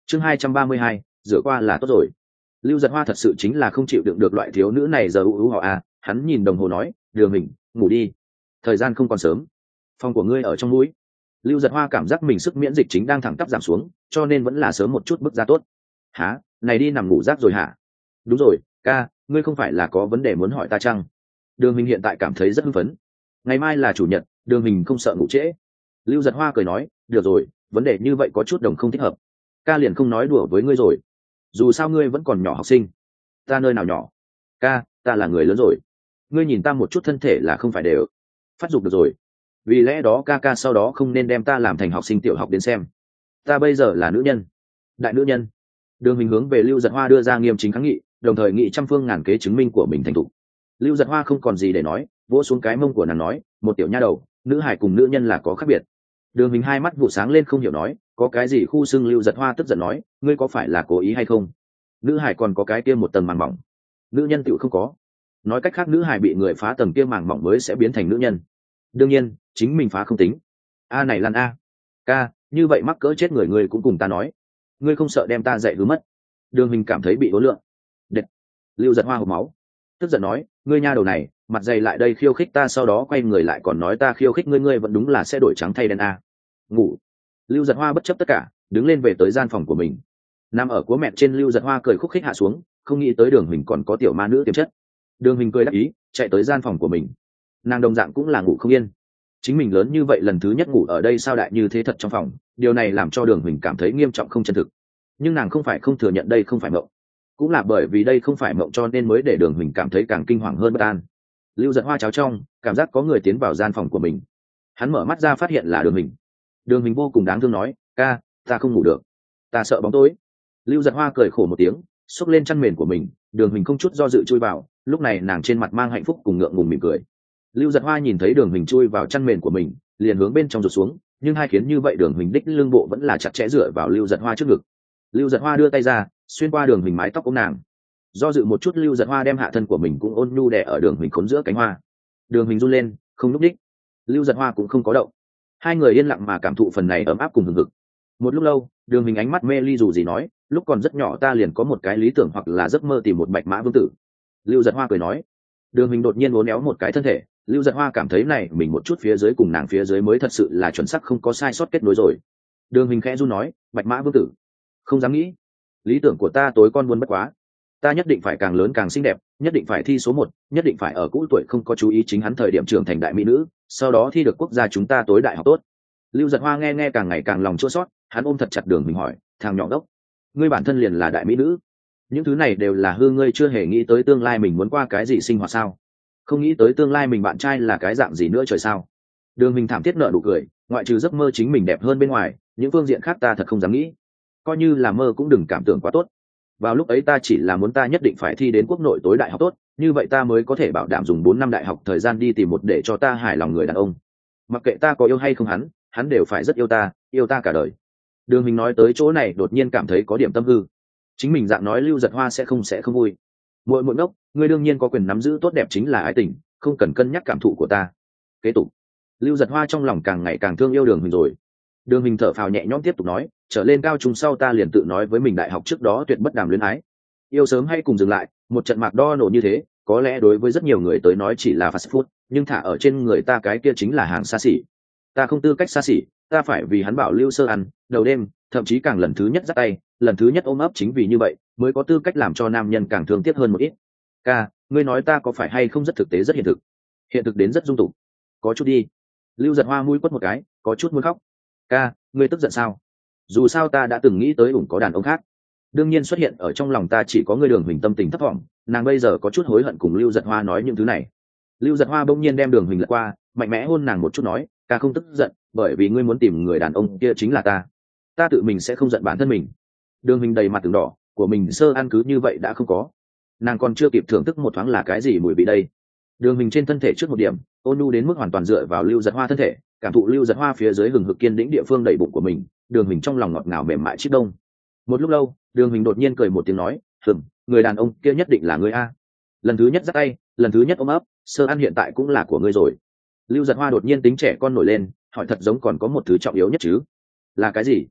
chương 232, rửa qua là tốt rồi. Lưu Giật Hoa thật sự chính là không chịu đựng được loại thiếu nữ này giờ ưu họ à. Hắn nhìn đồng hồ nói, Đường Hình, ngủ đi, thời gian không còn sớm, phòng của ngươi ở trong núi. Lưu Giật Hoa cảm giác mình sức miễn dịch chính đang thẳng tắp giảm xuống, cho nên vẫn là sớm một chút bước ra tốt. Hả, này đi nằm ngủ rác rồi hả? Đúng rồi, ca, ngươi không phải là có vấn đề muốn hỏi ta chăng? Đường Hình hiện tại cảm thấy rất hưng phấn. Ngày mai là chủ nhật, Đường Hình không sợ ngủ trễ. Lưu Giật Hoa cười nói, được rồi, vấn đề như vậy có chút đồng không thích hợp. Ca liền không nói đùa với ngươi rồi, dù sao ngươi vẫn còn nhỏ học sinh. Ta nơi nào nhỏ? Ca, ta là người lớn rồi, ngươi nhìn ta một chút thân thể là không phải đều phát dục được rồi. Vì lẽ đó ca ca sau đó không nên đem ta làm thành học sinh tiểu học đến xem. Ta bây giờ là nữ nhân, đại nữ nhân. Đường Hình hướng về Lưu Giật Hoa đưa ra nghiêm chính kháng nghị, đồng thời nghị trăm phương ngàn kế chứng minh của mình thành thục. Lưu Giật Hoa không còn gì để nói, vỗ xuống cái mông của nàng nói, một tiểu nha đầu, nữ hài cùng nữ nhân là có khác biệt. Đường Hình hai mắt vụ sáng lên không hiểu nói, có cái gì khu xưng. Lưu Giật Hoa tức giận nói, ngươi có phải là cố ý hay không? Nữ hài còn có cái kia một tầng màng mỏng, nữ nhân tựu không có. Nói cách khác nữ hài bị người phá tầng kia màng mỏng mới sẽ biến thành nữ nhân. Đương nhiên chính mình phá không tính. A này lan a. Ca, như vậy mắc cỡ chết người cũng cùng ta nói, ngươi không sợ đem ta dạy hứa mất. Đường Hình cảm thấy bị hối lượng. Đệt. Lưu Giật Hoa hộc máu, tức giận nói, ngươi nha đầu này mặt dày lại đây khiêu khích ta, sau đó quay người lại còn nói ta khiêu khích ngươi, ngươi vẫn đúng là sẽ đổi trắng thay đen a. Ngủ. Lưu Giật Hoa bất chấp tất cả, đứng lên về tới gian phòng của mình. Nằm ở của mẹ trên, Lưu Giật Hoa cười khúc khích hạ xuống, không nghĩ tới Đường Hình còn có tiểu ma nữ tiềm chất. Đường Hình cười đắc ý, chạy tới gian phòng của mình. Nàng đồng dạng cũng là ngủ không yên. Chính mình lớn như vậy lần thứ nhất ngủ ở đây sao đại như thế thật trong phòng, điều này làm cho Đường Hình cảm thấy nghiêm trọng không chân thực. Nhưng nàng không phải không thừa nhận đây không phải mộng, cũng là bởi vì đây không phải mộng cho nên mới để Đường Hình cảm thấy càng kinh hoàng hơn bất an. Lưu Giật Hoa cháo trong cảm giác có người tiến vào gian phòng của mình. Hắn mở mắt ra phát hiện là Đường Hình. Đường Hình vô cùng đáng thương nói, ca, ta không ngủ được, ta sợ bóng tối. Lưu Giật Hoa cười khổ một tiếng, xốc lên chăn mền của mình. Đường Hình không chút do dự chui vào, lúc này nàng trên mặt mang hạnh phúc cùng ngượng ngùng mỉm cười. Lưu Giật Hoa nhìn thấy Đường Hình chui vào chăn mền của mình, liền hướng bên trong rụt xuống, nhưng hai khiến như vậy Đường Hình đích lưng bộ vẫn là chặt chẽ dựa vào Lưu Giật Hoa trước ngực. Lưu Giật Hoa đưa tay ra, xuyên qua Đường Hình mái tóc ôm nàng. Do dự một chút, Lưu Giật Hoa đem hạ thân của mình cũng ôn nhu đè ở Đường Hình khốn giữa cánh hoa. Đường Hình run lên, không lúc đích. Lưu Giật Hoa cũng không có động. Hai người yên lặng mà cảm thụ phần này ấm áp cùng hừng hực. Một lúc lâu, Đường Hình ánh mắt mê ly dù gì nói, lúc còn rất nhỏ ta liền có một cái lý tưởng hoặc là giấc mơ tìm một bạch mã vương tử. Lưu Giật Hoa cười nói. Đường Hình đột nhiên uốn éo một cái thân thể. Lưu Giật Hoa cảm thấy này mình một chút phía dưới cùng nàng phía dưới mới thật sự là chuẩn xác không có sai sót kết nối rồi. Đường Hình khẽ run nói, bạch mã vương tử, không dám nghĩ. Lý tưởng của ta tối con buôn bất quá, ta nhất định phải càng lớn càng xinh đẹp, nhất định phải thi số 1, nhất định phải ở cũ tuổi không có chú ý chính hắn thời điểm trưởng thành đại mỹ nữ, sau đó thi được quốc gia chúng ta tối đại học tốt. Lưu Giật Hoa nghe càng ngày càng lòng chua xót, hắn ôm thật chặt Đường Hình hỏi, thằng nhỏ đốc, ngươi bản thân liền là đại mỹ nữ, những thứ này đều là hư, ngươi chưa hề nghĩ tới tương lai mình muốn qua cái gì sinh hoạt sao? Không nghĩ tới tương lai mình bạn trai là cái dạng gì nữa trời sao? Đường Hình thảm thiết nở nụ cười, ngoại trừ giấc mơ chính mình đẹp hơn bên ngoài, những phương diện khác ta thật không dám nghĩ, coi như là mơ cũng đừng cảm tưởng quá tốt. Vào lúc ấy ta chỉ là muốn ta nhất định phải thi đến quốc nội tối đại học tốt, như vậy ta mới có thể bảo đảm dùng 4 năm đại học thời gian đi tìm một để cho ta hài lòng người đàn ông. Mặc kệ ta có yêu hay không hắn đều phải rất yêu ta cả đời. Đường Hình nói tới chỗ này đột nhiên cảm thấy có điểm tâm hư. Chính mình dạng nói Lưu Giật Hoa sẽ không vui. Muội muội ngốc, ngươi đương nhiên có quyền nắm giữ tốt đẹp chính là ái tình, không cần cân nhắc cảm thụ của ta. Kế tục. Lưu Giật Hoa trong lòng càng ngày càng thương yêu Đường Hình rồi. Đường Hình thở phào nhẹ nhõm tiếp tục nói, trở lên cao trung sau ta liền tự nói với mình đại học trước đó tuyệt bất đàm luyến ái. Yêu sớm hay cùng dừng lại, một trận mạc đo nổ như thế, có lẽ đối với rất nhiều người tới nói chỉ là fast food, nhưng thả ở trên người ta cái kia chính là hàng xa xỉ. Ta không tư cách xa xỉ, ta phải vì hắn bảo lưu sơ ăn, đầu đêm, thậm chí càng lần thứ nhất dắt tay, lần thứ nhất ôm ấp, chính vì như vậy mới có tư cách làm cho nam nhân càng thương tiếc hơn một ít. Ca, ngươi nói ta có phải hay không rất thực tế rất hiện thực? Hiện thực đến rất dung tục. Có chút đi. Lưu Giật Hoa mũi quất một cái, có chút muốn khóc. Ca, ngươi tức giận sao? Dù sao ta đã từng nghĩ tới ủng có đàn ông khác. Đương nhiên xuất hiện ở trong lòng ta chỉ có ngươi. Đường Hình tâm tình thấp thỏm, nàng bây giờ có chút hối hận cùng Lưu Giật Hoa nói những thứ này. Lưu Giật Hoa bỗng nhiên đem Đường Hình lật qua, mạnh mẽ hôn nàng một chút nói, ca không tức giận, bởi vì ngươi muốn tìm người đàn ông kia chính là ta tự mình sẽ không giận bản thân mình. Đường Hình đầy mặt từng đỏ, của mình sơ ăn cứ như vậy đã không có, nàng còn chưa kịp thưởng thức một thoáng là cái gì mùi vị đây. Đường Hình trên thân thể trước một điểm, ôn nhu đến mức hoàn toàn dựa vào Lưu Giật Hoa thân thể, cảm thụ Lưu Giật Hoa phía dưới hừng hực kiên đĩnh địa phương đầy bụng của mình. Đường Hình trong lòng ngọt ngào mềm mại chít đông. Một lúc lâu, Đường Hình đột nhiên cười một tiếng nói, người đàn ông kia nhất định là ngươi a. Lần thứ nhất dắt tay, lần thứ nhất ôm ấp, sơ ăn hiện tại cũng là của ngươi rồi. Lưu Giật Hoa đột nhiên tính trẻ con nổi lên, hỏi thật giống còn có một thứ trọng yếu nhất chứ? Là cái gì?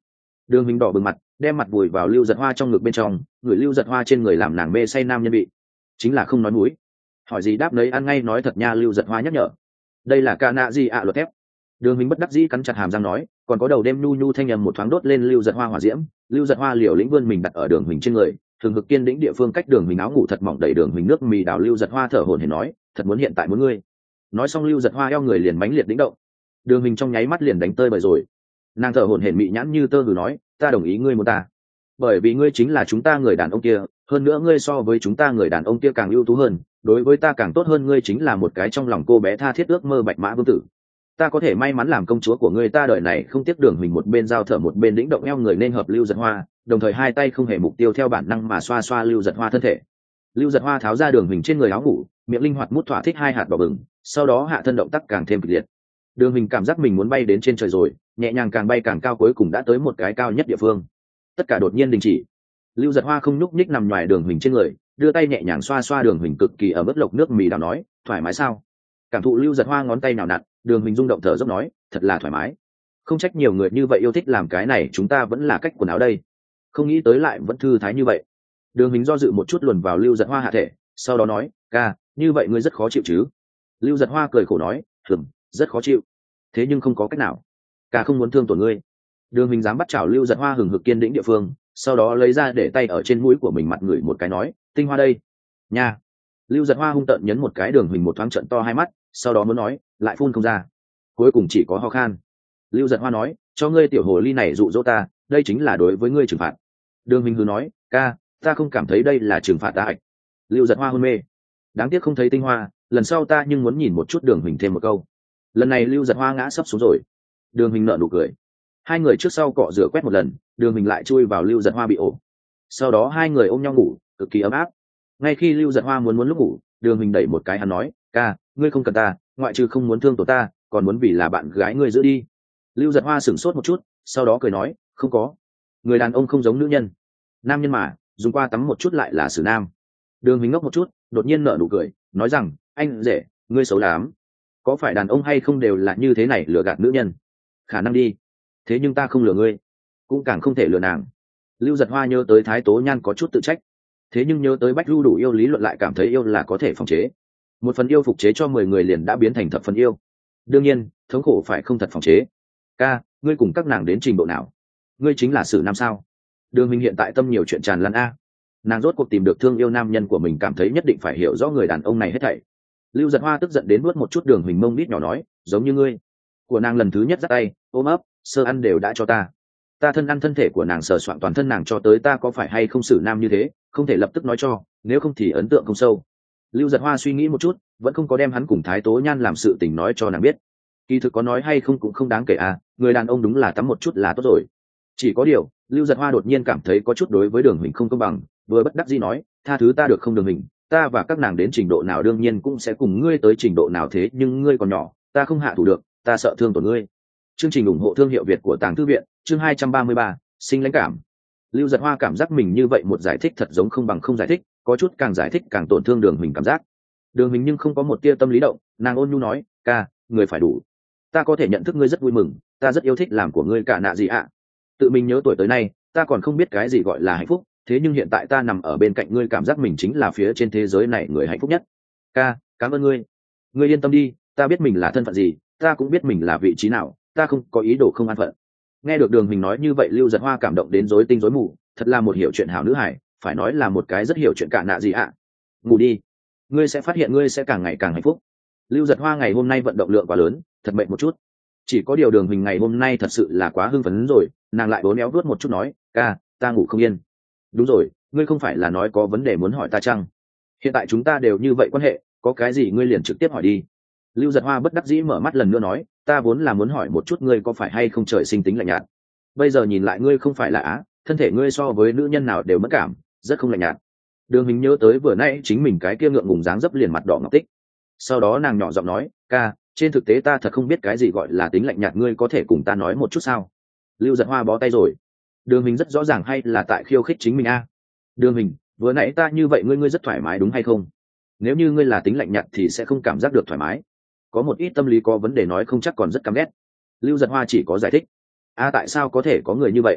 Đường Hình đỏ bừng mặt, đem mặt vùi vào Lưu Giật Hoa trong ngực bên trong, người Lưu Giật Hoa trên người làm nàng mê say nam nhân vị, chính là không nói mũi. Hỏi gì đáp nấy, ăn ngay nói thật nha. Lưu Giật Hoa nhắc nhở, đây là ca nạ gì ạ luật thép. Đường Hình bất đắc dĩ cắn chặt hàm răng nói, còn có đầu đêm nhu nhu thanh âm một thoáng đốt lên Lưu Giật Hoa hỏa diễm. Lưu Giật Hoa liều lĩnh vươn mình đặt ở Đường Hình trên người, thường hực kiên đĩnh địa phương cách Đường Hình áo ngủ thật mỏng, đẩy Đường Hình nước mì đảo. Lưu Giật Hoa thở hổn hển nói, thật muốn hiện tại muốn ngươi. Nói xong Lưu Giật Hoa eo người liền mãnh liệt đĩnh động. Đường Hình trong nháy mắt liền đánh tơi bời rồi. Nàng thở hổn hển mị nhãn như tơ hừ nói, ta đồng ý ngươi muốn ta, bởi vì ngươi chính là chúng ta người đàn ông kia, hơn nữa ngươi so với chúng ta người đàn ông kia càng ưu tú hơn, đối với ta càng tốt hơn, ngươi chính là một cái trong lòng cô bé tha thiết ước mơ bạch mã vương tử. Ta có thể may mắn làm công chúa của ngươi, ta đời này không tiếc. Đường mình một bên giao thở một bên đĩnh động eo người nên hợp Lưu Giật Hoa, đồng thời hai tay không hề mục tiêu theo bản năng mà xoa xoa Lưu Giật Hoa thân thể. Lưu Giật Hoa tháo ra Đường mình trên người áo ngủ, miệng linh hoạt mút thỏa thích hai hạt đỏ bừng, sau đó hạ thân động tác càng thêm kịch liệt. Đường mình cảm giác mình muốn bay đến trên trời rồi, nhẹ nhàng càng bay càng cao, cuối cùng đã tới một cái cao nhất địa phương. Tất cả đột nhiên đình chỉ. Lưu Giật Hoa không nhúc nhích nằm ngoài Đường Huỳnh trên người, đưa tay nhẹ nhàng xoa xoa Đường Huỳnh cực kỳ ở mức lộc nước mì đào nói, thoải mái sao? Cảm thụ Lưu Giật Hoa ngón tay nào nặn, Đường Huỳnh rung động thở dốc nói, thật là thoải mái. Không trách nhiều người như vậy yêu thích làm cái này, chúng ta vẫn là cách quần áo đây. Không nghĩ tới lại vẫn thư thái như vậy. Đường Huỳnh do dự một chút luồn vào Lưu Giật Hoa hạ thể, sau đó nói, ca, như vậy ngươi rất khó chịu chứ? Lưu Giật Hoa cười khổ nói, rất khó chịu. Thế nhưng không có cách nào, ca không muốn thương tổn ngươi. Đường Huỳnh dám bắt chảo Lưu Giật Hoa hừng hực kiên đĩnh địa phương, sau đó lấy ra để tay ở trên mũi của mình mặt ngửi một cái nói, tinh hoa đây nha. Lưu Giật Hoa hung tợn nhấn một cái. Đường Huỳnh một thoáng trận to hai mắt, sau đó muốn nói lại phun không ra, cuối cùng chỉ có ho khan. Lưu Giật Hoa nói, cho ngươi tiểu hồ ly này dụ dỗ ta, đây chính là đối với ngươi trừng phạt. Đường Huỳnh hừ nói, ca, ta không cảm thấy đây là trừng phạt ta ạch. Lưu Giật Hoa hôn mê, đáng tiếc không thấy tinh hoa, lần sau ta nhưng muốn nhìn một chút. Đường Huỳnh thêm một câu. Lần này Lưu Giật Hoa ngã sấp xuống rồi. Đường Huỳnh nở nụ cười, hai người trước sau cọ rửa quét một lần, Đường Huỳnh lại chui vào Lưu Giật Hoa bị ổ, sau đó hai người ôm nhau ngủ cực kỳ ấm áp. Ngay khi Lưu Giật Hoa muốn lúc ngủ, Đường Huỳnh đẩy một cái hắn nói, ca, ngươi không cần ta, ngoại trừ không muốn thương tổn ta, còn muốn vì là bạn gái ngươi giữ đi. Lưu Giật Hoa sửng sốt một chút, sau đó cười nói, không có, người đàn ông không giống nữ nhân, nam nhân mà dùng qua tắm một chút lại là xử nam. Đường Huỳnh ngốc một chút, đột nhiên nở nụ cười, nói rằng, anh rể, ngươi xấu lắm, có phải đàn ông hay không đều là như thế này lừa gạt nữ nhân? Khả năng đi, thế nhưng ta không lừa ngươi, cũng càng không thể lừa nàng. Lưu Giật Hoa nhớ tới Thái Tố Nhan có chút tự trách, thế nhưng nhớ tới Bách Du đủ yêu lý luận lại cảm thấy yêu là có thể phòng chế. Một phần yêu phục chế cho 10 người liền đã biến thành thập phần yêu, đương nhiên thống khổ phải không thật phòng chế. Ca, ngươi cùng các nàng đến trình độ nào? Ngươi chính là xử nam sao? Đường Minh hiện tại tâm nhiều chuyện tràn lan a, nàng rốt cuộc tìm được thương yêu nam nhân của mình, cảm thấy nhất định phải hiểu rõ người đàn ông này hết thảy. Lưu Giật Hoa tức giận đến nuốt một chút Đường Huỳnh mông đít nhỏ nói, giống như ngươi của nàng lần thứ nhất dắt tay ôm ấp sơ ăn đều đã cho ta, ta thân ăn thân thể của nàng, sờ soạn toàn thân nàng cho tới ta, có phải hay không xử nam như thế? Không thể lập tức nói cho, nếu không thì ấn tượng không sâu. Lưu Giật Hoa suy nghĩ một chút, vẫn không có đem hắn cùng Thái Tố Nhan làm sự tình nói cho nàng biết. Kỳ thực có nói hay không cũng không đáng kể à, người đàn ông đúng là tắm một chút là tốt rồi. Chỉ có điều Lưu Giật Hoa đột nhiên cảm thấy có chút đối với Đường Huỳnh không công bằng, vừa bất đắc dĩ nói, tha thứ ta được không Đường Huỳnh, ta và các nàng đến trình độ nào đương nhiên cũng sẽ cùng ngươi tới trình độ nào, thế nhưng ngươi còn nhỏ, ta không hạ thủ được, ta sợ thương tổn ngươi. Chương trình ủng hộ thương hiệu Việt của Tàng Thư Viện, chương 233, sinh lãnh cảm. Lưu Giật Hoa cảm giác mình như vậy một giải thích thật giống không bằng không giải thích, có chút càng giải thích càng tổn thương Đường Huỳnh cảm giác. Đường Huỳnh nhưng không có một tia tâm lý động, nàng ôn nhu nói, ca, người phải đủ, ta có thể nhận thức ngươi rất vui mừng, ta rất yêu thích làm của ngươi cả nạ gì ạ. Tự mình nhớ tuổi tới nay, ta còn không biết cái gì gọi là hạnh phúc, thế nhưng hiện tại ta nằm ở bên cạnh ngươi, cảm giác mình chính là phía trên thế giới này người hạnh phúc nhất. Ca, cảm ơn ngươi, ngươi yên tâm đi, ta biết mình là thân phận gì, ta cũng biết mình là vị trí nào, ta không có ý đồ không an phận. Nghe được Đường Huỳnh nói như vậy, Lưu Giật Hoa cảm động đến rối tinh rối mù, thật là một hiểu chuyện hảo nữ hải, phải nói là một cái rất hiểu chuyện cả nạ gì ạ. Ngủ đi, ngươi sẽ phát hiện ngươi sẽ càng ngày càng hạnh phúc. Lưu Giật Hoa ngày hôm nay vận động lượng quá lớn, thật mệt một chút. Chỉ có điều Đường Huỳnh ngày hôm nay thật sự là quá hưng phấn rồi, nàng lại bốn éo vuốt một chút nói, ca, ta ngủ không yên. Đúng rồi, ngươi không phải là nói có vấn đề muốn hỏi ta chăng? Hiện tại chúng ta đều như vậy quan hệ, có cái gì ngươi liền trực tiếp hỏi đi. Lưu Giật Hoa bất đắc dĩ mở mắt lần nữa nói, ta vốn là muốn hỏi một chút ngươi có phải hay không trời sinh tính lạnh nhạt. Bây giờ nhìn lại ngươi không phải là á, thân thể ngươi so với nữ nhân nào đều mất cảm, rất không lạnh nhạt. Đường Huỳnh nhớ tới vừa nãy chính mình cái kia ngượng ngùng dáng dấp liền mặt đỏ ngọc tích. Sau đó nàng nhỏ giọng nói, ca, trên thực tế ta thật không biết cái gì gọi là tính lạnh nhạt, ngươi có thể cùng ta nói một chút sao? Lưu Giật Hoa bó tay rồi. Đường Huỳnh rất rõ ràng hay là tại khiêu khích chính mình a. Đường Huỳnh, vừa nãy ta như vậy ngươi rất thoải mái đúng hay không? Nếu như ngươi là tính lạnh nhạt thì sẽ không cảm giác được thoải mái, có một ít tâm lý có vấn đề nói không chắc còn rất căm ghét. Lưu Giật Hoa chỉ có giải thích, tại sao có thể có người như vậy?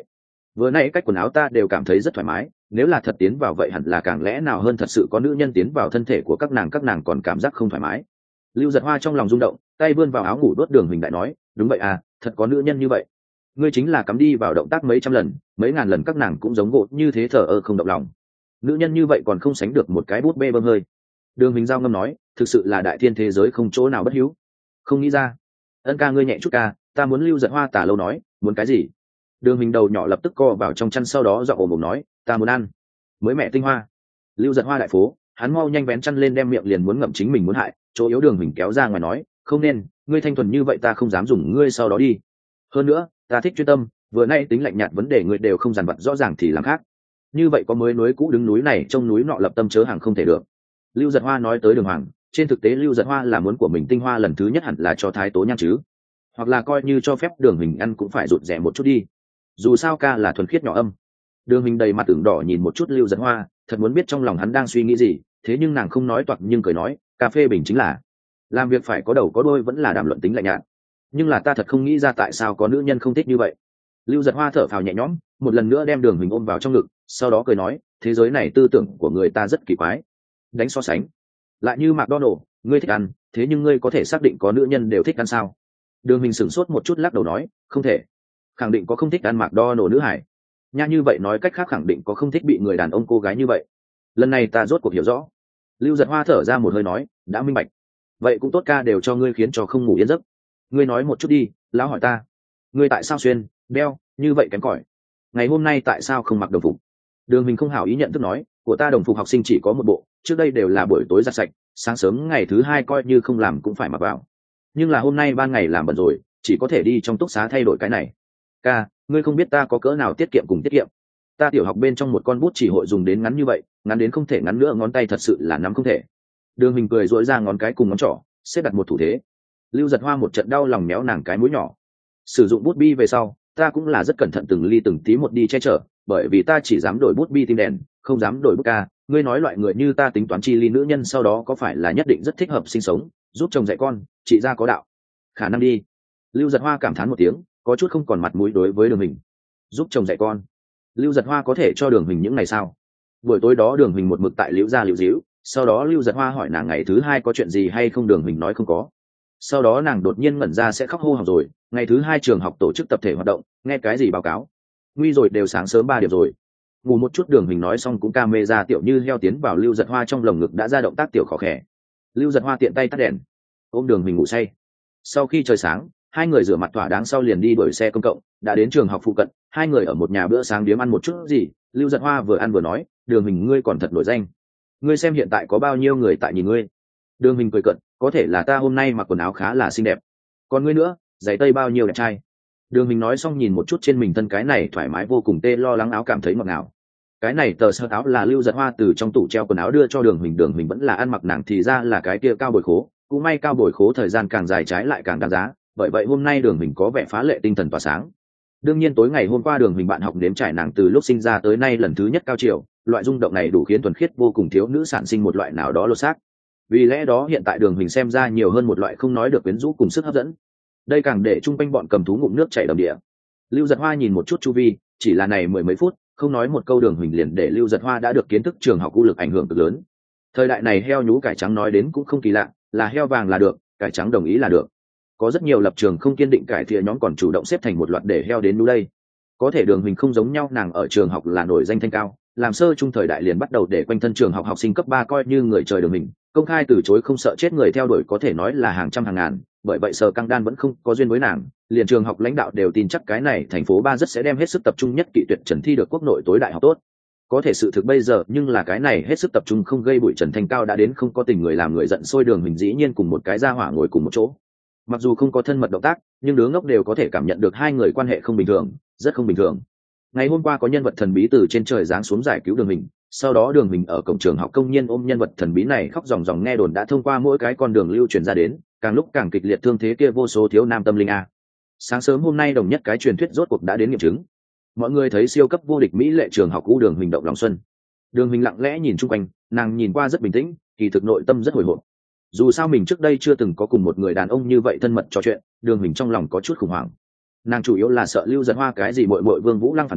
vừa nãy cách quần áo ta đều cảm thấy rất thoải mái, nếu là thật tiến vào vậy hẳn là càng lẽ nào hơn, thật sự có nữ nhân tiến vào thân thể của các nàng còn cảm giác không thoải mái. Lưu Giật Hoa trong lòng rung động, tay vươn vào áo ngủ đốt Đường Huỳnh đại nói, đúng vậy à, thật có nữ nhân như vậy. Ngươi chính là cắm đi vào động tác mấy trăm lần mấy ngàn lần các nàng cũng giống gỗ như thế, thờ ơ không động lòng. Nữ nhân như vậy còn không sánh được một cái bút bê bơm hơi. Đường Huỳnh giao ngâm nói, thực sự là đại thiên thế giới không chỗ nào bất hữu. Không nghĩ ra. Ân ca ngươi nhẹ chút ca, ta muốn. Lưu Giật Hoa tả lâu nói, muốn cái gì? Đường Huỳnh đầu nhỏ lập tức co vào trong chăn, sau đó giọng ồm ồm nói, ta muốn ăn mới mẹ tinh hoa. Lưu Giật Hoa đại phố, hắn mau nhanh vén chăn lên đem miệng liền muốn ngậm chính mình muốn hại, chỗ yếu Đường Huỳnh kéo ra ngoài nói, không nên, ngươi thanh thuần như vậy ta không dám dùng ngươi sau đó đi. Hơn nữa ta thích chuyên tâm, vừa nay tính lạnh nhạt vấn đề ngươi đều không dằn vặt rõ ràng thì làm khác. Như vậy có mới núi cũ đứng núi này trông núi nọ, lập tâm chớ hàng không thể được. Lưu Giật Hoa nói tới Đường Hoàng, trên thực tế Lưu Giật Hoa là muốn của mình tinh hoa lần thứ nhất hẳn là cho Thái Tố Nhan chứ, hoặc là coi như cho phép Đường Huỳnh ăn cũng phải rụt rẻ một chút đi, dù sao ca là thuần khiết nhỏ âm. Đường Huỳnh đầy mặt tưởng đỏ nhìn một chút Lưu Giật Hoa, thật muốn biết trong lòng hắn đang suy nghĩ gì, thế nhưng nàng không nói toạc nhưng cười nói, cà phê bình chính là làm việc phải có đầu có đôi, vẫn là đàm luận tính lạnh nhạt. Nhưng là ta thật không nghĩ ra tại sao có nữ nhân không thích như vậy. Lưu Giật Hoa thở phào nhẹ nhõm, một lần nữa đem Đường Huỳnh ôm vào trong ngực, sau đó cười nói, thế giới này tư tưởng của người ta rất kỳ quái. Đánh so sánh lại như McDonald, ngươi thích ăn, thế nhưng ngươi có thể xác định có nữ nhân đều thích ăn sao? Đường Huỳnh sửng sốt một chút lắc đầu nói, không thể. Khẳng định có không thích ăn McDonald nữ hải nha, như vậy nói cách khác khẳng định có không thích bị người đàn ông cô gái như vậy. Lần này ta rốt cuộc hiểu rõ. Lưu Giật Hoa thở ra một hơi nói, đã minh bạch. Vậy cũng tốt, ca đều cho ngươi khiến cho không ngủ yên giấc. Ngươi nói một chút đi, lão hỏi ta, ngươi tại sao xuyên đeo như vậy kém cỏi, ngày hôm nay tại sao không mặc đồng phục? Đường Huỳnh không hảo ý nhận thức nói, của ta đồng phục học sinh chỉ có một bộ, trước đây đều là buổi tối giặt sạch, sáng sớm ngày thứ hai coi như không làm cũng phải mặc vào, nhưng là hôm nay ban ngày làm bận rồi, chỉ có thể đi trong túc xá thay đổi cái này. Ca, ngươi không biết ta có cỡ nào tiết kiệm cùng tiết kiệm. Ta tiểu học bên trong một con bút chỉ hội dùng đến ngắn như vậy, ngắn đến không thể ngắn nữa, ngón tay thật sự là nắm không thể. Đường Huỳnh cười duỗi ra ngón cái cùng ngón trỏ, xếp đặt một thủ thế. Lưu Giật Hoa một trận đau lòng méo nàng cái mũi nhỏ. Sử dụng bút bi về sau, ta cũng là rất cẩn thận từng ly từng tí một đi che chở, bởi vì ta chỉ dám đổi bút bi tim đèn, không dám đổi bút ca. Ngươi nói loại người như ta tính toán chi ly nữ nhân sau đó có phải là nhất định rất thích hợp sinh sống, giúp chồng dạy con, chị ra có đạo. Khả năng đi. Lưu Giật Hoa cảm thán một tiếng, có chút không còn mặt mũi đối với Đường Huỳnh. Giúp chồng dạy con, Lưu Giật Hoa có thể cho Đường Huỳnh những ngày sao? Buổi tối đó Đường Huỳnh một mực tại liễu ra liễu díu, sau đó Lưu Giật Hoa hỏi nàng ngày thứ hai có chuyện gì hay không, Đường Huỳnh nói không có. Sau đó nàng đột nhiên ngẩn ra sẽ khóc hô hào rồi, ngày thứ hai trường học tổ chức tập thể hoạt động, nghe cái gì báo cáo? Nguy rồi, đều sáng sớm 3 điểm rồi. Ngủ một chút. Đường Huỳnh nói xong cũng ca mê ra tiểu như heo tiến vào Lưu Giật Hoa trong lồng ngực, đã ra động tác tiểu khó khẽ. Lưu Giật Hoa tiện tay tắt đèn, ôm Đường Huỳnh ngủ say. Sau khi trời sáng, hai người rửa mặt thỏa đáng sau liền đi đuổi xe công cộng, đã đến trường học phụ cận, hai người ở một nhà bữa sáng điếm ăn một chút gì. Lưu Giật Hoa vừa ăn vừa nói, Đường Huỳnh ngươi còn thật nổi danh, ngươi xem hiện tại có bao nhiêu người tại nhìn ngươi. Đường Huỳnh cười cận, có thể là ta hôm nay mặc quần áo khá là xinh đẹp, còn ngươi nữa, giày tây bao nhiêu đẹp trai. Đường Huỳnh nói xong nhìn một chút trên mình thân cái này thoải mái vô cùng tê lo lắng áo, cảm thấy ngọt ngào. Cái này tờ sơ áo là Lưu Giật Hoa từ trong tủ treo quần áo đưa cho Đường Huỳnh, Đường Huỳnh vẫn là ăn mặc nàng thì ra là cái kia cao bồi khố, cũng may cao bồi khố thời gian càng dài trái lại càng đáng giá, bởi vậy hôm nay Đường Huỳnh có vẻ phá lệ tinh thần tỏa sáng. Đương nhiên tối ngày hôm qua Đường Huỳnh bạn học nếm trải nàng từ lúc sinh ra tới nay lần thứ nhất cao triều, loại rung động này đủ khiến thuần khiết vô cùng thiếu nữ sản sinh một loại nào đó lột xác. Vì lẽ đó hiện tại Đường Huỳnh xem ra nhiều hơn một loại không nói được quyến rũ cùng sức hấp dẫn. Đây càng để chung quanh bọn cầm thú ngụm nước chảy đầm địa. Lưu Giật Hoa nhìn một chút chu vi, chỉ là này mười mấy phút, không nói một câu Đường Huỳnh liền để Lưu Giật Hoa đã được kiến thức trường học u lực ảnh hưởng cực lớn. Thời đại này heo nhú cải trắng nói đến cũng không kỳ lạ, là heo vàng là được, cải trắng đồng ý là được. Có rất nhiều lập trường không kiên định cải thiện nhóm còn chủ động xếp thành một loạt để heo đến nú đây. Có thể Đường Huỳnh không giống nhau, nàng ở trường học là nổi danh thanh cao, làm sơ trung thời đại liền bắt đầu để quanh thân trường học học sinh cấp 3 coi như người trời Đường Huỳnh, công khai từ chối không sợ chết người theo đuổi có thể nói là hàng trăm hàng ngàn, bởi vậy Sở Căng Đan vẫn không có duyên với nàng, liền trường học lãnh đạo đều tin chắc cái này thành phố 3 rất sẽ đem hết sức tập trung nhất kỵ tuyệt trần thi được quốc nội tối đại học tốt. Có thể sự thực bây giờ nhưng là cái này hết sức tập trung không gây bụi Trần Thanh Cao đã đến không có tình người làm người giận sôi, Đường Huỳnh dĩ nhiên cùng một cái gia hỏa ngồi cùng một chỗ. Mặc dù không có thân mật động tác, nhưng đứa ngốc đều có thể cảm nhận được hai người quan hệ không bình thường, rất không bình thường. Ngày hôm qua có nhân vật thần bí từ trên trời giáng xuống giải cứu Đường Huỳnh, sau đó Đường Huỳnh ở cổng trường học công nhiên ôm nhân vật thần bí này khóc ròng ròng, nghe đồn đã thông qua mỗi cái con đường lưu truyền ra đến, càng lúc càng kịch liệt, thương thế kia vô số thiếu nam tâm linh a. Sáng sớm hôm nay đồng nhất cái truyền thuyết rốt cuộc đã đến nghiệm chứng. Mọi người thấy siêu cấp vô địch mỹ lệ trường học cũ Đường Huỳnh động lòng xuân. Đường Huỳnh lặng lẽ nhìn chung quanh, nàng nhìn qua rất bình tĩnh, kỳ thực nội tâm rất hồi hộp. Dù sao mình trước đây chưa từng có cùng một người đàn ông như vậy thân mật trò chuyện, Đường Huỳnh trong lòng có chút khủng hoảng. Nàng chủ yếu là sợ Lưu Giật Hoa cái gì muội muội Vương Vũ Lăng phản đối,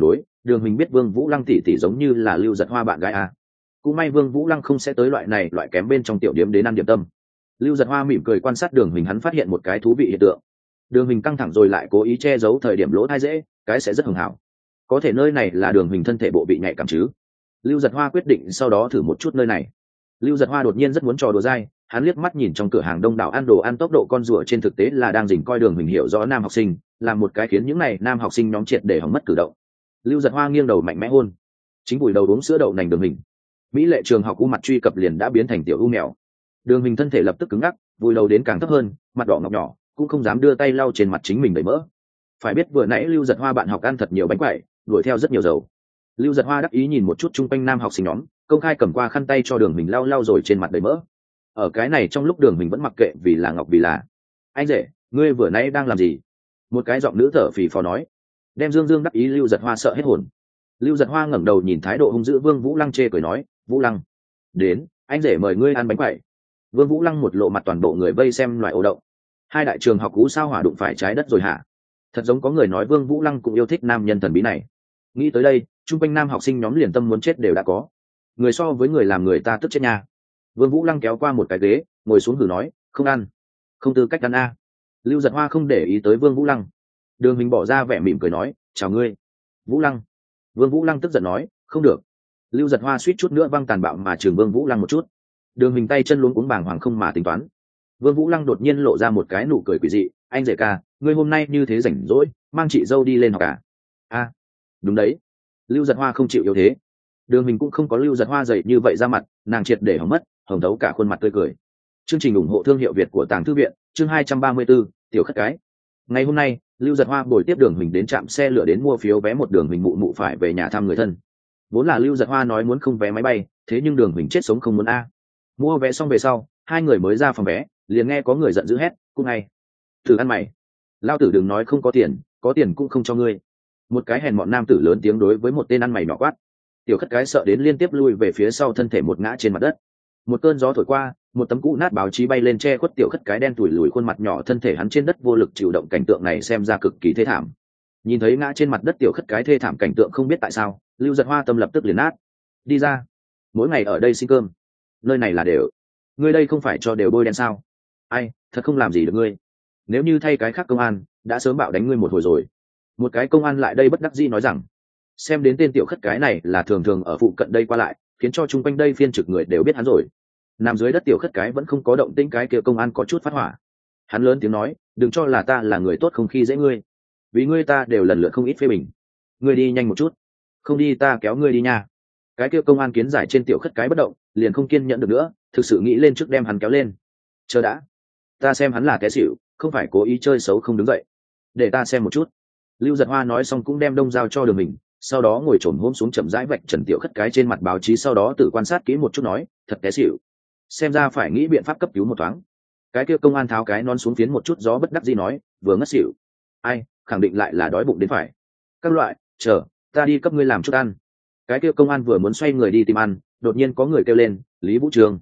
Đường Minh biết Vương Vũ Lăng tỷ tỷ giống như là Lưu Giật Hoa bạn gái à. Cũng may Vương Vũ Lăng không sẽ tới loại kém bên trong tiểu điểm đến ăn điểm tâm. Lưu Giật Hoa mỉm cười quan sát Đường Minh, hắn phát hiện một cái thú vị hiện tượng. Đường Minh căng thẳng rồi lại cố ý che giấu thời điểm lỗ tai dễ, cái sẽ rất hưởng hảo. Có thể nơi này là Đường Minh thân thể bộ bị nhạy cảm chứ? Lưu Giật Hoa quyết định sau đó thử một chút nơi này. Lưu Giật Hoa đột nhiên rất muốn trò đùa dai, hắn liếc mắt nhìn trong cửa hàng đông đảo ăn đồ ăn tốc độ con rùa, trên thực tế là đang dình coi Đường Minh hiểu rõ nam học sinh, làm một cái khiến những này nam học sinh nhóm triệt để hỏng mất cử động. Lưu Giật Hoa nghiêng đầu mạnh mẽ hôn, chính vùi đầu uống sữa đậu nành Đường Minh. Mỹ lệ trường học u mặt truy cập liền đã biến thành tiểu u mèo. Đường Minh thân thể lập tức cứng ngắc, vùi đầu đến càng thấp hơn, mặt đỏ ngọc nhỏ, cũng không dám đưa tay lau trên mặt chính mình đầy mỡ. Phải biết vừa nãy Lưu Giật Hoa bạn học ăn thật nhiều bánh quẩy, đuổi theo rất nhiều dầu. Lưu Giật Hoa đắc ý nhìn một chút chung quanh nam học sinh nhóm, công khai cầm qua khăn tay cho Đường Minh lau lau rồi trên mặt đầy mỡ. Ở cái này trong lúc Đường Minh vẫn mặc kệ vì là ngọc vì là. Anh rể, ngươi vừa nãy đang làm gì? Một cái giọng nữ thở phì phò nói. Đem Dương Dương đắc ý Lưu Giật Hoa sợ hết hồn. Lưu Giật Hoa ngẩng đầu nhìn thái độ hung dữ Vương Vũ Lăng, chê cười nói, Vũ Lăng, đến, anh rể mời ngươi ăn bánh quẩy. Vương Vũ Lăng một lộ mặt, toàn bộ người vây xem loại ồ động. Hai đại trường học cũ sao hỏa đụng phải trái đất rồi hả? Thật giống có người nói Vương Vũ Lăng cũng yêu thích nam nhân thần bí này. Nghĩ tới đây, chung quanh nam học sinh nhóm liền tâm muốn chết đều đã có. Người so với người làm người ta tức chết nha. Vương Vũ Lăng kéo qua một cái ghế, ngồi xuống hử nói, không ăn, không tư cách ăn a. Lưu Giật Hoa không để ý tới Vương Vũ Lăng. Đường Minh bỏ ra vẻ mỉm cười nói, chào ngươi, Vũ Lăng. Vương Vũ Lăng tức giận nói, không được. Lưu Giật Hoa suýt chút nữa văng tàn bạo mà chừng Vương Vũ Lăng một chút. Đường Minh tay chân luống cuống bàng hoàng không mà tính toán. Vương Vũ Lăng đột nhiên lộ ra một cái nụ cười quỷ dị, anh rể ca, ngươi hôm nay như thế rảnh rỗi, mang chị dâu đi lên học à? A, đúng đấy. Lưu Giật Hoa không chịu yếu thế. Đường Minh cũng không có Lưu Giật Hoa dày như vậy ra mặt, nàng triệt để hỏng mất, hồng thấu cả khuôn mặt tươi cười. Chương trình ủng hộ thương hiệu Việt của Tàng Thư viện, chương 234, tiểu khất cái. Ngày hôm nay, Lưu Giật Hoa bồi tiếp Đường Minh đến trạm xe lửa đến mua phiếu vé, một Đường Minh mụ phải về nhà thăm người thân. Vốn là Lưu Giật Hoa nói muốn không vé máy bay, thế nhưng Đường Minh chết sống không muốn a. Mua vé xong về sau, hai người mới ra phòng vé, liền nghe có người giận dữ hét, "Cút ngay! Thử ăn mày! Lao tử đừng nói không có tiền cũng không cho ngươi!" Một cái hèn mọn nam tử lớn tiếng đối với một tên ăn mày nhỏ quát. Tiểu khất cái sợ đến liên tiếp lui về phía sau, thân thể một ngã trên mặt đất. Một cơn gió thổi qua, một tấm cũ nát báo chí bay lên che khuất tiểu khất cái đen tủi lùi khuôn mặt nhỏ, thân thể hắn trên đất vô lực chịu động, cảnh tượng này xem ra cực kỳ thê thảm. Nhìn thấy ngã trên mặt đất tiểu khất cái thê thảm cảnh tượng, không biết tại sao Lưu Giật Hoa tâm lập tức liền nát. Đi ra, mỗi ngày ở đây xin cơm, nơi này là đều, ngươi đây không phải cho đều bôi đen sao? Ai, thật không làm gì được ngươi. Nếu như thay cái khác công an, đã sớm bạo đánh ngươi một hồi rồi. Một cái công an lại đây bất đắc dĩ nói rằng, xem đến tên tiểu khất cái này là thường thường ở phụ cận đây qua lại, khiến cho chung quanh đây phiên trực người đều biết hắn rồi. Nằm dưới đất tiểu khất cái vẫn không có động tĩnh, cái kia công an có chút phát hỏa. Hắn lớn tiếng nói, đừng cho là ta là người tốt không khi dễ ngươi, vì ngươi ta đều lần lượt không ít phê bình. Ngươi đi nhanh một chút, không đi ta kéo ngươi đi nha. Cái kia công an kiến giải trên tiểu khất cái bất động, liền không kiên nhẫn được nữa, thực sự nghĩ lên trước đem hắn kéo lên. Chờ đã, ta xem hắn là té xỉu, không phải cố ý chơi xấu không đứng dậy, để ta xem một chút. Lưu Giật Hoa nói xong cũng đem đông dao cho Đường Minh, sau đó ngồi trồm hôm xuống chậm rãi vạch trần tiểu khất cái trên mặt báo chí, sau đó tự quan sát kỹ một chút nói, thật té xỉu, xem ra phải nghĩ biện pháp cấp cứu một thoáng. Cái kia công an tháo cái nón xuống, phiến một chút gió, bất đắc dĩ nói, vừa ngất xỉu. Ai, khẳng định lại là đói bụng đến phải. Các loại, chờ, ta đi cấp ngươi làm chút ăn. Cái kia công an vừa muốn xoay người đi tìm ăn, đột nhiên có người kêu lên, Lý Vũ Trường.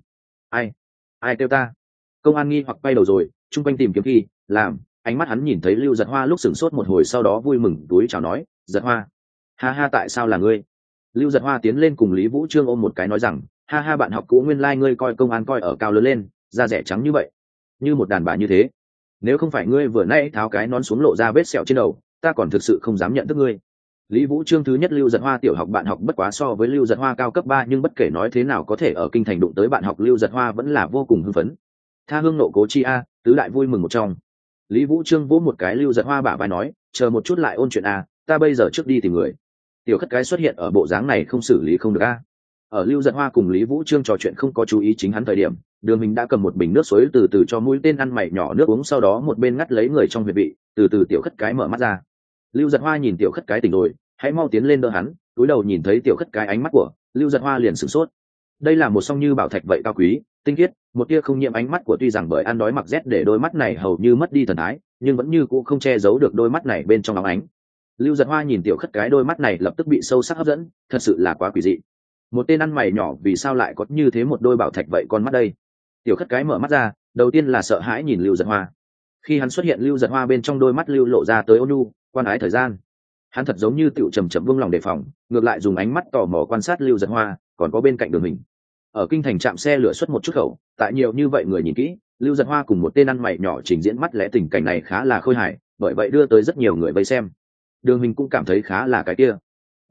Ai kêu ta? Công an nghi hoặc quay đầu rồi, chung quanh tìm kiếm khi làm, ánh mắt hắn nhìn thấy Lưu Giật Hoa lúc sửng sốt một hồi, sau đó vui mừng túi chào nói, Giật Hoa, ha ha, tại sao là ngươi? Lưu Giật Hoa tiến lên cùng Lý Vũ Trương ôm một cái nói rằng, ha ha, bạn học cũ, nguyên lai ngươi coi công an coi ở cao lớn lên, da rẻ trắng như vậy, như một đàn bà như thế. Nếu không phải ngươi vừa nãy tháo cái nón xuống lộ ra vết sẹo trên đầu, ta còn thực sự không dám nhận thức ngươi. Lý Vũ Trương thứ nhất Lưu Giật Hoa tiểu học bạn học, bất quá so với Lưu Giật Hoa cao cấp 3, nhưng bất kể nói thế nào có thể ở kinh thành đụng tới bạn học Lưu Giật Hoa vẫn là vô cùng hưng phấn. Tha hương nộ cố chi a, tứ đại vui mừng một trong. Lý Vũ Trương vỗ một cái Lưu Giật Hoa bả vai nói, chờ một chút lại ôn chuyện a, ta bây giờ trước đi tìm người. Tiểu khất cái xuất hiện ở bộ dáng này không xử lý không được a. Ở Lưu Giật Hoa cùng Lý Vũ Trương trò chuyện không có chú ý chính hắn thời điểm, Đường Minh đã cầm một bình nước suối từ từ cho mũi tên ăn mày nhỏ nước uống, sau đó một bên ngắt lấy người trong huyệt vị, từ từ tiểu khất cái mở mắt ra. Lưu Giật Hoa nhìn tiểu khất cái tỉnh rồi, hãy mau tiến lên đỡ hắn. Cúi đầu nhìn thấy tiểu khất cái, ánh mắt của Lưu Giật Hoa liền sửng sốt. Đây là một song như bảo thạch vậy cao quý, tinh khiết, một tia không nhiễm ánh mắt của, tuy rằng bởi ăn đói mặc rét để đôi mắt này hầu như mất đi thần thái, nhưng vẫn như cũ không che giấu được đôi mắt này bên trong óng ánh. Lưu Giật Hoa nhìn tiểu khất cái, đôi mắt này lập tức bị sâu sắc hấp dẫn, thật sự là quá quỷ dị. Một tên ăn mày nhỏ vì sao lại có như thế một đôi bảo thạch vậy con mắt đây? Tiểu khất cái mở mắt ra, đầu tiên là sợ hãi nhìn Lưu Giật Hoa. Khi hắn xuất hiện, Lưu Giật Hoa bên trong đôi mắt lưu lộ ra tới ôn nhu, quan ái thời gian. Hắn thật giống như tựu trầm trầm vương lòng đề phòng, ngược lại dùng ánh mắt tò mò quan sát Lưu Giật Hoa còn có bên cạnh Đường Hình. Ở kinh thành trạm xe lửa xuất một chút khẩu, tại nhiều như vậy người nhìn kỹ, Lưu Giật Hoa cùng một tên ăn mày nhỏ trình diễn mắt lẽ tình cảnh này khá là khôi hài, bởi vậy đưa tới rất nhiều người vây xem. Đường Hình cũng cảm thấy khá là cái kia.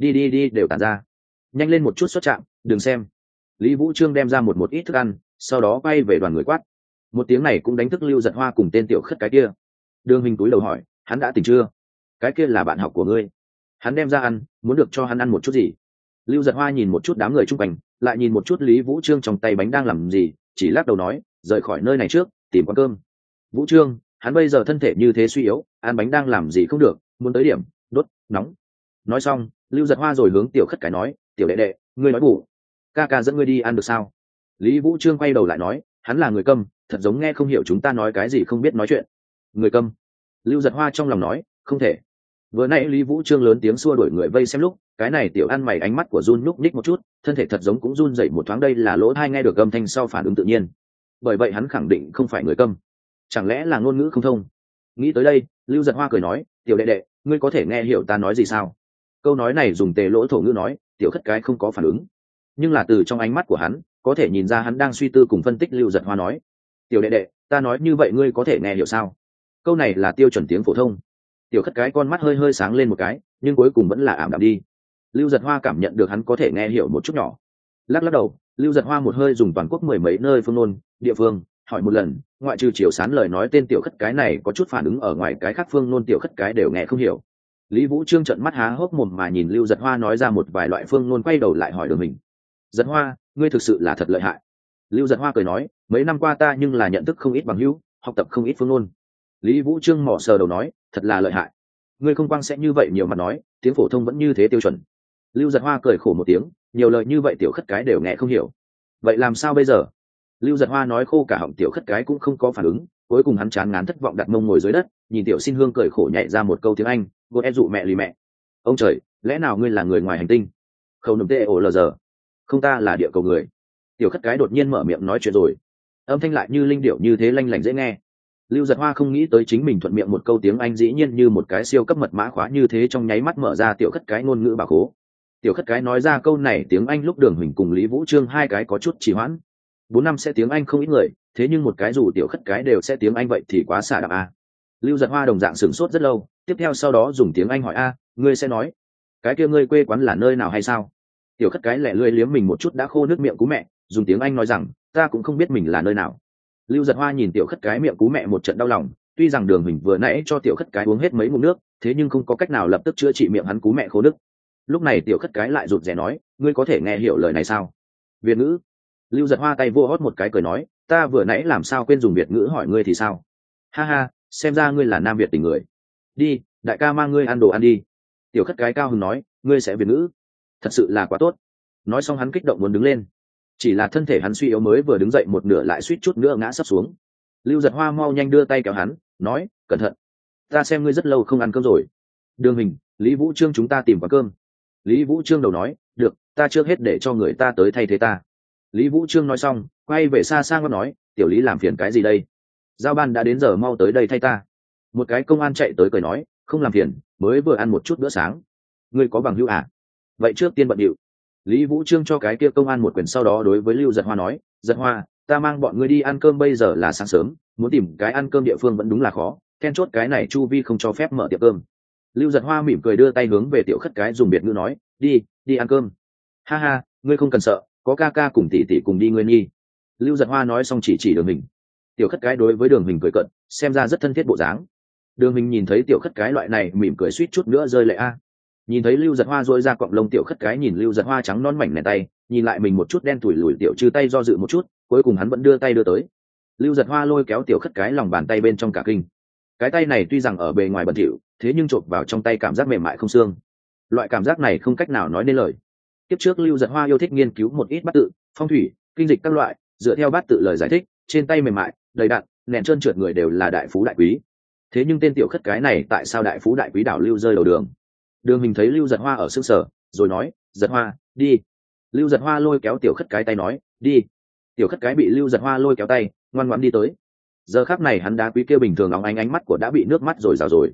Đi đều tản ra, nhanh lên một chút xuất trạm, đừng xem. Lý Vũ Trương đem ra một ít thức ăn, sau đó quay về đoàn người quát. Một tiếng này cũng đánh thức Lưu Giật Hoa cùng tên tiểu khất cái kia. Đường Hình cúi đầu hỏi, hắn đã tỉnh chưa? Cái kia là bạn học của ngươi, hắn đem ra ăn, muốn được cho hắn ăn một chút gì? Lưu Giật Hoa nhìn một chút đám người chung quanh, lại nhìn một chút Lý Vũ Trương trong tay bánh đang làm gì, chỉ lắc đầu nói, rời khỏi nơi này trước, tìm quán cơm. Vũ Trương, hắn bây giờ thân thể như thế suy yếu, ăn bánh đang làm gì không được, muốn tới điểm đốt nóng. Nói xong, Lưu Giật Hoa rồi hướng tiểu khất cái nói, tiểu đệ đệ, ngươi nói bụng, ca ca dẫn ngươi đi ăn được sao? Lý Vũ Trương quay đầu lại nói, hắn là người câm, thật giống nghe không hiểu chúng ta nói cái gì, không biết nói chuyện. Người câm? Lưu Giật Hoa trong lòng nói, không thể. Vừa nãy Lý Vũ Trương lớn tiếng xua đuổi người vây xem lúc, cái này tiểu ăn mày ánh mắt của run nhúc nhích một chút, thân thể thật giống cũng run dậy một thoáng, đây là lỗ tai nghe được âm thanh sau phản ứng tự nhiên. Bởi vậy hắn khẳng định không phải người câm. Chẳng lẽ là ngôn ngữ không thông? Nghĩ tới đây, Lưu Giật Hoa cười nói, tiểu đệ đệ, ngươi có thể nghe hiểu ta nói gì sao? Câu nói này dùng tề lỗ thổ ngữ nói, tiểu khất cái không có phản ứng, nhưng là từ trong ánh mắt của hắn có thể nhìn ra hắn đang suy tư cùng phân tích. Lưu Giật Hoa nói, tiểu đệ đệ, ta nói như vậy ngươi có thể nghe hiểu sao? Câu này là tiêu chuẩn tiếng phổ thông. Tiểu khất cái con mắt hơi hơi sáng lên một cái, nhưng cuối cùng vẫn là ảm đạm đi. Lưu Giật Hoa cảm nhận được hắn có thể nghe hiểu một chút nhỏ, lắc lắc đầu. Lưu Giật Hoa một hơi dùng toàn quốc 10 mấy nơi phương ngôn địa phương hỏi một lần, ngoại trừ Triều Sán lời nói tên tiểu khất cái này có chút phản ứng ở ngoài, cái khác phương ngôn tiểu khất cái đều nghe không hiểu. Lý Vũ Trương trợn mắt há hốc mồm mà nhìn Lưu Giật Hoa nói ra một vài loại phương ngôn, quay đầu lại hỏi Đường Hình, Giật Hoa, ngươi thực sự là thật lợi hại. Lưu Giật Hoa cười nói, mấy năm qua ta nhưng là nhận thức không ít bằng hữu, học tập không ít phương ngôn. Lý Vũ Trương mỏ sờ đầu nói, thật là lợi hại. Ngươi không quang sẽ như vậy nhiều mặt nói, tiếng phổ thông vẫn như thế tiêu chuẩn. Lưu Giật Hoa cười khổ một tiếng, nhiều lời như vậy tiểu khất cái đều nghe không hiểu, vậy làm sao bây giờ? Lưu Giật Hoa nói khô cả họng, tiểu khất cái cũng không có phản ứng. Cuối cùng hắn chán ngán thất vọng đặt mông ngồi dưới đất, nhìn tiểu xin hương cười khổ nhảy ra một câu tiếng Anh, cô e dụ mẹ lì mẹ. Ông trời, lẽ nào ngươi là người ngoài hành tinh? Khẩu nầm tê ổ lờ giờ, không, ta là địa cầu người. Tiểu khất cái đột nhiên mở miệng nói chuyện rồi, âm thanh lại như linh điệu như thế lanh lảnh dễ nghe. Lưu Giật Hoa không nghĩ tới chính mình thuận miệng một câu tiếng Anh dĩ nhiên như một cái siêu cấp mật mã khóa như thế, trong nháy mắt mở ra tiểu khất cái ngôn ngữ bảo khố. Tiểu khất cái nói ra câu này tiếng Anh lúc Đường Huỳnh cùng Lý Vũ Trương hai cái có chút trì hoãn. 4 năm sẽ tiếng Anh không ít người, thế nhưng một cái dù tiểu khất cái đều sẽ tiếng Anh vậy thì quá xả đạm a. Lưu Giật Hoa đồng dạng sửng sốt rất lâu, tiếp theo sau đó dùng tiếng Anh hỏi, a, ngươi sẽ nói cái kia ngươi quê quán là nơi nào hay sao? Tiểu khất cái lẻ lươi liếm mình một chút đã khô nước miệng cú mẹ, dùng tiếng Anh nói rằng, ta cũng không biết mình là nơi nào. Lưu Giật Hoa nhìn tiểu khất cái miệng cú mẹ một trận đau lòng, tuy rằng Đường Huỳnh vừa nãy cho tiểu khất cái uống hết mấy ngụm nước, thế nhưng không có cách nào lập tức chữa trị miệng hắn cú mẹ khô nước. Lúc này tiểu khất cái lại rụt rè nói, ngươi có thể nghe hiểu lời này sao? Việt ngữ. Lưu Giật Hoa tay vô hót một cái cười nói, ta vừa nãy làm sao quên dùng Việt ngữ hỏi ngươi thì sao? Ha ha, xem ra ngươi là Nam Việt tình người. Đi, đại ca mang ngươi ăn đồ ăn đi. Tiểu khất cái cao hứng nói, ngươi sẽ Việt ngữ, thật sự là quá tốt. Nói xong hắn kích động muốn đứng lên, chỉ là thân thể hắn suy yếu, mới vừa đứng dậy một nửa lại suýt chút nữa ngã sấp xuống. Lưu Giật Hoa mau nhanh đưa tay kéo hắn, nói, cẩn thận, ta xem ngươi rất lâu không ăn cơm rồi. Đường Hình, Lý Vũ Trương chúng ta tìm quán cơm. Lý Vũ Trương đầu nói, được, ta trước hết để cho người ta tới thay thế ta. Lý Vũ Trương nói xong quay về xa sang và nói, tiểu Lý làm phiền cái gì đây? Giao ban đã đến giờ, mau tới đây thay ta. Một cái công an chạy tới cười nói, không làm phiền, mới vừa ăn một chút bữa sáng. Ngươi có bằng hữu à? Vậy trước tiên bận điệu. Lý Vũ Trương cho cái kia công an một quyền, sau đó đối với Lưu Giật Hoa nói, Giật Hoa, ta mang bọn ngươi đi ăn cơm, bây giờ là sáng sớm, muốn tìm cái ăn cơm địa phương vẫn đúng là khó, then chốt cái này chu vi không cho phép mở tiệm cơm. Lưu Giật Hoa mỉm cười đưa tay hướng về tiểu khất cái dùng biệt ngữ nói, đi ăn cơm. Ha ha, ngươi không cần sợ, có ca ca cùng tỷ tỷ cùng đi ngươi nhi. Lưu Giật Hoa nói xong chỉ Đường Hình. Tiểu khất cái đối với Đường Hình cười cận, xem ra rất thân thiết bộ dáng. Đường Hình nhìn thấy tiểu khất cái loại này mỉm cười suýt chút nữa rơi lệ a. Nhìn thấy Lưu Giật Hoa dỗi ra cọng lông, tiểu khất cái nhìn Lưu Giật Hoa trắng non mảnh nẻ tay, nhìn lại mình một chút đen tủi lùi tiểu trừ tay do dự một chút, cuối cùng hắn vẫn đưa tay đưa tới. Lưu Giật Hoa lôi kéo tiểu khất cái lòng bàn tay bên trong cả kinh. Cái tay này tuy rằng ở bề ngoài bẩn thỉu, thế nhưng chộp vào trong tay cảm giác mềm mại không xương. Loại cảm giác này không cách nào nói nên lời. Tiếp trước Lưu Giật Hoa yêu thích nghiên cứu một ít bát tự, phong thủy, kinh dịch các loại, dựa theo bát tự lời giải thích, trên tay mềm mại, đầy đặn, nền trơn trượt người đều là đại phú đại quý. Thế nhưng tên tiểu khất cái này tại sao đại phú đại quý đảo lưu rơi đầu đường? Đường Hình thấy Lưu Giật Hoa ở sững sờ, rồi nói, Giật Hoa, đi. Lưu Giật Hoa lôi kéo tiểu khất cái tay nói, đi. Tiểu khất cái bị Lưu Giật Hoa lôi kéo tay, ngoan ngoãn đi tới. Giờ khắc này hắn đá quý kia bình thường óng ánh mắt của đã bị nước mắt rồi rào rồi.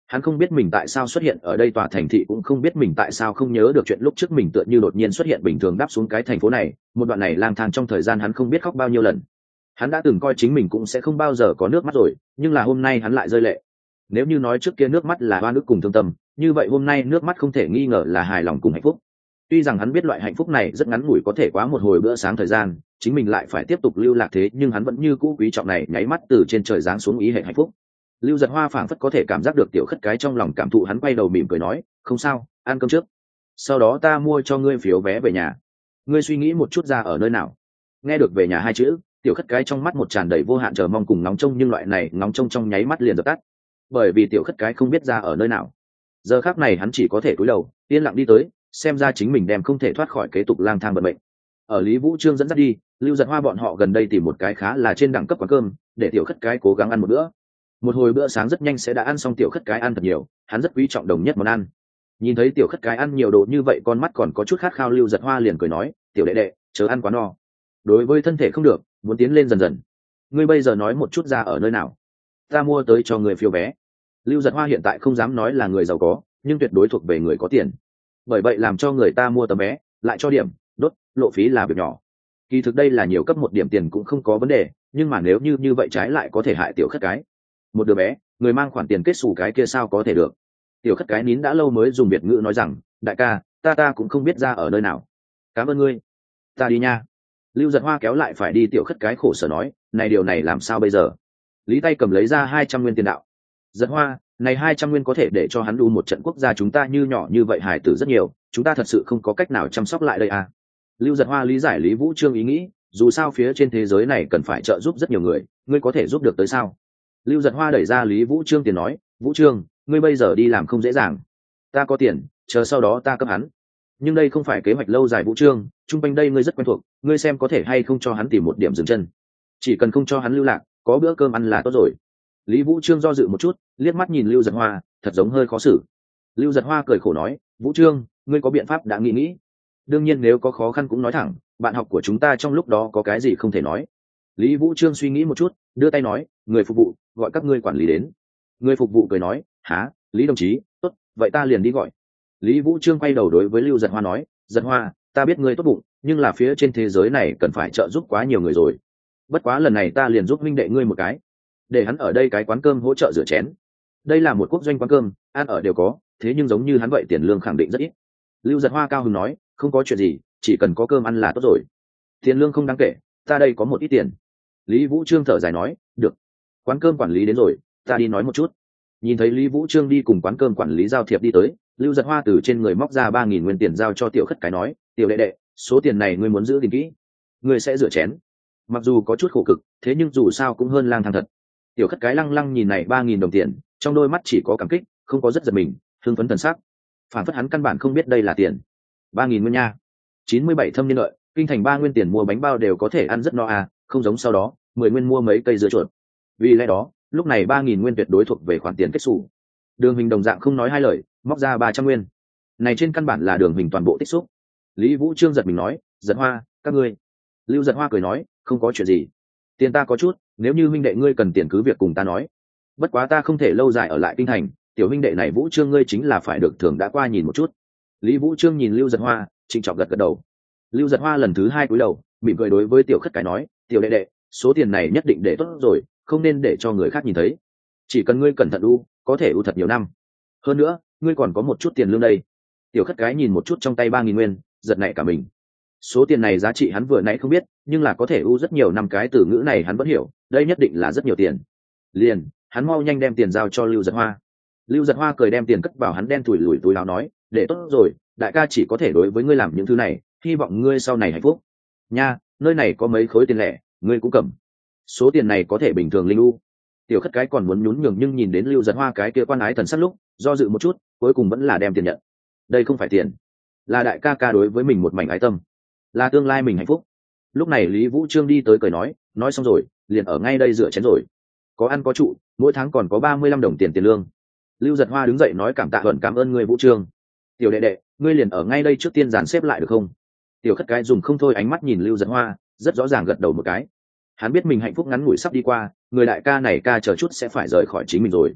Hắn không biết mình tại sao xuất hiện ở đây tòa thành thị, cũng không biết mình tại sao không nhớ được chuyện lúc trước mình tựa như đột nhiên xuất hiện bình thường đáp xuống cái thành phố này. Một đoạn này lang thang trong thời gian hắn không biết khóc bao nhiêu lần. Hắn đã từng coi chính mình cũng sẽ không bao giờ có nước mắt rồi, nhưng là hôm nay hắn lại rơi lệ. Nếu như nói trước kia nước mắt là oan ức cùng thương tâm, như vậy hôm nay nước mắt không thể nghi ngờ là hài lòng cùng hạnh phúc. Tuy rằng hắn biết loại hạnh phúc này rất ngắn ngủi, có thể quá một hồi bữa sáng thời gian chính mình lại phải tiếp tục lưu lạc, thế nhưng hắn vẫn như cũ quý trọng này nháy mắt từ trên trời giáng xuống ý hệ hạnh phúc. Lưu Giật Hoa phảng phất có thể cảm giác được Tiểu Khất Cái trong lòng cảm thụ, hắn quay đầu mỉm cười nói, không sao, ăn cơm trước, sau đó ta mua cho ngươi phiếu vé về nhà. Ngươi suy nghĩ một chút ra ở nơi nào. Nghe được về nhà hai chữ, Tiểu Khất Cái trong mắt một tràn đầy vô hạn chờ mong cùng ngóng trông, nhưng loại này ngóng trông trong nháy mắt liền dập tắt, bởi vì Tiểu Khất Cái không biết ra ở nơi nào. Giờ khắc này hắn chỉ có thể cúi đầu yên lặng đi tới, xem ra chính mình đem không thể thoát khỏi kế tục lang thang vận mệnh. Ở Lý Vũ Trương dẫn dắt đi, Lưu Giật Hoa bọn họ gần đây tìm một cái khá là trên đẳng cấp quán cơm để Tiểu Khất Cái cố gắng ăn một bữa. Một hồi bữa sáng rất nhanh sẽ đã ăn xong, Tiểu Khất Cái ăn thật nhiều, hắn rất quý trọng đồng nhất món ăn. Nhìn thấy Tiểu Khất Cái ăn nhiều đồ như vậy, con mắt còn có chút khát khao, Lưu Giật Hoa liền cười nói, tiểu đệ đệ, chớ ăn quá no, đối với thân thể không được, muốn tiến lên dần dần. Ngươi bây giờ nói một chút ra ở nơi nào, ta mua tới cho người phiếu vé. Lưu Giật Hoa hiện tại không dám nói là người giàu có, nhưng tuyệt đối thuộc về người có tiền, bởi vậy làm cho người ta mua tấm vé lại cho điểm đốt lộ phí là việc nhỏ. Kỳ thực đây là nhiều cấp một điểm tiền cũng không có vấn đề, nhưng mà nếu như vậy trái lại có thể hại Tiểu Khất Cái. Một đứa bé, người mang khoản tiền kết xù cái kia sao có thể được. Tiểu Khất Cái nín đã lâu mới dùng biệt ngữ nói rằng, đại ca, ta cũng không biết ra ở nơi nào. Cảm ơn ngươi, ta đi nha. Lưu Giật Hoa kéo lại phải đi Tiểu Khất Cái khổ sở nói, này điều này làm sao bây giờ. Lý Tay cầm lấy ra 200 nguyên tiền đạo. Giật Hoa, này 200 nguyên có thể để cho hắn đu một trận quốc gia chúng ta như nhỏ như vậy hài tử rất nhiều, chúng ta thật sự không có cách nào chăm sóc lại đây à. Lưu Giật Hoa lý giải Lý Vũ Trương ý nghĩ, dù sao phía trên thế giới này cần phải trợ giúp rất nhiều người, ngươi có thể giúp được tới sao. Lưu Giật Hoa đẩy ra Lý Vũ Trương tiền nói, Vũ Trương, ngươi bây giờ đi làm không dễ dàng, ta có tiền, chờ sau đó ta cấp hắn. Nhưng đây không phải kế hoạch lâu dài Vũ Trương, chung quanh đây ngươi rất quen thuộc, ngươi xem có thể hay không cho hắn tìm một điểm dừng chân, chỉ cần không cho hắn lưu lạc, có bữa cơm ăn là tốt rồi. Lý Vũ Trương do dự một chút, liếc mắt nhìn Lưu Giật Hoa, thật giống hơi khó xử. Lưu Giật Hoa cười khổ nói, Vũ Trương, ngươi có biện pháp đã nghĩ. Đương nhiên nếu có khó khăn cũng nói thẳng, bạn học của chúng ta trong lúc đó có cái gì không thể nói. Lý Vũ Trương suy nghĩ một chút, đưa tay nói, người phục vụ, gọi các ngươi quản lý đến. Người phục vụ cười nói, hả, Lý đồng chí, tốt, vậy ta liền đi gọi. Lý Vũ Trương quay đầu đối với Lưu Giật Hoa nói, Giật Hoa, ta biết ngươi tốt bụng, nhưng là phía trên thế giới này cần phải trợ giúp quá nhiều người rồi. Bất quá lần này ta liền giúp minh đệ ngươi một cái, để hắn ở đây cái quán cơm hỗ trợ rửa chén. Đây là một quốc doanh quán cơm, ăn ở đều có, thế nhưng giống như hắn vậy tiền lương khẳng định rất ít. Lưu Giật Hoa cao hứng nói, không có chuyện gì, chỉ cần có cơm ăn là tốt rồi, tiền lương không đáng kể, ta đây có một ít tiền. Lý Vũ Trương thở dài nói, được, quán cơm quản lý đến rồi, ta đi nói một chút. Nhìn thấy Lý Vũ Trương đi cùng quán cơm quản lý giao thiệp đi tới, Lưu Giật Hoa từ trên người móc ra 3.000 nguyên tiền giao cho Tiểu Khất Cái nói, tiểu đệ đệ, số tiền này ngươi muốn giữ gìn kỹ, ngươi sẽ rửa chén. Mặc dù có chút khổ cực, thế nhưng dù sao cũng hơn lang thang thật. Tiểu Khất Cái lăng lăng nhìn này 3.000 đồng tiền, trong đôi mắt chỉ có cảm kích, không có rất giật mình, hưng phấn thần sắc, phản phất hắn căn bản không biết đây là tiền. 3.000 nguyên nha, 97 thâm niên lợi, kinh thành 3 nguyên tiền mua bánh bao đều có thể ăn rất no à, không giống sau đó 10 nguyên mua mấy cây dưa chuột. Vì lẽ đó lúc này 3.000 nguyên tuyệt đối thuộc về khoản tiền kết xù. Đường Hình đồng dạng không nói hai lời, móc ra 300 nguyên, này trên căn bản là Đường Hình toàn bộ tích xúc. Lý Vũ Trương giật mình nói, Giật Hoa, các ngươi. Lưu Giật Hoa cười nói, không có chuyện gì, tiền ta có chút, nếu như huynh đệ ngươi cần tiền cứ việc cùng ta nói, bất quá ta không thể lâu dài ở lại kinh thành, tiểu huynh đệ này Vũ Trương ngươi chính là phải được thưởng đã qua nhìn một chút. Lý Vũ Trương nhìn Lưu Giật Hoa, trịnh trọng gật đầu. Lưu Giật Hoa lần thứ hai cúi đầu mỉm cười đối với Tiểu Khất Cái nói, tiểu đệ đệ, số tiền này nhất định để tốt rồi, không nên để cho người khác nhìn thấy, chỉ cần ngươi cẩn thận u, có thể u thật nhiều năm, hơn nữa ngươi còn có một chút tiền lương đây. Tiểu Khất Cái nhìn một chút trong tay 3.000 nguyên, giật nảy cả mình. Số tiền này giá trị hắn vừa nãy không biết, nhưng là có thể u rất nhiều năm, cái từ ngữ này hắn vẫn hiểu, đây nhất định là rất nhiều tiền. Liền hắn mau nhanh đem tiền giao cho Lưu Giật Hoa. Lưu Giật Hoa cười đem tiền cất vào hắn đen thủi lủi túi áo nói, để tốt rồi, đại ca chỉ có thể đối với ngươi làm những thứ này, hy vọng ngươi sau này hạnh phúc nha. Nơi này có mấy khối tiền lẻ, ngươi cũng cầm, số tiền này có thể bình thường linh u. Tiểu Khất Cái còn muốn nhún nhường, nhưng nhìn đến Lưu Giật Hoa cái kia quan ái thần sắc lúc do dự một chút, cuối cùng vẫn là đem tiền nhận. Đây không phải tiền, là đại ca ca đối với mình một mảnh ái tâm, là tương lai mình hạnh phúc. Lúc này Lý Vũ Trương đi tới cười nói xong rồi, liền ở ngay đây rửa chén rồi, có ăn có trụ, mỗi tháng còn có 35 đồng tiền tiền lương. Lưu Giật Hoa đứng dậy nói, cảm tạ thuận, cảm ơn ngươi Vũ Trương. Tiểu đệ đệ, ngươi liền ở ngay đây trước tiên dàn xếp lại được không? Tiểu Khất Cái dùng không thôi ánh mắt nhìn Lưu Giật Hoa, rất rõ ràng gật đầu một cái. Hắn biết mình hạnh phúc ngắn ngủi sắp đi qua, người đại ca này ca chờ chút sẽ phải rời khỏi chính mình rồi.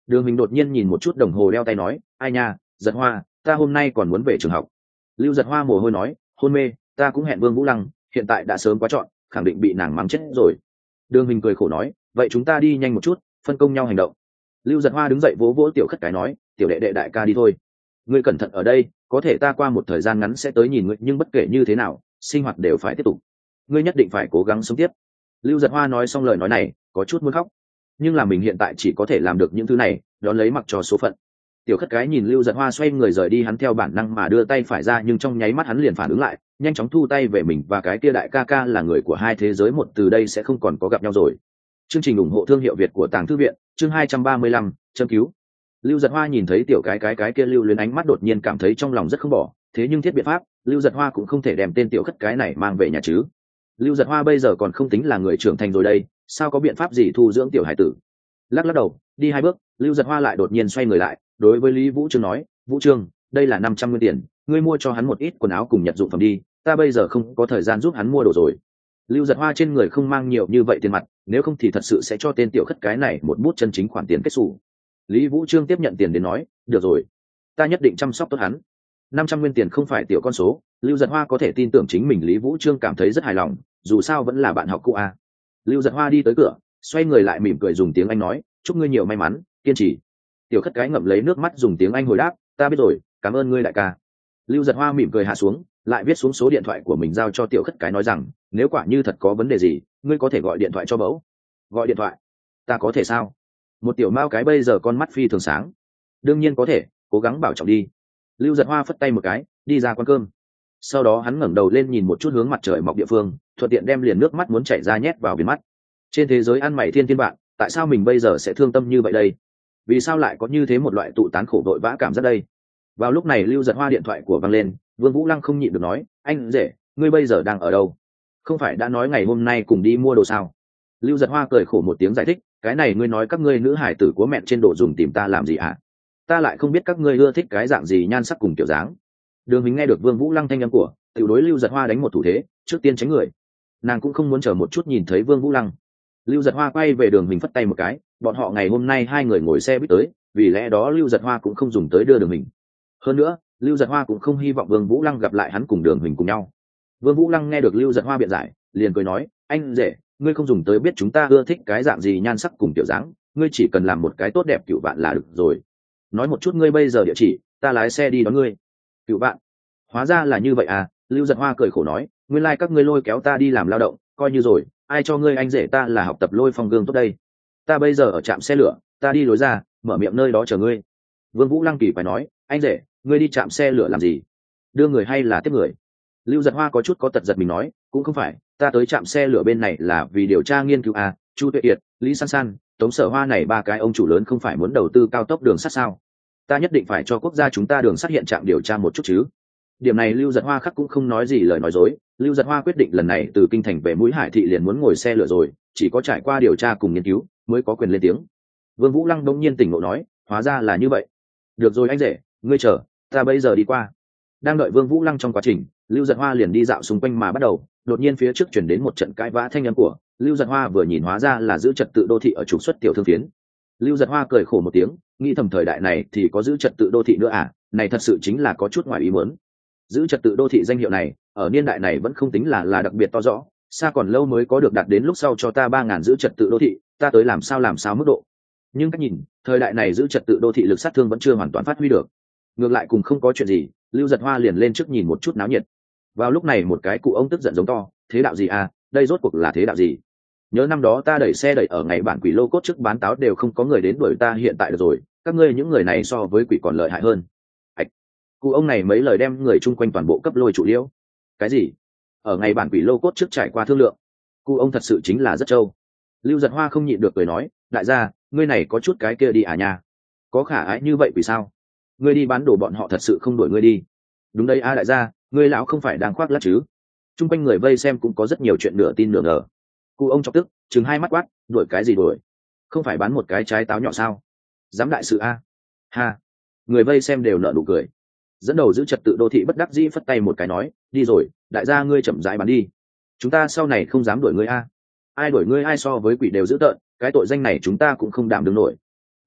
Đường Minh đột nhiên nhìn một chút đồng hồ đeo tay nói, ai nha, Giật Hoa, ta hôm nay còn muốn về trường học. Lưu Giật Hoa mồ hôi nói, hôn mê, ta cũng hẹn Vương Vũ Lăng, hiện tại đã sớm quá chọn, khẳng định bị nàng mắng chết rồi. Đường Minh cười khổ nói, vậy chúng ta đi nhanh một chút, phân công nhau hành động. Lưu Giật Hoa đứng dậy vỗ vỗ Tiểu Khất Cái nói, tiểu đệ đệ đại ca đi thôi, ngươi cẩn thận ở đây, có thể ta qua một thời gian ngắn sẽ tới nhìn ngươi, nhưng bất kể như thế nào sinh hoạt đều phải tiếp tục, ngươi nhất định phải cố gắng sống tiếp. Lưu Giật Hoa nói xong lời nói này có chút muốn khóc, nhưng là mình hiện tại chỉ có thể làm được những thứ này, đón lấy mặc cho số phận. Tiểu Khất Cái nhìn Lưu Giật Hoa xoay người rời đi, hắn theo bản năng mà đưa tay phải ra, nhưng trong nháy mắt hắn liền phản ứng lại, nhanh chóng thu tay về mình và cái kia đại ca ca là người của hai thế giới một, từ đây sẽ không còn có gặp nhau rồi. Chương trình ủng hộ thương hiệu Việt của Tàng Thư viện, chương 235, châm cứu. Lưu Giật Hoa nhìn thấy tiểu cái kia lưu luyến ánh mắt, đột nhiên cảm thấy trong lòng rất không bỏ, thế nhưng thiết biện pháp, Lưu Giật Hoa cũng không thể đem tên Tiểu Khất Cái này mang về nhà chứ. Lưu Giật Hoa bây giờ còn không tính là người trưởng thành rồi đây, sao có biện pháp gì thu dưỡng tiểu hải tử. Lắc đầu đi hai bước, Lưu Giật Hoa lại đột nhiên xoay người lại, đối với Lý Vũ Trương nói, Vũ Trương, đây là 500 nguyên tiền, ngươi mua cho hắn một ít quần áo cùng nhật dụng phẩm đi, ta bây giờ không có thời gian giúp hắn mua đồ rồi. Lưu Giật Hoa trên người không mang nhiều như vậy tiền mặt, nếu không thì thật sự sẽ cho tên Tiểu Khất Cái này một bút chân chính khoản tiền kết xù. Lý Vũ Trương tiếp nhận tiền đến nói, được rồi, ta nhất định chăm sóc tốt hắn. 500 nguyên tiền không phải tiểu con số, Lưu Giật Hoa có thể tin tưởng chính mình. Lý Vũ Trương cảm thấy rất hài lòng, dù sao vẫn là bạn học cũ a. Lưu Giật Hoa đi tới cửa, xoay người lại mỉm cười dùng tiếng Anh nói, chúc ngươi nhiều may mắn, kiên trì. Tiểu Khất Cái ngậm lấy nước mắt dùng tiếng Anh hồi đáp, ta biết rồi, cảm ơn ngươi đại ca. Lưu Giật Hoa mỉm cười hạ xuống, lại viết xuống số điện thoại của mình giao cho Tiểu Khất Cái, nói rằng, nếu quả như thật có vấn đề gì, ngươi có thể gọi điện thoại cho mẫu. Gọi điện thoại? Ta có thể sao? Một tiểu mao cái bây giờ con mắt phi thường sáng. Đương nhiên có thể, cố gắng bảo trọng đi. Lưu Giật Hoa phất tay một cái, đi ra quán cơm. Sau đó hắn ngẩng đầu lên nhìn một chút hướng mặt trời mọc địa phương, thuận tiện đem liền nước mắt muốn chảy ra nhét vào viền mắt. Trên thế giới ăn mày thiên thiên bạn, tại sao mình bây giờ sẽ thương tâm như vậy đây? Vì sao lại có như thế một loại tụ tán khổ vội vã cảm giác đây? Vào lúc này Lưu Giật Hoa điện thoại của vang lên, Vương Vũ Lăng không nhịn được nói, anh rể, ngươi bây giờ đang ở đâu? Không phải đã nói ngày hôm nay cùng đi mua đồ sao? Lưu Giật Hoa cười khổ một tiếng giải thích, cái này ngươi nói các ngươi nữ hải tử của mẹ trên đồ dùng tìm ta làm gì hả? Ta lại không biết các ngươi ưa thích cái dạng gì nhan sắc cùng kiểu dáng. Đường Minh nghe được Vương Vũ Lăng thanh âm của, tiểu đối Lưu Giật Hoa đánh một thủ thế, trước tiên tránh người. Nàng cũng không muốn chờ một chút nhìn thấy Vương Vũ Lăng. Lưu Giật Hoa quay về Đường Minh phất tay một cái, bọn họ ngày hôm nay hai người ngồi xe buýt tới, vì lẽ đó Lưu Giật Hoa cũng không dùng tới đưa Đường Minh. Hơn nữa, Lưu Giật Hoa cũng không hy vọng Vương Vũ Lăng gặp lại hắn cùng Đường Minh cùng nhau. Vương Vũ Lăng nghe được Lưu Giật Hoa biện giải, liền cười nói, anh rể, ngươi không dùng tới biết chúng ta ưa thích cái dạng gì nhan sắc cùng kiểu dáng, ngươi chỉ cần làm một cái tốt đẹp cựu bạn là được rồi. Nói một chút ngươi bây giờ địa chỉ, ta lái xe đi đón ngươi. Cựu bạn? Hóa ra là như vậy à? Lưu Giật Hoa cười khổ nói, nguyên lai các ngươi lôi kéo ta đi làm lao động, coi như rồi, ai cho ngươi anh rể ta là học tập lôi phong gương tốt đây. Ta bây giờ ở trạm xe lửa, ta đi lối ra, mở miệng nơi đó chờ ngươi. Vương Vũ Lăng kỳ phải nói, anh rể, ngươi đi trạm xe lửa làm gì? Đưa người hay là tiếp người? Lưu Giật Hoa có chút có tật giật mình nói, cũng không phải, ta tới trạm xe lửa bên này là vì điều tra nghiên cứu à, Chu Tuệ Kiệt, Lý San San, Tống Sở Hoa này ba cái ông chủ lớn không phải muốn đầu tư cao tốc đường sắt sao? Ta nhất định phải cho quốc gia chúng ta đường sắt hiện trạng điều tra một chút chứ. Điểm này Lưu Giật Hoa khắc cũng không nói gì lời nói dối. Lưu Giật Hoa quyết định lần này từ kinh thành về Mũi Hải thị liền muốn ngồi xe lửa rồi, chỉ có trải qua điều tra cùng nghiên cứu mới có quyền lên tiếng. Vương Vũ Lăng đông nhiên tỉnh ngộ nói, hóa ra là như vậy. Được rồi anh rể, ngươi chờ, ta bây giờ đi qua. Đang đợi Vương Vũ Lăng trong quá trình, Lưu Giật Hoa liền đi dạo xung quanh mà bắt đầu, đột nhiên phía trước chuyển đến một trận cãi vã thanh âm của Lưu Giật Hoa, vừa nhìn hóa ra là giữ trật tự đô thị ở trục xuất tiểu thương phiến. Lưu Giật Hoa cười khổ một tiếng, nghĩ thầm thời đại này thì có giữ trật tự đô thị nữa à, này thật sự chính là có chút ngoài ý muốn. Giữ trật tự đô thị danh hiệu này ở niên đại này vẫn không tính là đặc biệt to rõ, xa còn lâu mới có được đạt đến lúc sau cho ta 3.000 giữ trật tự đô thị, ta tới làm sao mức độ. Nhưng cách nhìn, thời đại này giữ trật tự đô thị lực sát thương vẫn chưa hoàn toàn phát huy được. Ngược lại cùng không có chuyện gì, Lưu Giật Hoa liền lên trước nhìn một chút náo nhiệt. Vào lúc này một cái cụ ông tức giận giống to, thế đạo gì à, đây rốt cuộc là thế đạo gì? Nhớ năm đó ta đẩy xe đẩy ở ngày bản quỷ lô cốt trước bán táo đều không có người đến đuổi ta, hiện tại được rồi, các ngươi những người này so với quỷ còn lợi hại hơn. Ảch! Cụ ông này mấy lời đem người chung quanh toàn bộ cấp lôi trụ liễu. Cái gì? Ở ngày bản quỷ lô cốt trước trải qua thương lượng? Cụ ông thật sự chính là rất trâu. Lưu Giật Hoa không nhịn được cười nói, đại gia, ngươi này có chút cái kia đi à nha? Có khả ái như vậy vì sao? Ngươi đi bán đồ bọn họ thật sự không đuổi ngươi đi? Đúng đấy a đại gia, ngươi lão không phải đang khoác lác chứ? Chung quanh người vây xem cũng có rất nhiều chuyện nửa tin nửa ngờ. Cụ ông chọc tức, trừng hai mắt quát, đuổi cái gì đuổi? Không phải bán một cái trái táo nhỏ sao? Dám đại sự a? Ha! Người vây xem đều nở nụ cười. Dẫn đầu giữ trật tự đô thị bất đắc dĩ phất tay một cái nói, đi rồi, đại gia ngươi chậm rãi bán đi. Chúng ta sau này không dám đuổi ngươi a. Ai đuổi ngươi ai so với quỷ đều dữ tợn, cái tội danh này chúng ta cũng không đảm đương nổi. Uy,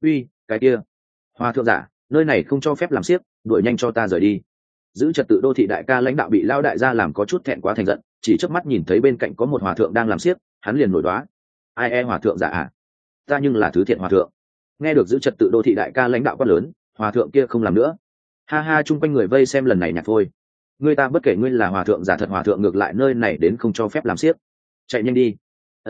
cái kia hòa thượng giả, nơi này không cho phép làm xiếc, đuổi nhanh cho ta rời đi. Giữ trật tự đô thị đại ca lãnh đạo bị lao đại gia làm có chút thẹn quá thành giận, chỉ chớp mắt nhìn thấy bên cạnh có một hòa thượng đang làm xiếc, hắn liền nổi đoá. Ai hòa thượng giả à? Ta nhưng là thứ thiện hòa thượng. Nghe được giữ trật tự đô thị đại ca lãnh đạo quát lớn, hòa thượng kia không làm nữa. Ha ha, chung quanh người vây xem lần này nhạt thôi. Ngươi ta bất kể ngươi là hòa thượng giả thật hòa thượng ngược lại nơi này đến không cho phép làm xiếc. Chạy nhanh đi.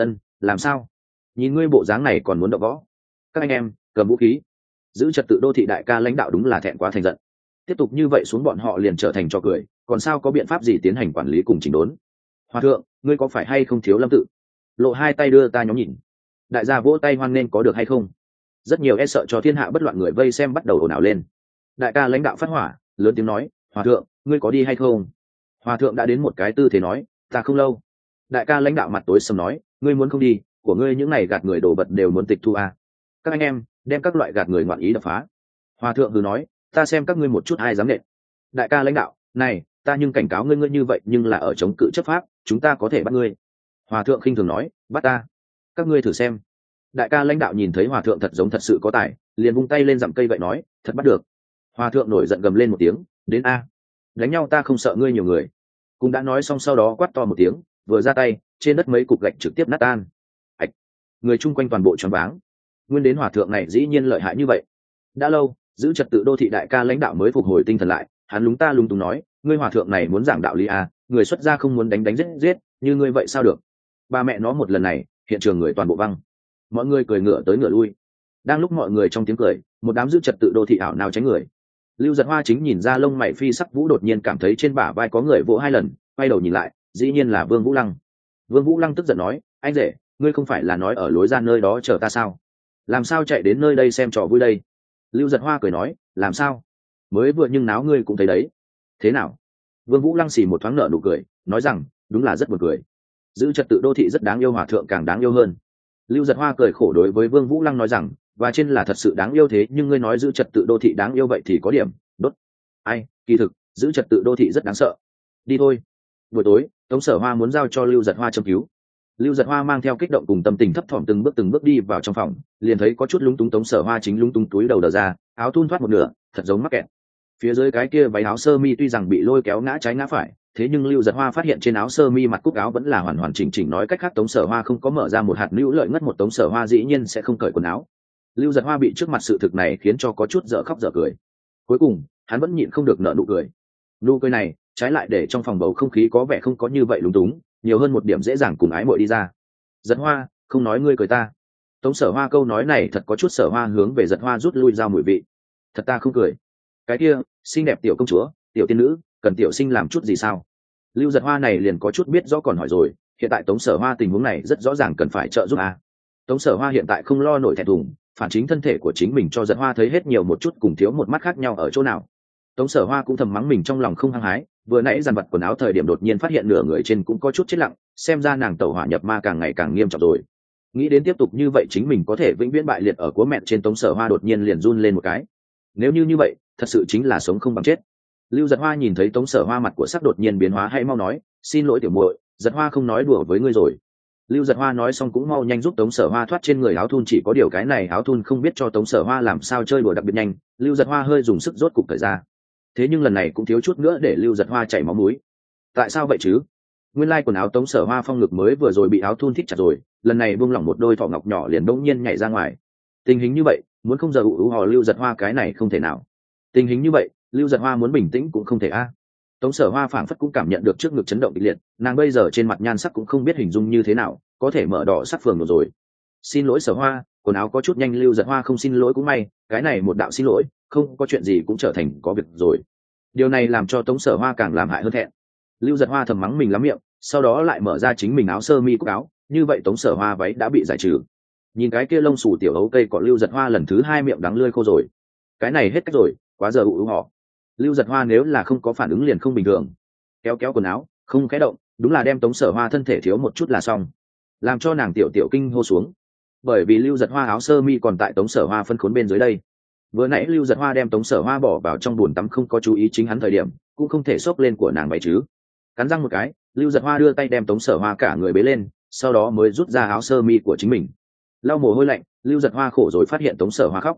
Làm sao? Nhìn ngươi bộ dáng này còn muốn động võ. Các anh em, cầm vũ khí. Giữ trật tự đô thị đại ca lãnh đạo đúng là thẹn quá thành giận. Tiếp tục như vậy xuống bọn họ liền trở thành trò cười, còn sao có biện pháp gì tiến hành quản lý cùng chỉnh đốn. Hòa thượng, ngươi có phải hay không thiếu lâm tự? Lộ hai tay đưa ta nhóm nhìn. Đại gia vỗ tay hoan nghênh có được hay không? Rất nhiều e sợ cho thiên hạ bất loạn người vây xem bắt đầu ồn ào lên. Đại ca lãnh đạo phát hỏa, lớn tiếng nói, hòa thượng, ngươi có đi hay không? Hòa thượng đã đến một cái tư thế nói, ta không lâu. Đại ca lãnh đạo mặt tối sầm nói, ngươi muốn không đi, của ngươi những này gạt người đổ bật đều muốn tịch thu à. Các anh em, đem các loại gạt người ngoạn ý đập phá. Hòa thượng hừ nói, ta xem các ngươi một chút ai dám nện. Đại ca lãnh đạo, này, ta nhưng cảnh cáo ngươi như vậy nhưng là ở chống cự chấp pháp, chúng ta có thể bắt ngươi. Hòa thượng khinh thường nói, bắt ta. Các ngươi thử xem. Đại ca lãnh đạo nhìn thấy hòa thượng thật giống thật sự có tài, liền vung tay lên dặm cây vậy nói, thật bắt được. Hòa thượng nổi giận gầm lên một tiếng, đến a, đánh nhau ta không sợ ngươi nhiều người. Cũng đã nói xong sau đó quát to một tiếng, vừa ra tay, trên đất mấy cục gạch trực tiếp nát tan. Ảch. Người chung quanh toàn bộ choáng váng. Nguyên đến hòa thượng này dĩ nhiên lợi hại như vậy. Đã lâu, giữ trật tự đô thị đại ca lãnh đạo mới phục hồi tinh thần lại, hắn lúng ta lúng túng nói, ngươi hòa thượng này muốn giảng đạo lý à, người xuất gia không muốn đánh giết, như ngươi vậy sao được? Ba mẹ nó một lần này, hiện trường người toàn bộ văng. Mọi người cười ngửa tới ngửa lui. Đang lúc mọi người trong tiếng cười, một đám giữ trật tự đô thị ảo nào tránh người. Lưu Giật Hoa chính nhìn ra lông mày phi sắc vũ đột nhiên cảm thấy trên bả vai có người vỗ hai lần, quay đầu nhìn lại, dĩ nhiên là Vương Vũ Lăng. Vương Vũ Lăng tức giận nói, anh rể, ngươi không phải là nói ở lối ra nơi đó chờ ta sao? Làm sao chạy đến nơi đây xem trò vui đây? Lưu Giật Hoa cười nói, làm sao? Mới vừa nhưng náo ngươi cũng thấy đấy. Thế nào? Vương Vũ Lăng xì một thoáng nở nụ cười, nói rằng, đúng là rất buồn cười. Giữ trật tự đô thị rất đáng yêu, hòa thượng càng đáng yêu hơn. Lưu Giật Hoa cười khổ đối với Vương Vũ Lăng nói rằng, và trên là thật sự đáng yêu thế nhưng ngươi nói giữ trật tự đô thị đáng yêu vậy thì có điểm đốt. Ai, kỳ thực giữ trật tự đô thị rất đáng sợ. Đi thôi. Buổi tối, Tống Sở Hoa muốn giao cho Lưu Giật Hoa châm cứu. Lưu Giật Hoa mang theo kích động cùng tâm tình thấp thỏm từng bước đi vào trong phòng, liền thấy có chút lúng túng Tống Sở Hoa chính lúng túng túi đầu đờ ra, áo thun thoát một nửa, thật giống mắc kẹt. Phía dưới cái kia váy áo sơ mi tuy rằng bị lôi kéo ngã trái ngã phải, thế nhưng Lưu Giật Hoa phát hiện trên áo sơ mi mặt cúc áo vẫn là hoàn hoàn chỉnh chỉnh, nói cách khác Tống Sở Hoa không có mở ra một hạt lưu lợi ngất một Tống Sở Hoa dĩ nhiên sẽ không cởi quần áo. Lưu Giật Hoa bị trước mặt sự thực này khiến cho có chút dở khóc dở cười. Cuối cùng, hắn vẫn nhịn không được nở nụ cười. Nụ cười này, trái lại để trong phòng bầu không khí có vẻ không có như vậy lúng túng, nhiều hơn một điểm dễ dàng cùng ái muội đi ra. Giật Hoa, không nói ngươi cười ta. Tống Sở Hoa câu nói này thật có chút Sở Hoa hướng về Giật Hoa rút lui ra mùi vị. Thật ta không cười. Cái kia, xinh đẹp tiểu công chúa, tiểu tiên nữ, cần tiểu sinh làm chút gì sao? Lưu Giật Hoa này liền có chút biết rõ còn hỏi rồi, hiện tại Tống Sở Hoa tình huống này rất rõ ràng cần phải trợ giúp a. Tống Sở Hoa hiện tại không lo nổi thẹn thùng, phản chính thân thể của chính mình cho Giật Hoa thấy hết nhiều một chút cùng thiếu một mắt khác nhau ở chỗ nào. Tống Sở Hoa cũng thầm mắng mình trong lòng không hăng hái, vừa nãy dàn vặt quần áo thời điểm đột nhiên phát hiện nửa người trên cũng có chút chết lặng, xem ra nàng tẩu hỏa nhập ma càng ngày càng nghiêm trọng rồi. Nghĩ đến tiếp tục như vậy chính mình có thể vĩnh viễn bại liệt ở của mẹ trên, Tống Sở Hoa đột nhiên liền run lên một cái. Nếu như vậy, thật sự chính là sống không bằng chết. Lưu Giật Hoa nhìn thấy Tống Sở Hoa mặt của sắc đột nhiên biến hóa, hãy mau nói, xin lỗi tiểu muội, Giật Hoa không nói đùa với ngươi rồi. Lưu Giật Hoa nói xong cũng mau nhanh giúp Tống Sở Hoa thoát trên người áo thun, chỉ có điều cái này áo thun không biết cho Tống Sở Hoa làm sao chơi đùa đặc biệt nhanh, Lưu Giật Hoa hơi dùng sức rốt cục thời ra. Thế nhưng lần này cũng thiếu chút nữa để Lưu Giật Hoa chảy máu mũi. Tại sao vậy chứ? Nguyên lai quần áo Tống Sở Hoa phong ngực mới vừa rồi bị áo thun thít chặt rồi, lần này buông lỏng một đôi thỏ ngọc nhỏ liền đống nhiên nhảy ra ngoài. Tình hình như vậy, muốn không giờ ủ hò Lưu Giật Hoa cái này không thể nào. Tình hình như vậy, Lưu Giật Hoa muốn bình tĩnh cũng không thể a. Tống Sở Hoa phảng phất cũng cảm nhận được trước ngực chấn động kịch liệt, nàng bây giờ trên mặt nhan sắc cũng không biết hình dung như thế nào, có thể mở đỏ sắc phường rồi. Xin lỗi Sở Hoa, quần áo có chút nhanh. Lưu Giật Hoa không xin lỗi cũng may, cái này một đạo xin lỗi, không có chuyện gì cũng trở thành có việc rồi. Điều này làm cho Tống Sở Hoa càng làm hại hơn thẹn. Lưu Giật Hoa thầm mắng mình lắm miệng, sau đó lại mở ra chính mình áo sơ mi cúc áo, như vậy Tống Sở Hoa váy đã bị giải trừ. Nhìn cái kia lông xù tiểu ấu cây của Lưu Giật Hoa lần thứ hai miệng đắng lưỡi khô rồi. Cái này hết cách rồi, quá giờ ủ họ. Lưu Giật Hoa nếu là không có phản ứng liền không bình thường. Kéo quần áo, không khẽ động, đúng là đem Tống Sở Hoa thân thể thiếu một chút là xong, làm cho nàng tiểu kinh hô xuống. Bởi vì Lưu Giật Hoa áo sơ mi còn tại Tống Sở Hoa phân khốn bên dưới đây. Vừa nãy Lưu Giật Hoa đem Tống Sở Hoa bỏ vào trong bồn tắm không có chú ý chính hắn thời điểm, cũng không thể xốc lên của nàng vậy chứ. Cắn răng một cái, Lưu Giật Hoa đưa tay đem Tống Sở Hoa cả người bế lên, sau đó mới rút ra áo sơ mi của chính mình. Lau mồ hôi lạnh, Lưu Giật Hoa khổ rồi phát hiện Tống Sở Hoa khóc.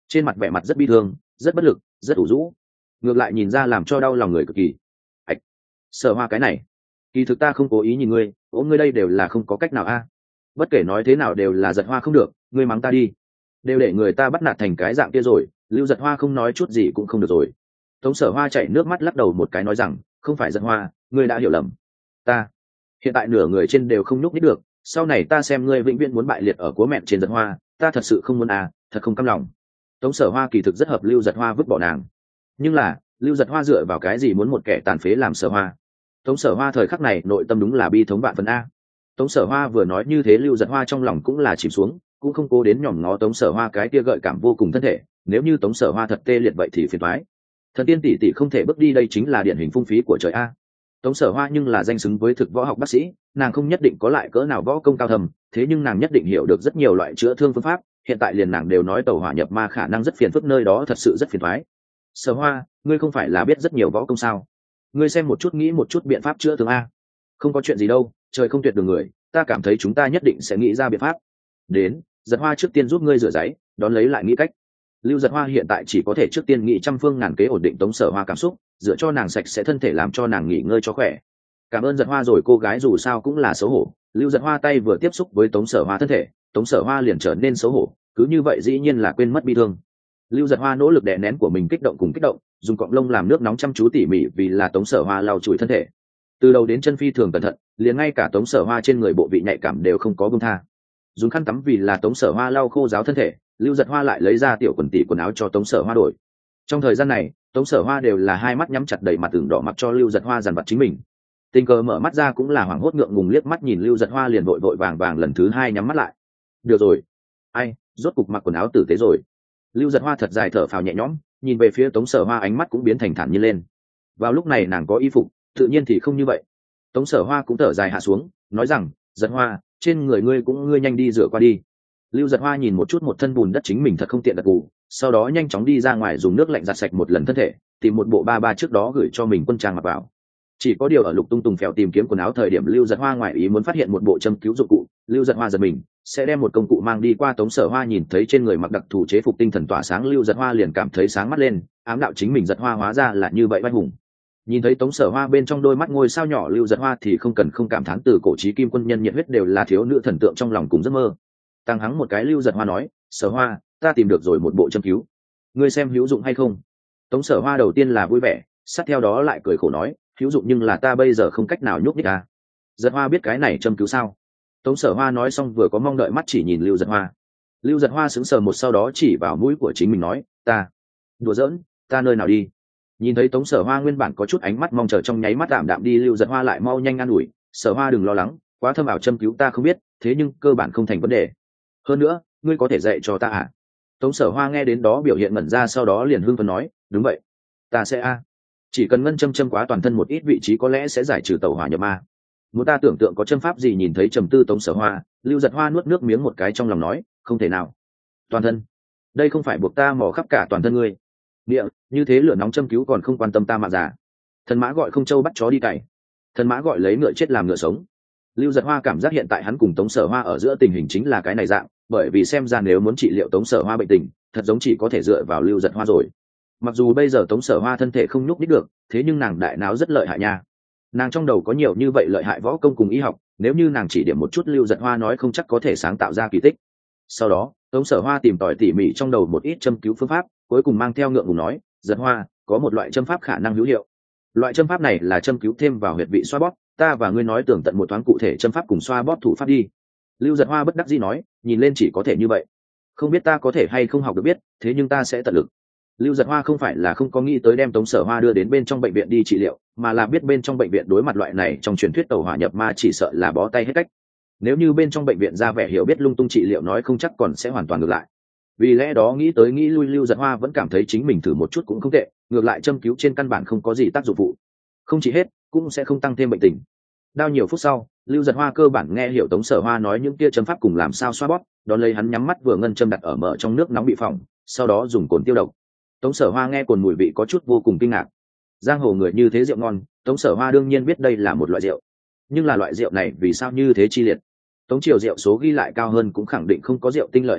trên mặt vẻ mặt rất bi thương, rất bất lực, rất ủ rũ, ngược lại nhìn ra làm cho đau lòng người cực kỳ. ạch Sở Hoa, cái này kỳ thực ta không cố ý nhìn ngươi, ôm ngươi đây đều là không có cách nào a. Bất kể nói thế nào đều là Giật Hoa không được, ngươi mắng ta đi, đều để người ta bắt nạt thành cái dạng kia rồi. Lưu Giật Hoa không nói chút gì cũng không được rồi. Tống Sở Hoa chảy nước mắt lắc đầu một cái nói rằng, không phải Giật Hoa, ngươi đã hiểu lầm. Ta hiện tại nửa người trên đều không nhúc nhích được, sau này ta xem ngươi vĩnh viễn muốn bại liệt ở cúa mẹn trên Giật Hoa, ta thật sự không muốn à, thật không cam lòng. Tống Sở Hoa kỳ thực rất hợp Lưu Giật Hoa vứt bỏ nàng, nhưng là Lưu Giật Hoa dựa vào cái gì muốn một kẻ tàn phế làm Sở Hoa? Tống Sở Hoa thời khắc này nội tâm đúng là bi thống vạn phần a. Tống Sở Hoa vừa nói như thế, Lưu Giật Hoa trong lòng cũng là chìm xuống, cũng không cố đến nhòm ngó Tống Sở Hoa cái kia gợi cảm vô cùng thân thể. Nếu như Tống Sở Hoa thật tê liệt vậy thì phiền toái. Thần tiên tỷ tỷ không thể bước đi, đây chính là điển hình phung phí của trời a. Tống Sở Hoa nhưng là danh xứng với thực võ học bác sĩ, nàng không nhất định có lại cỡ nào võ công cao thầm, thế nhưng nàng nhất định hiểu được rất nhiều loại chữa thương phương pháp. Hiện tại liền nàng đều nói tẩu hỏa nhập ma khả năng rất phiền phức, nơi đó thật sự rất phiền toái. Sở Hoa, ngươi không phải là biết rất nhiều võ công sao? Ngươi xem một chút, nghĩ một chút biện pháp chữa thương a. Không có chuyện gì đâu, trời không tuyệt đường người, ta cảm thấy chúng ta nhất định sẽ nghĩ ra biện pháp. Đến, Giật Hoa trước tiên giúp ngươi rửa giấy, đón lấy lại nghĩ cách. Lưu Giật Hoa hiện tại chỉ có thể trước tiên nghĩ trăm phương ngàn kế ổn định Tống Sở Hoa cảm xúc, dựa cho nàng sạch sẽ thân thể, làm cho nàng nghỉ ngơi cho khỏe. Cảm ơn Giật Hoa rồi, cô gái dù sao cũng là xấu hổ. Lưu Giật Hoa tay vừa tiếp xúc với Tống Sở Hoa thân thể, Tống Sở Hoa liền trở nên xấu hổ, cứ như vậy dĩ nhiên là quên mất bi thương. Lưu Giật Hoa nỗ lực đè nén của mình kích động cùng kích động, dùng cọng lông làm nước nóng chăm chú tỉ mỉ vì là Tống Sở Hoa lau chùi thân thể, từ đầu đến chân phi thường cẩn thận, liền ngay cả Tống Sở Hoa trên người bộ vị nhạy cảm đều không có buông tha. Dùng khăn tắm vì là Tống Sở Hoa lau khô ráo thân thể, Lưu Giật Hoa lại lấy ra tiểu quần tỉ quần áo cho Tống Sở Hoa đổi. Trong thời gian này, Tống Sở Hoa đều là hai mắt nhắm chặt, đầy mặt ửng đỏ, mặc cho Lưu Giật Hoa dằn vặt chính mình. Tình cờ mở mắt ra cũng là hoảng hốt ngượng ngùng liếc mắt nhìn Lưu Giật Hoa, liền vội vội vàng vàng lần thứ hai nhắm mắt lại. Được rồi, ai, rốt cục mặc quần áo tử tế rồi. Lưu Giật Hoa thật dài thở phào nhẹ nhõm, nhìn về phía Tống Sở Hoa, ánh mắt cũng biến thành thản nhiên lên. Vào lúc này nàng có y phục, tự nhiên thì không như vậy. Tống Sở Hoa cũng thở dài hạ xuống, nói rằng, Giật Hoa, trên người ngươi cũng ngươi nhanh đi rửa qua đi. Lưu Giật Hoa nhìn một chút một thân bùn đất chính mình thật không tiện đặt gù, sau đó nhanh chóng đi ra ngoài dùng nước lạnh giặt sạch một lần thân thể, tìm một bộ ba trước đó gửi cho mình quân trang mặc vào. Chỉ có điều ở lục tung tùng phèo tìm kiếm quần áo thời điểm, Lưu Giật Hoa ngoài ý muốn phát hiện một bộ châm cứu dụng cụ. Lưu Giật Hoa giật mình, sẽ đem một công cụ mang đi qua. Tống Sở Hoa nhìn thấy trên người mặc đặc thù chế phục, tinh thần tỏa sáng, Lưu Giật Hoa liền cảm thấy sáng mắt lên, ám đạo chính mình Giật Hoa hóa ra là như vậy oai hùng. Nhìn thấy Tống Sở Hoa bên trong đôi mắt ngôi sao nhỏ, Lưu Giật Hoa thì không cần không cảm thán, từ cổ chí kim quân nhân nhiệt huyết đều là thiếu nữ thần tượng trong lòng cùng giấc mơ. Tăng hắng một cái, Lưu Giật Hoa nói, Sở Hoa, ta tìm được rồi một bộ châm cứu, ngươi xem hữu dụng hay không? Tống Sở Hoa đầu tiên là vui vẻ, sát theo đó lại cười khổ nói, hữu dụng nhưng là ta bây giờ không cách nào nhúc nhích à. Giật Hoa biết cái này châm cứu sao? Tống Sở Hoa nói xong vừa có mong đợi mắt chỉ nhìn Lưu Giật Hoa. Lưu Giật Hoa sững sờ một, sau đó chỉ vào mũi của chính mình nói, ta đùa giỡn, ta nơi nào đi? Nhìn thấy Tống Sở Hoa nguyên bản có chút ánh mắt mong chờ, trong nháy mắt tạm đạm đi, Lưu Giật Hoa lại mau nhanh an ủi, Sở Hoa đừng lo lắng, quá thâm ảo châm cứu ta không biết, thế nhưng cơ bản không thành vấn đề. Hơn nữa, ngươi có thể dạy cho ta à? Tống Sở Hoa nghe đến đó biểu hiện ngẩn ra, sau đó liền hưng phấn nói, đúng vậy, ta sẽ a. Chỉ cần ngân châm quá toàn thân một ít vị trí có lẽ sẽ giải trừ tẩu hỏa nhập ma. Muốn ta tưởng tượng có châm pháp gì? Nhìn thấy trầm tư Tống Sở Hoa, Lưu Giật Hoa nuốt nước miếng một cái, trong lòng nói, không thể nào. Toàn thân? Đây không phải buộc ta mò khắp cả toàn thân ngươi. Địa, như thế lửa nóng châm cứu còn không quan tâm ta mạng giả. Thần mã gọi không trâu bắt chó đi cày, thần mã gọi lấy ngựa chết làm ngựa sống. Lưu Giật Hoa cảm giác hiện tại hắn cùng Tống Sở Hoa ở giữa tình hình chính là cái này dạng, bởi vì xem ra nếu muốn trị liệu Tống Sở Hoa bệnh tình, thật giống chỉ có thể dựa vào Lưu Giật Hoa rồi. Mặc dù bây giờ Tống Sở Hoa thân thể không nhúc nhích được, thế nhưng nàng đại não rất lợi hại nha. Nàng trong đầu có nhiều như vậy lợi hại võ công cùng y học, nếu như nàng chỉ điểm một chút Lưu Giật Hoa, nói không chắc có thể sáng tạo ra kỳ tích. Sau đó Tống Sở Hoa tìm tòi tỉ mỉ trong đầu một ít châm cứu phương pháp, cuối cùng mang theo ngượng ngùng nói, Giật Hoa, có một loại châm pháp khả năng hữu hiệu. Loại châm pháp này là châm cứu thêm vào huyệt vị xoa bóp, ta và ngươi nói tường tận một thoáng cụ thể châm pháp cùng xoa bóp thủ pháp đi. Lưu Giật Hoa bất đắc dĩ nói, nhìn lên chỉ có thể như vậy, không biết ta có thể hay không học được biết, thế nhưng ta sẽ tận lực. Lưu Giật Hoa không phải là không có nghĩ tới đem Tống Sở Hoa đưa đến bên trong bệnh viện đi trị liệu, mà là biết bên trong bệnh viện đối mặt loại này trong truyền thuyết tẩu hỏa nhập ma chỉ sợ là bó tay hết cách. Nếu như bên trong bệnh viện ra vẻ hiểu biết lung tung trị liệu, nói không chắc còn sẽ hoàn toàn ngược lại. Vì lẽ đó nghĩ tới nghĩ lui, Lưu Giật Hoa vẫn cảm thấy chính mình thử một chút cũng không tệ, ngược lại châm cứu trên căn bản không có gì tác dụng phụ, không chỉ hết cũng sẽ không tăng thêm bệnh tình. Đau nhiều phút sau, Lưu Giật Hoa cơ bản nghe hiểu Tống Sở Hoa nói những kia châm pháp cùng làm sao xoa bóp, đón lấy hắn nhắm mắt vừa ngân châm đặt ở mở trong nước nóng bị phỏng, sau đó dùng cồn tiêu độc. Tống Sở Hoa nghe cồn mùi vị có chút vô cùng kinh ngạc. Giang hồ người như thế rượu ngon, Tống Sở Hoa đương nhiên biết đây là một loại rượu, nhưng là loại rượu này vì sao như thế chi liệt? Tống triều rượu số ghi lại cao hơn cũng khẳng định không có rượu tinh lợi hại à,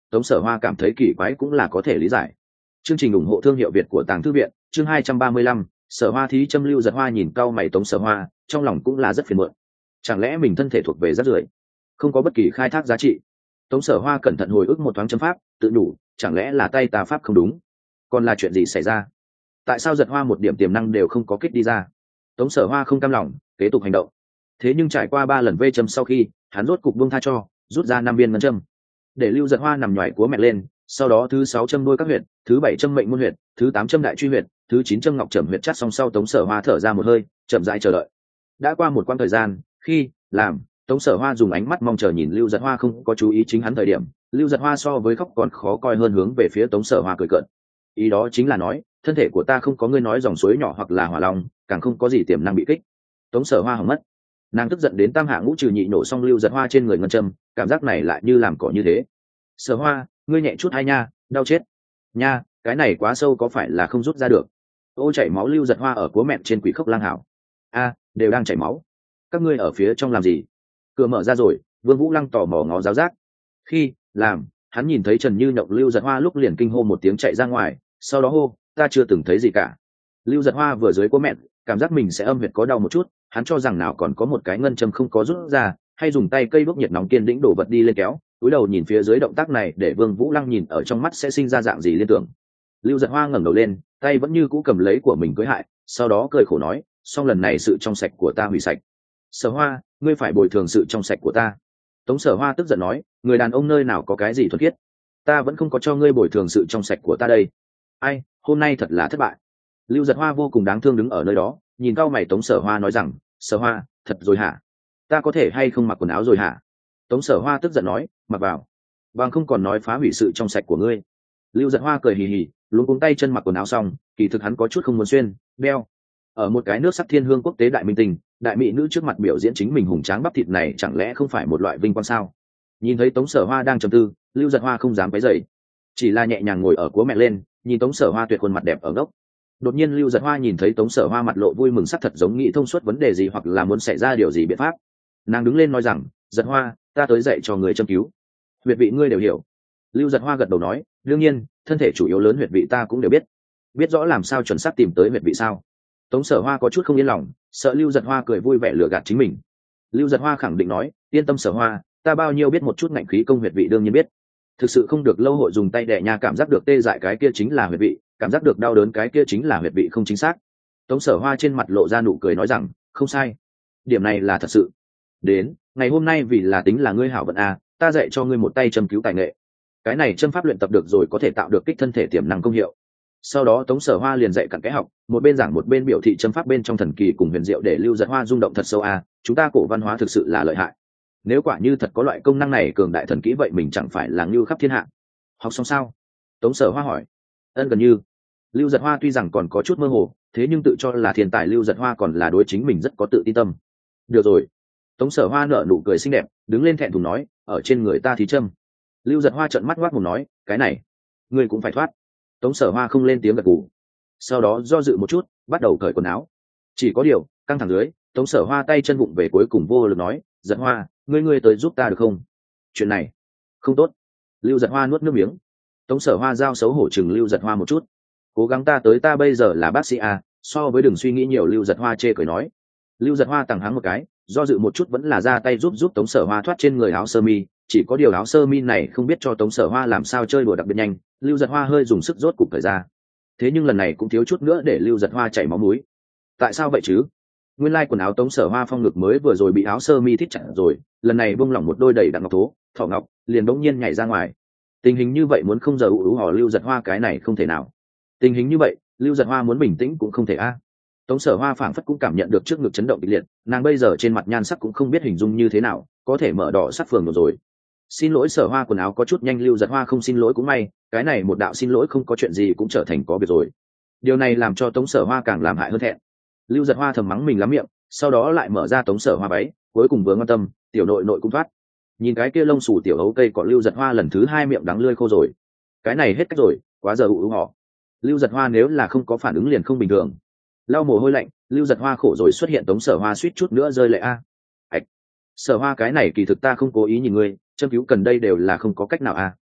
Tống Sở Hoa cảm thấy kỳ quái cũng là có thể lý giải. Chương trình ủng hộ thương hiệu Việt của Tàng Thư viện, chương 235, Sở Hoa thí châm. Lưu Giật Hoa nhìn cau mày Tống Sở Hoa, trong lòng cũng là rất phiền muộn. Chẳng lẽ mình thân thể thuộc về rác rưởi, không có bất kỳ khai thác giá trị? Tống Sở Hoa cẩn thận hồi ức một thoáng châm pháp, tự đủ, chẳng lẽ là tay ta pháp không đúng? Còn là chuyện gì xảy ra? Tại sao Giật Hoa một điểm tiềm năng đều không có kích đi ra? Tống Sở Hoa không cam lòng, kế tục hành động. Thế nhưng trải qua 3 lần vê châm sau khi, hắn rốt cục buông tha cho, rút ra 5 viên ngân châm, để Lưu Giật Hoa nằm nhoài cúa mẹ lên. Sau đó thứ 6 châm đuôi các huyệt, thứ 7 châm mệnh môn huyệt, thứ 8 châm đại truy huyệt, thứ 9 châm ngọc trầm huyệt chắt xong sau, Tống Sở Hoa thở ra một hơi, chậm rãi chờ đợi. Đã qua một quãng thời gian, khi làm Tống Sở Hoa dùng ánh mắt mong chờ nhìn Lưu Giật Hoa không có chú ý chính hắn thời điểm, Lưu Giật Hoa so với khóc còn khó coi hơn, hướng về phía Tống Sở Hoa cười cợt. Ý đó chính là nói, thân thể của ta không có ngươi nói dòng suối nhỏ hoặc là hỏa long, càng không có gì tiềm năng bị kích. Tống Sở Hoa hỏng mất, nàng tức giận đến tam hạ ngũ trừ nhị nổ xong Lưu Giật Hoa trên người ngân châm, cảm giác này lại như làm cỏ như thế. Sở Hoa, ngươi nhẹ chút hay nha, đau chết nha, cái này quá sâu có phải là không rút ra được? Ô chảy máu. Lưu Giật Hoa ở cúa mẹn trên quỷ khốc lang hảo. A, đều đang chảy máu. Các ngươi ở phía trong làm gì? Cửa mở ra rồi, Vương Vũ Lăng tò mò ngó giáo giác. Khi làm hắn nhìn thấy Trần Như Nhộng Lưu Giật Hoa lúc liền kinh hô một tiếng chạy ra ngoài, sau đó hô, ta chưa từng thấy gì cả. Lưu Giật Hoa vừa dưới cúa mẹn, cảm giác mình sẽ âm huyệt có đau một chút, hắn cho rằng nào còn có một cái ngân châm không có rút ra, hay dùng tay cây đuốc nhiệt nóng kiên đĩnh đổ vật đi lên kéo. Cúi đầu nhìn phía dưới, động tác này để Vương Vũ Lăng nhìn ở trong mắt sẽ sinh ra dạng gì liên tưởng. Lưu Giật Hoa ngẩng đầu lên, tay vẫn như cũ cầm lấy của mình cưới hại, sau đó cười khổ nói, xong lần này sự trong sạch của ta hủy sạch. Sở Hoa, ngươi phải bồi thường sự trong sạch của ta. Tống Sở Hoa tức giận nói, người đàn ông nơi nào có cái gì thuần khiết, ta vẫn không có cho ngươi bồi thường sự trong sạch của ta đây. Ai, hôm nay thật là thất bại. Lưu Giật Hoa vô cùng đáng thương đứng ở nơi đó, nhìn cau mày Tống Sở Hoa nói rằng, Sở Hoa, thật rồi hả? Ta có thể hay không mặc quần áo rồi hả? Tống Sở Hoa tức giận nói, mặc vào, bằng không còn nói phá hủy sự trong sạch của ngươi. Lưu Giật Hoa cười hì hì, luống cuống tay chân mặc quần áo xong, kỳ thực hắn có chút không muốn xuyên đeo. Ở một cái nước sắc thiên hương quốc tế đại minh tinh, đại mỹ nữ trước mặt biểu diễn chính mình hùng tráng bắp thịt này chẳng lẽ không phải một loại vinh quang sao? Nhìn thấy Tống Sở Hoa đang trầm tư, Lưu Giật Hoa không dám quấy rầy, chỉ là nhẹ nhàng ngồi ở cúa mẹ lên, nhìn Tống Sở Hoa tuyệt khuôn mặt đẹp ở gốc. Đột nhiên Lưu Giật Hoa nhìn thấy Tống Sở Hoa mặt lộ vui mừng sắc, thật giống nghĩ thông suốt vấn đề gì hoặc là muốn xảy ra điều gì biện pháp. Nàng đứng lên nói rằng, Giật Hoa, ta tới dạy cho người châm cứu, huyệt vị ngươi đều hiểu. Lưu Giật Hoa gật đầu nói, đương nhiên, thân thể chủ yếu lớn huyệt vị ta cũng đều biết. Biết rõ làm sao chuẩn xác tìm tới huyệt vị sao? Tống Sở Hoa có chút không yên lòng, sợ Lưu Giật Hoa cười vui vẻ lừa gạt chính mình. Lưu Giật Hoa khẳng định nói, yên tâm Sở Hoa, ta bao nhiêu biết một chút ngạnh khí công huyệt vị đương nhiên biết. Thực sự không được lâu hội dùng tay đè nha, cảm giác được tê dại cái kia chính là huyệt vị, cảm giác được đau đớn cái kia chính là huyệt vị không chính xác. Tống Sở Hoa trên mặt lộ ra nụ cười nói rằng, không sai, điểm này là thật sự. Đến ngày hôm nay vì là tính là ngươi hảo vận a, ta dạy cho ngươi một tay châm cứu tài nghệ. Cái này châm pháp luyện tập được rồi có thể tạo được kích thân thể tiềm năng công hiệu. Sau đó Tống Sở Hoa liền dạy cặn kẽ học, một bên giảng một bên biểu thị châm pháp bên trong thần kỳ cùng huyền diệu, để Lưu Giật Hoa rung động thật sâu a, chúng ta cổ văn hóa thực sự là lợi hại. Nếu quả như thật có loại công năng này cường đại thần kỹ, vậy mình chẳng phải là ngưu khắp thiên hạ. Học xong sao? Tống Sở Hoa hỏi. Ân, gần như. Lưu Giật Hoa tuy rằng còn có chút mơ hồ, thế nhưng tự cho là thiên tài Lưu Giật Hoa còn là đối chính mình rất có tự tin tâm. Được rồi. Tống Sở Hoa nở nụ cười xinh đẹp, đứng lên thẹn thùng nói, ở trên người ta thí châm. Lưu Giật Hoa trợn mắt ngoác mồm nói, cái này ngươi cũng phải thoát. Tống Sở Hoa không lên tiếng gật gù, sau đó do dự một chút, bắt đầu cởi quần áo. Chỉ có điều căng thẳng dưới, Tống Sở Hoa tay chân vụng về, cuối cùng vô lực nói, Giật Hoa, ngươi tới giúp ta được không? Chuyện này không tốt. Lưu Giật Hoa nuốt nước miếng. Tống Sở Hoa giao xấu hổ chừng Lưu Giật Hoa một chút, cố gắng ta tới, ta bây giờ là bác sĩ a, so với đừng suy nghĩ nhiều. Lưu Giật Hoa chê cười nói. Lưu Giật Hoa tằng hắng một cái, do dự một chút vẫn là ra tay giúp Tống Sở Hoa thoát trên người áo sơ mi. Chỉ có điều áo sơ mi này không biết cho Tống Sở Hoa làm sao chơi đùa đặc biệt nhanh, Lưu Giật Hoa hơi dùng sức rốt cục thời ra. Thế nhưng lần này cũng thiếu chút nữa để Lưu Giật Hoa chảy máu mũi. Tại sao vậy chứ? Nguyên lai quần áo Tống Sở Hoa phong ngực mới vừa rồi bị áo sơ mi thít chặt rồi, lần này buông lỏng một đôi đầy đặn ngọc thố, thỏ ngọc, liền bỗng nhiên nhảy ra ngoài. Tình hình như vậy muốn không giờ ủ hò Lưu Giật Hoa cái này không thể nào. Tình hình như vậy, Lưu Giật Hoa muốn bình tĩnh cũng không thể a. Tống Sở Hoa phảng phất cũng cảm nhận được trước ngực chấn động kịch liệt, nàng bây giờ trên mặt nhan sắc cũng không biết hình dung như thế nào, có thể mở đỏ sắc phường rồi. Xin lỗi Sở Hoa, quần áo có chút nhanh. Lưu Giật Hoa không xin lỗi cũng may, cái này một đạo xin lỗi không có chuyện gì cũng trở thành có việc rồi. Điều này làm cho Tống Sở Hoa càng làm hại hơn thẹn. Lưu Giật Hoa thầm mắng mình lắm miệng, sau đó lại mở ra Tống Sở Hoa váy, cuối cùng vừa quan tâm, tiểu nội nội cũng thoát. Nhìn cái kia lông xù tiểu ấu cây cọ, Lưu Giật Hoa lần thứ hai miệng đắng lưỡi khô rồi. Cái này hết cách rồi, quá giờ ủ họ. Lưu Giật Hoa nếu là không có phản ứng liền không bình thường. Lau mồ hôi lạnh, Lưu Giật Hoa khổ rồi, xuất hiện Tống Sở Hoa suýt chút nữa rơi lệ a. Ảch, Sở Hoa, cái này kỳ thực ta không cố ý nhìn ngươi, châm cứu cần đây đều là không có cách nào a.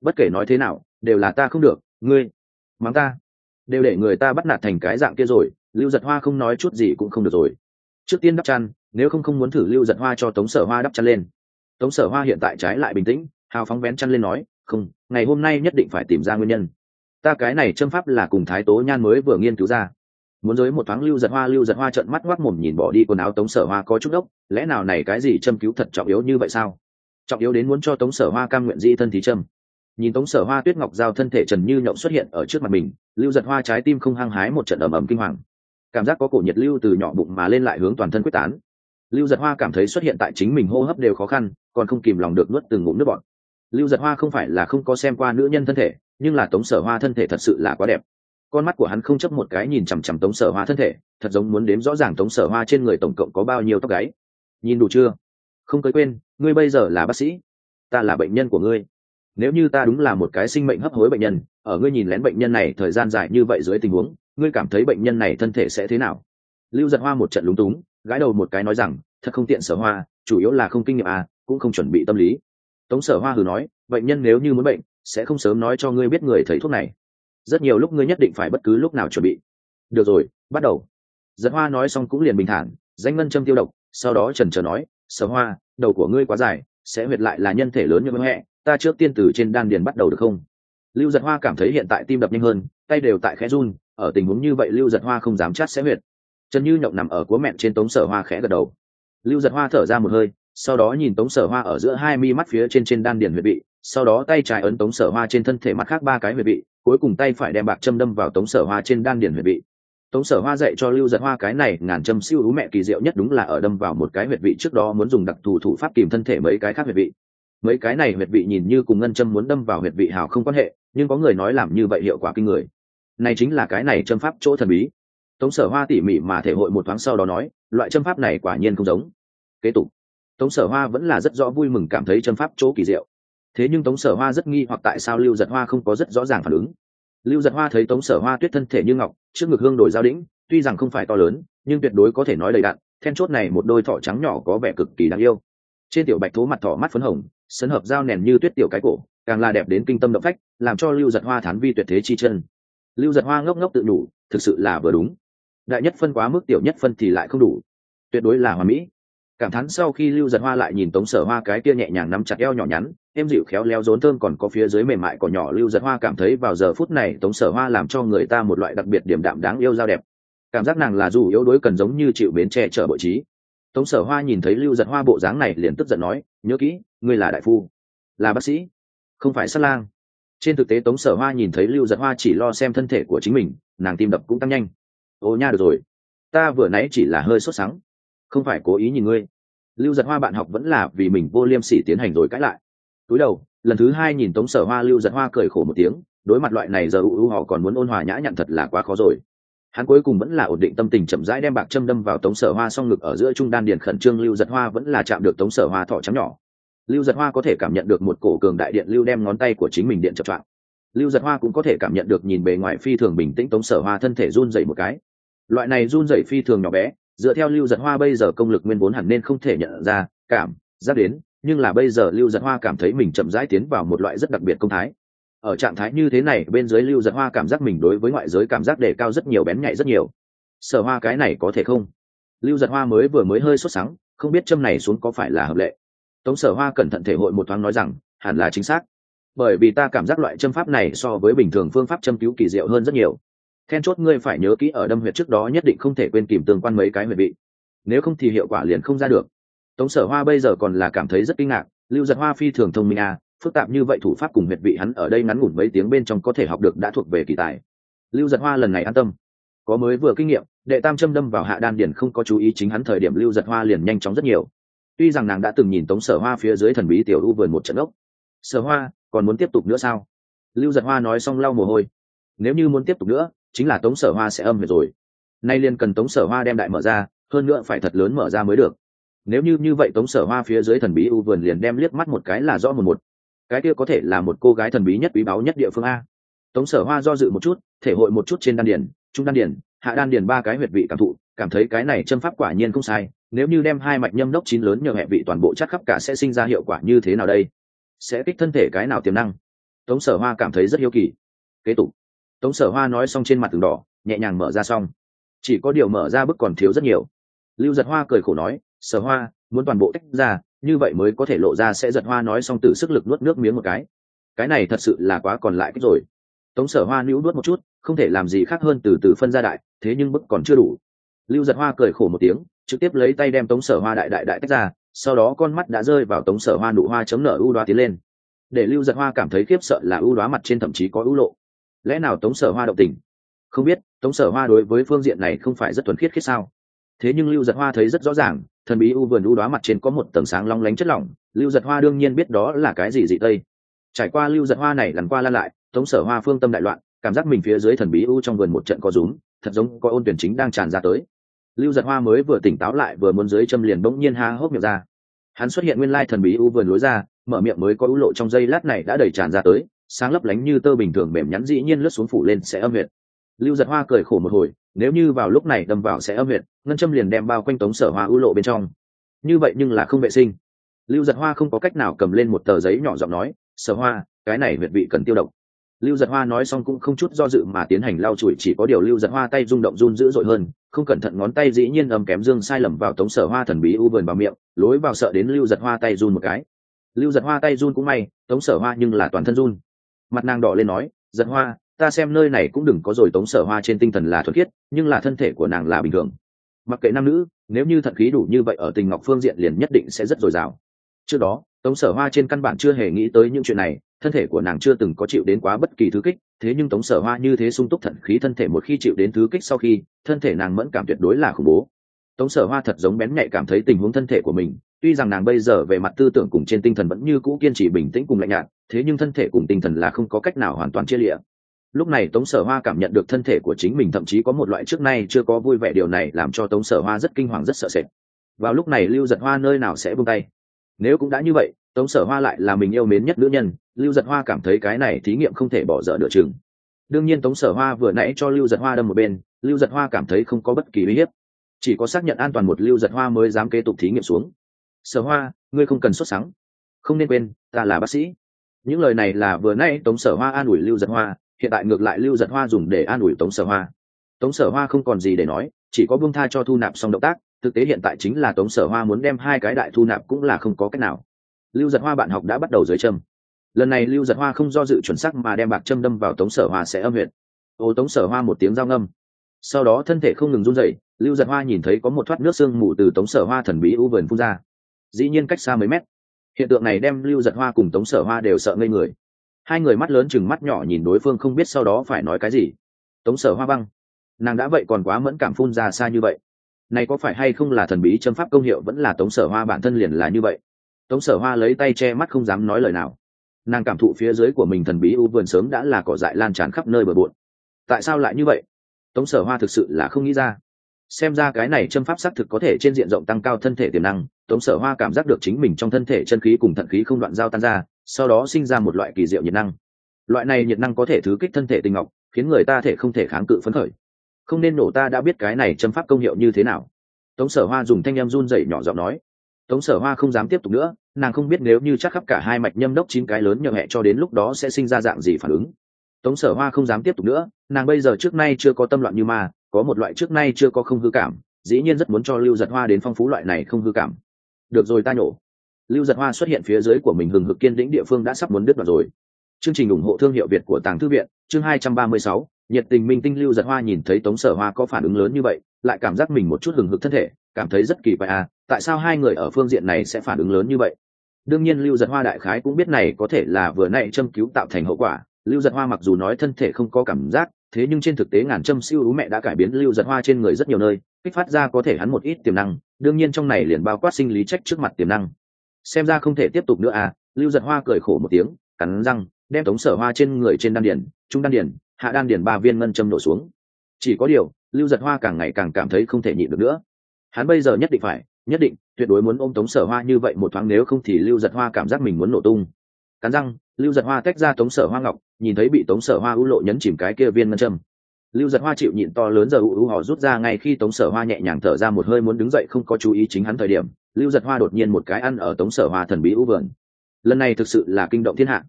bất kể nói thế nào đều là ta không được, ngươi mắng ta đều để người ta bắt nạt thành cái dạng kia rồi. Lưu Giật Hoa không nói chút gì cũng không được rồi. Trước tiên đắp chăn, nếu không muốn thử. Lưu Giật Hoa cho Tống Sở Hoa đắp chăn lên. Tống Sở Hoa hiện tại trái lại bình tĩnh, hào phóng vén chăn lên nói, không, ngày hôm nay nhất định phải tìm ra nguyên nhân. Ta cái này châm pháp là cùng Thái Tố Nhan mới vừa nghiên cứu ra. Muốn giới một thoáng. Lưu Giật Hoa trợn mắt ngoác mồm nhìn bỏ đi quần áo Tống Sở Hoa có chút ốc, lẽ nào này cái gì châm cứu thật trọng yếu như vậy sao? Trọng yếu đến muốn cho Tống Sở Hoa cam nguyện di thân thí châm. Nhìn Tống Sở Hoa tuyết ngọc giao thân thể trần như nhộng xuất hiện ở trước mặt mình, Lưu Giật Hoa trái tim không hăng hái một trận ầm ầm kinh hoàng. Cảm giác có cổ nhiệt lưu từ nhỏ bụng mà lên lại hướng toàn thân quyết tán. Lưu Giật Hoa cảm thấy xuất hiện tại chính mình hô hấp đều khó khăn, còn không kìm lòng được nuốt từng ngụm nước bọt. Lưu Giật Hoa không phải là không có xem qua nữ nhân thân thể, nhưng là Tống Sở Hoa thân thể thật sự là quá đẹp. Con mắt của hắn không chấp một cái nhìn chằm chằm Tống Sở Hoa thân thể, thật giống muốn đếm rõ ràng Tống Sở Hoa trên người tổng cộng có bao nhiêu tóc gáy. Nhìn đủ chưa? Không cưới quên, ngươi bây giờ là bác sĩ, ta là bệnh nhân của ngươi. Nếu như ta đúng là một cái sinh mệnh hấp hối bệnh nhân, ở ngươi nhìn lén bệnh nhân này thời gian dài như vậy dưới tình huống, ngươi cảm thấy bệnh nhân này thân thể sẽ thế nào? Lưu Giật Hoa một trận lúng túng, gãi đầu một cái nói rằng, thật không tiện Sở Hoa, chủ yếu là không kinh nghiệm à, cũng không chuẩn bị tâm lý. Tống Sở Hoa hừ nói, bệnh nhân nếu như muốn bệnh, sẽ không sớm nói cho ngươi biết người thầy thuốc này. Rất nhiều lúc ngươi nhất định phải bất cứ lúc nào chuẩn bị. Được rồi, bắt đầu. Giật Hoa nói xong cũng liền bình thản, danh ngân châm tiêu độc, sau đó chần chờ nói, Sở Hoa, đầu của ngươi quá dài, sẽ huyệt lại là nhân thể lớn như mẹ, ta trước tiên từ trên đan điền bắt đầu được không? Lưu Giật Hoa cảm thấy hiện tại tim đập nhanh hơn, tay đều tại khẽ run, ở tình huống như vậy Lưu Giật Hoa không dám chát sẽ huyệt. Trần Như Nhộng nằm ở cúa mẹn trên Tống Sở Hoa khẽ gật đầu. Lưu Giật Hoa thở ra một hơi, sau đó nhìn Tống Sở Hoa ở giữa hai mi mắt phía trên đan điền huyệt vị, sau đó tay trái ấn Tống Sở Hoa trên thân thể mặt khác ba cái huyệt vị, cuối cùng tay phải đem bạc châm đâm vào Tống Sở Hoa trên đan điền huyệt vị. Tống Sở Hoa dạy cho Lưu Giật Hoa cái này ngàn châm siêu ú mẹ kỳ diệu nhất đúng là ở đâm vào một cái huyệt vị trước đó muốn dùng đặc thù thủ pháp kìm thân thể mấy cái khác huyệt vị. Mấy cái này huyệt vị nhìn như cùng ngân châm muốn đâm vào huyệt vị hào không quan hệ, nhưng có người nói làm như vậy hiệu quả kinh người. Này chính là cái này châm pháp chỗ thần bí. Tống Sở Hoa tỉ mỉ mà thể hội một thoáng sau đó nói, loại châm pháp này quả nhiên không giống. Kế tục, Tống Sở Hoa vẫn là rất rõ vui mừng cảm thấy châm pháp chỗ kỳ diệu. Thế nhưng Tống Sở Hoa rất nghi hoặc tại sao Lưu Giật Hoa không có rất rõ ràng phản ứng. Lưu Giật Hoa thấy Tống Sở Hoa tuyết thân thể như ngọc, trước ngực hương đổi giao đĩnh, tuy rằng không phải to lớn, nhưng tuyệt đối có thể nói đầy đặn. Then chốt này một đôi thỏ trắng nhỏ có vẻ cực kỳ đáng yêu. Trên tiểu bạch thố mặt thỏ mắt phấn hồng, sấn hợp dao nền như tuyết tiểu cái cổ, càng là đẹp đến kinh tâm động phách, làm cho Lưu Giật Hoa thán vi tuyệt thế chi chân. Lưu Giật Hoa ngốc ngốc tự nhủ, thực sự là vừa đúng. Đại nhất phân quá mức, tiểu nhất phân thì lại không đủ, tuyệt đối là hoàn mỹ. Cảm thán sau khi Lưu Giật Hoa lại nhìn Tống Sở Hoa cái kia nhẹ nhàng nắm chặt eo nhỏ nhắn, êm dịu khéo léo rốn thơm còn có phía dưới mềm mại cỏ nhỏ, Lưu Giật Hoa cảm thấy vào giờ phút này Tống Sở Hoa làm cho người ta một loại đặc biệt điềm đạm đáng yêu giao đẹp. Cảm giác nàng là dù yếu đuối cần giống như chịu bến che chở bội trí. Tống Sở Hoa nhìn thấy Lưu Giật Hoa bộ dáng này liền tức giận nói, nhớ kỹ, ngươi là đại phu, là bác sĩ, không phải sát lang. Trên thực tế Tống Sở Hoa nhìn thấy Lưu Giật Hoa chỉ lo xem thân thể của chính mình, nàng tim đập cũng tăng nhanh. Ô nha, được rồi, ta vừa nãy chỉ là hơi sốt sắng, không phải cố ý nhìn ngươi. Lưu Giật Hoa bạn học vẫn là vì mình vô liêm sỉ tiến hành rồi cãi lại. Cúi đầu, lần thứ hai nhìn Tống Sở Hoa, Lưu Giật Hoa cười khổ một tiếng, đối mặt loại này giờ họ còn muốn ôn hòa nhã nhặn thật là quá khó rồi. Hắn cuối cùng vẫn là ổn định tâm tình, chậm rãi đem bạc châm đâm vào Tống Sở Hoa song ngực ở giữa trung đan điền, khẩn trương Lưu Giật Hoa vẫn là chạm được Tống Sở Hoa thỏ trắng nhỏ. Lưu Giật Hoa có thể cảm nhận được một cổ cường đại điện lưu đem ngón tay của chính mình điện chập choạng. Lưu Giật Hoa cũng có thể cảm nhận được nhìn bề ngoài phi thường bình tĩnh Tống Sở Hoa thân thể run rẩy một cái. Loại này run rẩy phi thường nhỏ bé, dựa theo Lưu Giật Hoa bây giờ công lực nguyên vốn hẳn nên không thể nhận ra, cảm giác đến, nhưng là bây giờ Lưu Giật Hoa cảm thấy mình chậm rãi tiến vào một loại rất đặc biệt công thái. Ở trạng thái như thế này bên dưới Lưu Giật Hoa cảm giác mình đối với ngoại giới cảm giác đề cao rất nhiều, bén nhạy rất nhiều. Sở Hoa cái này có thể không? Lưu Giật Hoa mới hơi sốt sắng, không biết châm này xuống có phải là hợp lệ. Tống Sở Hoa cẩn thận thể hội một thoáng nói rằng, hẳn là chính xác, bởi vì ta cảm giác loại châm pháp này so với bình thường phương pháp châm cứu kỳ diệu hơn rất nhiều. Then chốt ngươi phải nhớ kỹ ở đâm huyệt trước đó nhất định không thể quên kìm tương quan mấy cái huyệt vị, nếu không thì hiệu quả liền không ra được. Tống Sở Hoa bây giờ còn là cảm thấy rất kinh ngạc, Lưu Giật Hoa phi thường thông minh à, phức tạp như vậy thủ pháp cùng huyệt vị hắn ở đây ngắn ngủn mấy tiếng bên trong có thể học được đã thuộc về kỳ tài. Lưu Giật Hoa lần này an tâm, có mới vừa kinh nghiệm, đệ tam châm đâm vào hạ đan điền không có chú ý chính hắn thời điểm Lưu Giật Hoa liền nhanh chóng rất nhiều. Tuy rằng nàng đã từng nhìn Tống Sở Hoa phía dưới thần bí tiểu u vườn một trận ốc. Sở Hoa, còn muốn tiếp tục nữa sao? Lưu Giật Hoa nói xong lau mồ hôi. Nếu như muốn tiếp tục nữa, chính là Tống Sở Hoa sẽ âm huyệt rồi. Nay liền cần Tống Sở Hoa đem đại mở ra, hơn nữa phải thật lớn mở ra mới được. Nếu như vậy Tống Sở Hoa phía dưới thần bí u vườn liền đem liếc mắt một cái là rõ một. Cái kia có thể là một cô gái thần bí nhất, quý báu nhất địa phương a. Tống Sở Hoa do dự một chút, thể hội một chút trên đan điền, trung đan điền, hạ đan điền ba cái huyệt vị cảm thụ, cảm thấy cái này châm pháp quả nhiên không sai. Nếu như đem hai mạch nhâm đốc chín lớn nhờ hệ vị toàn bộ chắc khắp cả sẽ sinh ra hiệu quả như thế nào đây? Sẽ kích thân thể cái nào tiềm năng? Tống Sở Hoa cảm thấy rất hiếu kỳ. Kế tục. Tống Sở Hoa nói xong trên mặt từng đỏ, nhẹ nhàng mở ra xong. Chỉ có điều mở ra bức còn thiếu rất nhiều. Lưu Giật Hoa cười khổ nói, Sở Hoa, muốn toàn bộ tách ra, như vậy mới có thể lộ ra. Sẽ Giật Hoa nói xong tự sức lực nuốt nước miếng một cái này thật sự là quá còn lại cái rồi. Tống Sở Hoa níu nuốt một chút, không thể làm gì khác hơn từ từ phân ra đại, thế nhưng bức còn chưa đủ. Lưu Giật Hoa cười khổ một tiếng, trực tiếp lấy tay đem Tống Sở Hoa đại tách ra, sau đó con mắt đã rơi vào Tống Sở Hoa nụ hoa chấm nở ưu đoá tiến lên. Để Lưu Giật Hoa cảm thấy khiếp sợ là ưu đoá mặt trên thậm chí có ưu lộ. Lẽ nào Tống Sở Hoa động tình? Không biết, Tống Sở Hoa đối với phương diện này không phải rất thuần khiết sao? Thế nhưng Lưu Giật Hoa thấy rất rõ ràng, thần bí u vườn ưu đoá mặt trên có một tầng sáng long lánh chất lỏng. Lưu Giật Hoa đương nhiên biết đó là cái gì dị tây. Trải qua Lưu Giật Hoa này lần qua lăn lại, Tống Sở Hoa phương tâm đại loạn, cảm giác mình phía dưới thần bí u trong vườn một trận có rúm, thật giống có ôn tuyển chính đang tràn ra tới. Lưu Giật Hoa mới vừa tỉnh táo lại, vừa muốn dưới châm liền bỗng nhiên há hốc miệng ra. Hắn xuất hiện nguyên lai thần bí u vườn lối ra, mở miệng mới có ưu lộ trong giây lát này đã đầy tràn ra tới, sáng lấp lánh như tơ bình thường mềm nhắn dĩ nhiên lướt xuống phủ lên sẽ âm huyệt. Lưu Giật Hoa cười khổ một hồi, nếu như vào lúc này đâm vào sẽ âm huyệt, ngân châm liền đem bao quanh Tống Sở Hoa ưu lộ bên trong. Như vậy nhưng là không vệ sinh. Lưu Giật Hoa không có cách nào cầm lên một tờ giấy nhỏ giọng nói, Sở Hoa, cái này huyệt vị cần tiêu độc. Lưu Giật Hoa nói xong cũng không chút do dự mà tiến hành lau chùi, chỉ có điều Lưu Giật Hoa tay rung động run dữ dội hơn, không cẩn thận ngón tay dĩ nhiên ầm kém dương sai lầm vào Tống Sở Hoa thần bí u vườn vào miệng, lối vào sợ đến Lưu Giật Hoa tay run một cái. Lưu Giật Hoa tay run cũng may, Tống Sở Hoa nhưng là toàn thân run. Mặt nàng đỏ lên nói, Giật Hoa, ta xem nơi này cũng đừng có rồi. Tống Sở Hoa trên tinh thần là thuần khiết, nhưng là thân thể của nàng là bình thường. Mặc kệ nam nữ, nếu như thận khí đủ như vậy ở tình ngọc phương diện liền nhất định sẽ rất dồi dào. Trước đó, Tống Sở Hoa trên căn bản chưa hề nghĩ tới những chuyện này, thân thể của nàng chưa từng có chịu đến quá bất kỳ thứ kích, thế nhưng Tống Sở Hoa như thế sung túc thận khí thân thể, một khi chịu đến thứ kích sau khi, thân thể nàng mẫn cảm tuyệt đối là khủng bố. Tống Sở Hoa thật giống bén nhạy cảm thấy tình huống thân thể của mình, tuy rằng nàng bây giờ về mặt tư tưởng cùng trên tinh thần vẫn như cũ kiên trì bình tĩnh cùng lạnh nhạt, thế nhưng thân thể cùng tinh thần là không có cách nào hoàn toàn chia lìa. Lúc này Tống Sở Hoa cảm nhận được thân thể của chính mình thậm chí có một loại trước nay chưa có vui vẻ, điều này làm cho Tống Sở Hoa rất kinh hoàng rất sợ sệt. Vào lúc này Lưu Giật Hoa nơi nào sẽ buông tay. Nếu cũng đã như vậy, Tống Sở Hoa lại là mình yêu mến nhất nữ nhân, Lưu Giật Hoa cảm thấy cái này thí nghiệm không thể bỏ dở nửa chừng. Đương nhiên Tống Sở Hoa vừa nãy cho Lưu Giật Hoa đâm một bên, Lưu Giật Hoa cảm thấy không có bất kỳ uy hiếp, chỉ có xác nhận an toàn một Lưu Giật Hoa mới dám kế tục thí nghiệm xuống. Sở Hoa, ngươi không cần sốt sắng, không nên quên ta là bác sĩ. Những lời này là vừa nãy Tống Sở Hoa an ủi Lưu Giật Hoa, hiện tại ngược lại Lưu Giật Hoa dùng để an ủi Tống Sở Hoa. Tống Sở Hoa không còn gì để nói, chỉ có buông tha cho thu nạp xong động tác. Thực tế hiện tại chính là Tống Sở Hoa muốn đem hai cái đại thu nạp cũng là không có cách nào. Lưu Giật Hoa bạn học đã bắt đầu dưới châm. Lần này Lưu Giật Hoa không do dự chuẩn xác mà đem bạc châm đâm vào Tống Sở Hoa sẽ âm huyệt. Ô, Tống Sở Hoa một tiếng giao ngâm, sau đó thân thể không ngừng run rẩy. Lưu Giật Hoa nhìn thấy có một thoát nước sương mù từ Tống Sở Hoa thần bí u vườn phun ra, dĩ nhiên cách xa mấy mét. Hiện tượng này đem Lưu Giật Hoa cùng Tống Sở Hoa đều sợ ngây người. Hai người mắt lớn chừng mắt nhỏ nhìn đối phương không biết sau đó phải nói cái gì. Tống Sở Hoa băng, nàng đã vậy còn quá mẫn cảm phun ra xa như vậy, này có phải hay không là thần bí châm pháp công hiệu, vẫn là Tống Sở Hoa bản thân liền là như vậy? Tống Sở Hoa lấy tay che mắt không dám nói lời nào. Nàng cảm thụ phía dưới của mình thần bí u vườn sớm đã là cỏ dại lan tràn khắp nơi bờ bộn. Tại sao lại như vậy? Tống Sở Hoa thực sự là không nghĩ ra. Xem ra cái này châm pháp xác thực có thể trên diện rộng tăng cao thân thể tiềm năng. Tống Sở Hoa cảm giác được chính mình trong thân thể chân khí cùng thận khí không đoạn giao tan ra, sau đó sinh ra một loại kỳ diệu nhiệt năng. Loại này nhiệt năng có thể thứ kích thân thể tinh ngọc, khiến người ta thể không thể kháng cự phấn khởi. Không nên nổ, ta đã biết cái này châm pháp công hiệu như thế nào. Tống Sở Hoa dùng thanh em run rẩy nhỏ giọng nói. Tống Sở Hoa không dám tiếp tục nữa, nàng không biết nếu như chắc khắp cả hai mạch nhâm đốc 9 cái lớn nhờ hẹ cho đến lúc đó sẽ sinh ra dạng gì phản ứng. Tống Sở Hoa không dám tiếp tục nữa, nàng bây giờ trước nay chưa có tâm loạn như ma, có một loại trước nay chưa có không hư cảm, dĩ nhiên rất muốn cho Lưu Giật Hoa đến phong phú loại này không hư cảm. Được rồi, ta nhổ. Lưu Giật Hoa xuất hiện phía dưới của mình hừng hực kiên đĩnh địa phương đã sắp muốn đứt đoạn rồi. Chương trình ủng hộ thương hiệu Việt của Tàng Thư viện, chương 236, nhiệt tình minh tinh. Lưu Giật Hoa nhìn thấy Tống Sở Hoa có phản ứng lớn như vậy, lại cảm giác mình một chút hừng hực thân thể, cảm thấy rất kỳ quái à, tại sao hai người ở phương diện này sẽ phản ứng lớn như vậy? Đương nhiên Lưu Giật Hoa đại khái cũng biết này có thể là vừa nãy châm cứu tạo thành hậu quả. Lưu Giật Hoa mặc dù nói thân thể không có cảm giác, thế nhưng trên thực tế ngàn châm siêu ú mẹ đã cải biến Lưu Giật Hoa trên người rất nhiều nơi, kích phát ra có thể hắn một ít tiềm năng, đương nhiên trong này liền bao quát sinh lý trách trước mặt tiềm năng. Xem ra không thể tiếp tục nữa à, Lưu Giật Hoa cười khổ một tiếng, cắn răng, đem Tống Sở Hoa trên người trên đan điền, trung đan điền, hạ đan điền 3 viên ngân châm nổ xuống. Chỉ có điều, Lưu Giật Hoa càng ngày càng cảm thấy không thể nhịn được nữa. Hắn bây giờ nhất định, tuyệt đối muốn ôm Tống Sở Hoa như vậy một thoáng, nếu không thì Lưu Giật Hoa cảm giác mình muốn nổ tung. Cắn răng, Lưu Giật Hoa tách ra Tống Sở Hoa ngọc, nhìn thấy bị Tống Sở Hoa u lộ nhấn chìm cái kia viên ngân châm. Lưu Giật Hoa chịu nhịn to lớn giờ u họ rút ra, ngay khi Tống Sở Hoa nhẹ nhàng thở ra một hơi muốn đứng dậy không có chú ý chính hắn thời điểm, Lưu Giật Hoa đột nhiên một cái ăn ở Tống Sở Hoa thần bí u vườn. Lần này thực sự là kinh động thiên hạ.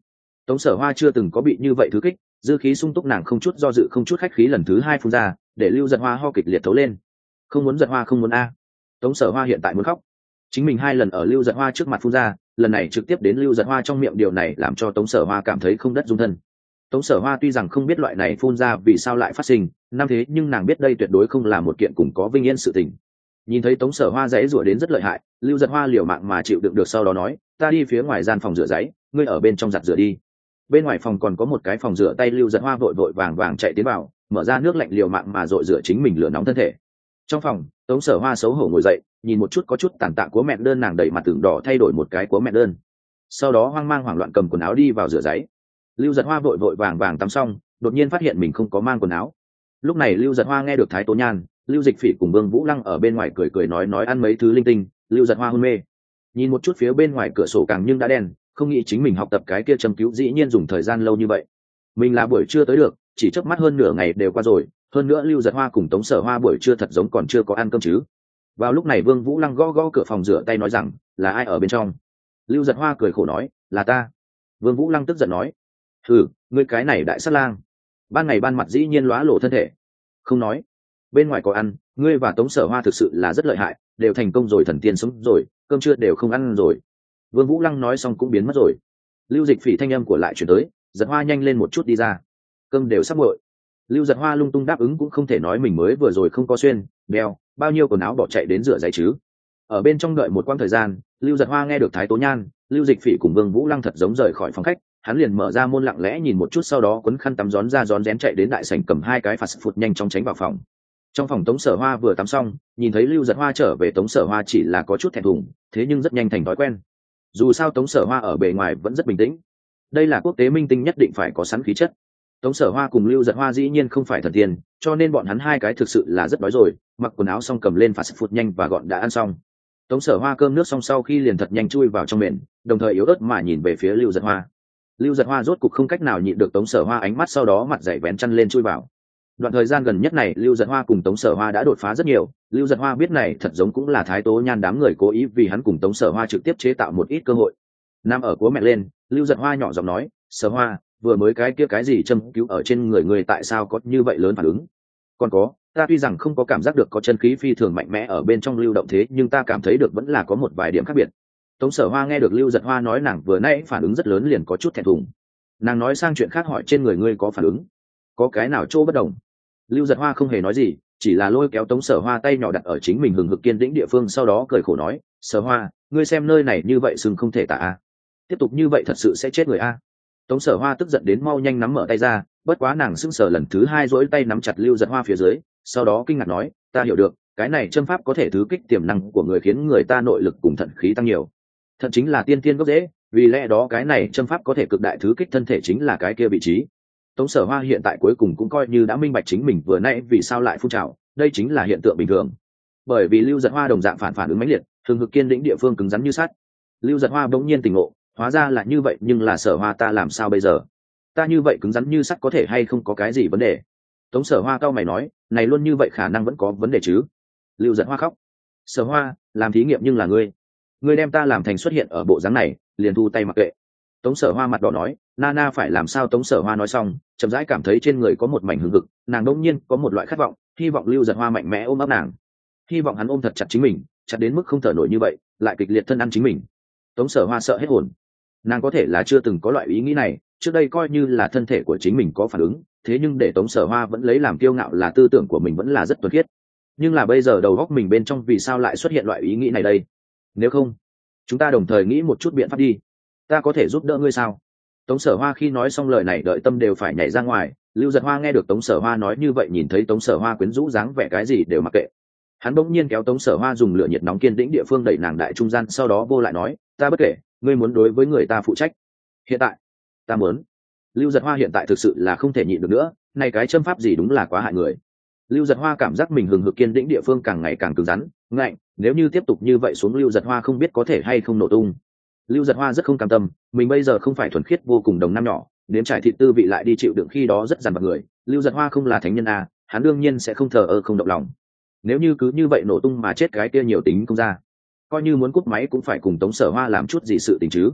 Tống Sở Hoa chưa từng có bị như vậy thứ kích, dư khí sung túc, nàng không chút do dự không chút khách khí lần thứ hai phun ra, để Lưu Giật Hoa ho kịch liệt thấu lên. Không muốn Giật Hoa, không muốn a. Tống Sở Hoa hiện tại muốn khóc. Chính mình 2 lần ở Lưu Giật Hoa trước mặt phun ra, lần này trực tiếp đến Lưu Giật Hoa trong miệng, điều này làm cho Tống Sở Hoa cảm thấy không đất dung thân. Tống Sở Hoa tuy rằng không biết loại này phun ra vì sao lại phát sinh, năm thế nhưng nàng biết đây tuyệt đối không là một kiện cùng có vinh yên sự tình. Nhìn thấy Tống Sở Hoa giãy giụa đến rất lợi hại, Lưu Giật Hoa liều mạng mà chịu đựng được, sau đó nói, ta đi phía ngoài gian phòng rửa giấy, ngươi ở bên trong giặt rửa đi. Bên ngoài phòng còn có một cái phòng rửa tay, Lưu Giật Hoa vội vội vàng vàng chạy tiến vào, mở ra nước lạnh liều mạng mà dội rửa chính mình lửa nóng thân thể. Trong phòng, Tống Sở Hoa xấu hổ ngồi dậy, nhìn một chút có chút tàn tạ của mẹ đơn, nàng đẩy mặt tưởng đỏ thay đổi một cái của mẹ đơn, sau đó hoang mang hoảng loạn cầm quần áo đi vào rửa giấy. Lưu Giật Hoa vội vội vàng vàng tắm xong, đột nhiên phát hiện mình không có mang quần áo. Lúc này Lưu Giật Hoa nghe được Thái Tố Nhan, Lưu Dịch Phỉ cùng Vương Vũ Lăng ở bên ngoài cười cười nói ăn mấy thứ linh tinh. Lưu Giật Hoa hôn mê, nhìn một chút phía bên ngoài cửa sổ càng nhưng đã đen, không nghĩ chính mình học tập cái kia châm cứu dĩ nhiên dùng thời gian lâu như vậy. Mình là buổi trưa tới được, chỉ chớp mắt hơn nửa ngày đều qua rồi, hơn nữa Lưu Giật Hoa cùng Tống Sở Hoa buổi trưa thật giống còn chưa có ăn cơm chứ. Vào lúc này Vương Vũ Lăng gõ gõ cửa phòng rửa tay nói rằng, là ai ở bên trong? Lưu Giật Hoa cười khổ nói, là ta. Vương Vũ Lăng tức giận nói, ngươi cái này đại sát lang, ban ngày ban mặt dĩ nhiên lóa lộ thân thể, không nói bên ngoài có ăn, ngươi và Tống Sở Hoa thực sự là rất lợi hại, đều thành công rồi, thần tiên sống rồi, cơm trưa đều không ăn rồi. Vương Vũ Lăng nói xong cũng biến mất rồi. Lưu Dịch Phỉ thanh âm của lại chuyển tới, Giật Hoa nhanh lên một chút đi ra, cơm đều sắp nguội. Lưu Giật Hoa lung tung đáp ứng, cũng không thể nói mình mới vừa rồi không có xuyên đeo bao nhiêu quần áo bỏ chạy đến rửa giấy chứ. Ở bên trong đợi một quãng thời gian, Lưu Giật Hoa nghe được Thái Tố Nhan, Lưu Dịch Phỉ cùng Vương Vũ Lăng thật giống rời khỏi phòng khách, hắn liền mở ra môn lặng lẽ nhìn một chút, sau đó quấn khăn tắm rón ra rón rén chạy đến đại sảnh, cầm 2 cái fast food nhanh chóng tránh vào phòng. Trong phòng Tống Sở Hoa vừa tắm xong, nhìn thấy Lưu Giật Hoa trở về, Tống Sở Hoa chỉ là có chút thẹn thùng, thế nhưng rất nhanh thành thói quen. Dù sao Tống Sở Hoa ở bề ngoài vẫn rất bình tĩnh, đây là quốc tế minh tinh nhất định phải có sẵn khí chất. Tống Sở Hoa cùng Lưu Giật Hoa dĩ nhiên không phải thần tiên, cho nên bọn hắn 2 cái thực sự là rất đói rồi, mặc quần áo xong cầm lên fast food nhanh và gọn đã ăn xong. Tống Sở Hoa cơm nước xong sau khi liền thật nhanh chui vào trong miệng, đồng thời yếu ớt mà nhìn về phía Lưu Giật Hoa. Lưu Giật Hoa rốt cục không cách nào nhịn được Tống Sở Hoa ánh mắt, sau đó mặt dày vén chăn lên chui vào. Đoạn thời gian gần nhất này Lưu Giật Hoa cùng Tống Sở Hoa đã đột phá rất nhiều, Lưu Giật Hoa biết này thật giống cũng là Thái Tố Nhan đám người cố ý vì hắn cùng Tống Sở Hoa trực tiếp chế tạo một ít cơ hội. Nằm ở của mẹ lên, Lưu Giật Hoa nhỏ giọng nói, Sở Hoa, vừa mới cái kia cái gì châm cứu ở trên người người tại sao có như vậy lớn phản ứng? Còn có, ta tuy rằng không có cảm giác được có chân khí phi thường mạnh mẽ ở bên trong lưu động, thế nhưng ta cảm thấy được vẫn là có một vài điểm khác biệt. Tống Sở Hoa nghe được Lưu Giật Hoa nói nàng vừa nãy phản ứng rất lớn liền có chút thẹn thùng. Nàng nói sang chuyện khác hỏi, trên người ngươi có phản ứng, có cái nào chỗ bất đồng? Lưu Giật Hoa không hề nói gì, chỉ là lôi kéo Tống Sở Hoa tay nhỏ đặt ở chính mình hừng hực kiên tĩnh địa phương, sau đó cười khổ nói, Sở Hoa, ngươi xem nơi này như vậy sưng không thể tả a, tiếp tục như vậy thật sự sẽ chết người a. Tống Sở Hoa tức giận đến mau nhanh nắm mở tay ra, bất quá nàng sững sờ lần thứ 2 duỗi tay nắm chặt Lưu Giật Hoa phía dưới, sau đó kinh ngạc nói, ta hiểu được, cái này châm pháp có thể thứ kích tiềm năng của người, khiến người ta nội lực cùng thận khí tăng nhiều. Thận chính là tiên tiên gốc rễ, vì lẽ đó cái này châm pháp có thể cực đại thứ kích thân thể, chính là cái kia vị trí. Tống Sở Hoa hiện tại cuối cùng cũng coi như đã minh bạch chính mình vừa nãy vì sao lại phun trào, đây chính là hiện tượng bình thường. Bởi vì Lưu Giật Hoa đồng dạng phản ứng mãnh liệt, thường hực kiên định địa phương cứng rắn như sắt. Lưu Giật Hoa bỗng nhiên tỉnh ngộ, hóa ra là như vậy, nhưng là Sở Hoa ta làm sao bây giờ? Ta như vậy cứng rắn như sắt có thể hay không có cái gì vấn đề? Tống Sở Hoa cau mày nói, này luôn như vậy khả năng vẫn có vấn đề chứ? Lưu Giật Hoa khóc, Sở Hoa, làm thí nghiệm nhưng là ngươi đem ta làm thành xuất hiện ở bộ dáng này, liền thu tay mặc kệ. Tống Sở Hoa mặt đỏ nói, Nana phải làm sao? Tống Sở Hoa nói xong, chậm rãi cảm thấy trên người có một mảnh hừng hực, nàng đột nhiên có một loại khát vọng, hy vọng Lưu Giật Hoa mạnh mẽ ôm ấp nàng, hy vọng hắn ôm thật chặt chính mình, chặt đến mức không thở nổi như vậy, lại kịch liệt thân ăn chính mình. Tống Sở Hoa sợ hết hồn, nàng có thể là chưa từng có loại ý nghĩ này, trước đây coi như là thân thể của chính mình có phản ứng, thế nhưng để Tống Sở Hoa vẫn lấy làm kiêu ngạo là tư tưởng của mình vẫn là rất tuấn khiết. Nhưng là bây giờ đầu óc mình bên trong vì sao lại xuất hiện loại ý nghĩ này đây? Nếu không, chúng ta đồng thời nghĩ một chút biện pháp đi, ta có thể giúp đỡ ngươi sao? Tống Sở Hoa khi nói xong lời này đợi tâm đều phải nhảy ra ngoài. Lưu Giật Hoa nghe được Tống Sở Hoa nói như vậy, nhìn thấy Tống Sở Hoa quyến rũ dáng vẻ cái gì đều mặc kệ, hắn bỗng nhiên kéo Tống Sở Hoa dùng lửa nhiệt nóng kiên tĩnh địa phương đẩy nàng đại trung gian, sau đó vô lại nói, ta bất kể, ngươi muốn đối với người ta phụ trách. Hiện tại ta muốn. Lưu Giật Hoa hiện tại thực sự là không thể nhịn được nữa, này cái châm pháp gì đúng là quá hại người. Lưu Giật Hoa cảm giác mình hừng hực kiên tĩnh địa phương càng ngày càng cứng rắn ngạnh, nếu như tiếp tục như vậy xuống Lưu Giật Hoa không biết có thể hay không nổ tung. Lưu Giật Hoa rất không cam tâm, mình bây giờ không phải thuần khiết vô cùng đồng nam nhỏ, nếm trải thịt tư vị lại đi chịu đựng khi đó rất dằn vặt người. Lưu Giật Hoa không là thánh nhân à, hắn đương nhiên sẽ không thờ ơ không động lòng. Nếu như cứ như vậy nổ tung mà chết cái kia nhiều tính không ra, coi như muốn cúp máy cũng phải cùng Tống Sở Hoa làm chút gì sự tình chứ.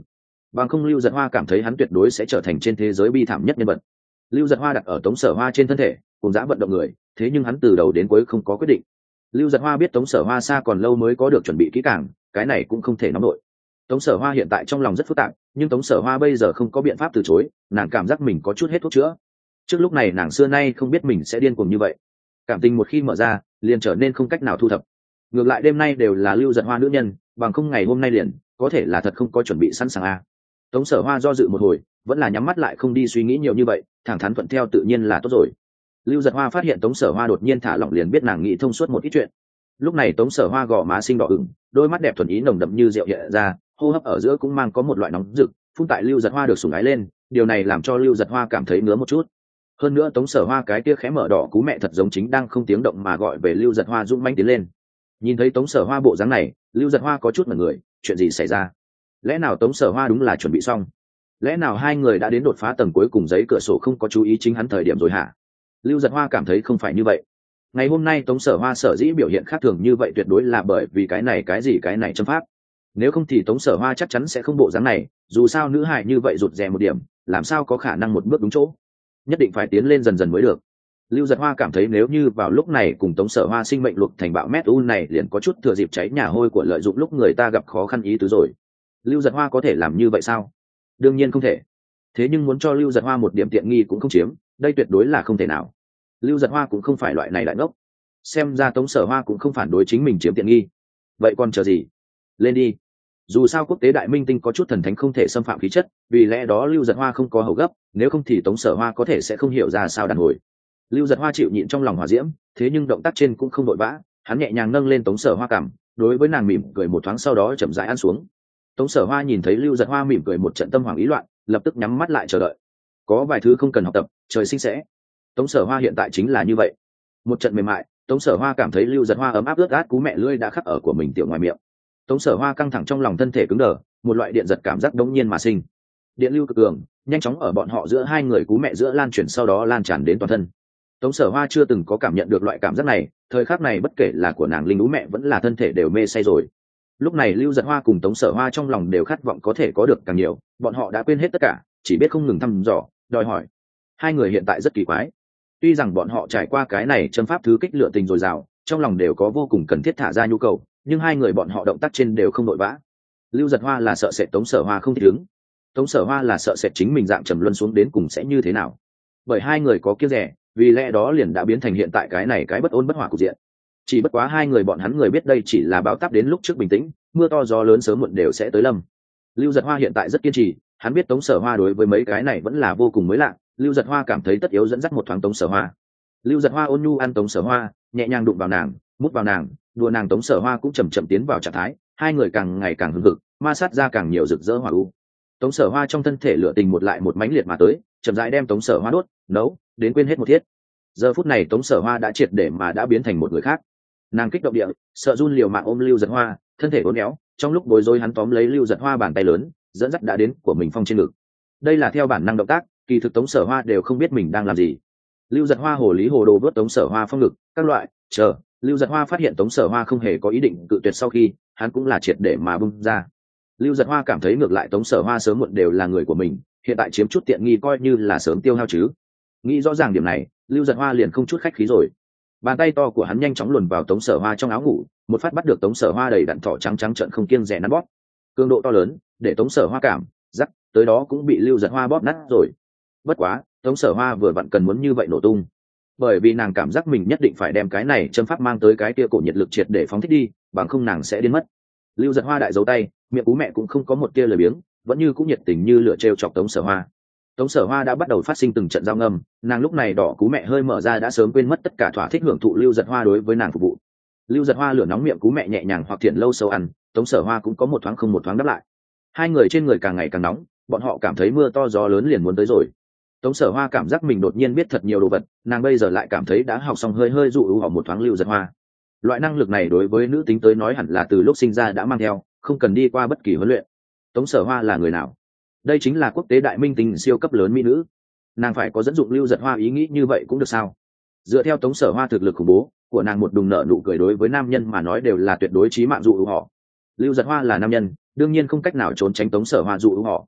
bằng không Lưu Giật Hoa cảm thấy hắn tuyệt đối sẽ trở thành trên thế giới bi thảm nhất nhân vật. Lưu Giật Hoa đặt ở Tống Sở Hoa trên thân thể cùng dã vận động người, thế nhưng hắn từ đầu đến cuối không có quyết định. Lưu Giật Hoa biết Tống Sở Hoa xa còn lâu mới có được chuẩn bị kỹ càng, cái này cũng không thể nóng nổi. Tống Sở Hoa hiện tại trong lòng rất phức tạp, nhưng Tống Sở Hoa bây giờ không có biện pháp từ chối, nàng cảm giác mình có chút hết thuốc chữa. Trước lúc này nàng xưa nay không biết mình sẽ điên cuồng như vậy, cảm tình một khi mở ra liền trở nên không cách nào thu thập. Ngược lại đêm nay đều là Lưu Giật Hoa nữ nhân, bằng không ngày hôm nay liền có thể là thật không có chuẩn bị sẵn sàng a. Tống Sở Hoa do dự một hồi, vẫn là nhắm mắt lại không đi suy nghĩ nhiều như vậy, thẳng thắn thuận theo tự nhiên là tốt rồi. Lưu Giật Hoa phát hiện Tống Sở Hoa đột nhiên thả lỏng liền biết nàng nghĩ thông suốt một ít chuyện. Lúc này Tống Sở Hoa gò má xinh đỏ ửng, đôi mắt đẹp thuần ý nồng đậm như rượu hiện ra, hô hấp ở giữa cũng mang có một loại nóng rực, phun tại Lưu Giật Hoa được sủng ái lên, điều này làm cho Lưu Giật Hoa cảm thấy ngứa một chút. Hơn nữa Tống Sở Hoa cái kia khẽ mở đỏ cú mẹ thật giống chính đang không tiếng động mà gọi về Lưu Giật Hoa dũng mãnh tiến lên. Nhìn thấy Tống Sở Hoa bộ dáng này, Lưu Giật Hoa có chút ngẩn người, chuyện gì xảy ra? Lẽ nào Tống Sở Hoa đúng là chuẩn bị xong? Lẽ nào hai người đã đến đột phá tầng cuối cùng giấy cửa sổ không có chú ý chính hắn thời điểm rồi hả? Lưu Giật Hoa cảm thấy không phải như vậy. Ngày hôm nay Tống Sở Hoa sở dĩ biểu hiện khác thường như vậy tuyệt đối là bởi vì cái này châm pháp. Nếu không thì Tống Sở Hoa chắc chắn sẽ không bộ dáng này, dù sao nữ hài như vậy rụt rè một điểm, làm sao có khả năng một bước đúng chỗ. Nhất định phải tiến lên dần dần mới được. Lưu Giật Hoa cảm thấy nếu như vào lúc này cùng Tống Sở Hoa sinh mệnh luộc thành bạo mét u này liền có chút thừa dịp cháy nhà hôi của lợi dụng lúc người ta gặp khó khăn ý tứ rồi. Lưu Giật Hoa có thể làm như vậy sao? Đương nhiên không thể. Thế nhưng muốn cho Lưu Giật Hoa một điểm tiện nghi cũng không chiếm, đây tuyệt đối là không thể nào. Lưu Giật Hoa cũng không phải loại này đại ngốc, xem ra Tống Sở Hoa cũng không phản đối chính mình chiếm tiện nghi. Vậy còn chờ gì? Lên đi. Dù sao quốc tế đại minh tinh có chút thần thánh không thể xâm phạm khí chất, vì lẽ đó Lưu Giật Hoa không có hầu gấp, nếu không thì Tống Sở Hoa có thể sẽ không hiểu ra sao đàn hồi. Lưu Giật Hoa chịu nhịn trong lòng hỏa diễm, thế nhưng động tác trên cũng không vội vã, hắn nhẹ nhàng nâng lên Tống Sở Hoa cằm, đối với nàng mỉm cười một thoáng sau đó chậm rãi ăn xuống. Tống Sở Hoa nhìn thấy Lưu Giật Hoa mỉm cười một trận tâm hoảng ý loạn, lập tức nhắm mắt lại chờ đợi. Có vài thứ không cần học tập, trời sinh sẽ. Tống Sở Hoa hiện tại chính là như vậy. Một trận mềm mại, Tống Sở Hoa cảm thấy Lưu Giật Hoa ấm áp ướt át cú mẹ lưỡi đã khắc ở của mình tiểu ngoài miệng. Tống Sở Hoa căng thẳng trong lòng thân thể cứng đờ, một loại điện giật cảm giác đống nhiên mà sinh. Điện lưu cực cường, nhanh chóng ở bọn họ giữa hai người cú mẹ giữa lan truyền sau đó lan tràn đến toàn thân. Tống Sở Hoa chưa từng có cảm nhận được loại cảm giác này, thời khắc này bất kể là của nàng linh lũ mẹ vẫn là thân thể đều mê say rồi. Lúc này Lưu Giật Hoa cùng Tống Sở Hoa trong lòng đều khát vọng có thể có được càng nhiều, bọn họ đã quên hết tất cả, chỉ biết không ngừng thăm dò, đòi hỏi. Hai người hiện tại rất kỳ quái. Tuy rằng bọn họ trải qua cái này châm pháp thứ kích lựa tình dồi dào, trong lòng đều có vô cùng cần thiết thả ra nhu cầu, nhưng hai người bọn họ động tác trên đều không vội vã. Lưu Giật Hoa là sợ sệt Tống Sở Hoa không thích ứng, Tống Sở Hoa là sợ sệt chính mình dạng trầm luân xuống đến cùng sẽ như thế nào. Bởi hai người có kiêng rẻ, vì lẽ đó liền đã biến thành hiện tại cái này cái bất ổn bất hòa cục diện. Chỉ bất quá hai người bọn hắn người biết đây chỉ là bão táp đến lúc trước bình tĩnh, mưa to gió lớn sớm muộn đều sẽ tới lâm. Lưu Giật Hoa hiện tại rất kiên trì, hắn biết Tống Sở Hoa đối với mấy cái này vẫn là vô cùng mới lạ, Lưu Giật Hoa cảm thấy tất yếu dẫn dắt một thoáng Tống Sở Hoa. Lưu Giật Hoa ôn nhu ăn Tống Sở Hoa, nhẹ nhàng đụng vào nàng, mút vào nàng, đùa nàng. Tống Sở Hoa cũng chậm chậm tiến vào trạng thái, hai người càng ngày càng hưng hực, ma sát ra càng nhiều rực rỡ hỏa u. Tống Sở Hoa trong thân thể lửa tình một lại một mãnh liệt mà tới, chậm rãi đem Tống Sở Hoa đốt, nấu, đến quên hết một thiết. Giờ phút này Tống Sở Hoa đã triệt để mà đã biến thành một người khác. Nàng kích động địa, sợ run liều mạng ôm Lưu Giật Hoa, thân thể uốn éo, trong lúc bối rối hắn tóm lấy Lưu Giật Hoa bàn tay lớn, dẫn dắt đã đến của mình phong trên ngực. Đây là theo bản năng động tác, kỳ thực Tống Sở Hoa đều không biết mình đang làm gì. Lưu Giật Hoa hồ lý hồ đồ vớt Tống Sở Hoa phong ngực, các loại, chờ, Lưu Giật Hoa phát hiện Tống Sở Hoa không hề có ý định cự tuyệt sau khi, hắn cũng là triệt để mà bung ra. Lưu Giật Hoa cảm thấy ngược lại Tống Sở Hoa sớm muộn đều là người của mình, hiện tại chiếm chút tiện nghi coi như là sớm tiêu hao chứ. Nghĩ rõ ràng điểm này, Lưu Giật Hoa liền không chút khách khí rồi. Bàn tay to của hắn nhanh chóng luồn vào Tống Sở Hoa trong áo ngủ, một phát bắt được Tống Sở Hoa đầy đặn thỏ trắng trắng trợn không kiêng dè nắn bóp. Cường độ to lớn, để Tống Sở Hoa cảm giác tới đó cũng bị Lưu Giật Hoa bóp nát rồi. Bất quá, Tống Sở Hoa vừa vặn cần muốn như vậy nổ tung, bởi vì nàng cảm giác mình nhất định phải đem cái này châm pháp mang tới cái kia cổ nhiệt lực triệt để phóng thích đi, bằng không nàng sẽ điên mất. Lưu Giật Hoa đại giấu tay, miệng cú mẹ cũng không có một tia lời biếng, vẫn như cũng nhiệt tình như lửa trêu chọc Tống Sở Hoa. Tống Sở Hoa đã bắt đầu phát sinh từng trận giao ngâm, nàng lúc này đỏ cú mẹ hơi mở ra đã sớm quên mất tất cả thỏa thích hưởng thụ Lưu Giật Hoa đối với nàng phục vụ. Lưu Giật Hoa lửa nóng miệng cú mẹ nhẹ nhàng hoặc thiện lâu sâu ăn, Tống Sở Hoa cũng có một thoáng không một thoáng đáp lại. Hai người trên người càng ngày càng nóng, bọn họ cảm thấy mưa to gió lớn liền muốn tới rồi. Tống Sở Hoa cảm giác mình đột nhiên biết thật nhiều đồ vật, nàng bây giờ lại cảm thấy đã học xong hơi hơi dụ ưu họ một thoáng Lưu Giật Hoa. Loại năng lực này đối với nữ tính tới nói hẳn là từ lúc sinh ra đã mang theo, không cần đi qua bất kỳ huấn luyện. Tống Sở Hoa là người nào? Đây chính là quốc tế đại minh tinh siêu cấp lớn mỹ nữ, nàng phải có dẫn dụng Lưu Giật Hoa ý nghĩ như vậy cũng được sao? Dựa theo Tống Sở Hoa thực lực khủng bố của nàng, một đùng nợ nụ cười đối với nam nhân mà nói đều là tuyệt đối chí mạng dụ ưu họ. Lưu Giật Hoa là nam nhân, đương nhiên không cách nào trốn tránh Tống Sở Hoa dụ ưu họ.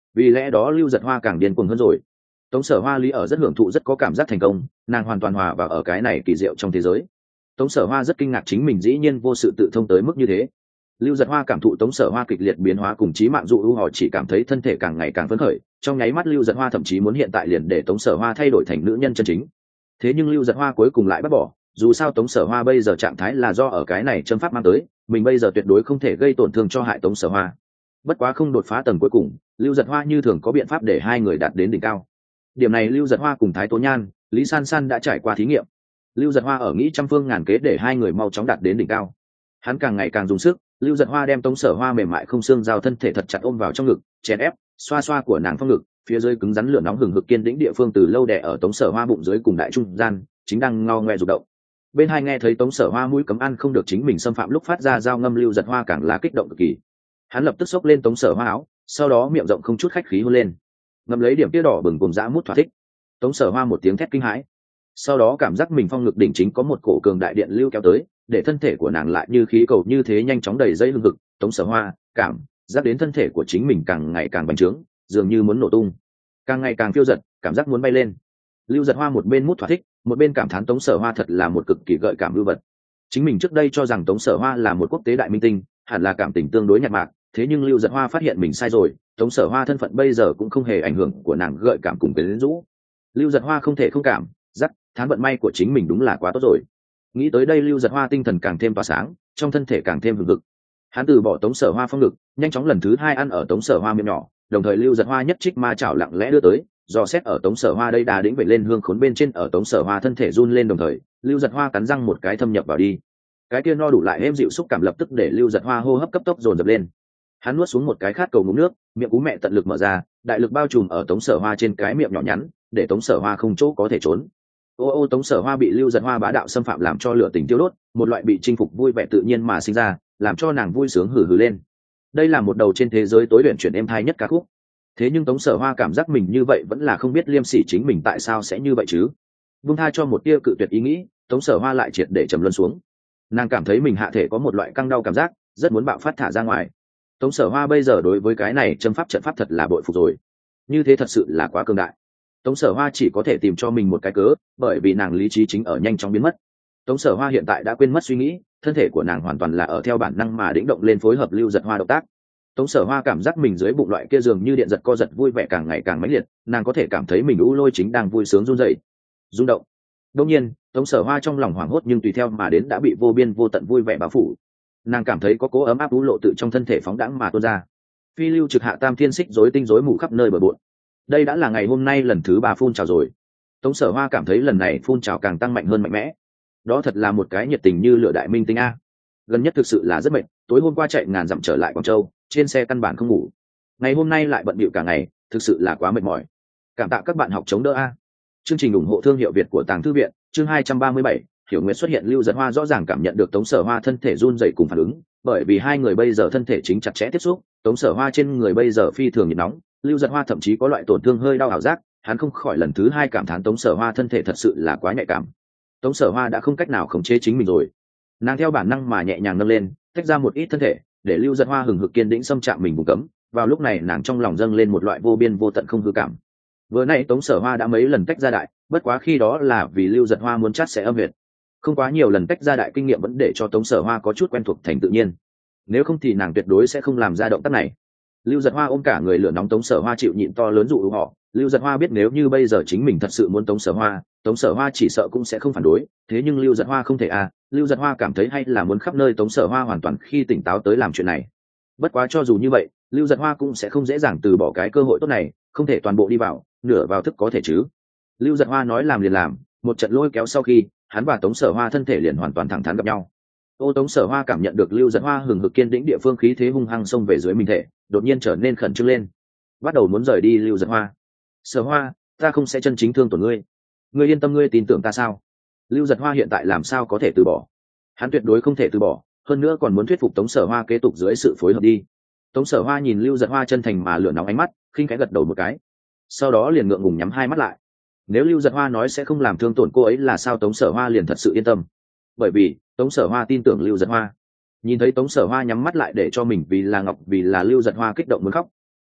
vì lẽ đó lưu giật hoa càng điên cuồng hơn rồi. Tống Sở Hoa lý ở rất hưởng thụ, rất có cảm giác thành công, nàng hoàn toàn hòa vào ở cái này kỳ diệu trong thế giới. Tống Sở Hoa rất kinh ngạc chính mình dĩ nhiên vô sự tự thông tới mức như thế. Lưu Giật Hoa cảm thụ Tống Sở Hoa kịch liệt biến hóa cùng chí mạng dụ ưu họ chỉ cảm thấy thân thể càng ngày càng phấn khởi, trong nháy mắt Lưu Giật Hoa thậm chí muốn hiện tại liền để Tống Sở Hoa thay đổi thành nữ nhân chân chính. Thế nhưng Lưu Giật Hoa cuối cùng lại bắt bỏ, dù sao Tống Sở Hoa bây giờ trạng thái là do ở cái này châm pháp mang tới, mình bây giờ tuyệt đối không thể gây tổn thương cho hại Tống Sở Hoa. Bất quá không đột phá tầng cuối cùng, Lưu Giật Hoa như thường có biện pháp để hai người đạt đến đỉnh cao. Điểm này Lưu Giật Hoa cùng Thái Tố Nhan, Lý San San đã trải qua thí nghiệm. Lưu Giật Hoa ở nghĩ trăm phương ngàn kế để hai người mau chóng đạt đến đỉnh cao. Hắn càng ngày càng dùng sức, Lưu Giật Hoa đem Tống Sở Hoa mềm mại không xương giao thân thể thật chặt ôm vào trong ngực, chèn ép, xoa xoa của nàng phong ngực, phía dưới cứng rắn lửa nóng hừng hực kiên đĩnh địa phương từ lâu đè ở Tống Sở Hoa bụng dưới cùng đại trung gian, chính đang ngao ngoe rụt động. Bên hai nghe thấy Tống Sở Hoa mũi cấm ăn không được chính mình xâm phạm lúc phát ra dao ngâm, Lưu Giật Hoa càng là kích động cực kỳ. Hắn lập tức xốc lên Tống Sở Hoa áo, sau đó miệng rộng không chút khách khí hôn lên, ngậm lấy điểm tia đỏ bừng cùng dã mút thỏa thích. Tống Sở Hoa một tiếng thét kinh hãi, sau đó cảm giác mình phong ngực đỉnh chính có một cổ cường đại điện lưu kéo tới, để thân thể của nàng lại như khí cầu như thế nhanh chóng đầy dây hương hực. Tống Sở Hoa cảm giác đến thân thể của chính mình càng ngày càng bành trướng, dường như muốn nổ tung, càng ngày càng phiêu giật, cảm giác muốn bay lên. Lưu Giật Hoa một bên mút thỏa thích, một bên cảm thán Tống Sở Hoa thật là một cực kỳ gợi cảm ưu vật. Chính mình trước đây cho rằng Tống Sở Hoa là một quốc tế đại minh tinh, hẳn là cảm tình tương đối nhạt mạc, thế nhưng Lưu Giật Hoa phát hiện mình sai rồi, Tống Sở Hoa thân phận bây giờ cũng không hề ảnh hưởng của nàng gợi cảm cùng quyến rũ. Lưu Giật Hoa không thể không cảm giác thán vận may của chính mình đúng là quá tốt rồi. Nghĩ tới đây Lưu Giật Hoa tinh thần càng thêm tỏa sáng, trong thân thể càng thêm hừng hực. Hắn từ bỏ Tống Sở Hoa phong ngực, nhanh chóng lần thứ hai ăn ở Tống Sở Hoa miệng nhỏ, đồng thời Lưu Giật Hoa nhất trích ma chảo lặng lẽ đưa tới, dò xét ở Tống Sở Hoa đây đà đĩnh vậy lên hương khốn bên trên, ở Tống Sở Hoa thân thể run lên, đồng thời Lưu Giật Hoa cắn răng một cái thâm nhập vào đi. Cái kia no đủ lại êm dịu xúc cảm lập tức để Lưu Giật Hoa hô hấp cấp tốc dồn dập lên. Hắn nuốt xuống một cái khát cầu ngụm nước, miệng cú mẹ tận lực mở ra, đại lực bao trùm ở Tống Sở Hoa trên cái miệng nhỏ nhắn, để Tống Sở Hoa không chỗ có thể trốn. Ô Tống Sở Hoa bị Lưu Giật Hoa bá đạo xâm phạm làm cho lửa tình tiêu đốt, một loại bị chinh phục vui vẻ tự nhiên mà sinh ra, làm cho nàng vui sướng hừ hừ lên. Đây là một đầu trên thế giới tối luyện chuyển êm thai nhất ca khúc. Thế nhưng Tống Sở Hoa cảm giác mình như vậy vẫn là không biết liêm sỉ chính mình tại sao sẽ như vậy chứ. Vung tha cho một tia cự tuyệt ý nghĩ, Tống Sở Hoa lại triệt để trầm luân xuống. Nàng cảm thấy mình hạ thể có một loại căng đau cảm giác, rất muốn bạo phát thả ra ngoài. Tống Sở Hoa bây giờ đối với cái này châm pháp trận pháp thật là bội phục rồi, như thế thật sự là quá cường đại. Tống Sở Hoa chỉ có thể tìm cho mình một cái cớ, bởi vì nàng lý trí chính ở nhanh chóng biến mất. Tống Sở Hoa hiện tại đã quên mất suy nghĩ, thân thể của nàng hoàn toàn là ở theo bản năng mà đĩnh động lên phối hợp Lưu Giật Hoa động tác. Tống Sở Hoa cảm giác mình dưới bụng loại kia dường như điện giật co giật vui vẻ càng ngày càng mãnh liệt, nàng có thể cảm thấy mình u lôi chính đang vui sướng run rẩy, rung động. Đương nhiên, Tống Sở Hoa trong lòng hoảng hốt nhưng tùy theo mà đến đã bị vô biên vô tận vui vẻ bao phủ. Nàng cảm thấy có cố ấm áp u lộ tự trong thân thể phóng đãng mà tuôn ra. Phi lưu trực hạ tam thiên xích rối tinh rối mù khắp nơi bờ bộn. Đây đã là ngày hôm nay lần thứ 3 phun trào rồi. Tống Sở Hoa cảm thấy lần này phun trào càng tăng mạnh hơn mạnh mẽ. Đó thật là một cái nhiệt tình như lửa đại minh tinh a. Gần nhất thực sự là rất mệt, tối hôm qua chạy ngàn dặm trở lại Quảng Châu, trên xe căn bản không ngủ. Ngày hôm nay lại bận bịu cả ngày, thực sự là quá mệt mỏi. Cảm tạ các bạn học chống đỡ a. Chương trình ủng hộ thương hiệu Việt của Tàng Thư viện, chương 237, Hiểu Nguyệt xuất hiện. Lưu Giật Hoa rõ ràng cảm nhận được Tống Sở Hoa thân thể run rẩy cùng phản ứng, bởi vì hai người bây giờ thân thể chính chặt chẽ tiếp xúc, Tống Sở Hoa trên người bây giờ phi thường nhiệt nóng, Lưu Giật Hoa thậm chí có loại tổn thương hơi đau ảo giác, hắn không khỏi lần thứ hai cảm thán Tống Sở Hoa thân thể thật sự là quá nhạy cảm. Tống Sở Hoa đã không cách nào khống chế chính mình rồi, nàng theo bản năng mà nhẹ nhàng nâng lên, tách ra một ít thân thể, để Lưu Giật Hoa hừng hực kiên định xâm chạm mình vùng cấm. Vào lúc này nàng trong lòng dâng lên một loại vô biên vô tận không hư cảm. Vừa nãy Tống Sở Hoa đã mấy lần tách ra đại, bất quá khi đó là vì Lưu Giật Hoa muốn chát sẽ âm huyệt, không quá nhiều lần tách ra đại kinh nghiệm vẫn để cho Tống Sở Hoa có chút quen thuộc thành tự nhiên, nếu không thì nàng tuyệt đối sẽ không làm ra động tác này. Lưu Giật Hoa ôm cả người lửa nóng Tống Sở Hoa chịu nhịn to lớn dụ họ. Lưu Giật Hoa biết nếu như bây giờ chính mình thật sự muốn Tống Sở Hoa chỉ sợ cũng sẽ không phản đối, thế nhưng Lưu Giật Hoa không thể à. Lưu Giật Hoa cảm thấy hay là muốn khắp nơi Tống Sở Hoa hoàn toàn khi tỉnh táo tới làm chuyện này. Bất quá cho dù như vậy, Lưu Giật Hoa cũng sẽ không dễ dàng từ bỏ cái cơ hội tốt này, không thể toàn bộ đi vào, nửa vào thức có thể chứ. Lưu Giật Hoa nói làm liền làm, một trận lôi kéo sau khi, hắn và Tống Sở Hoa thân thể liền hoàn toàn thẳng thắn gặp nhau. Tống Sở Hoa cảm nhận được Lưu Giật Hoa hừng hực kiên đĩnh địa phương khí thế hung hăng xông về dưới mình thể, đột nhiên trở nên khẩn trương lên, bắt đầu muốn rời đi Lưu Giật Hoa. Sở Hoa, ta không sẽ chân chính thương tổn ngươi, ngươi yên tâm, ngươi tin tưởng ta sao? Lưu Giật Hoa hiện tại làm sao có thể từ bỏ, hắn tuyệt đối không thể từ bỏ, hơn nữa còn muốn thuyết phục Tống Sở Hoa kế tục dưới sự phối hợp đi. Tống Sở Hoa nhìn Lưu Giật Hoa chân thành mà lửa nóng ánh mắt, khinh khẽ gật đầu một cái, sau đó liền ngượng ngùng nhắm hai mắt lại. Nếu Lưu Giật Hoa nói sẽ không làm thương tổn cô ấy là sao Tống Sở Hoa liền thật sự yên tâm, bởi vì Tống Sở Hoa tin tưởng Lưu Giật Hoa. Nhìn thấy Tống Sở Hoa nhắm mắt lại để cho mình vì là ngọc vì là Lưu Giật Hoa kích động muốn khóc,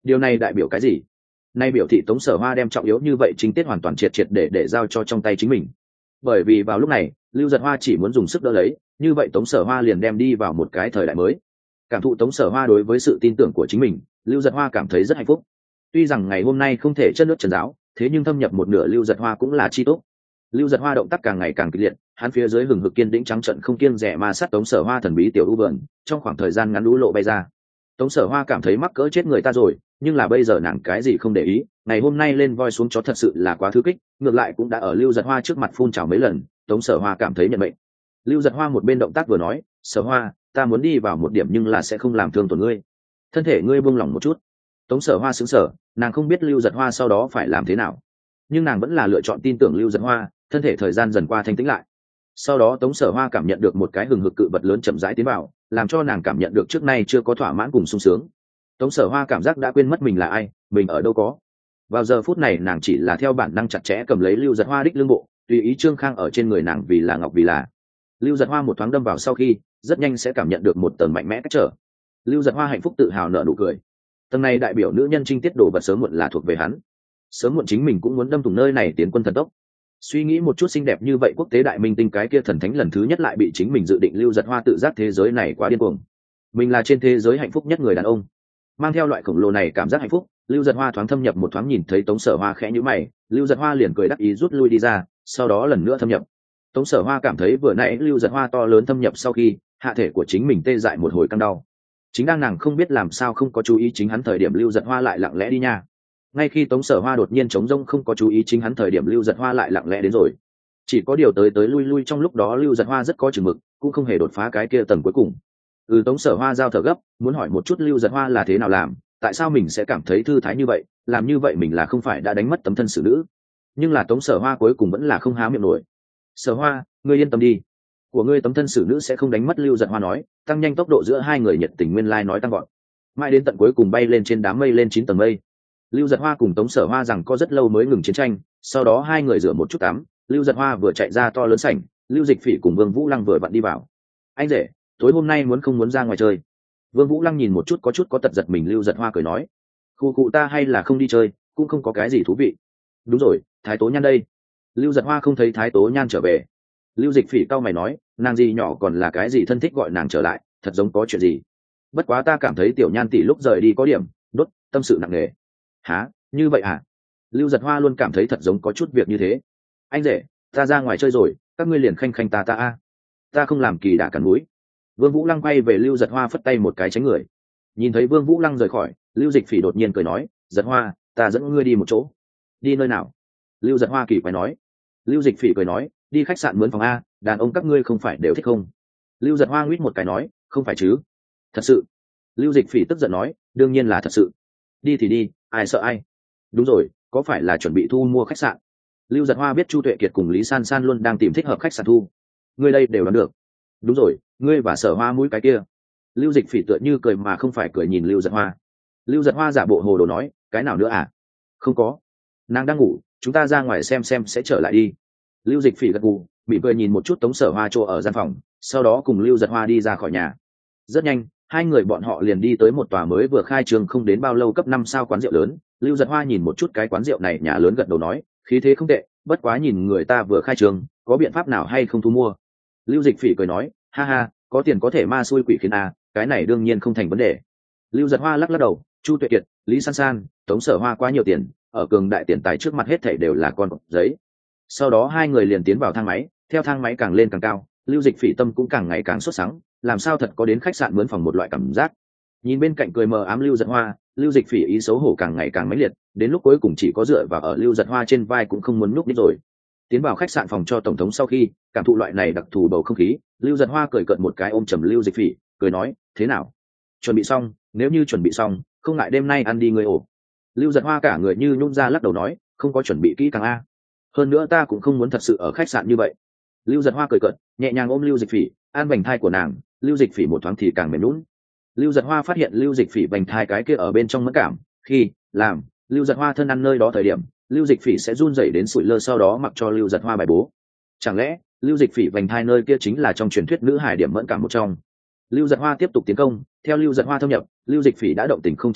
Điều này đại biểu cái gì? Nay biểu thị Tống Sở Hoa đem trọng yếu như vậy chính tiết hoàn toàn triệt triệt để giao cho trong tay chính mình. Bởi vì vào lúc này Lưu Giật Hoa chỉ muốn dùng sức đỡ lấy, như vậy Tống Sở Hoa liền đem đi vào một cái thời đại mới. Cảm thụ Tống Sở Hoa đối với sự tin tưởng của chính mình, Lưu Giật Hoa cảm thấy rất hạnh phúc. Tuy rằng ngày hôm nay không thể chất nước trần giáo, thế nhưng thâm nhập một nửa Lưu Giật Hoa cũng là chi tốt. Lưu Giật Hoa động tác càng ngày càng kịch liệt, hắn phía dưới hừng hực kiên đĩnh trắng trận không kiêng dè ma sát Tống Sở Hoa thần bí tiểu u vườn, trong khoảng thời gian ngắn lũ lộ bay ra. Tống Sở Hoa cảm thấy mắc cỡ chết người ta rồi, nhưng là bây giờ nàng cái gì không để ý, ngày hôm nay lên voi xuống chó thật sự là quá thứ kích, ngược lại cũng đã ở Lưu Giật Hoa trước mặt phun trào mấy lần. Tống Sở Hoa cảm thấy nhận mệnh. Lưu Giật Hoa một bên động tác vừa nói, Sở Hoa, ta muốn đi vào một điểm nhưng là sẽ không làm thương tổn ngươi, thân thể ngươi buông lỏng một chút. Tống Sở Hoa sững sờ, nàng không biết Lưu Giật Hoa sau đó phải làm thế nào, nhưng nàng vẫn là lựa chọn tin tưởng Lưu Giật Hoa. Thân thể thời gian dần qua thanh tĩnh lại, sau đó Tống Sở Hoa cảm nhận được một cái hừng hực cự vật lớn chậm rãi tiến vào, làm cho nàng cảm nhận được trước nay chưa có thỏa mãn cùng sung sướng. Tống Sở Hoa cảm giác đã quên mất mình là ai, mình ở đâu có. Vào giờ phút này nàng chỉ là theo bản năng chặt chẽ cầm lấy Lưu Giật Hoa đích lưng bộ, tùy ý trương khang ở trên người nàng vì là ngọc vì là. Lưu Giật Hoa một thoáng đâm vào sau khi, rất nhanh sẽ cảm nhận được một tầng mạnh mẽ cách trở. Lưu Giật Hoa hạnh phúc tự hào nở nụ cười. Tầng này đại biểu nữ nhân trinh tiết đồ vật sớm muộn là thuộc về hắn. Sớm muộn chính mình cũng muốn đâm thủng nơi này tiến quân thần tốc. Suy nghĩ một chút xinh đẹp như vậy quốc tế đại minh tinh cái kia thần thánh lần thứ nhất lại bị chính mình dự định. Lưu Giật Hoa tự giác thế giới này quá điên cuồng, mình là trên thế giới hạnh phúc nhất người đàn ông. Mang theo loại khổng lồ này cảm giác hạnh phúc, Lưu Giật Hoa thoáng thâm nhập một thoáng, nhìn thấy Tống Sở Hoa khẽ nhíu mày, Lưu Giật Hoa liền cười đắc ý rút lui đi ra, sau đó lần nữa thâm nhập. Tống Sở Hoa cảm thấy vừa nãy Lưu Giật Hoa to lớn thâm nhập sau khi, hạ thể của chính mình tê dại một hồi căng đau. Chính đang nàng không biết làm sao không có chú ý chính hắn thời điểm, Lưu Giật Hoa lại lặng lẽ đi nha. Ngay khi Tống Sở Hoa đột nhiên trống rỗng không có chú ý chính hắn thời điểm, Lưu Giật Hoa lại lặng lẽ đến rồi. Chỉ có điều tới tới lui lui trong lúc đó Lưu Giật Hoa rất có chừng mực, cũng không hề đột phá cái kia tầng cuối cùng. Tống Sở Hoa giao thở gấp, muốn hỏi một chút Lưu Giật Hoa là thế nào làm, tại sao mình sẽ cảm thấy thư thái như vậy, làm như vậy mình là không phải đã đánh mất tấm thân xử nữ. Nhưng là Tống Sở Hoa cuối cùng vẫn là không há miệng nổi. Sở Hoa, ngươi yên tâm đi, của ngươi tấm thân xử nữ sẽ không đánh mất. Lưu Giật Hoa nói, tăng nhanh tốc độ giữa hai người nhiệt tình nguyên lai nói tăng gọn, mãi đến tận cuối cùng bay lên trên đám mây, lên 9 tầng mây. Lưu Giật Hoa cùng Tống Sở Hoa rằng có rất lâu mới ngừng chiến tranh, sau đó hai người rửa một chút tắm, Lưu Giật Hoa vừa chạy ra to lớn sảnh, Lưu Dịch Phỉ cùng Vương Vũ Lăng vừa vặn đi vào. Anh rể, tối hôm nay muốn không muốn ra ngoài chơi? Vương Vũ Lăng nhìn một chút có tật giật mình Lưu Giật Hoa cười nói, khu cụ ta hay là không đi chơi, cũng không có cái gì thú vị. Đúng rồi, Thái Tố Nhan đây. Lưu Giật Hoa không thấy Thái Tố Nhan trở về. Lưu Dịch Phỉ cau mày nói, nàng gì nhỏ còn là cái gì thân thích gọi nàng trở lại, thật giống có chuyện gì. Bất quá ta cảm thấy Tiểu Nhan tỷ lúc rời đi có điểm đốt tâm sự nặng nề. Hả, như vậy à? Lưu Giật Hoa luôn cảm thấy thật giống có chút việc như thế. Anh rể, ta ra ngoài chơi rồi, các ngươi liền khanh khanh ta a. Ta không làm kỳ đả cắn núi. Vương Vũ Lăng quay về Lưu Giật Hoa phất tay một cái tránh người. Nhìn thấy Vương Vũ Lăng rời khỏi, Lưu Dịch Phỉ đột nhiên cười nói, Giật Hoa, ta dẫn ngươi đi một chỗ. Đi nơi nào? Lưu Giật Hoa kỳ quái nói. Lưu Dịch Phỉ cười nói, đi khách sạn mướn phòng a, đàn ông các ngươi không phải đều thích không? Lưu Giật Hoa nguyết một cái nói, không phải chứ? Thật sự? Lưu Dịch Phỉ tức giận nói, đương nhiên là thật sự. Đi thì đi, ai sợ ai. Đúng rồi, có phải là chuẩn bị thu mua khách sạn? Lưu Giật Hoa biết Chu Tuệ Kiệt cùng Lý San San luôn đang tìm thích hợp khách sạn thu. Ngươi đây đều đoán được. Đúng rồi, ngươi và Sở Hoa mũi cái kia. Lưu Dịch Phỉ tựa như cười mà không phải cười nhìn Lưu Giật Hoa. Lưu Giật Hoa giả bộ hồ đồ nói, cái nào nữa à? Không có, nàng đang ngủ, chúng ta ra ngoài xem sẽ trở lại đi. Lưu Dịch Phỉ gật gù, mỉm cười nhìn một chút Tống Sở Hoa chỗ ở gian phòng, sau đó cùng Lưu Giật Hoa đi ra khỏi nhà. Rất nhanh, hai người bọn họ liền đi tới một tòa mới vừa khai trương không đến bao lâu cấp 5 sao quán rượu lớn. Lưu Giật Hoa nhìn một chút cái quán rượu này, nhà lớn, gật đầu nói, khí thế không tệ, bất quá nhìn người ta vừa khai trương, có biện pháp nào hay không thu mua? Lưu Dịch Phỉ cười nói, ha ha, có tiền có thể ma xui quỷ khiến à, cái này đương nhiên không thành vấn đề. Lưu Giật Hoa lắc lắc đầu, Chu Tuệ Kiệt, Lý San San, Tống Sở Hoa quá nhiều tiền, ở cường đại tiền tài trước mặt hết thảy đều là con giấy. Sau đó hai người liền tiến vào thang máy, theo thang máy càng lên càng cao, Lưu Dịch Phỉ tâm cũng càng ngày càng sốt sắng, làm sao thật có đến khách sạn mướn phòng một loại cảm giác. Nhìn bên cạnh cười mờ ám Lưu Giật Hoa, Lưu Dịch Phỉ ý xấu hổ càng ngày càng mãnh liệt, đến lúc cuối cùng chỉ có dựa vào ở Lưu Giật Hoa trên vai cũng không muốn núp đích rồi. Tiến vào khách sạn phòng cho tổng thống sau khi, cảm thụ loại này đặc thù bầu không khí, Lưu Giật Hoa cười cợt một cái ôm chầm Lưu Dịch Phỉ, cười nói, thế nào? Chuẩn bị xong, nếu như chuẩn bị xong, không ngại đêm nay ăn đi người ổ. Lưu Giật Hoa cả người như nhún ra lắc đầu nói, không có chuẩn bị kỹ càng a. Hơn nữa ta cũng không muốn thật sự ở khách sạn như vậy. Lưu Giật Hoa cười cợt, nhẹ nhàng ôm Lưu Dịch Phỉ, an vành thai của nàng, Lưu Dịch Phỉ một thoáng thì càng mềm nhũn. Lưu Giật Hoa phát hiện Lưu Dịch Phỉ vành thai cái kia ở bên trong mẫn cảm, khi làm Lưu Giật Hoa thân ăn nơi đó thời điểm, Lưu Dịch Phỉ sẽ run rẩy đến sụi lơ, sau đó mặc cho Lưu Giật Hoa bài bố. Chẳng lẽ Lưu Dịch Phỉ vành thai nơi kia chính là trong truyền thuyết nữ hải điểm mẫn cảm một trong? Lưu Giật Hoa tiếp tục tiến công, theo Lưu Giật Hoa thâm nhập, Lưu Dịch Phỉ đã động tình không chịu nổi,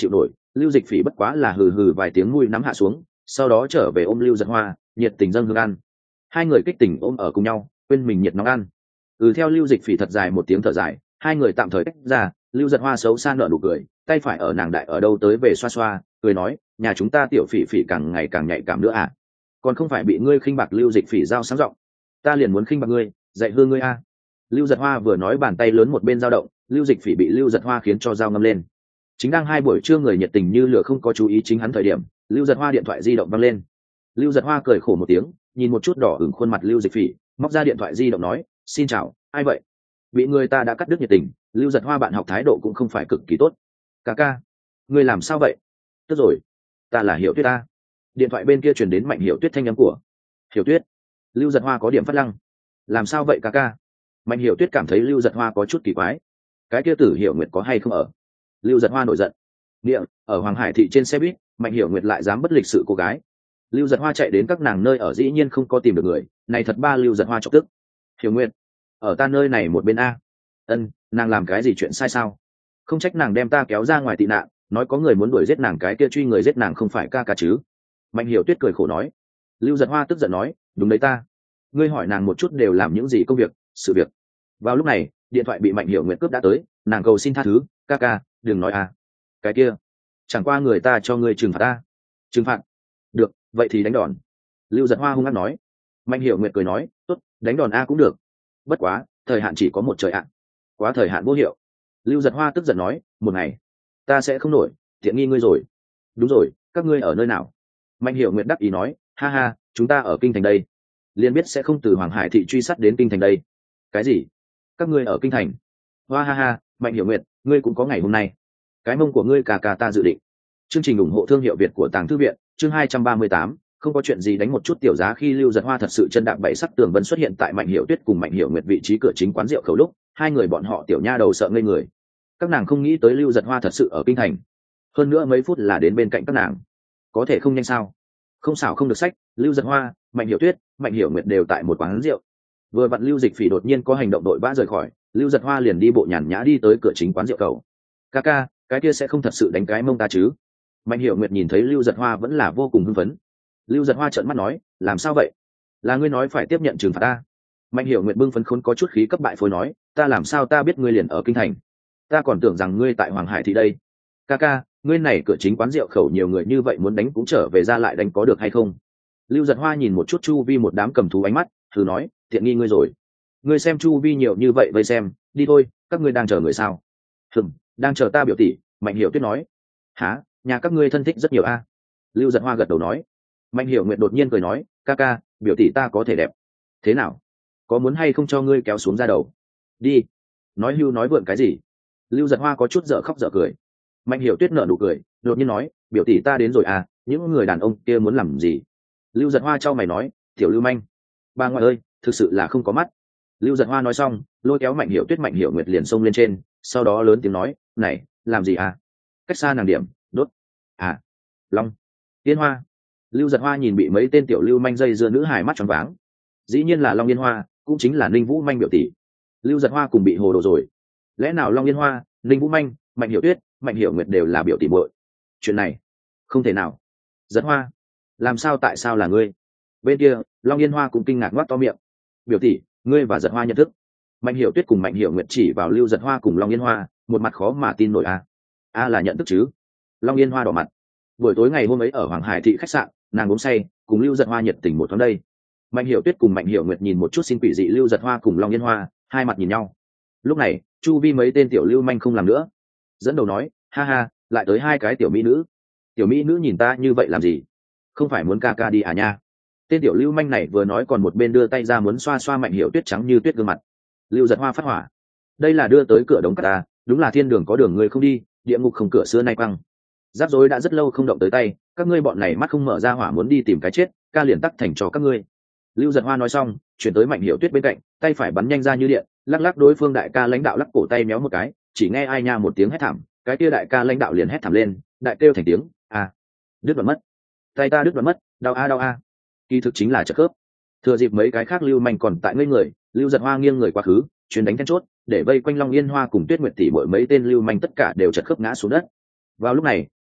Lưu Dịch Phỉ bất quá là hừ hừ vài tiếng mùi nắm hạ xuống, sau đó trở về ôm Lưu Giật Hoa, nhiệt tình dâng hương ăn. Hai người kích tình ôm ở cùng nhau, quên mình nhiệt nóng ăn. Theo Lưu Dịch Phỉ thật dài một tiếng thở dài, hai người tạm thời tách ra. Lưu Giật Hoa xấu xa nở nụ cười, tay phải ở nàng đại ở đâu tới về xoa xoa, cười nói, nhà chúng ta tiểu Phỉ Phỉ càng ngày càng nhạy cảm nữa à? Còn không phải bị ngươi khinh bạc. Lưu Dịch Phỉ giao sáng giọng, ta liền muốn khinh bạc ngươi, dạy hư ngươi a. Lưu Giật Hoa vừa nói bàn tay lớn một bên dao động, Lưu Dịch Phỉ bị Lưu Giật Hoa khiến cho dao ngâm lên. Chính đang hai buổi trưa người nhiệt tình như lửa không có chú ý chính hắn thời điểm, Lưu Giật Hoa điện thoại di động văng lên. Lưu Giật Hoa cười khổ một tiếng, nhìn một chút đỏ ửng khuôn mặt Lưu Dịch Phỉ, móc ra điện thoại di động nói, xin chào, ai vậy? Bị người ta đã cắt đứt nhiệt tình, Lưu Giật Hoa bạn học thái độ cũng không phải cực kỳ tốt. Ca ca, ngươi làm sao vậy? Tức rồi, ta là Hiểu Tuyết ta. Điện thoại bên kia truyền đến Mạnh Hiểu Tuyết thanh âm của. Hiểu Tuyết. Lưu Giật Hoa có điểm phát lăng. Làm sao vậy ca ca? Mạnh Hiểu Tuyết cảm thấy Lưu Giật Hoa có chút kỳ quái. Cái kia Tử Hiểu Nguyệt có hay không ở? Lưu Giật Hoa nổi giận. Địa, ở Hoàng Hải thị trên xe buýt, Mạnh Hiểu Nguyệt lại dám bất lịch sự cô gái. Lưu Giật Hoa chạy đến các nàng nơi ở dĩ nhiên không có tìm được người, này thật ba Lưu Giật Hoa chọc tức. Hiểu Nguyệt, ở ta nơi này một bên a. Ân, nàng làm cái gì chuyện sai sao? Không trách nàng đem ta kéo ra ngoài tị nạn, nói có người muốn đuổi giết nàng, cái kia truy người giết nàng không phải ca ca chứ? Mạnh Hiểu Tuyết cười khổ nói. Lưu Giật Hoa tức giận nói, đúng đấy ta. Ngươi hỏi nàng một chút đều làm những gì công việc, sự việc. Vào lúc này, điện thoại bị Mạnh Hiểu Nguyệt cướp đã tới, nàng cầu xin tha thứ, ca ca, đừng nói a. Cái kia, chẳng qua người ta cho ngươi trừng phạt ta. Trừng phạt? Được, vậy thì đánh đòn. Lưu Giật Hoa hung hăng nói. Mạnh Hiểu Nguyệt cười nói, tốt, đánh đòn a cũng được. Bất quá, thời hạn chỉ có một trời ạ. Quá thời hạn vô hiệu. Lưu Giật Hoa tức giận nói, một ngày ta sẽ không nổi, tiện nghi ngươi rồi. Đúng rồi, các ngươi ở nơi nào? Mạnh Hiểu Nguyệt đắc ý nói, ha ha, chúng ta ở kinh thành đây. Liên biết sẽ không từ Hoàng Hải thị truy sát đến kinh thành đây. Cái gì? Các ngươi ở kinh thành? Hoa ha ha, Mạnh Hiểu Nguyệt, ngươi cũng có ngày hôm nay. Cái mông của ngươi cả ta dự định. Chương trình ủng hộ thương hiệu Việt của Tàng Thư viện, chương 238, không có chuyện gì đánh một chút tiểu giá. Khi Lưu Giật Hoa thật sự chân đạp bảy sắc tường vân xuất hiện tại Mạnh Hiểu Tuyết cùng Mạnh Hiểu Nguyệt vị trí cửa chính quán rượu khẩu lúc, hai người bọn họ tiểu nha đầu sợ ngây người. Các nàng không nghĩ tới Lưu Giật Hoa thật sự ở kinh thành. Hơn nữa mấy phút là đến bên cạnh các nàng. Có thể không nhanh sao? Không xảo không được sách, Lưu Giật Hoa, Mạnh Hiểu Tuyết, Mạnh Hiểu Nguyệt đều tại một quán rượu. Vừa vặn Lưu Dịch Phỉ đột nhiên có hành động đội vã rời khỏi, Lưu Giật Hoa liền đi bộ nhàn nhã đi tới cửa chính quán rượu cầu. Ca ca, cái kia sẽ không thật sự đánh cái mông ta chứ? Mạnh Hiểu Nguyệt nhìn thấy Lưu Giật Hoa vẫn là vô cùng hưng phấn. Lưu Giật Hoa trợn mắt nói, làm sao vậy? Là ngươi nói phải tiếp nhận trừng phạt ta. Mạnh Hiểu Nguyệt bưng phấn khốn có chút khí cấp bại phôi nói, ta làm sao ta biết ngươi liền ở kinh thành? Ta còn tưởng rằng ngươi tại Hoàng Hải thị đây. Ca ca, ngươi này cửa chính quán rượu khẩu nhiều người như vậy muốn đánh cũng trở về ra lại đánh có được hay không? Lưu Giật Hoa nhìn một chút chu vi một đám cầm thú ánh mắt, thử nói, tiện nghi ngươi rồi. Ngươi xem chu vi nhiều như vậy vây xem, đi thôi, các ngươi đang chờ người sao? Đang chờ ta biểu tỷ. Mạnh Hiểu Tuyết nói. Hả, nhà các ngươi thân thích rất nhiều a. Lưu Giật Hoa gật đầu nói. Mạnh Hiểu Nguyệt đột nhiên cười nói, ca ca, biểu tỷ ta có thể đẹp. Thế nào? Có muốn hay không cho ngươi kéo xuống ra đầu? Đi. Nói hưu nói vượn cái gì? Lưu Giật Hoa có chút dở khóc dở cười. Mạnh Hiểu Tuyết nở nụ cười, đột nhiên nói, biểu tỷ ta đến rồi à, những người đàn ông kia muốn làm gì? Lưu Giật Hoa trao mày nói, tiểu Lưu manh. Bà ngoại ơi, thực sự là không có mắt. Lưu Giật Hoa nói xong, lôi kéo Mạnh Hiểu Tuyết, Mạnh Hiểu Nguyệt liền xông lên trên, sau đó lớn tiếng nói, này, làm gì à? Cách xa nàng điểm, đốt. À, Long, Yên Hoa. Lưu Giật Hoa nhìn bị mấy tên tiểu lưu manh dây dưa nữ hài mắt tròn váng. Dĩ nhiên là Long Yên Hoa, cũng chính là Ninh Vũ manh biểu tỷ. Lưu Giật Hoa cùng bị hồ đồ rồi. Lẽ nào Long Yên Hoa, Ninh Vũ manh, Mạnh Hiểu Tuyết, Mạnh Hiểu Nguyệt đều là biểu tỷ muội? Chuyện này không thể nào. Giật Hoa, làm sao tại sao là ngươi? Bên kia Long Yên Hoa cũng kinh ngạc ngoác to miệng. Biểu tỷ, ngươi và Giật Hoa nhận thức? Mạnh Hiểu Tuyết cùng Mạnh Hiểu Nguyệt chỉ vào Lưu Giật Hoa cùng Long Yên Hoa, một mặt khó mà tin nổi a. A là nhận thức chứ? Long Yên Hoa đỏ mặt. Buổi tối ngày hôm ấy ở Hoàng Hải thị khách sạn, nàng uống say, cùng Lưu Giật Hoa nhiệt tình một thoáng đây. Mạnh Hiểu Tuyết cùng Mạnh Hiểu Nguyệt nhìn một chút xin quỷ dị Lưu Giật Hoa cùng Long Yên Hoa, hai mặt nhìn nhau. Lúc này chu vi mấy tên tiểu lưu manh không làm nữa, dẫn đầu nói, ha ha, lại tới hai cái tiểu mỹ nữ. Tiểu mỹ nữ nhìn ta như vậy làm gì? Không phải muốn ca ca đi à nha? Tên tiểu lưu manh này vừa nói còn một bên đưa tay ra muốn xoa xoa Mạnh Hiểu Tuyết trắng như tuyết gương mặt. Lưu Giật Hoa phát hỏa, đây là đưa tới cửa đống cát ta, đúng là thiên đường có đường người không đi, địa ngục không cửa xưa nay quăng. Giáp rối đã rất lâu không động tới tay, các ngươi bọn này mắt không mở ra hỏa muốn đi tìm cái chết, ca liền tắc thành cho các ngươi. Lưu Giật Hoa nói xong, chuyển tới Mạnh Hiểu Tuyết bên cạnh, tay phải bắn nhanh ra như điện, lắc lắc đối phương đại ca lãnh đạo lắc cổ tay méo một cái, chỉ nghe ai nha một tiếng hét thảm, cái kia đại ca lãnh đạo liền hét thảm lên, đại kêu thành tiếng, a, đứt đoạn mất, tay ta đứt đoạn mất, đau a đau a. Kỳ thực chính là trợ khớp. Thừa dịp mấy cái khác lưu manh còn tại ngây người, Lưu Giật Hoa nghiêng người quá khứ, chuyến đánh then chốt, để vây quanh Long Yên Hoa cùng Tuyết Nguyệt tỷ mỗi mấy tên lưu manh tất cả đều chật khớp ngã xuống đất. Vào lúc này,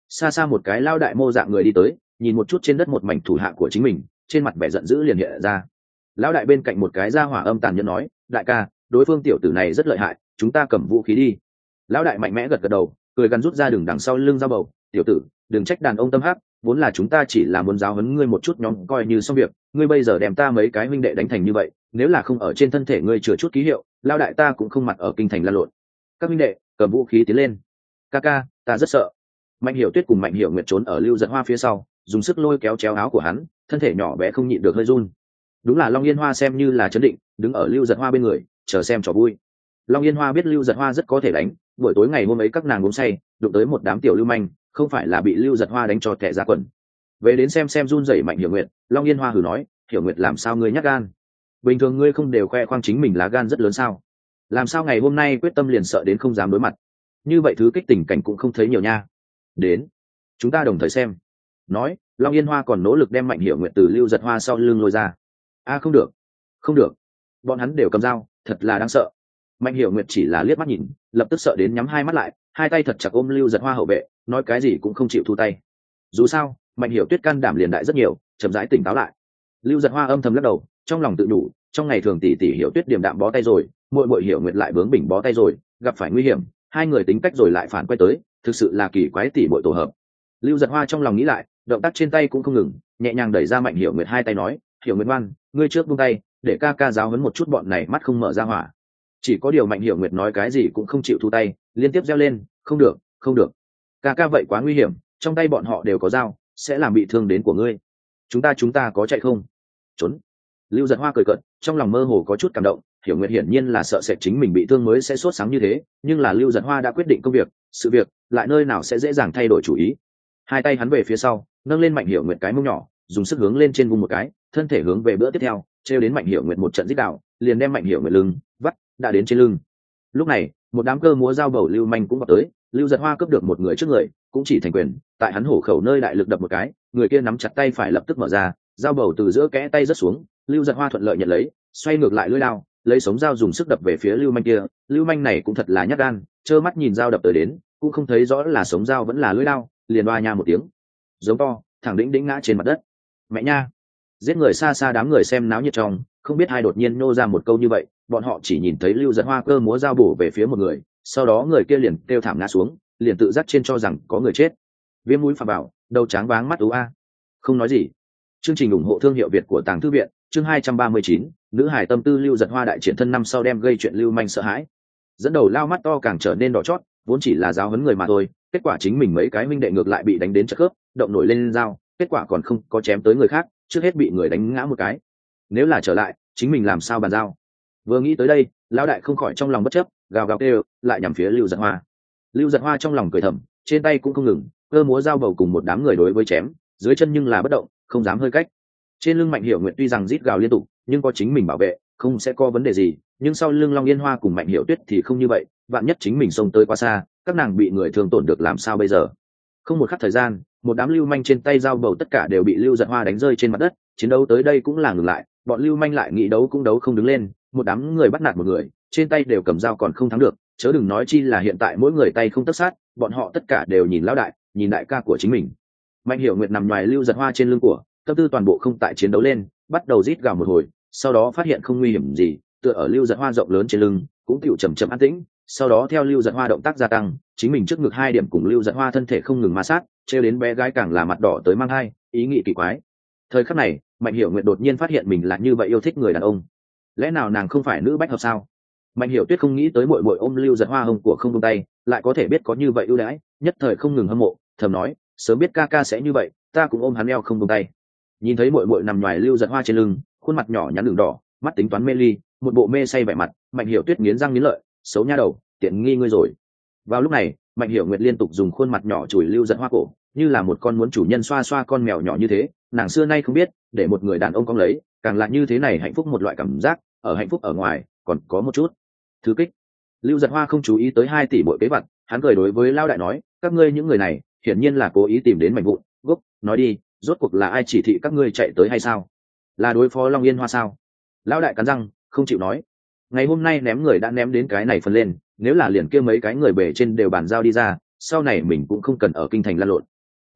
Xa xa một cái lao đại mô dạng người đi tới, nhìn một chút trên đất một mảnh thủ hạ của chính mình, trên mặt vẻ giận dữ liền hiện ra. Lão đại bên cạnh một cái gia hỏa âm tàn nhẫn nói, đại ca, đối phương tiểu tử này rất lợi hại, chúng ta cầm vũ khí đi. Lão đại mạnh mẽ gật gật đầu, cười gắn rút ra đường đằng sau lưng dao bầu, tiểu tử, đừng trách đàn ông tâm hắc, vốn là chúng ta chỉ là muốn giáo huấn ngươi một chút nhóm coi như xong việc, ngươi bây giờ đem ta mấy cái huynh đệ đánh thành như vậy, nếu là không ở trên thân thể ngươi chừa chút ký hiệu, lão đại ta cũng không mặt ở kinh thành lăn lộn. Các huynh đệ, cầm vũ khí tiến lên. Ca ca, ta rất sợ. Mạnh Hiểu Tuyết cùng Mạnh Hiểu Nguyệt trốn ở Lưu Giật Hoa phía sau, dùng sức lôi kéo chéo áo của hắn, thân thể nhỏ bé không nhịn được hơi run. Đúng là Long Yên Hoa xem như là chấn định, đứng ở Lưu Giật Hoa bên người, chờ xem trò vui. Long Yên Hoa biết Lưu Giật Hoa rất có thể đánh, buổi tối ngày hôm ấy các nàng uống say, đụng tới một đám tiểu lưu manh, không phải là bị Lưu Giật Hoa đánh cho tè ra quần. Về đến xem run rẩy Mạnh Hiểu Nguyệt, Long Yên Hoa hừ nói, Hiểu Nguyệt làm sao ngươi nhát gan? Bình thường ngươi không đều khoe khoang chính mình lá gan rất lớn sao? Làm sao ngày hôm nay quyết tâm liền sợ đến không dám đối mặt? Như vậy thứ kích tình cảnh cũng không thấy nhiều nha. Đến, chúng ta đồng thời xem. Nói, Long Yên Hoa còn nỗ lực đem Mạnh Hiểu Nguyệt từ Lưu Giật Hoa sau lưng lôi ra. A không được, không được, bọn hắn đều cầm dao, thật là đáng sợ. Mạnh Hiểu Nguyệt chỉ là liếc mắt nhìn, lập tức sợ đến nhắm hai mắt lại, hai tay thật chặt ôm Lưu Giật Hoa hậu vệ, nói cái gì cũng không chịu thu tay. Dù sao, Mạnh Hiểu Tuyết can đảm liền đại rất nhiều, chậm rãi tỉnh táo lại. Lưu Giật Hoa âm thầm lắc đầu, trong lòng tự đủ, trong ngày thường tỷ tỷ Hiểu Tuyết điềm đạm bó tay rồi, muội muội Hiểu Nguyệt lại bướng bỉnh bó tay rồi, gặp phải nguy hiểm, hai người tính cách rồi lại phản quay tới, thực sự là kỳ quái tỷ muội tổ hợp. Lưu Giật Hoa trong lòng nghĩ lại, động tác trên tay cũng không ngừng, nhẹ nhàng đẩy ra Mạnh Hiểu Nguyệt hai tay nói, Hiểu Nguyệt ngoan, ngươi trước buông tay, để ca ca giáo huấn một chút bọn này mắt không mở ra hỏa. Chỉ có điều Mạnh Hiểu Nguyệt nói cái gì cũng không chịu thu tay, liên tiếp reo lên, không được, không được, ca ca vậy quá nguy hiểm, trong tay bọn họ đều có dao, sẽ làm bị thương đến của ngươi. Chúng ta có chạy không? Trốn. Lưu Giật Hoa cười cợt, trong lòng mơ hồ có chút cảm động, Hiểu Nguyệt hiển nhiên là sợ sệt chính mình bị thương mới sẽ sốt sáng như thế, nhưng là Lưu Giật Hoa đã quyết định công việc, sự việc lại nơi nào sẽ dễ dàng thay đổi chủ ý. Hai tay hắn về phía sau, nâng lên Mạnh Hiểu Nguyệt cái mông nhỏ, dùng sức hướng lên trên vung một cái, thân thể hướng về bữa tiếp theo, treo đến Mạnh Hiểu Nguyệt một trận rít đạo, liền đem Mạnh Hiểu Nguyệt lưng vắt đã đến trên lưng. Lúc này, một đám cơ múa dao bầu lưu manh cũng vào tới, Lưu Giật Hoa cướp được một người trước người, cũng chỉ thành quyền, tại hắn hổ khẩu nơi đại lực đập một cái, người kia nắm chặt tay phải lập tức mở ra, dao bầu từ giữa kẽ tay rớt xuống, Lưu Giật Hoa thuận lợi nhận lấy, xoay ngược lại lưỡi lao, lấy sống dao dùng sức đập về phía lưu manh kia. Lưu manh này cũng thật là nhát gan, trơ mắt nhìn dao đập tới đến, cũng không thấy rõ là sống dao vẫn là lưỡi lao, liền oa nha một tiếng, giống to, thẳng đĩnh ngã trên mặt đất. Mẹ nha! Giết người xa xa đám người xem náo nhiệt trong, không biết ai đột nhiên nô ra một câu như vậy, bọn họ chỉ nhìn thấy Lưu Giật Hoa cơ múa dao bổ về phía một người, sau đó người kia liền kêu thảm ngã xuống, liền tự giác trên cho rằng có người chết. Viêm mũi phà bảo, đầu trắng váng mắt ú a. Không nói gì. Chương trình ủng hộ thương hiệu Việt của Tàng Thư viện, chương 239, nữ hải tâm tư Lưu Giật Hoa đại triển thân năm sau đem gây chuyện lưu manh sợ hãi. Dẫn đầu lao mắt to càng trở nên đỏ chót, vốn chỉ là giáo huấn người mà thôi, kết quả chính mình mấy cái huynh đệ ngược lại bị đánh đến chật khớp, động nổi lên dao, kết quả còn không có chém tới người khác, trước hết bị người đánh ngã một cái. Nếu là trở lại, chính mình làm sao bàn giao? Vừa nghĩ tới đây, lão đại không khỏi trong lòng bất chấp, gào gào kêu, lại nhằm phía Lưu Giật Hoa. Lưu Giật Hoa trong lòng cười thầm, trên tay cũng không ngừng, cơ múa dao bầu cùng một đám người đối với chém, dưới chân nhưng là bất động, không dám hơi cách. Trên lưng Mạnh Hiểu Nguyệt tuy rằng rít gào liên tục, nhưng có chính mình bảo vệ, không sẽ có vấn đề gì, nhưng sau lưng Long Yên Hoa cùng Mạnh Hiểu Tuyết thì không như vậy, vạn nhất chính mình xông tới quá xa, các nàng bị người thương tổn được làm sao bây giờ? Không một khắc thời gian, một đám lưu manh trên tay dao bầu tất cả đều bị Lưu Giật Hoa đánh rơi trên mặt đất, chiến đấu tới đây cũng là ngừng lại, bọn lưu manh lại nghĩ đấu cũng đấu không đứng lên, một đám người bắt nạt một người, trên tay đều cầm dao còn không thắng được, chớ đừng nói chi là hiện tại mỗi người tay không tất sát, bọn họ tất cả đều nhìn lão đại, nhìn đại ca của chính mình. Mạnh Hiểu Nguyệt nằm ngoài Lưu Giật Hoa trên lưng của, tâm tư toàn bộ không tại chiến đấu lên, bắt đầu rít gào một hồi, sau đó phát hiện không nguy hiểm gì, tựa ở Lưu Giật Hoa rộng lớn trên lưng, cũng tựu chậm chậm an tĩnh, sau đó theo Lưu Giật Hoa động tác gia tăng, chính mình trước ngực hai điểm cùng Lưu Giật Hoa thân thể không ngừng ma sát, trêu đến bé gái càng là mặt đỏ tới mang hai, ý nghĩ kỳ quái. Thời khắc này, Mạnh Hiểu Nguyệt đột nhiên phát hiện mình là như vậy yêu thích người đàn ông. Lẽ nào nàng không phải nữ bách hợp sao? Mạnh Hiểu Tuyết không nghĩ tới muội muội ôm Lưu Giật Hoa hông của không buông tay, lại có thể biết có như vậy ưu đãi, nhất thời không ngừng hâm mộ, thầm nói, sớm biết ca ca sẽ như vậy, ta cũng ôm hắn eo không buông tay. Nhìn thấy muội muội nằm ngoài Lưu Giật Hoa trên lưng, khuôn mặt nhỏ nhắn đường đỏ, mắt tính toán mê ly, một bộ mê say vẻ mặt, Mạnh Hiểu Tuyết nghiến răng nghiến lợi, xấu nha đầu, tiện nghi ngươi rồi. Vào lúc này, Mạnh Hiểu Nguyệt liên tục dùng khuôn mặt nhỏ chùi Lưu Giật Hoa cổ, như là một con muốn chủ nhân xoa xoa con mèo nhỏ như thế, nàng xưa nay không biết, để một người đàn ông cong lấy, càng là như thế này hạnh phúc một loại cảm giác, ở hạnh phúc ở ngoài, còn có một chút thứ kích. Lưu Giật Hoa không chú ý tới 2 tỷ bội kế vật, hắn cười đối với Lao đại nói, các ngươi những người này, hiển nhiên là cố ý tìm đến mảnh vụn, gốc, nói đi, rốt cuộc là ai chỉ thị các ngươi chạy tới hay sao? Là đối phó Long Yên Hoa sao? Lao đại cắn răng, không chịu nói. Ngày hôm nay ném người đã ném đến cái này phần lên, nếu là liền kia mấy cái người bề trên đều bàn giao đi ra, sau này mình cũng không cần ở kinh thành lăn lộn,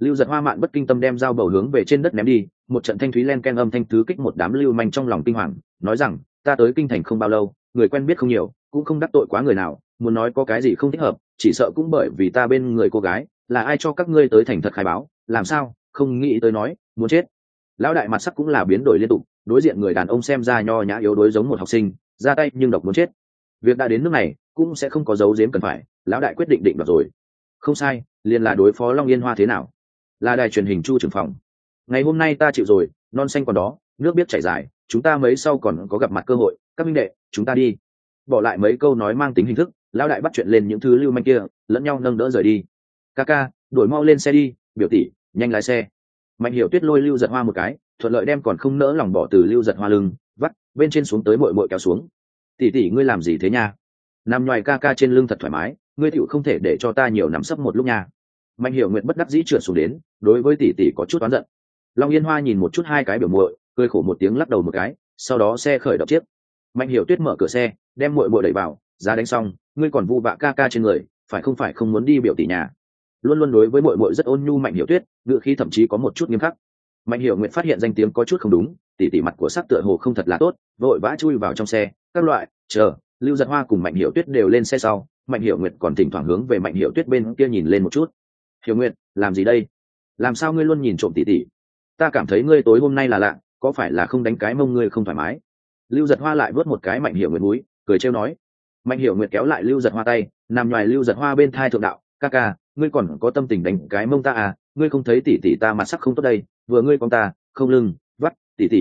Lưu Giật Hoa mạn bất kinh tâm đem dao bầu hướng về trên đất ném đi, một trận thanh thúy len ken âm thanh thứ kích một đám lưu manh trong lòng kinh hoàng, nói rằng ta tới kinh thành không bao lâu, người quen biết không nhiều, cũng không đắc tội quá người nào, muốn nói có cái gì không thích hợp, chỉ sợ cũng bởi vì ta bên người cô gái, là ai cho các ngươi tới thành thật khai báo, làm sao không nghĩ tới nói muốn chết. Lão đại mặt sắc cũng là biến đổi liên tục, đối diện người đàn ông xem ra nho nhã yếu đuối giống một học sinh, ra tay nhưng độc muốn chết. Việc đã đến nước này cũng sẽ không có dấu giếm cần phải, lão đại quyết định định đoạt rồi. Không sai, liền là đối phó Long Yên Hoa thế nào. Là đài truyền hình Chu trưởng phòng. Ngày hôm nay ta chịu rồi, non xanh còn đó, nước biết chảy dài, chúng ta mấy sau còn có gặp mặt cơ hội, các minh đệ, chúng ta đi. Bỏ lại mấy câu nói mang tính hình thức, lão đại bắt chuyện lên những thứ lưu manh kia, lẫn nhau nâng đỡ rời đi. Ca, đổi mau lên xe đi, biểu tỷ, nhanh lái xe. Mạnh Hiểu Tuyết lôi Lưu Giật Hoa một cái, thuận lợi đem còn không nỡ lòng bỏ từ Lưu Giật Hoa lưng vắt bên trên xuống tới mội mội kéo xuống. Tỷ ngươi làm gì thế nha? Nằm nhoài ca trên lưng thật thoải mái, ngươi tựu không thể để cho ta nhiều nằm sấp một lúc nha. Mạnh Hiểu Nguyệt bất đắc dĩ trượt xuống đến, đối với tỷ có chút oán giận. Long Yên Hoa nhìn một chút hai cái biểu muội, cười khổ một tiếng lắc đầu một cái, sau đó xe khởi động chiếc. Mạnh Hiểu Tuyết mở cửa xe, đem muội muội đẩy vào, giá đánh xong, ngươi còn vu vạ ca trên người, phải không muốn đi biểu tỷ nhà. Luôn luôn đối với muội muội rất ôn nhu Mạnh Hiểu Tuyết, ngữ khí thậm chí có một chút nghiêm khắc. Mạnh Hiểu Nguyệt phát hiện danh tiếng có chút không đúng, tỷ mặt của sắc tựa hồ không thật là tốt, vội vã chui vào trong xe, các loại, chờ, Lưu Giật Hoa cùng Mạnh Hiểu Tuyết đều lên xe sau, Mạnh Hiểu Nguyệt còn thỉnh thoảng hướng về Mạnh Hiểu Tuyết bên kia nhìn lên một chút. Hiểu Nguyệt, làm gì đây? Làm sao ngươi luôn nhìn trộm tỷ? Ta cảm thấy ngươi tối hôm nay là lạ, có phải là không đánh cái mông ngươi không thoải mái? Lưu Giật Hoa lại vớt một cái Mạnh Hiểu Nguyệt mũi, cười trêu nói. Mạnh Hiểu Nguyệt kéo lại Lưu Giật Hoa tay, nằm ngoài Lưu Giật Hoa bên thai thượng đạo, ca, ngươi còn có tâm tình đánh cái mông ta à? Ngươi không thấy tỷ ta mặt sắc không tốt đây, vừa ngươi con ta, không lưng, vắt,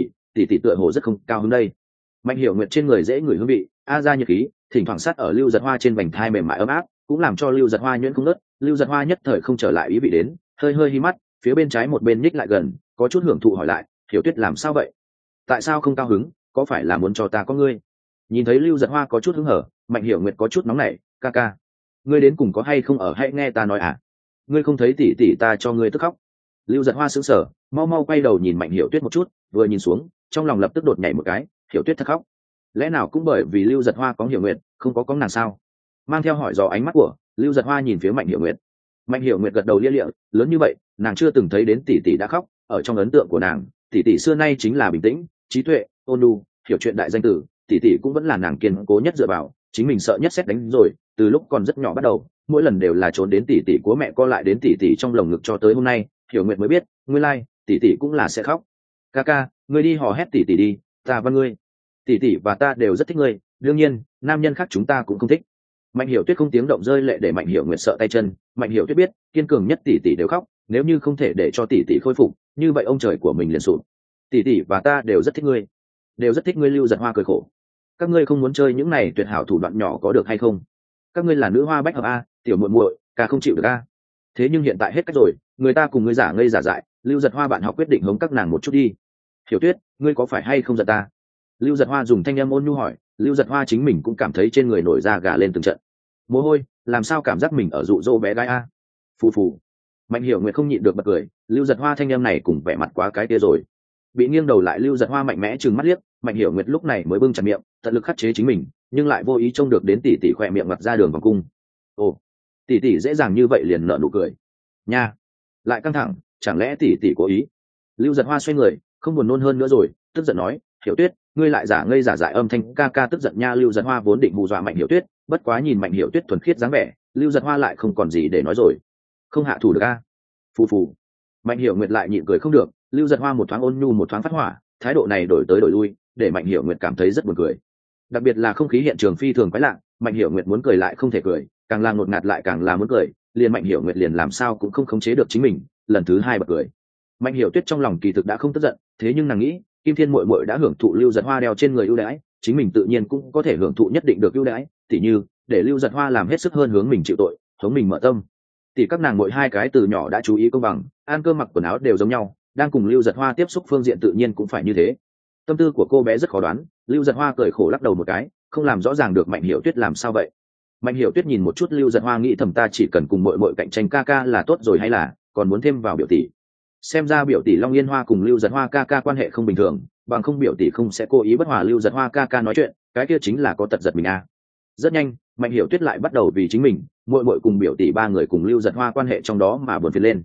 tỷ tựa hồ rất không cao hứng đây. Mạnh Hiểu Nguyệt trên người dễ ngửi hương vị, ra nhiệt khí, thỉnh thoảng sát ở Lưu Giật Hoa trên vành thai mềm mại ấm áp, cũng làm cho Lưu Giật Hoa nhuyễn không nớt. Lưu Giật Hoa nhất thời không trở lại ý vị đến, hơi hí mắt, phía bên trái một bên nhích lại gần, có chút hưởng thụ hỏi lại, Hiểu Tuyết làm sao vậy? Tại sao không cao hứng, có phải là muốn cho ta có ngươi? Nhìn thấy Lưu Giật Hoa có chút hứng hở, Mạnh Hiểu Nguyệt có chút nóng nảy, ca, ngươi đến cùng có hay không ở, hãy nghe ta nói à? Ngươi không thấy tỷ ta cho ngươi tức khóc? Lưu Giật Hoa sững sờ, mau quay đầu nhìn Mạnh Hiểu Tuyết một chút, vừa nhìn xuống, trong lòng lập tức đột nhảy một cái, Hiểu Tuyết thật khóc. Lẽ nào cũng bởi vì Lưu Giật Hoa có Hiểu Nguyệt, không có nàng sao? Mang theo hỏi dò ánh mắt của Lưu Giật Hoa nhìn phía Mạnh Hiểu Nguyệt. Mạnh Hiểu Nguyệt gật đầu lia lịa, lớn như vậy, nàng chưa từng thấy đến tỷ đã khóc, ở trong ấn tượng của nàng, tỷ xưa nay chính là bình tĩnh, trí tuệ, ôn nhu, hiểu chuyện đại danh tử, tỷ cũng vẫn là nàng kiên cố nhất dựa vào, chính mình sợ nhất xét đánh rồi, từ lúc còn rất nhỏ bắt đầu, mỗi lần đều là trốn đến tỷ của mẹ co lại đến tỷ trong lồng ngực cho tới hôm nay, Hiểu Nguyệt mới biết, nguyên lai, tỷ cũng là sẽ khóc. Ca, ngươi đi hò hét tỷ đi, ta và ngươi. Tỷ và ta đều rất thích ngươi, đương nhiên, nam nhân khác chúng ta cũng không thích. Mạnh Hiểu Tuyết không tiếng động rơi lệ để Mạnh Hiểu Nguyệt sợ tay chân, Mạnh Hiểu Tuyết biết, kiên cường nhất tỷ đều khóc, nếu như không thể để cho tỷ khôi phục, như vậy ông trời của mình liền sụp. Tỷ và ta đều rất thích ngươi. Đều rất thích ngươi. Lưu Giật Hoa cười khổ. Các ngươi không muốn chơi những này tuyệt hảo thủ đoạn nhỏ có được hay không? Các ngươi là nữ hoa bách hợp a, tiểu muội, ca không chịu được a. Thế nhưng hiện tại hết cách rồi, người ta cùng ngươi giả ngây giả dại, Lưu Giật Hoa bạn học quyết định hống các nàng một chút đi. Hiểu Tuyết, ngươi có phải hay không giận ta? Lưu Giật Hoa dùng thanh âm ôn nhu hỏi. Lưu Giật Hoa chính mình cũng cảm thấy trên người nổi da gà lên từng trận. Mồ hôi, làm sao cảm giác mình ở dụ dỗ bé gái a? Phù. Mạnh Hiểu Nguyệt không nhịn được bật cười, Lưu Giật Hoa thanh âm này cùng vẻ mặt quá cái kia rồi. Bị nghiêng đầu lại Lưu Giật Hoa mạnh mẽ trừng mắt liếc, Mạnh Hiểu Nguyệt lúc này mới bưng chặt miệng, tận lực khắc chế chính mình, nhưng lại vô ý trông được đến tỷ khỏe miệng ngặt ra đường vòng cung. Ồ, tỷ dễ dàng như vậy liền nở nụ cười. Nha, lại căng thẳng, chẳng lẽ tỷ cố ý? Lưu Giật Hoa xoay người, không buồn nôn hơn nữa rồi, tức giận nói, Hiểu Tuyết, ngươi lại giả ngây giả dại âm thanh ca tức giận nha. Lưu Giật Hoa vốn định hù dọa Mạnh Hiểu Tuyết, bất quá nhìn Mạnh Hiểu Tuyết thuần khiết dáng vẻ, Lưu Giật Hoa lại không còn gì để nói rồi. Không hạ thủ được a. Phù. Mạnh Hiểu Nguyệt lại nhịn cười không được, Lưu Giật Hoa một thoáng ôn nhu một thoáng phát hỏa, thái độ này đổi tới đổi lui, để Mạnh Hiểu Nguyệt cảm thấy rất buồn cười. Đặc biệt là không khí hiện trường phi thường quái lạ, Mạnh Hiểu Nguyệt muốn cười lại không thể cười, càng là ngột ngạt lại càng là muốn cười, liền Mạnh Hiểu Nguyệt liền làm sao cũng không khống chế được chính mình, lần thứ hai bật cười. Mạnh Hiểu Tuyết trong lòng kỳ thực đã không tức giận, thế nhưng nàng nghĩ, Kim Thiên muội đã hưởng thụ Lưu Giật Hoa đeo trên người ưu đãi, chính mình tự nhiên cũng có thể hưởng thụ nhất định được ưu đãi, tỉ như để Lưu Giật Hoa làm hết sức hơn hướng mình chịu tội, hướng mình mở tâm. Tỷ các nàng mỗi hai cái từ nhỏ đã chú ý công bằng, ăn cơm mặc quần áo đều giống nhau, đang cùng Lưu Giật Hoa tiếp xúc phương diện tự nhiên cũng phải như thế. Tâm tư của cô bé rất khó đoán, Lưu Giật Hoa cười khổ lắc đầu một cái, không làm rõ ràng được Mạnh Hiểu Tuyết làm sao vậy. Mạnh Hiểu Tuyết nhìn một chút Lưu Giật Hoa nghĩ thầm ta chỉ cần cùng muội cạnh tranh ca là tốt rồi hay là còn muốn thêm vào biểu tỷ. Xem ra biểu tỷ Long Yên Hoa cùng Lưu Giật Hoa ca quan hệ không bình thường, bằng không biểu tỷ không sẽ cố ý bất hòa Lưu Giật Hoa ca nói chuyện, cái kia chính là có tật giật mình a. Rất nhanh, Mạnh Hiểu Tuyết lại bắt đầu vì chính mình, muội cùng biểu tỷ ba người cùng Lưu Giật Hoa quan hệ trong đó mà buồn phiền lên.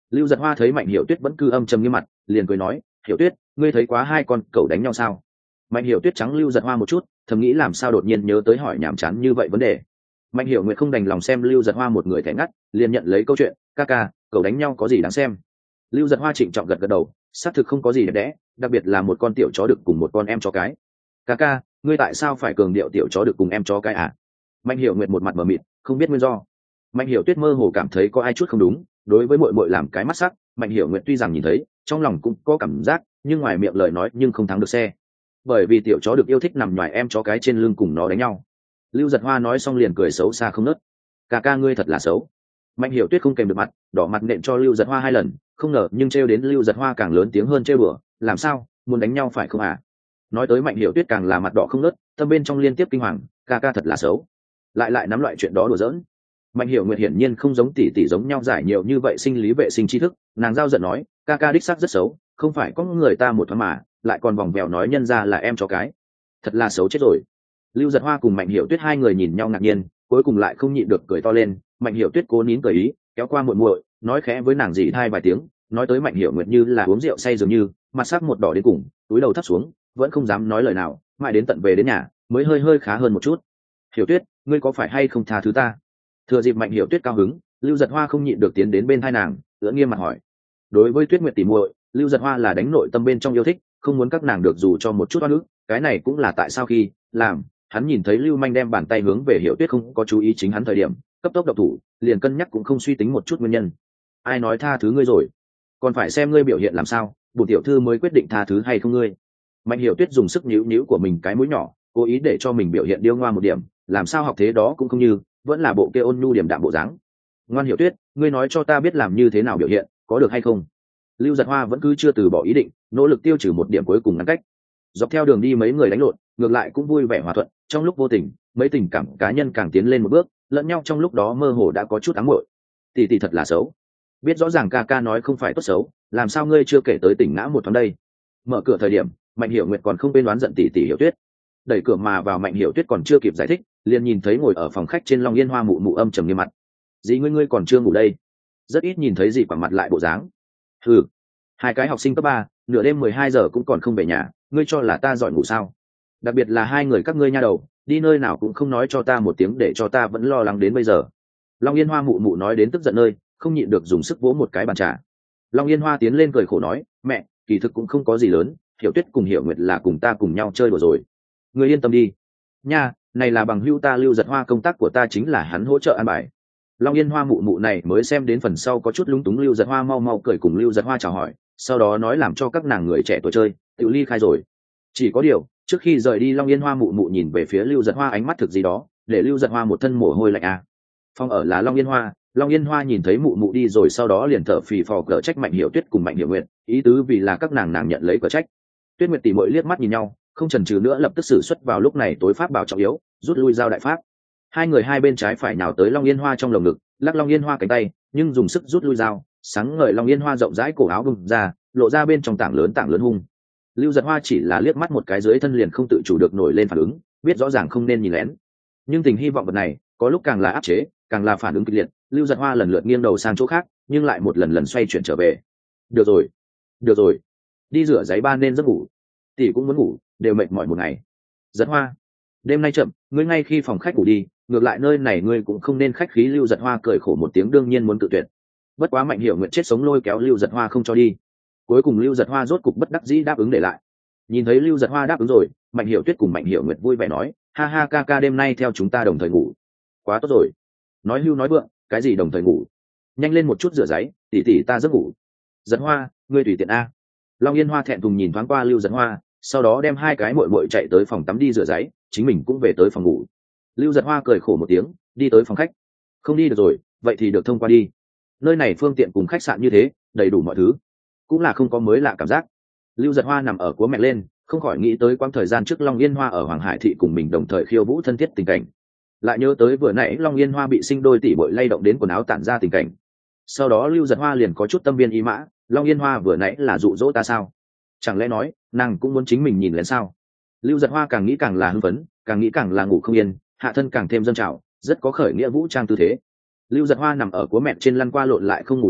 Lưu Giật Hoa thấy Mạnh Hiểu Tuyết vẫn cứ âm trầm như mặt, liền cười nói, Hiểu Tuyết, ngươi thấy quá hai con cẩu đánh nhau sao? Mạnh Hiểu Tuyết trắng Lưu Giật Hoa một chút, thầm nghĩ làm sao đột nhiên nhớ tới hỏi nhảm chán như vậy vấn đề. Mạnh Hiểu Nguyệt không đành lòng xem Lưu Giật Hoa một người thẻ ngắt, liền nhận lấy câu chuyện, ca ca, cậu đánh nhau có gì đáng xem. Lưu Giật Hoa trịnh trọng gật gật đầu, xác thực không có gì đẹp đẽ, đặc biệt là một con tiểu chó đực cùng một con em chó cái. Ca ca, ngươi tại sao phải cường điệu tiểu chó đực cùng em chó cái à? Mạnh Hiểu Nguyệt một mặt mờ mịt, không biết nguyên do. Mạnh Hiểu Tuyết mơ hồ cảm thấy có ai chút không đúng, đối với muội muội làm cái mắt sắc, Mạnh Hiểu Nguyệt tuy rằng nhìn thấy, trong lòng cũng có cảm giác, nhưng ngoài miệng lời nói nhưng không thắng được xe. Bởi vì tiểu chó được yêu thích nằm nhòi em chó cái trên lưng cùng nó đánh nhau. Lưu Giật Hoa nói xong liền cười xấu xa không nớt. Ca ca ngươi thật là xấu. Mạnh Hiểu Tuyết không kèm được mặt, đỏ mặt nện cho Lưu Giật Hoa hai lần, không ngờ nhưng trêu đến Lưu Giật Hoa càng lớn tiếng hơn trêu bừa, làm sao, muốn đánh nhau phải không à? Nói tới Mạnh Hiểu Tuyết càng là mặt đỏ không nớt, tâm bên trong liên tiếp kinh hoàng, ca ca thật là xấu. Lại nắm loại chuyện đó đùa giỡn. Mạnh Hiểu Nguyệt hiển nhiên không giống tỷ tỷ giống nhau giải nhiều như vậy sinh lý vệ sinh tri thức, nàng giao giận nói, ca ca đích xác rất xấu, không phải có người ta một thoáng mà, lại còn vòng vèo nói nhân ra là em chó cái, thật là xấu chết rồi. Lưu Giật Hoa cùng Mạnh Hiểu Tuyết hai người nhìn nhau ngạc nhiên, cuối cùng lại không nhịn được cười to lên. Mạnh Hiểu Tuyết cố nín cười ý, kéo qua muội muội, nói khẽ với nàng dì hai vài tiếng, nói tới Mạnh Hiểu Nguyệt như là uống rượu say dường như, mặt sắc một đỏ đến cùng, túi đầu thấp xuống, vẫn không dám nói lời nào, mãi đến tận về đến nhà mới hơi hơi khá hơn một chút. Hiểu Tuyết, ngươi có phải hay không tha thứ ta? Thừa dịp Mạnh Hiểu Tuyết cao hứng, Lưu Giật Hoa không nhịn được tiến đến bên tai nàng, ưỡn nghiêm mặt hỏi. Đối với Tuyết Nguyệt tỉ muội, Lưu Giật Hoa là đánh nội tâm bên trong yêu thích, không muốn các nàng được dù cho một chút oan ức, cái này cũng là tại sao khi làm hắn nhìn thấy Lưu Manh đem bàn tay hướng về Hiểu Tuyết không có chú ý chính hắn thời điểm, cấp tốc độc thủ, liền cân nhắc cũng không suy tính một chút nguyên nhân. Ai nói tha thứ ngươi rồi? Còn phải xem ngươi biểu hiện làm sao, bổn tiểu thư mới quyết định tha thứ hay không ngươi. Mạnh Hiểu Tuyết dùng sức nhíu nhíu của mình cái mũi nhỏ, cố ý để cho mình biểu hiện điêu ngoa một điểm, làm sao học thế đó cũng không như, vẫn là bộ kia ôn nhu điềm đạm bộ dáng. Ngoan Hiểu Tuyết, ngươi nói cho ta biết làm như thế nào biểu hiện, có được hay không? Lưu Giật Hoa vẫn cứ chưa từ bỏ ý định, nỗ lực tiêu trừ một điểm cuối cùng ngăn cách. Dọc theo đường đi mấy người đánh lộn, ngược lại cũng vui vẻ hòa thuận, trong lúc vô tình, mấy tình cảm cá nhân càng tiến lên một bước, lẫn nhau trong lúc đó mơ hồ đã có chút ám muội. Tỷ tỷ thật là xấu. Biết rõ ràng ca ca nói không phải tốt xấu, làm sao ngươi chưa kể tới tỉnh ngã một thoáng đây? Mở cửa thời điểm, Mạnh Hiểu Nguyệt còn không bên đoán giận tỷ tỷ Hiểu Tuyết. Đẩy cửa mà vào, Mạnh Hiểu Tuyết còn chưa kịp giải thích, liền nhìn thấy ngồi ở phòng khách trên Long Yên Hoa mụ mụ âm trầm nghiêm mặt. Dì ngươi còn chưa ngủ đây? Rất ít nhìn thấy dì quẳng mặt lại bộ dáng. Ừ, hai cái học sinh cấp 3, nửa đêm 12 giờ cũng còn không về nhà, ngươi cho là ta giỏi ngủ sao? Đặc biệt là hai người các ngươi nha đầu, đi nơi nào cũng không nói cho ta một tiếng để cho ta vẫn lo lắng đến bây giờ. Long Yên Hoa mụ mụ nói đến tức giận nơi, không nhịn được dùng sức vỗ một cái bàn trà. Long Yên Hoa tiến lên cười khổ nói, mẹ, kỳ thực cũng không có gì lớn, Hiểu Tuyết cùng Hiểu Nguyệt là cùng ta cùng nhau chơi đùa rồi. Ngươi yên tâm đi. Nha, này là bằng hữu ta Lưu Giật Hoa, công tác của ta chính là hắn hỗ trợ an bài. Long Yên Hoa mụ mụ này mới xem đến phần sau có chút lúng túng, Lưu Giật Hoa mau mau cười cùng Lưu Giật Hoa chào hỏi, sau đó nói làm cho các nàng người trẻ tuổi chơi, tự ly khai rồi. Chỉ có điều, trước khi rời đi, Long Yên Hoa mụ mụ nhìn về phía Lưu Giật Hoa ánh mắt thực gì đó, để Lưu Giật Hoa một thân mồ hôi lạnh à. Phòng ở là Long Yên Hoa, Long Yên Hoa nhìn thấy mụ mụ đi rồi sau đó liền thở phì phò cở trách Mạnh Hiểu Tuyết cùng Mạnh Hiểu Nguyệt, ý tứ vì là các nàng nhận lấy cở trách. Tuyết Nguyệt tỉ muội liếc mắt nhìn nhau, không chần chừ nữa lập tức sử xuất vào lúc này tối pháp bảo trọng yếu, rút lui giao đại pháp. Hai người hai bên trái phải nào tới Long Yên Hoa trong lồng ngực, lắc Long Yên Hoa cánh tay, nhưng dùng sức rút lui dao, sáng ngời Long Yên Hoa rộng rãi cổ áo bung ra, lộ ra bên trong tảng lớn hung. Lưu Giật Hoa chỉ là liếc mắt một cái dưới thân liền không tự chủ được nổi lên phản ứng, biết rõ ràng không nên nhìn lén. Nhưng tình hy vọng vật này, có lúc càng là áp chế, càng là phản ứng kịch liệt, Lưu Giật Hoa lần lượt nghiêng đầu sang chỗ khác, nhưng lại một lần lần xoay chuyển trở về. Được rồi, đi rửa giấy ba nên giấc ngủ. Tỷ cũng muốn ngủ, đều mệt mỏi một ngày. Giật Hoa, đêm nay chậm, ngươi ngay khi phòng khách ngủ đi, ngược lại nơi này ngươi cũng không nên khách khí. Lưu Giật Hoa cười khổ một tiếng, đương nhiên muốn cự tuyệt. Bất quá Mạnh Hiểu Nguyệt chết sống lôi kéo Lưu Giật Hoa không cho đi. Cuối cùng Lưu Giật Hoa rốt cục bất đắc dĩ đáp ứng để lại. Nhìn thấy Lưu Giật Hoa đáp ứng rồi, Mạnh Hiểu Tuyết cùng Mạnh Hiểu Nguyệt vui vẻ nói, ha ha, ca ca đêm nay theo chúng ta đồng thời ngủ. Quá tốt rồi. Nói hưu nói vượng, cái gì đồng thời ngủ? Nhanh lên một chút rửa giấy, tỷ tỷ ta giấc ngủ. Giật Hoa, ngươi tùy tiện a. Long Yên Hoa thẹn thùng nhìn thoáng qua Lưu Giật Hoa, sau đó đem hai cái muội muội chạy tới phòng tắm đi rửa giấy, chính mình cũng về tới phòng ngủ. Lưu Giật Hoa cười khổ một tiếng, đi tới phòng khách. Không đi được rồi, vậy thì được thông qua đi. Nơi này phương tiện cùng khách sạn như thế, đầy đủ mọi thứ, cũng là không có mới lạ cảm giác. Lưu Giật Hoa nằm ở cúa mẹ lên, không khỏi nghĩ tới quãng thời gian trước Long Yên Hoa ở Hoàng Hải thị cùng mình đồng thời khiêu vũ thân thiết tình cảnh, lại nhớ tới vừa nãy Long Yên Hoa bị sinh đôi tỷ muội lay động đến quần áo tản ra tình cảnh. Sau đó Lưu Giật Hoa liền có chút tâm viên ý mã, Long Yên Hoa vừa nãy là dụ dỗ ta sao? Chẳng lẽ nói nàng cũng muốn chính mình nhìn lén sao? Lưu Giật Hoa càng nghĩ càng là hưng phấn, càng nghĩ càng là ngủ không yên, hạ thân càng thêm dâng trào, rất có khởi nghĩa vũ trang tư thế. Lưu Giật Hoa nằm ở cúa mẹ trên lăn qua lộn lại không ngủ được,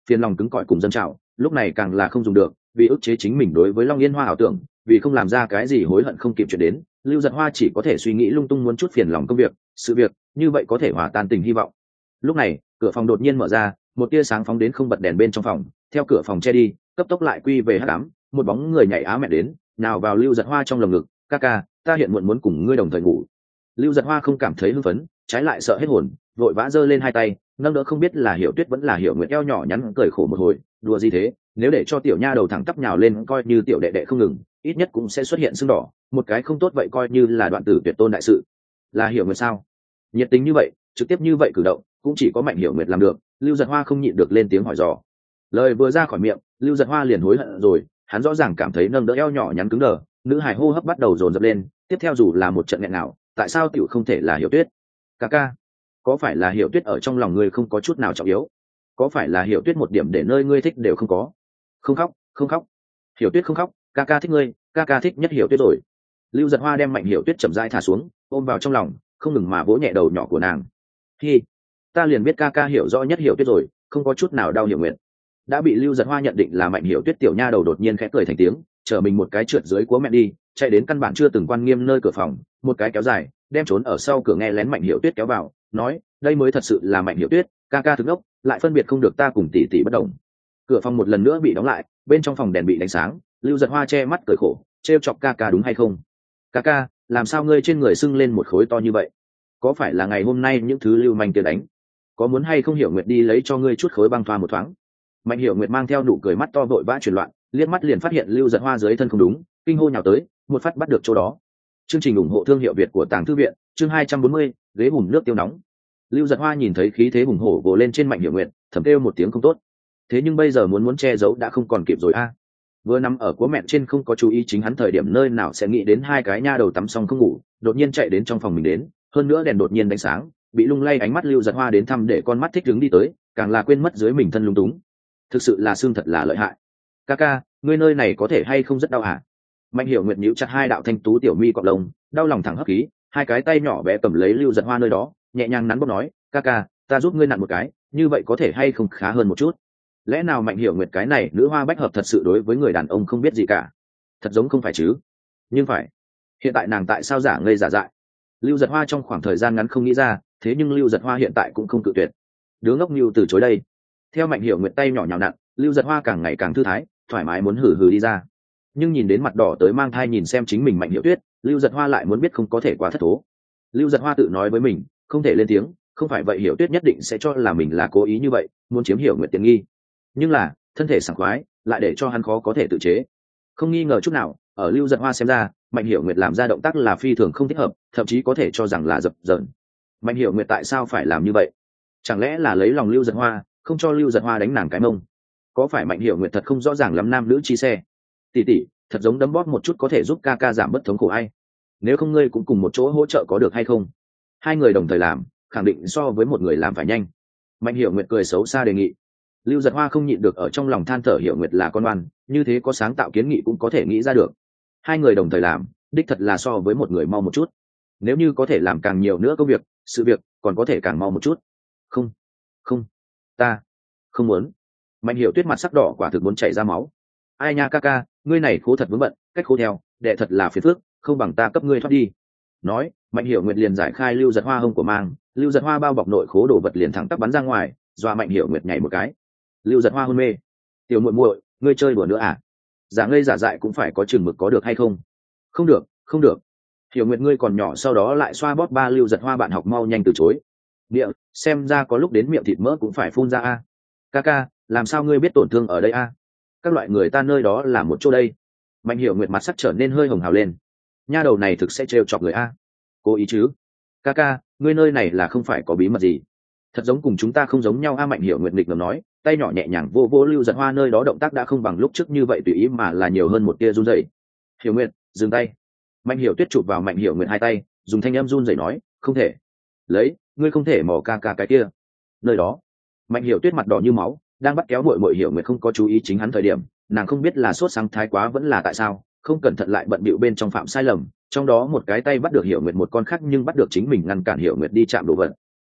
phiền lòng cứng cỏi cùng dân trào lúc này càng là không dùng được, vì ức chế chính mình đối với Long Yên Hoa ảo tưởng, vì không làm ra cái gì hối hận không kịp chuyện đến, Lưu Giật Hoa chỉ có thể suy nghĩ lung tung, muốn chút phiền lòng công việc sự việc như vậy có thể hòa tan tình hy vọng. Lúc này cửa phòng đột nhiên mở ra, một tia sáng phóng đến không bật đèn bên trong phòng, theo cửa phòng che đi cấp tốc lại quy về hắc ám, một bóng người nhảy á mẹ đến nào vào Lưu Giật Hoa trong lồng ngực. Ca ca, ta hiện muộn muốn cùng ngươi đồng thời ngủ. Lưu Giật Hoa không cảm thấy hưng phấn, trái lại sợ hết hồn, vội vã giơ lên hai tay nâng đỡ không biết là Hiểu Tuyết vẫn là Hiểu Nguyệt eo nhỏ nhắn, cười khổ một hồi, đùa gì thế, nếu để cho tiểu nha đầu thẳng tắp nhào lên, coi như tiểu đệ đệ không ngừng, ít nhất cũng sẽ xuất hiện sưng đỏ, một cái không tốt vậy coi như là đoạn tử tuyệt tôn đại sự. Là Hiểu Nguyệt sao? Nhiệt tình như vậy, trực tiếp như vậy cử động, cũng chỉ có Mạnh Hiểu Nguyệt làm được. Lưu Giật Hoa không nhịn được lên tiếng hỏi dò. Lời vừa ra khỏi miệng, Lưu Giật Hoa liền hối hận rồi, hắn rõ ràng cảm thấy nâng đỡ eo nhỏ nhắn cứng đờ, nữ hài hô hấp bắt đầu dồn dập lên, tiếp theo dù là một trận nghẹn nào, tại sao tiểu không thể là Hiểu Tuyết? Ca ca, có phải là Hiểu Tuyết ở trong lòng ngươi không có chút nào trọng yếu? Có phải là Hiểu Tuyết một điểm để nơi ngươi thích đều không có? Không khóc, không khóc. Hiểu Tuyết không khóc, ca ca thích ngươi, ca ca thích nhất Hiểu Tuyết rồi. Lưu Giật Hoa đem Mạnh Hiểu Tuyết chậm rãi thả xuống, ôm vào trong lòng, không ngừng mà vỗ nhẹ đầu nhỏ của nàng. Hi, ta liền biết ca ca hiểu rõ nhất Hiểu Tuyết rồi, không có chút nào đau hiểu nguyện. Đã bị Lưu Giật Hoa nhận định là Mạnh Hiểu Tuyết tiểu nha đầu đột nhiên khẽ cười thành tiếng, chở mình một cái trượt dưới của mẹ đi, chạy đến căn bản chưa từng quan nghiêm nơi cửa phòng, một cái kéo dài, đem trốn ở sau cửa nghe lén Mạnh Hiểu Tuyết kéo vào, nói, đây mới thật sự là Mạnh Hiểu Tuyết, ca ca thức ốc, lại phân biệt không được ta cùng tỷ tỷ bất đồng. Cửa phòng một lần nữa bị đóng lại, bên trong phòng đèn bị đánh sáng, Lưu Giật Hoa che mắt cười khổ, trêu chọc ca ca đúng hay không? Ca ca, làm sao ngươi trên người sưng lên một khối to như vậy? Có phải là ngày hôm nay những thứ lưu manh kia đánh? Có muốn hay không Hiểu Nguyệt đi lấy cho ngươi chút khối băng thoa một thoáng? Mạnh Hiểu Nguyệt mang theo nụ cười mắt to vội vã chuyển loạn, liếc mắt liền phát hiện Lưu Giật Hoa dưới thân không đúng, kinh hô nhào tới, một phát bắt được chỗ đó. Chương trình ủng hộ thương hiệu Việt của Tàng Thư viện, chương 240, ghế hùm nước tiêu nóng. Lưu Giật Hoa nhìn thấy khí thế hùng hổ vồ lên trên Mạnh Hiểu Nguyệt, thầm kêu một tiếng không tốt. Thế nhưng bây giờ muốn che giấu đã không còn kịp rồi a. Vừa nằm ở của mẹ trên không có chú ý chính hắn thời điểm nơi nào sẽ nghĩ đến hai cái nha đầu tắm xong không ngủ, đột nhiên chạy đến trong phòng mình đến, hơn nữa đèn đột nhiên đánh sáng, bị lung lay ánh mắt Lưu Giật Hoa đến thăm để con mắt thích đứng đi tới, càng là quên mất dưới mình thân lung túng. Thực sự là xương thật là lợi hại. Ca ca, ngươi nơi này có thể hay không rất đau hả? Mạnh Hiểu Nguyệt nhíu chặt hai đạo thanh tú tiểu mi cọp lông, đau lòng thẳng hấp khí, hai cái tay nhỏ bé cầm lấy Lưu Giật Hoa nơi đó, nhẹ nhàng nắn bóp nói, ca ca, ta giúp ngươi nặn một cái, như vậy có thể hay không khá hơn một chút? Lẽ nào Mạnh Hiểu Nguyệt cái này nữ hoa bách hợp thật sự đối với người đàn ông không biết gì cả? Thật giống không phải chứ? Nhưng phải. Hiện tại nàng tại sao giả ngây giả dại? Lưu Giật Hoa trong khoảng thời gian ngắn không nghĩ ra, thế nhưng Lưu Giật Hoa hiện tại cũng không cự tuyệt. Đứa ngốc Lưu từ chối đây. Theo Mạnh Hiểu Nguyệt tay nhỏ nhào nặn, Lưu Giật Hoa càng ngày càng thư thái, thoải mái muốn hử hử đi ra. Nhưng nhìn đến mặt đỏ tới mang thai nhìn xem chính mình Mạnh Hiểu Tuyết, Lưu Giật Hoa lại muốn biết không có thể quá thất thố. Lưu Giật Hoa tự nói với mình, không thể lên tiếng, không phải vậy Hiểu Tuyết nhất định sẽ cho là mình là cố ý như vậy, muốn chiếm Hiểu Nguyệt tiện nghi. Nhưng là thân thể sảng khoái lại để cho hắn khó có thể tự chế. Không nghi ngờ chút nào, ở Lưu Giật Hoa xem ra, Mạnh Hiểu Nguyệt làm ra động tác là phi thường không thích hợp, thậm chí có thể cho rằng là dập dờn. Mạnh Hiểu Nguyệt tại sao phải làm như vậy? Chẳng lẽ là lấy lòng Lưu Giật Hoa, không cho Lưu Giật Hoa đánh nàng cái mông? Có phải Mạnh Hiểu Nguyệt thật không rõ ràng lắm nam nữ chi xe? Tỷ tỷ, thật giống đấm bóp một chút có thể giúp ca ca giảm bớt thống khổ hay? Nếu không ngươi cũng cùng một chỗ hỗ trợ có được hay không? Hai người đồng thời làm, khẳng định so với một người làm phải nhanh. Mạnh Hiểu Nguyệt cười xấu xa đề nghị. Lưu Giật Hoa không nhịn được ở trong lòng than thở, Hiểu Nguyệt là con oan, như thế có sáng tạo kiến nghị cũng có thể nghĩ ra được. Hai người đồng thời làm, đích thật là so với một người mau một chút. Nếu như có thể làm càng nhiều nữa công việc, sự việc còn có thể càng mau một chút. Không, không, ta không muốn. Mạnh Hiểu Tuyết mặt sắc đỏ quả thực muốn chảy ra máu. Ai nha ca ca, ngươi này khố thật vướng bận, cách khố theo, đệ thật là phiền phức, không bằng ta cấp ngươi thoát đi. Nói, Mạnh Hiểu Nguyệt liền giải khai Lưu Giật Hoa hông của mang, Lưu Giật Hoa bao bọc nội khố đồ vật liền thẳng tắp bắn ra ngoài, dọa Mạnh Hiểu Nguyệt nhảy một cái. Lưu Giật Hoa hôn mê. Tiểu muội muội, ngươi chơi đùa nữa à? Giả ngây giả dại cũng phải có chừng mực có được hay không? Không được, không được. Hiểu Nguyệt ngươi còn nhỏ, sau đó lại xoa bóp ba. Lưu Giật Hoa bạn học mau nhanh từ chối. Miệng, xem ra có lúc đến miệng thịt mỡ cũng phải phun ra a. Ca ca, làm sao ngươi biết tổn thương ở đây a? Các loại người ta nơi đó là một chỗ đây. Mạnh Hiểu Nguyệt mặt sắc trở nên hơi hồng hào lên. Nha đầu này thực sẽ trêu chọc người a. Cố ý chứ? Ca ca, ngươi nơi này là không phải có bí mật gì? Thật giống cùng chúng ta không giống nhau a. Mạnh Hiểu Nguyệt nghịch ngợm nói, tay nhỏ nhẹ nhàng vô vô Lưu Giật Hoa nơi đó, động tác đã không bằng lúc trước như vậy tùy ý mà là nhiều hơn một tia run rẩy. Hiểu Nguyệt, dừng tay. Mạnh Hiểu Tuyết chụp vào Mạnh Hiểu Nguyệt hai tay, dùng thanh âm run rẩy nói, không thể. Lấy, ngươi không thể mò ca ca cái kia. Nơi đó. Mạnh Hiểu Tuyết mặt đỏ như máu, đang bắt kéo muội muội. Hiểu Nguyệt không có chú ý chính hắn thời điểm, nàng không biết là sốt sáng thái quá vẫn là tại sao, không cẩn thận lại bận bịu bên trong phạm sai lầm, trong đó một cái tay bắt được Hiểu Nguyệt, một con khác nhưng bắt được chính mình ngăn cản Hiểu Nguyệt đi chạm đồ vật.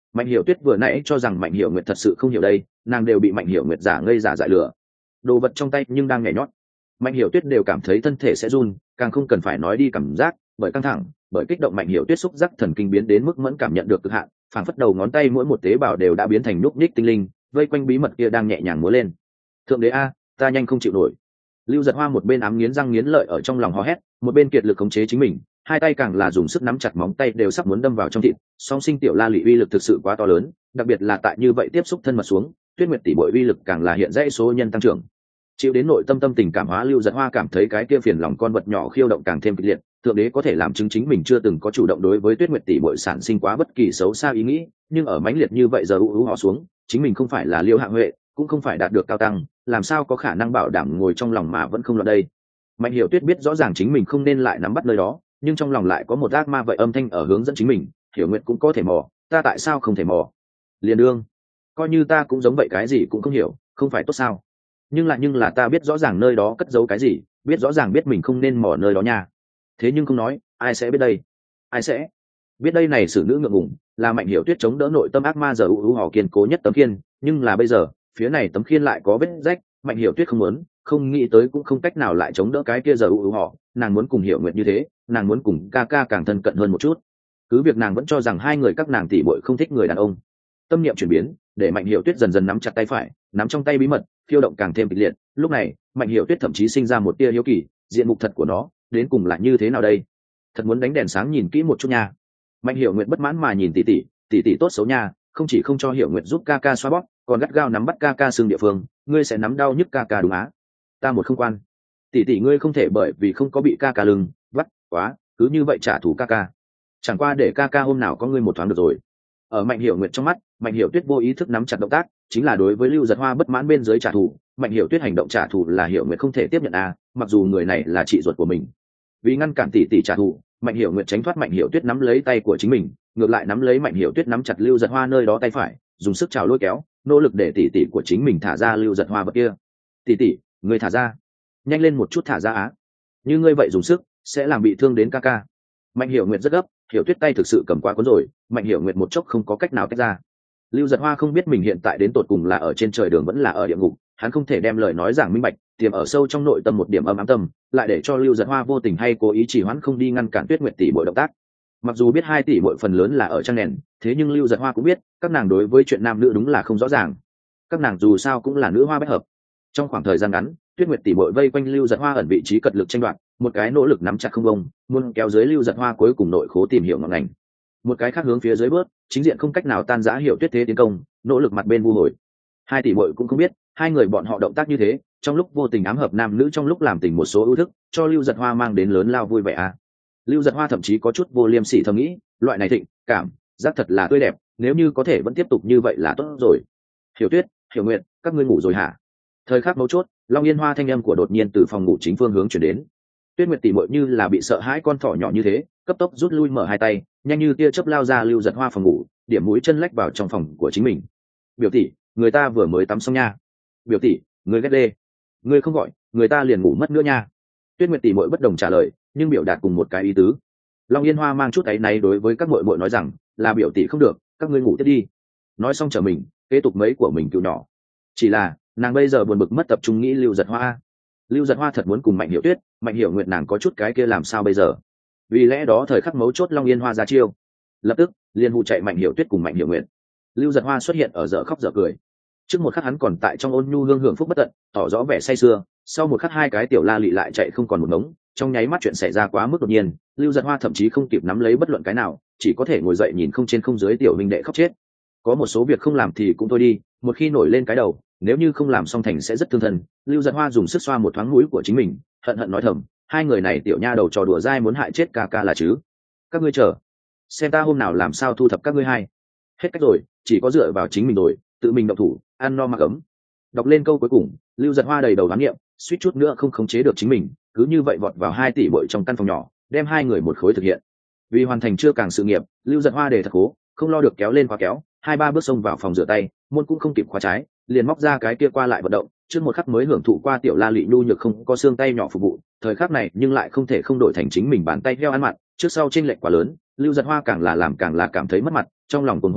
Mạnh Hiểu Tuyết vừa nãy cho rằng Mạnh Hiểu Nguyệt thật sự không hiểu đây, nàng đều bị Mạnh Hiểu Nguyệt giả ngây giả dại lừa. Đồ vật trong tay nhưng đang nhảy nhót. Mạnh Hiểu Tuyết đều cảm thấy thân thể sẽ run, càng không cần phải nói đi cảm giác, bởi căng thẳng, bởi kích động Mạnh Hiểu Tuyết xúc giác thần kinh biến đến mức mẫn cảm nhận được cực hạn, phảng phất đầu ngón tay mỗi một tế bào đều đã biến thành núc nhích tinh linh, vây quanh bí mật kia đang nhẹ nhàng múa lên. Thượng đế a, ta nhanh không chịu nổi. Lưu Giật Hoa một bên ám nghiến răng nghiến lợi ở trong lòng hò hét, một bên kiệt lực khống chế chính mình, hai tay càng là dùng sức nắm chặt móng tay đều sắp muốn đâm vào trong thịt. Song sinh tiểu la lị uy lực thực sự quá to lớn, đặc biệt là tại như vậy tiếp xúc thân mật xuống, Tuyết Nguyệt tỷ bội uy lực càng là hiện dãy số nhân tăng trưởng. Chịu đến nội tâm tình cảm hóa, Lưu Giật Hoa cảm thấy cái kia phiền lòng con vật nhỏ khiêu động càng thêm kịch liệt. Thượng đế có thể làm chứng chính mình chưa từng có chủ động đối với Tuyết Nguyệt tỷ bội sản sinh quá bất kỳ xấu xa ý nghĩ, nhưng ở mãnh liệt như vậy giờ họ xuống, chính mình không phải là Liêu Hạ Huệ, cũng không phải đạt được cao tăng, làm sao có khả năng bảo đảm ngồi trong lòng mà vẫn không loạn đây. Mạnh Hiểu Tuyết biết rõ ràng chính mình không nên lại nắm bắt nơi đó, nhưng trong lòng lại có một ác ma vậy âm thanh ở hướng dẫn chính mình. Hiểu Nguyệt cũng có thể mò, ta tại sao không thể mò? Liền đương coi như ta cũng giống vậy, cái gì cũng không hiểu, không phải tốt sao? Nhưng là ta biết rõ ràng nơi đó cất giấu cái gì, biết rõ ràng biết mình không nên mò nơi đó nha. Thế nhưng không nói, ai sẽ biết đây? Ai sẽ biết đây? Này xử nữ ngượng ngùng, là Mạnh Hiểu Tuyết chống đỡ nội tâm ác ma giờ hò kiên cố nhất tấm khiên, nhưng là bây giờ phía này tấm khiên lại có vết rách. Mạnh Hiểu Tuyết không muốn, không nghĩ tới cũng không cách nào lại chống đỡ cái kia giờ họ. Nàng muốn cùng Hiểu Nguyệt như thế, nàng muốn cùng ca ca càng thân cận hơn một chút. Cứ việc nàng vẫn cho rằng hai người các nàng tỷ muội không thích người đàn ông. Tâm niệm chuyển biến, để Mạnh Hiểu Tuyết dần dần nắm chặt tay phải, nắm trong tay bí mật, khiêu động càng thêm kịch liệt. Lúc này Mạnh Hiểu Tuyết thậm chí sinh ra một tia hiếu kỳ, diện mục thật của nó đến cùng là như thế nào đây? Thật muốn đánh đèn sáng nhìn kỹ một chút nha. Mạnh Hiểu Nguyệt bất mãn mà nhìn tỷ tỷ tốt xấu nha, không chỉ không cho Hiểu Nguyệt giúp ca ca xoa bóp, còn gắt gao nắm bắt ca ca xương địa phương, ngươi sẽ nắm đau nhức ca ca đúng á? Ta một không quan. Tỷ ngươi không thể bởi vì không có bị ca ca lưng vắt quá, cứ như vậy trả thù ca ca. Chẳng qua để ca ca hôm nào có ngươi một thoáng được rồi. Ở Mạnh Hiểu Nguyệt trong mắt, Mạnh Hiểu Tuyết vô ý thức nắm chặt động tác, chính là đối với Lưu Giật Hoa bất mãn bên dưới trả thù. Mạnh Hiểu Tuyết hành động trả thù là Hiểu Nguyệt không thể tiếp nhận mặc dù người này là chị ruột của mình. Vì ngăn cản tỷ trả thù, Mạnh Hiểu Nguyệt tránh thoát Mạnh Hiểu Tuyết nắm lấy tay của chính mình, ngược lại nắm lấy Mạnh Hiểu Tuyết nắm chặt Lưu Giật Hoa nơi đó tay phải, dùng sức trào lôi kéo, nỗ lực để tỷ của chính mình thả ra Lưu Giật Hoa vật kia. Tỷ, ngươi thả ra, nhanh lên một chút thả ra á, như ngươi vậy dùng sức sẽ làm bị thương đến ca ca. Mạnh Hiểu Nguyệt rất gấp, Hiểu Tuyết tay thực sự cầm quá cuốn rồi, Mạnh Hiểu Nguyệt một chốc không có cách nào tách ra. Lưu Giật Hoa không biết mình hiện tại đến tột cùng là ở trên trời đường vẫn là ở địa ngục, hắn không thể đem lời nói giảng minh bạch, tiềm ở sâu trong nội tâm một điểm âm ám tâm, lại để cho Lưu Giật Hoa vô tình hay cố ý trì hoãn không đi ngăn cản Tuyết Nguyệt tỷ muội động tác. Mặc dù biết hai tỷ muội phần lớn là ở trang nền, thế nhưng Lưu Giật Hoa cũng biết, các nàng đối với chuyện nam nữ đúng là không rõ ràng. Các nàng dù sao cũng là nữ hoa bách hợp. Trong khoảng thời gian ngắn, Tuyết Nguyệt tỷ muội vây quanh Lưu Giật Hoa ẩn vị trí cật lực tranh đoạt, một cái nỗ lực nắm chặt không bông, muốn kéo dưới Lưu Giật Hoa cuối cùng nội khố tìm hiểu ngọn ngành. Một cái khác hướng phía dưới bớt, chính diện không cách nào tan rã Hiểu Tuyết thế tiến công, nỗ lực mặt bên vu hồi. Hai tỷ muội cũng không biết, hai người bọn họ động tác như thế, trong lúc vô tình ám hợp nam nữ, trong lúc làm tình một số ưu thức, cho Lưu Giật Hoa mang đến lớn lao vui vẻ Lưu Giật Hoa thậm chí có chút vô liêm sỉ thầm nghĩ, loại này thịnh cảm giác thật là tươi đẹp, nếu như có thể vẫn tiếp tục như vậy là tốt rồi. Hiểu Tuyết, Hiểu Nguyệt, các ngươi ngủ rồi hả? Thời khắc mấu chốt, Long Yên Hoa thanh âm của đột nhiên từ phòng ngủ chính phương hướng chuyển đến. Tuyết Nguyệt tỷ muội như là bị sợ hãi con thỏ nhỏ như thế, cấp tốc rút lui, mở hai tay, nhanh như tia chớp lao ra Lưu Giật Hoa phòng ngủ, điểm mũi chân lách vào trong phòng của chính mình. Biểu tỷ, người ta vừa mới tắm xong nha. Biểu tỷ, người ghét đê, người không gọi người ta liền ngủ mất nữa nha. Tuyết Nguyệt tỷ muội bất đồng trả lời, nhưng biểu đạt cùng một cái ý tứ. Long Yên Hoa mang chút áy náy đối với các muội muội nói rằng, là biểu tỷ không được, các ngươi ngủ tiếp đi. Nói xong trở mình kế tục mấy của mình cựu nhỏ. Chỉ là nàng bây giờ buồn bực mất tập trung nghĩ Lưu Giật Hoa. Lưu Giật Hoa thật muốn cùng Mạnh Hiểu Tuyết, Mạnh Hiểu Nguyệt nàng có chút cái kia làm sao bây giờ? Vì lẽ đó thời khắc mấu chốt Long Yên Hoa ra chiêu, lập tức liền hù chạy Mạnh Hiểu Tuyết cùng Mạnh Hiểu Nguyệt. Lưu Giật Hoa xuất hiện ở dở khóc dở cười. Trước một khắc hắn còn tại trong ôn nhu hương hưởng phúc bất tận, tỏ rõ vẻ say sưa, sau một khắc hai cái tiểu la lị lại chạy không còn một ngống. Trong nháy mắt chuyện xảy ra quá mức đột nhiên, Lưu Giật Hoa thậm chí không kịp nắm lấy bất luận cái nào, chỉ có thể ngồi dậy nhìn không trên không dưới tiểu huynh đệ khóc chết. Có một số việc không làm thì cũng thôi đi, một khi nổi lên cái đầu, nếu như không làm xong thành sẽ rất thương thân. Lưu Giật Hoa dùng sức xoa một thoáng mũi của chính mình, hận hận nói thầm, hai người này tiểu nha đầu trò đùa dai muốn hại chết ca ca là chứ. Các ngươi chờ xem ta hôm nào làm sao thu thập các ngươi hai. Hết cách rồi, chỉ có dựa vào chính mình rồi, tự mình động thủ, ăn no mặc ấm. Đọc lên câu cuối cùng, Lưu Giật Hoa đầy đầu đoán niệm, suýt chút nữa không khống chế được chính mình, cứ như vậy vọt vào hai tỷ bội trong căn phòng nhỏ, đem hai người một khối thực hiện. Vì hoàn thành chưa càng sự nghiệp, Lưu Giật Hoa để thật cố, không lo được kéo lên khóa kéo, hai ba bước xông vào phòng rửa tay, môn cũng không kịp khóa trái, liền móc ra cái kia qua lại vận động, trước một khắc mới hưởng thụ qua tiểu la lị nhu nhược không có xương tay nhỏ phục vụ, thời khắc này nhưng lại không thể không đổi thành chính mình bàn tay heo ăn mặn, trước sau chênh lệch quá lớn, Lưu Giật Hoa càng là làm càng là cảm thấy mất mặt, trong lòng cuồng hô nói,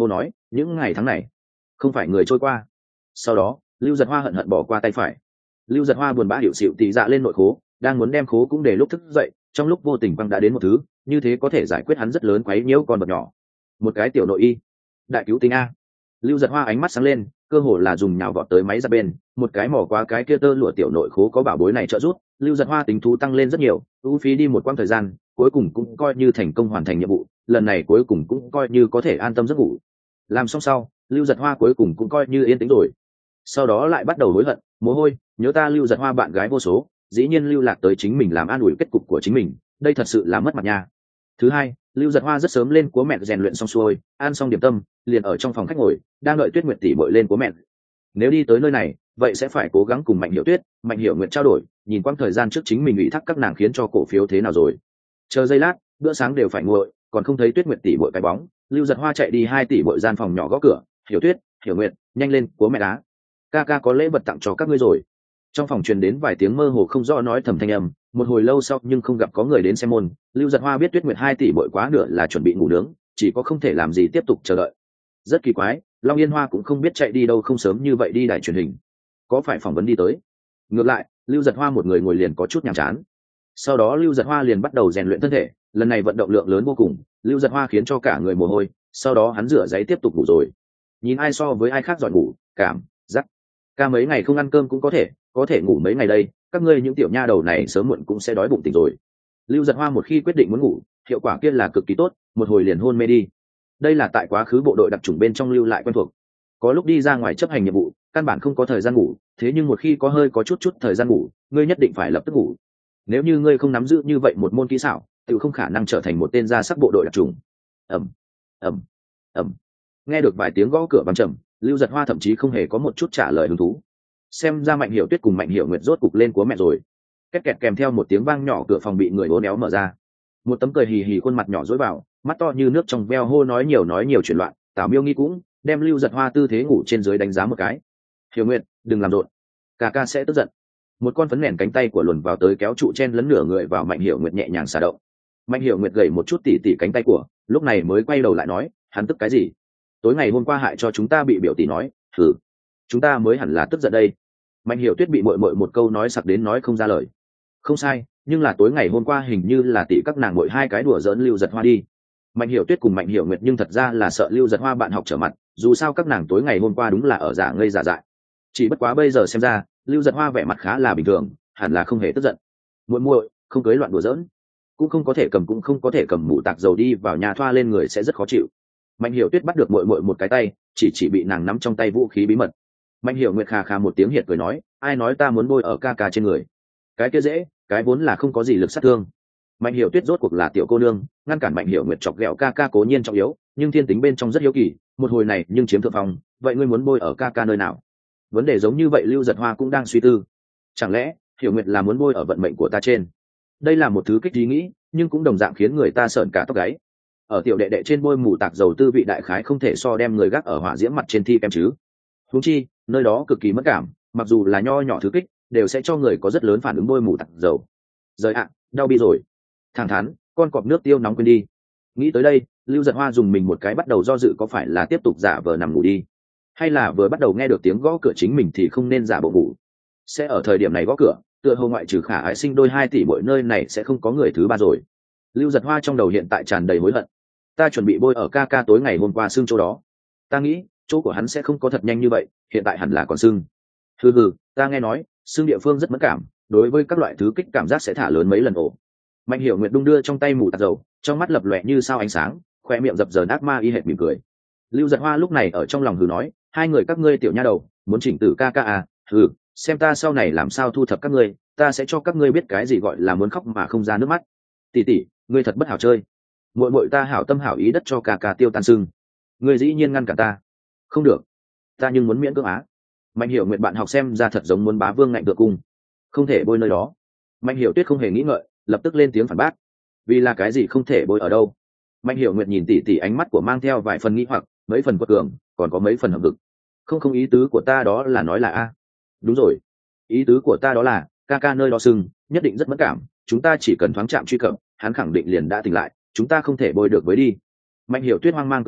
những ngày tháng này không phải người trôi qua. Sau đó Lưu Giật Hoa hận hận bỏ qua tay phải. Lưu Giật Hoa buồn bã hiệu xịu tị dạ lên nội khố, đang muốn đem khố cũng để lúc thức dậy, trong lúc vô tình băng đã đến một thứ như thế có thể giải quyết hắn rất lớn quấy nhiễu con vật nhỏ. Một cái tiểu nội y, đại cứu tinh a. Lưu Giật Hoa ánh mắt sáng lên, cơ hồ là dùng nhào vọt tới máy ra bên, một cái mỏ qua cái kia tơ lụa tiểu nội khố có bảo bối này trợ giúp, Lưu Giật Hoa tính thú tăng lên rất nhiều, ưu phí đi một quãng thời gian, cuối cùng cũng coi như thành công hoàn thành nhiệm vụ, lần này cuối cùng cũng coi như có thể an tâm giấc ngủ. Làm xong sau, Lưu Giật Hoa cuối cùng cũng coi như yên tĩnh rồi. Sau đó lại bắt đầu hối hận, mồ hôi, nhớ ta Lưu Giật Hoa bạn gái vô số, dĩ nhiên lưu lạc tới chính mình làm an ủi kết cục của chính mình, đây thật sự là mất mặt nha. Thứ hai, Lưu Giật Hoa rất sớm lên cúa mẹ rèn luyện xong xuôi, ăn xong điểm tâm, liền ở trong phòng khách ngồi, đang đợi Tuyết Nguyệt tỷ bội lên cúa mẹ. Nếu đi tới nơi này, vậy sẽ phải cố gắng cùng Mạnh Hiểu Tuyết, Mạnh Hiểu Nguyệt trao đổi, nhìn quãng thời gian trước chính mình ủy thác các nàng khiến cho cổ phiếu thế nào rồi. Chờ giây lát, bữa sáng đều phải nguội, còn không thấy Tuyết Nguyệt tỷ bội cái bóng, Lưu Giật Hoa chạy đi 2 tỷ bội gian phòng nhỏ gõ cửa, "Hiểu Tuyết, Hiểu Nguyệt, nhanh lên, cúa mẹ đá. Ca ca có lễ vật tặng cho các ngươi rồi." Trong phòng truyền đến vài tiếng mơ hồ không rõ nói thầm thanh âm, một hồi lâu sau nhưng không gặp có người đến xem môn, Lưu Giật Hoa biết Tuyết Nguyệt 2 tỷ bội quá nửa là chuẩn bị ngủ nướng, chỉ có không thể làm gì tiếp tục chờ đợi. Rất kỳ quái, Long Yên Hoa cũng không biết chạy đi đâu không sớm như vậy đi đài truyền hình, có phải phỏng vấn đi tới. Ngược lại, Lưu Giật Hoa một người ngồi liền có chút nhàm chán. Sau đó Lưu Giật Hoa liền bắt đầu rèn luyện thân thể, lần này vận động lượng lớn vô cùng, Lưu Giật Hoa khiến cho cả người mồ hôi, sau đó hắn rửa giấy tiếp tục ngủ rồi. Nhìn ai so với ai khác giỏi ngủ, cảm giác ca mấy ngày không ăn cơm cũng có thể ngủ mấy ngày đây, các ngươi những tiểu nha đầu này sớm muộn cũng sẽ đói bụng tỉnh rồi. Lưu Giật Hoa một khi quyết định muốn ngủ, hiệu quả kia là cực kỳ tốt, một hồi liền hôn mê đi. Đây là tại quá khứ bộ đội đặc chủng bên trong lưu lại quen thuộc. Có lúc đi ra ngoài chấp hành nhiệm vụ, căn bản không có thời gian ngủ, thế nhưng một khi có hơi có chút thời gian ngủ, ngươi nhất định phải lập tức ngủ. Nếu như ngươi không nắm giữ như vậy một môn kỹ xảo, tự không khả năng trở thành một tên gia sắc bộ đội đặc chủng. Ầm, ầm, ầm. Nghe được vài tiếng gõ cửa bằng trầm, Lưu Giật Hoa thậm chí không hề có một chút trả lời hứng thú. Xem ra Mạnh Hiểu Tuyết cùng Mạnh Hiểu Nguyệt rốt cục lên của mẹ rồi. Két kẹt kèm theo một tiếng vang nhỏ, cửa phòng bị người uốn éo mở ra. Một tấm cười hì hì khuôn mặt nhỏ dối vào, mắt to như nước trong veo hô nói nhiều chuyển loạn. Tào Miêu Nghi cũng đem Lưu Giật Hoa tư thế ngủ trên dưới đánh giá một cái. "Hiểu Nguyệt, đừng làm rộn, ca ca sẽ tức giận." Một con phấn nền cánh tay của luồn vào tới kéo trụ chen lấn nửa người vào Mạnh Hiểu Nguyệt nhẹ nhàng xả động. Mạnh Hiểu Nguyệt gầy một chút tỉ cánh tay của, lúc này mới quay đầu lại nói, "Hắn tức cái gì? Tối ngày hôm qua hại cho chúng ta bị biểu tỷ nói, thử, chúng ta mới hẳn là tức giận đây." Mạnh Hiểu Tuyết bị mội một câu nói sặc đến nói không ra lời. Không sai, nhưng là tối ngày hôm qua hình như là tỷ các nàng mội hai cái đùa giỡn Lưu Giật Hoa đi. Mạnh Hiểu Tuyết cùng Mạnh Hiểu Nguyệt nhưng thật ra là sợ Lưu Giật Hoa bạn học trở mặt, dù sao các nàng tối ngày hôm qua đúng là ở giả ngây giả dại. Chỉ bất quá bây giờ xem ra, Lưu Giật Hoa vẻ mặt khá là bình thường, hẳn là không hề tức giận. Muội không cưới loạn đùa giỡn, cũng không có thể cầm mũ tạc dầu đi vào nhà thoa lên người sẽ rất khó chịu. Mạnh Hiểu Tuyết bắt được muội một cái tay, chỉ bị nàng nắm trong tay vũ khí bí mật. Mạnh Hiểu Nguyệt khà một tiếng hiệt cười nói, "Ai nói ta muốn bôi ở ca ca trên người? Cái kia dễ, cái vốn là không có gì lực sát thương." Mạnh Hiểu Tuyết rốt cuộc là tiểu cô nương, ngăn cản Mạnh Hiểu Nguyệt chọc ghẹo ca ca cố nhiên trọng yếu, nhưng thiên tính bên trong rất hiếu kỳ, một hồi này nhưng chiếm thượng phong, vậy ngươi muốn bôi ở ca ca nơi nào? Vấn đề giống như vậy Lưu Giật Hoa cũng đang suy tư. Chẳng lẽ Hiểu Nguyệt là muốn bôi ở vận mệnh của ta trên? Đây là một thứ kích ý nghĩ, nhưng cũng đồng dạng khiến người ta sởn cả tóc gáy. Ở tiểu đệ đệ trên bôi mù tạc dầu tư vị đại khái không thể so đem người gác ở hỏa diễm mặt trên thi kém chứ. Huống chi, nơi đó cực kỳ mất cảm, mặc dù là nho nhỏ thứ kích, đều sẽ cho người có rất lớn phản ứng bôi mù tạc dầu. Rời ạ, đau bi rồi. Thẳng thắn, con cọp nước tiêu nóng quên đi. Nghĩ tới đây, Lưu Giật Hoa dùng mình một cái bắt đầu do dự có phải là tiếp tục giả vờ nằm ngủ đi, hay là vừa bắt đầu nghe được tiếng gõ cửa chính mình thì không nên giả bộ ngủ. Sẽ ở thời điểm này gõ cửa, tựa hồ ngoại trừ Khả Ái Sinh đôi 2 tỷ mỗi nơi này sẽ không có người thứ ba rồi. Lưu Giật Hoa trong đầu hiện tại tràn đầy hối hận. Ta chuẩn bị bôi ở ca ca tối ngày hôm qua xương chỗ đó. Ta nghĩ chỗ của hắn sẽ không có thật nhanh như vậy, hiện tại hẳn là còn xương. Hừ, ta nghe nói xương địa phương rất mất cảm, đối với các loại thứ kích cảm giác sẽ thả lớn mấy lần ổ. Mạnh Hiểu Nguyệt đung đưa trong tay mù tạt dầu, trong mắt lập lòe như sao ánh sáng, khoe miệng dập dờn ác ma y hệt mỉm cười. Lưu Giật Hoa lúc này ở trong lòng hừ nói, hai người các ngươi tiểu nha đầu muốn chỉnh tử ca ca à? Hừ, xem ta sau này làm sao thu thập các ngươi, ta sẽ cho các ngươi biết cái gì gọi là muốn khóc mà không ra nước mắt. Tỷ tỷ, ngươi thật bất hảo chơi. Muội ta hảo tâm hảo ý đất cho ca ca tiêu tan sưng, ngươi dĩ nhiên ngăn cả ta. Không được, ta nhưng muốn miễn cưỡng á. Mạnh Hiểu Nguyệt bạn học xem ra thật giống muốn bá vương ngạnh ngược cung, không thể bôi nơi đó. Mạnh Hiểu Tuyết không hề nghĩ ngợi, lập tức lên tiếng phản bác. Vì là cái gì không thể bôi ở đâu? Mạnh Hiểu Nguyệt nhìn tỷ tỷ ánh mắt của mang theo vài phần nghi hoặc, mấy phần quật cường, còn có mấy phần hậm hực. Không ý tứ của ta đó là nói là a. Đúng rồi, ý tứ của ta đó là ca ca nơi đó sưng nhất định rất mất cảm, chúng ta chỉ cần thoáng chạm truy cập, hắn khẳng định liền đã tỉnh lại, chúng ta không thể bôi được với đi. Mạnh Hiểu Tuyết hoang mang cực kỳ,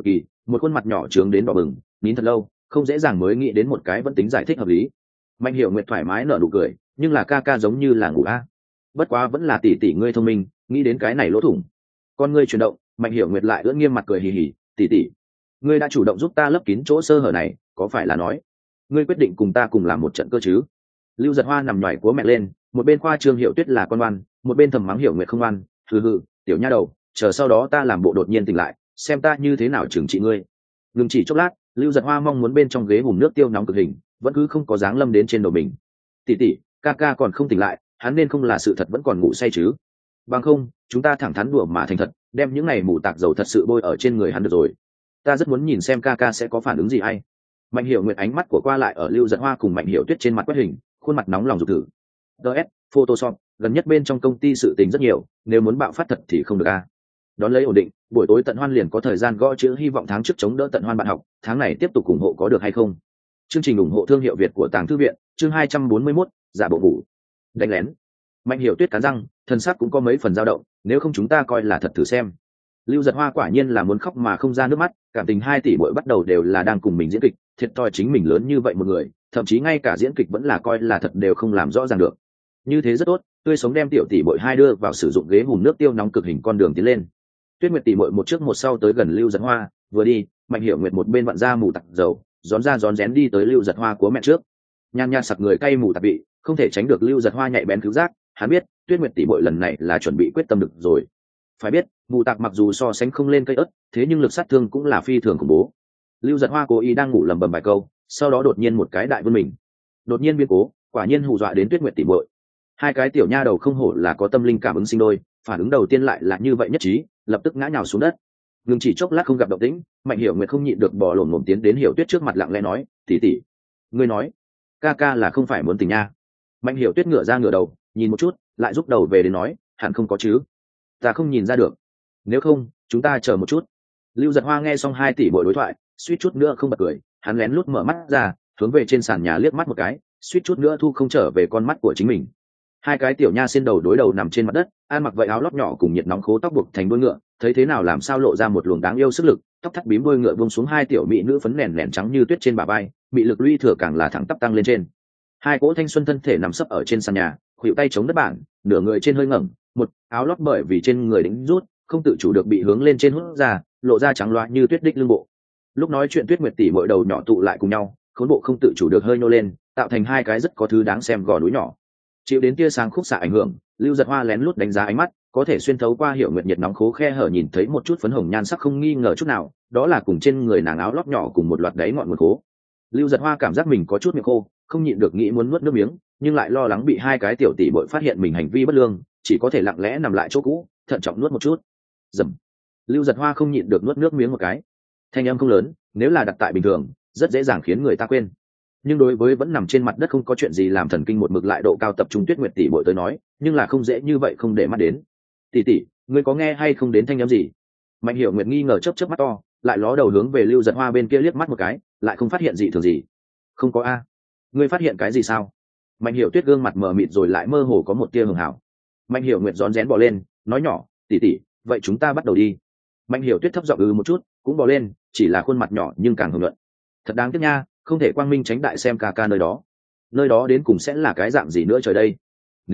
một khuôn mặt nhỏ trướng đến đỏ bừng, nín thật lâu không dễ dàng mới nghĩ đến một cái vẫn tính giải thích hợp lý. Mạnh Hiểu Nguyệt thoải mái nở nụ cười, nhưng là ca ca giống như là ngủ a. Bất quá vẫn là tỷ tỷ ngươi thông minh, nghĩ đến cái này lỗ thủng. Con ngươi chuyển động, Mạnh Hiểu Nguyệt lại ưỡn nghiêm mặt cười hì hì, tỷ tỷ, ngươi đã chủ động giúp ta lấp kín chỗ sơ hở này, có phải là nói ngươi quyết định cùng ta cùng làm một trận cơ chứ? Lưu Giật Hoa nằm nhoài của mẹ lên, một bên khoa trương Hiểu Tuyết là con ngoan, một bên thầm mắng Hiểu Nguyệt không ngoan, hừ, tiểu nha đầu, chờ sau đó ta làm bộ đột nhiên tỉnh lại, xem ta như thế nào trừng trị ngươi. Ngừng chỉ chốc lát, Lưu Giật Hoa mong muốn bên trong ghế hùm nước tiêu nóng cực hình, vẫn cứ không có dáng lâm đến trên đầu mình. Tỷ tỷ, ca ca còn không tỉnh lại, hắn nên không là sự thật vẫn còn ngủ say chứ? Bằng không, chúng ta thẳng thắn đùa mà thành thật, đem những này mù tạc dầu thật sự bôi ở trên người hắn được rồi. Ta rất muốn nhìn xem ca ca sẽ có phản ứng gì hay. Mạnh Hiểu Nguyệt ánh mắt của qua lại ở Lưu Giật Hoa cùng Mạnh Hiểu Tuyết trên mặt quét hình, khuôn mặt nóng lòng dục thử. DS, Photoshop, gần nhất bên trong công ty sự tình rất nhiều, nếu muốn bạo phát thật thì không được a. Đón lấy ổn định, buổi tối tận hoan liền có thời gian gõ chữ, hy vọng tháng trước chống đỡ tận hoan bạn học, tháng này tiếp tục ủng hộ có được hay không? Chương trình ủng hộ thương hiệu Việt của Tàng Thư viện, chương 241, giả bộ ngủ. Đánh lén. Mạnh Hiểu Tuyết cắn răng, thân sắc cũng có mấy phần dao động, nếu không chúng ta coi là thật thử xem. Lưu Giật Hoa quả nhiên là muốn khóc mà không ra nước mắt, cảm tình 2 tỷ muội bắt đầu đều là đang cùng mình diễn kịch, thiệt thòi chính mình lớn như vậy một người, thậm chí ngay cả diễn kịch vẫn là coi là thật đều không làm rõ ràng được. Như thế rất tốt, tươi sống đem tiểu tỷ muội hai đưa vào sử dụng ghế hùm nước tiêu nóng cực hình con đường tiến lên. Tuyết Nguyệt tỷ muội một trước một sau tới gần Lưu Giật Hoa, vừa đi, Mạnh Hiểu Nguyệt một bên vặn ra mù tặc dầu, rón ra rón rén đi tới Lưu Giật Hoa của mẹ trước. Nhan nhan sặc người cay mù tặc bị, không thể tránh được Lưu Giật Hoa nhạy bén cứu giác, hắn biết, Tuyết Nguyệt tỷ muội lần này là chuẩn bị quyết tâm được rồi. Phải biết, mù tặc mặc dù so sánh không lên cây ớt, thế nhưng lực sát thương cũng là phi thường khủng bố. Lưu Giật Hoa cố ý đang ngủ lầm bầm vài câu, sau đó đột nhiên một cái đại vươn mình. Đột nhiên biến cố, quả nhiên hù dọa đến Tuyết Nguyệt tỷ muội. Hai cái tiểu nha đầu không hổ là có tâm linh cảm ứng sinh đôi, phản ứng đầu tiên lại là như vậy nhất trí, lập tức ngã nhào xuống đất. Ngừng chỉ chốc lát không gặp động tĩnh, Mạnh Hiểu Nguyệt không nhịn được bò lổm lổm tiến đến Hiểu Tuyết trước mặt lặng lẽ nói, tỷ tỷ, ngươi nói, ca ca là không phải muốn tình nha? Mạnh Hiểu Tuyết ngửa ra ngửa đầu, nhìn một chút, lại rút đầu về đến nói, hẳn không có chứ, ta không nhìn ra được. Nếu không, chúng ta chờ một chút. Lưu Giật Hoa nghe xong 2 tỷ bội đối thoại, suýt chút nữa không bật cười, hắn lén lút mở mắt ra, hướng về trên sàn nhà liếc mắt một cái, suýt chút nữa thu không trở về con mắt của chính mình. Hai cái tiểu nha xin đầu đối đầu nằm trên mặt đất, ăn mặc vậy áo lót nhỏ cùng nhiệt nóng khố tóc buộc thành đuôi ngựa, thấy thế nào làm sao lộ ra một luồng đáng yêu sức lực, tóc thắt bím đuôi ngựa buông xuống hai tiểu mỹ nữ phấn nền nền trắng như tuyết trên bả vai, bị lực lũy thừa càng là thẳng tắp tăng lên trên. Hai cỗ thanh xuân thân thể nằm sấp ở trên sàn nhà, khuỵu tay chống đất bảng, nửa người trên hơi ngẩng, một áo lót bởi vì trên người đính rút, không tự chủ được bị hướng lên trên hút ra, lộ ra trắng loá như tuyết đích lưng bộ. Lúc nói chuyện Tuyết Nguyệt tỷ mỗi đầu nhỏ tụ lại cùng nhau, khốn bộ không tự chủ được hơi nhô lên, tạo thành hai cái rất có thứ đáng xem gò núi nhỏ. Chịu đến tia sáng khúc xạ ảnh hưởng, Lưu Giật Hoa lén lút đánh giá ánh mắt, có thể xuyên thấu qua Hiểu Nguyệt nhiệt nóng khố khe hở nhìn thấy một chút phấn hồng nhan sắc không nghi ngờ chút nào, đó là cùng trên người nàng áo lót nhỏ cùng một loạt đáy ngọn nguồn khố. Lưu Giật Hoa cảm giác mình có chút miệng khô, không nhịn được nghĩ muốn nuốt nước miếng, nhưng lại lo lắng bị hai cái tiểu tỷ muội phát hiện mình hành vi bất lương, chỉ có thể lặng lẽ nằm lại chỗ cũ, thận trọng nuốt một chút. Dầm. Lưu Giật Hoa không nhịn được nuốt nước miếng một cái. Thanh âm không lớn, nếu là đặt tại bình thường, rất dễ dàng khiến người ta quên. Nhưng đối với vẫn nằm trên mặt đất không có chuyện gì làm thần kinh một mực lại độ cao tập trung Tuyết Nguyệt tỷ muội tới nói, nhưng là không dễ như vậy không để mắt đến. Tỷ tỷ, ngươi có nghe hay không đến thanh âm gì? Mạnh Hiểu Nguyệt nghi ngờ chớp chớp mắt to, lại ló đầu hướng về Lưu Giật Hoa bên kia liếc mắt một cái, lại không phát hiện gì thường gì. Không có a. Ngươi phát hiện cái gì sao? Mạnh Hiểu Tuyết gương mặt mờ mịt rồi lại mơ hồ có một tia hường hảo. Mạnh Hiểu Nguyệt rón rén bò lên, nói nhỏ, tỷ tỷ, vậy chúng ta bắt đầu đi. Mạnh Hiểu Tuyết thấp giọng một chút, cũng bò lên, chỉ là khuôn mặt nhỏ nhưng càng hưởng luận. Thật đáng tiếc nha, không thể quang minh tránh đại xem ca ca nơi đó đến cùng sẽ là cái dạng gì nữa trời đây.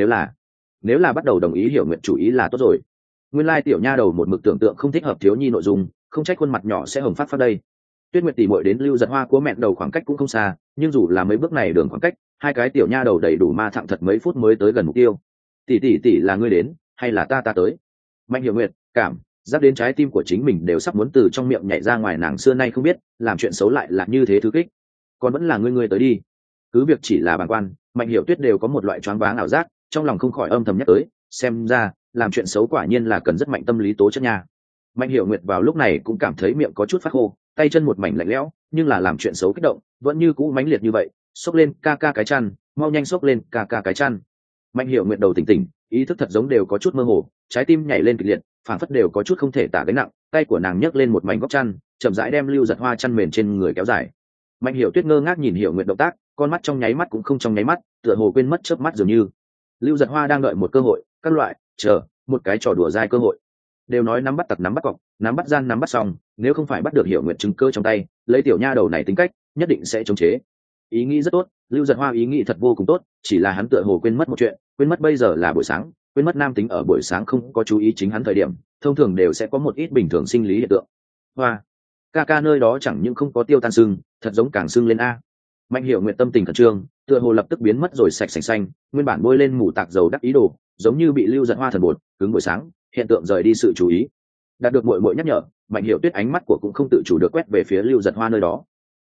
Nếu là bắt đầu đồng ý Hiểu Nguyệt chủ ý là tốt rồi. Nguyên lai tiểu nha đầu một mực tưởng tượng không thích hợp thiếu nhi nội dung, không trách khuôn mặt nhỏ sẽ hồng phát đây. Tuyết Nguyệt tỷ muội đến Lưu Giật Hoa của mẹ đầu khoảng cách cũng không xa, nhưng dù là mấy bước này đường khoảng cách, hai cái tiểu nha đầu đầy đủ ma thẳng thật mấy phút mới tới gần mục tiêu. Tỷ là ngươi đến, hay là ta tới? Mạnh Hiểu Nguyệt cảm giáp đến trái tim của chính mình đều sắp muốn từ trong miệng nhảy ra ngoài, nàng xưa nay không biết làm chuyện xấu lại là như thế thứ kích. Còn vẫn là ngươi tới đi. Cứ việc chỉ là bàng quan, Mạnh Hiểu Tuyết đều có một loại choáng váng ảo giác, trong lòng không khỏi âm thầm nhắc tới, xem ra làm chuyện xấu quả nhiên là cần rất mạnh tâm lý tố chất nha. Mạnh Hiểu Nguyệt vào lúc này cũng cảm thấy miệng có chút phát khô, tay chân một mảnh lạnh lẽo, nhưng là làm chuyện xấu kích động vẫn như cũ mãnh liệt như vậy. Xốc lên ca ca cái chăn, mau nhanh xốc lên ca ca cái chăn. Mạnh Hiểu Nguyệt đầu tỉnh, ý thức thật giống đều có chút mơ hồ, trái tim nhảy lên kịch liệt, phản phất đều có chút không thể tả gánh nặng. Tay của nàng nhấc lên một mảnh góc chăn, chậm rãi đem Lưu Giật Hoa chăn mền trên người kéo dài. Mạnh Hiểu Tuyết ngơ ngác nhìn Hiểu Nguyệt động tác, con mắt trong nháy mắt cũng không trong nháy mắt, tựa hồ quên mất chớp mắt dường như. Lưu Giật Hoa đang đợi một cơ hội, các loại chờ một cái trò đùa dai cơ hội. đều nói nắm bắt tặc nắm bắt cọc, nắm bắt gian nắm bắt xong, nếu không phải bắt được Hiểu Nguyệt chứng cơ trong tay, lấy tiểu nha đầu này tính cách nhất định sẽ chống chế. Ý nghĩ rất tốt, Lưu Giật Hoa ý nghĩ thật vô cùng tốt, chỉ là hắn tựa hồ quên mất một chuyện, quên mất bây giờ là buổi sáng, quên mất nam tính ở buổi sáng không có chú ý chính hắn thời điểm, thông thường đều sẽ có một ít bình thường sinh lý hiện tượng. Hoa, ca ca nơi đó chẳng những không có tiêu tan sưng, thật giống càng sưng lên a. Mạnh Hiểu Nguyệt tâm tình khẩn trương, tựa hồ lập tức biến mất rồi sạch sành xanh, nguyên bản bôi lên mù tạc dầu đắc ý đồ, giống như bị Lưu Giật Hoa thần bột cứng buổi sáng, hiện tượng rời đi sự chú ý. Đạt được muội muội nhắc nhở, Mạnh Hiểu Tuyết ánh mắt của cũng không tự chủ được quét về phía Lưu Giật Hoa nơi đó.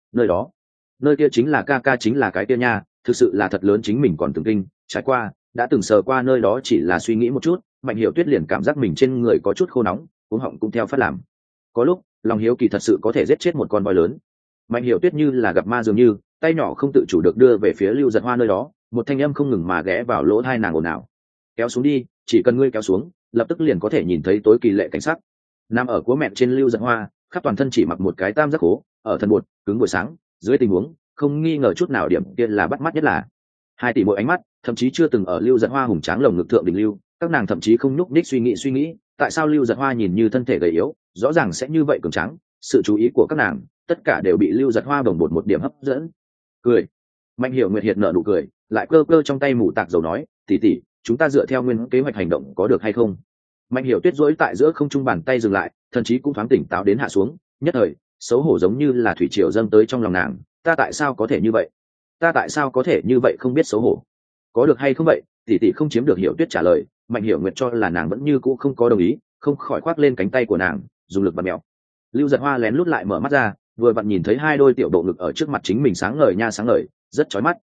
Nơi kia chính là ca ca chính là cái kia nha, thực sự là thật lớn, chính mình còn từng kinh trải qua, đã từng sờ qua nơi đó, chỉ là suy nghĩ một chút, Mạnh Hiểu Tuyết liền cảm giác mình trên người có chút khô nóng, cuống họng cũng theo phát làm. Có lúc lòng hiếu kỳ thật sự có thể giết chết một con voi lớn. Mạnh Hiểu Tuyết như là gặp ma dường như, tay nhỏ không tự chủ được đưa về phía Lưu Giật Hoa nơi đó, một thanh âm không ngừng mà ghé vào lỗ tai nàng ồn ào. Kéo xuống đi, chỉ cần ngươi kéo xuống, lập tức liền có thể nhìn thấy tối kỳ lệ cảnh sắc. Nằm ở của mẹ trên Lưu Giật Hoa, khắp toàn thân chỉ mặc một cái tam giác khố, ở thân bột cứng buổi sáng, dưới tình huống không nghi ngờ chút nào điểm kia là bắt mắt nhất là hai tỷ mỗi ánh mắt, thậm chí chưa từng ở Lưu Giật Hoa hùng tráng lồng ngực thượng đỉnh lưu, các nàng thậm chí không nhúc nhích suy nghĩ, tại sao Lưu Giật Hoa nhìn như thân thể gầy yếu, rõ ràng sẽ như vậy cường tráng, sự chú ý của các nàng tất cả đều bị Lưu Giật Hoa bồng bột một điểm hấp dẫn. Cười. Mạnh Hiểu Nguyệt hiệt nở nụ cười, lại cơ cơ trong tay mù tạc dầu nói, tỷ tỷ, chúng ta dựa theo nguyên kế hoạch hành động có được hay không? Mạnh Hiểu Tuyết duỗi tại giữa không trung, bàn tay dừng lại, thần trí cũng thoáng tỉnh táo đến hạ xuống, nhất thời xấu hổ giống như là thủy triều dâng tới trong lòng nàng. Ta tại sao có thể như vậy? Ta tại sao có thể như vậy không biết xấu hổ? Có được hay không vậy? Tỷ tỷ không chiếm được Hiểu Tuyết trả lời, Mạnh Hiểu Nguyệt cho là nàng vẫn như cũ không có đồng ý, không khỏi khoác lên cánh tay của nàng, dùng lực bật mèo. Lưu Giật Hoa lén lút lại mở mắt ra, vừa vặn nhìn thấy hai đôi tiểu độ ngực ở trước mặt chính mình sáng ngời nha, sáng ngời, rất chói mắt.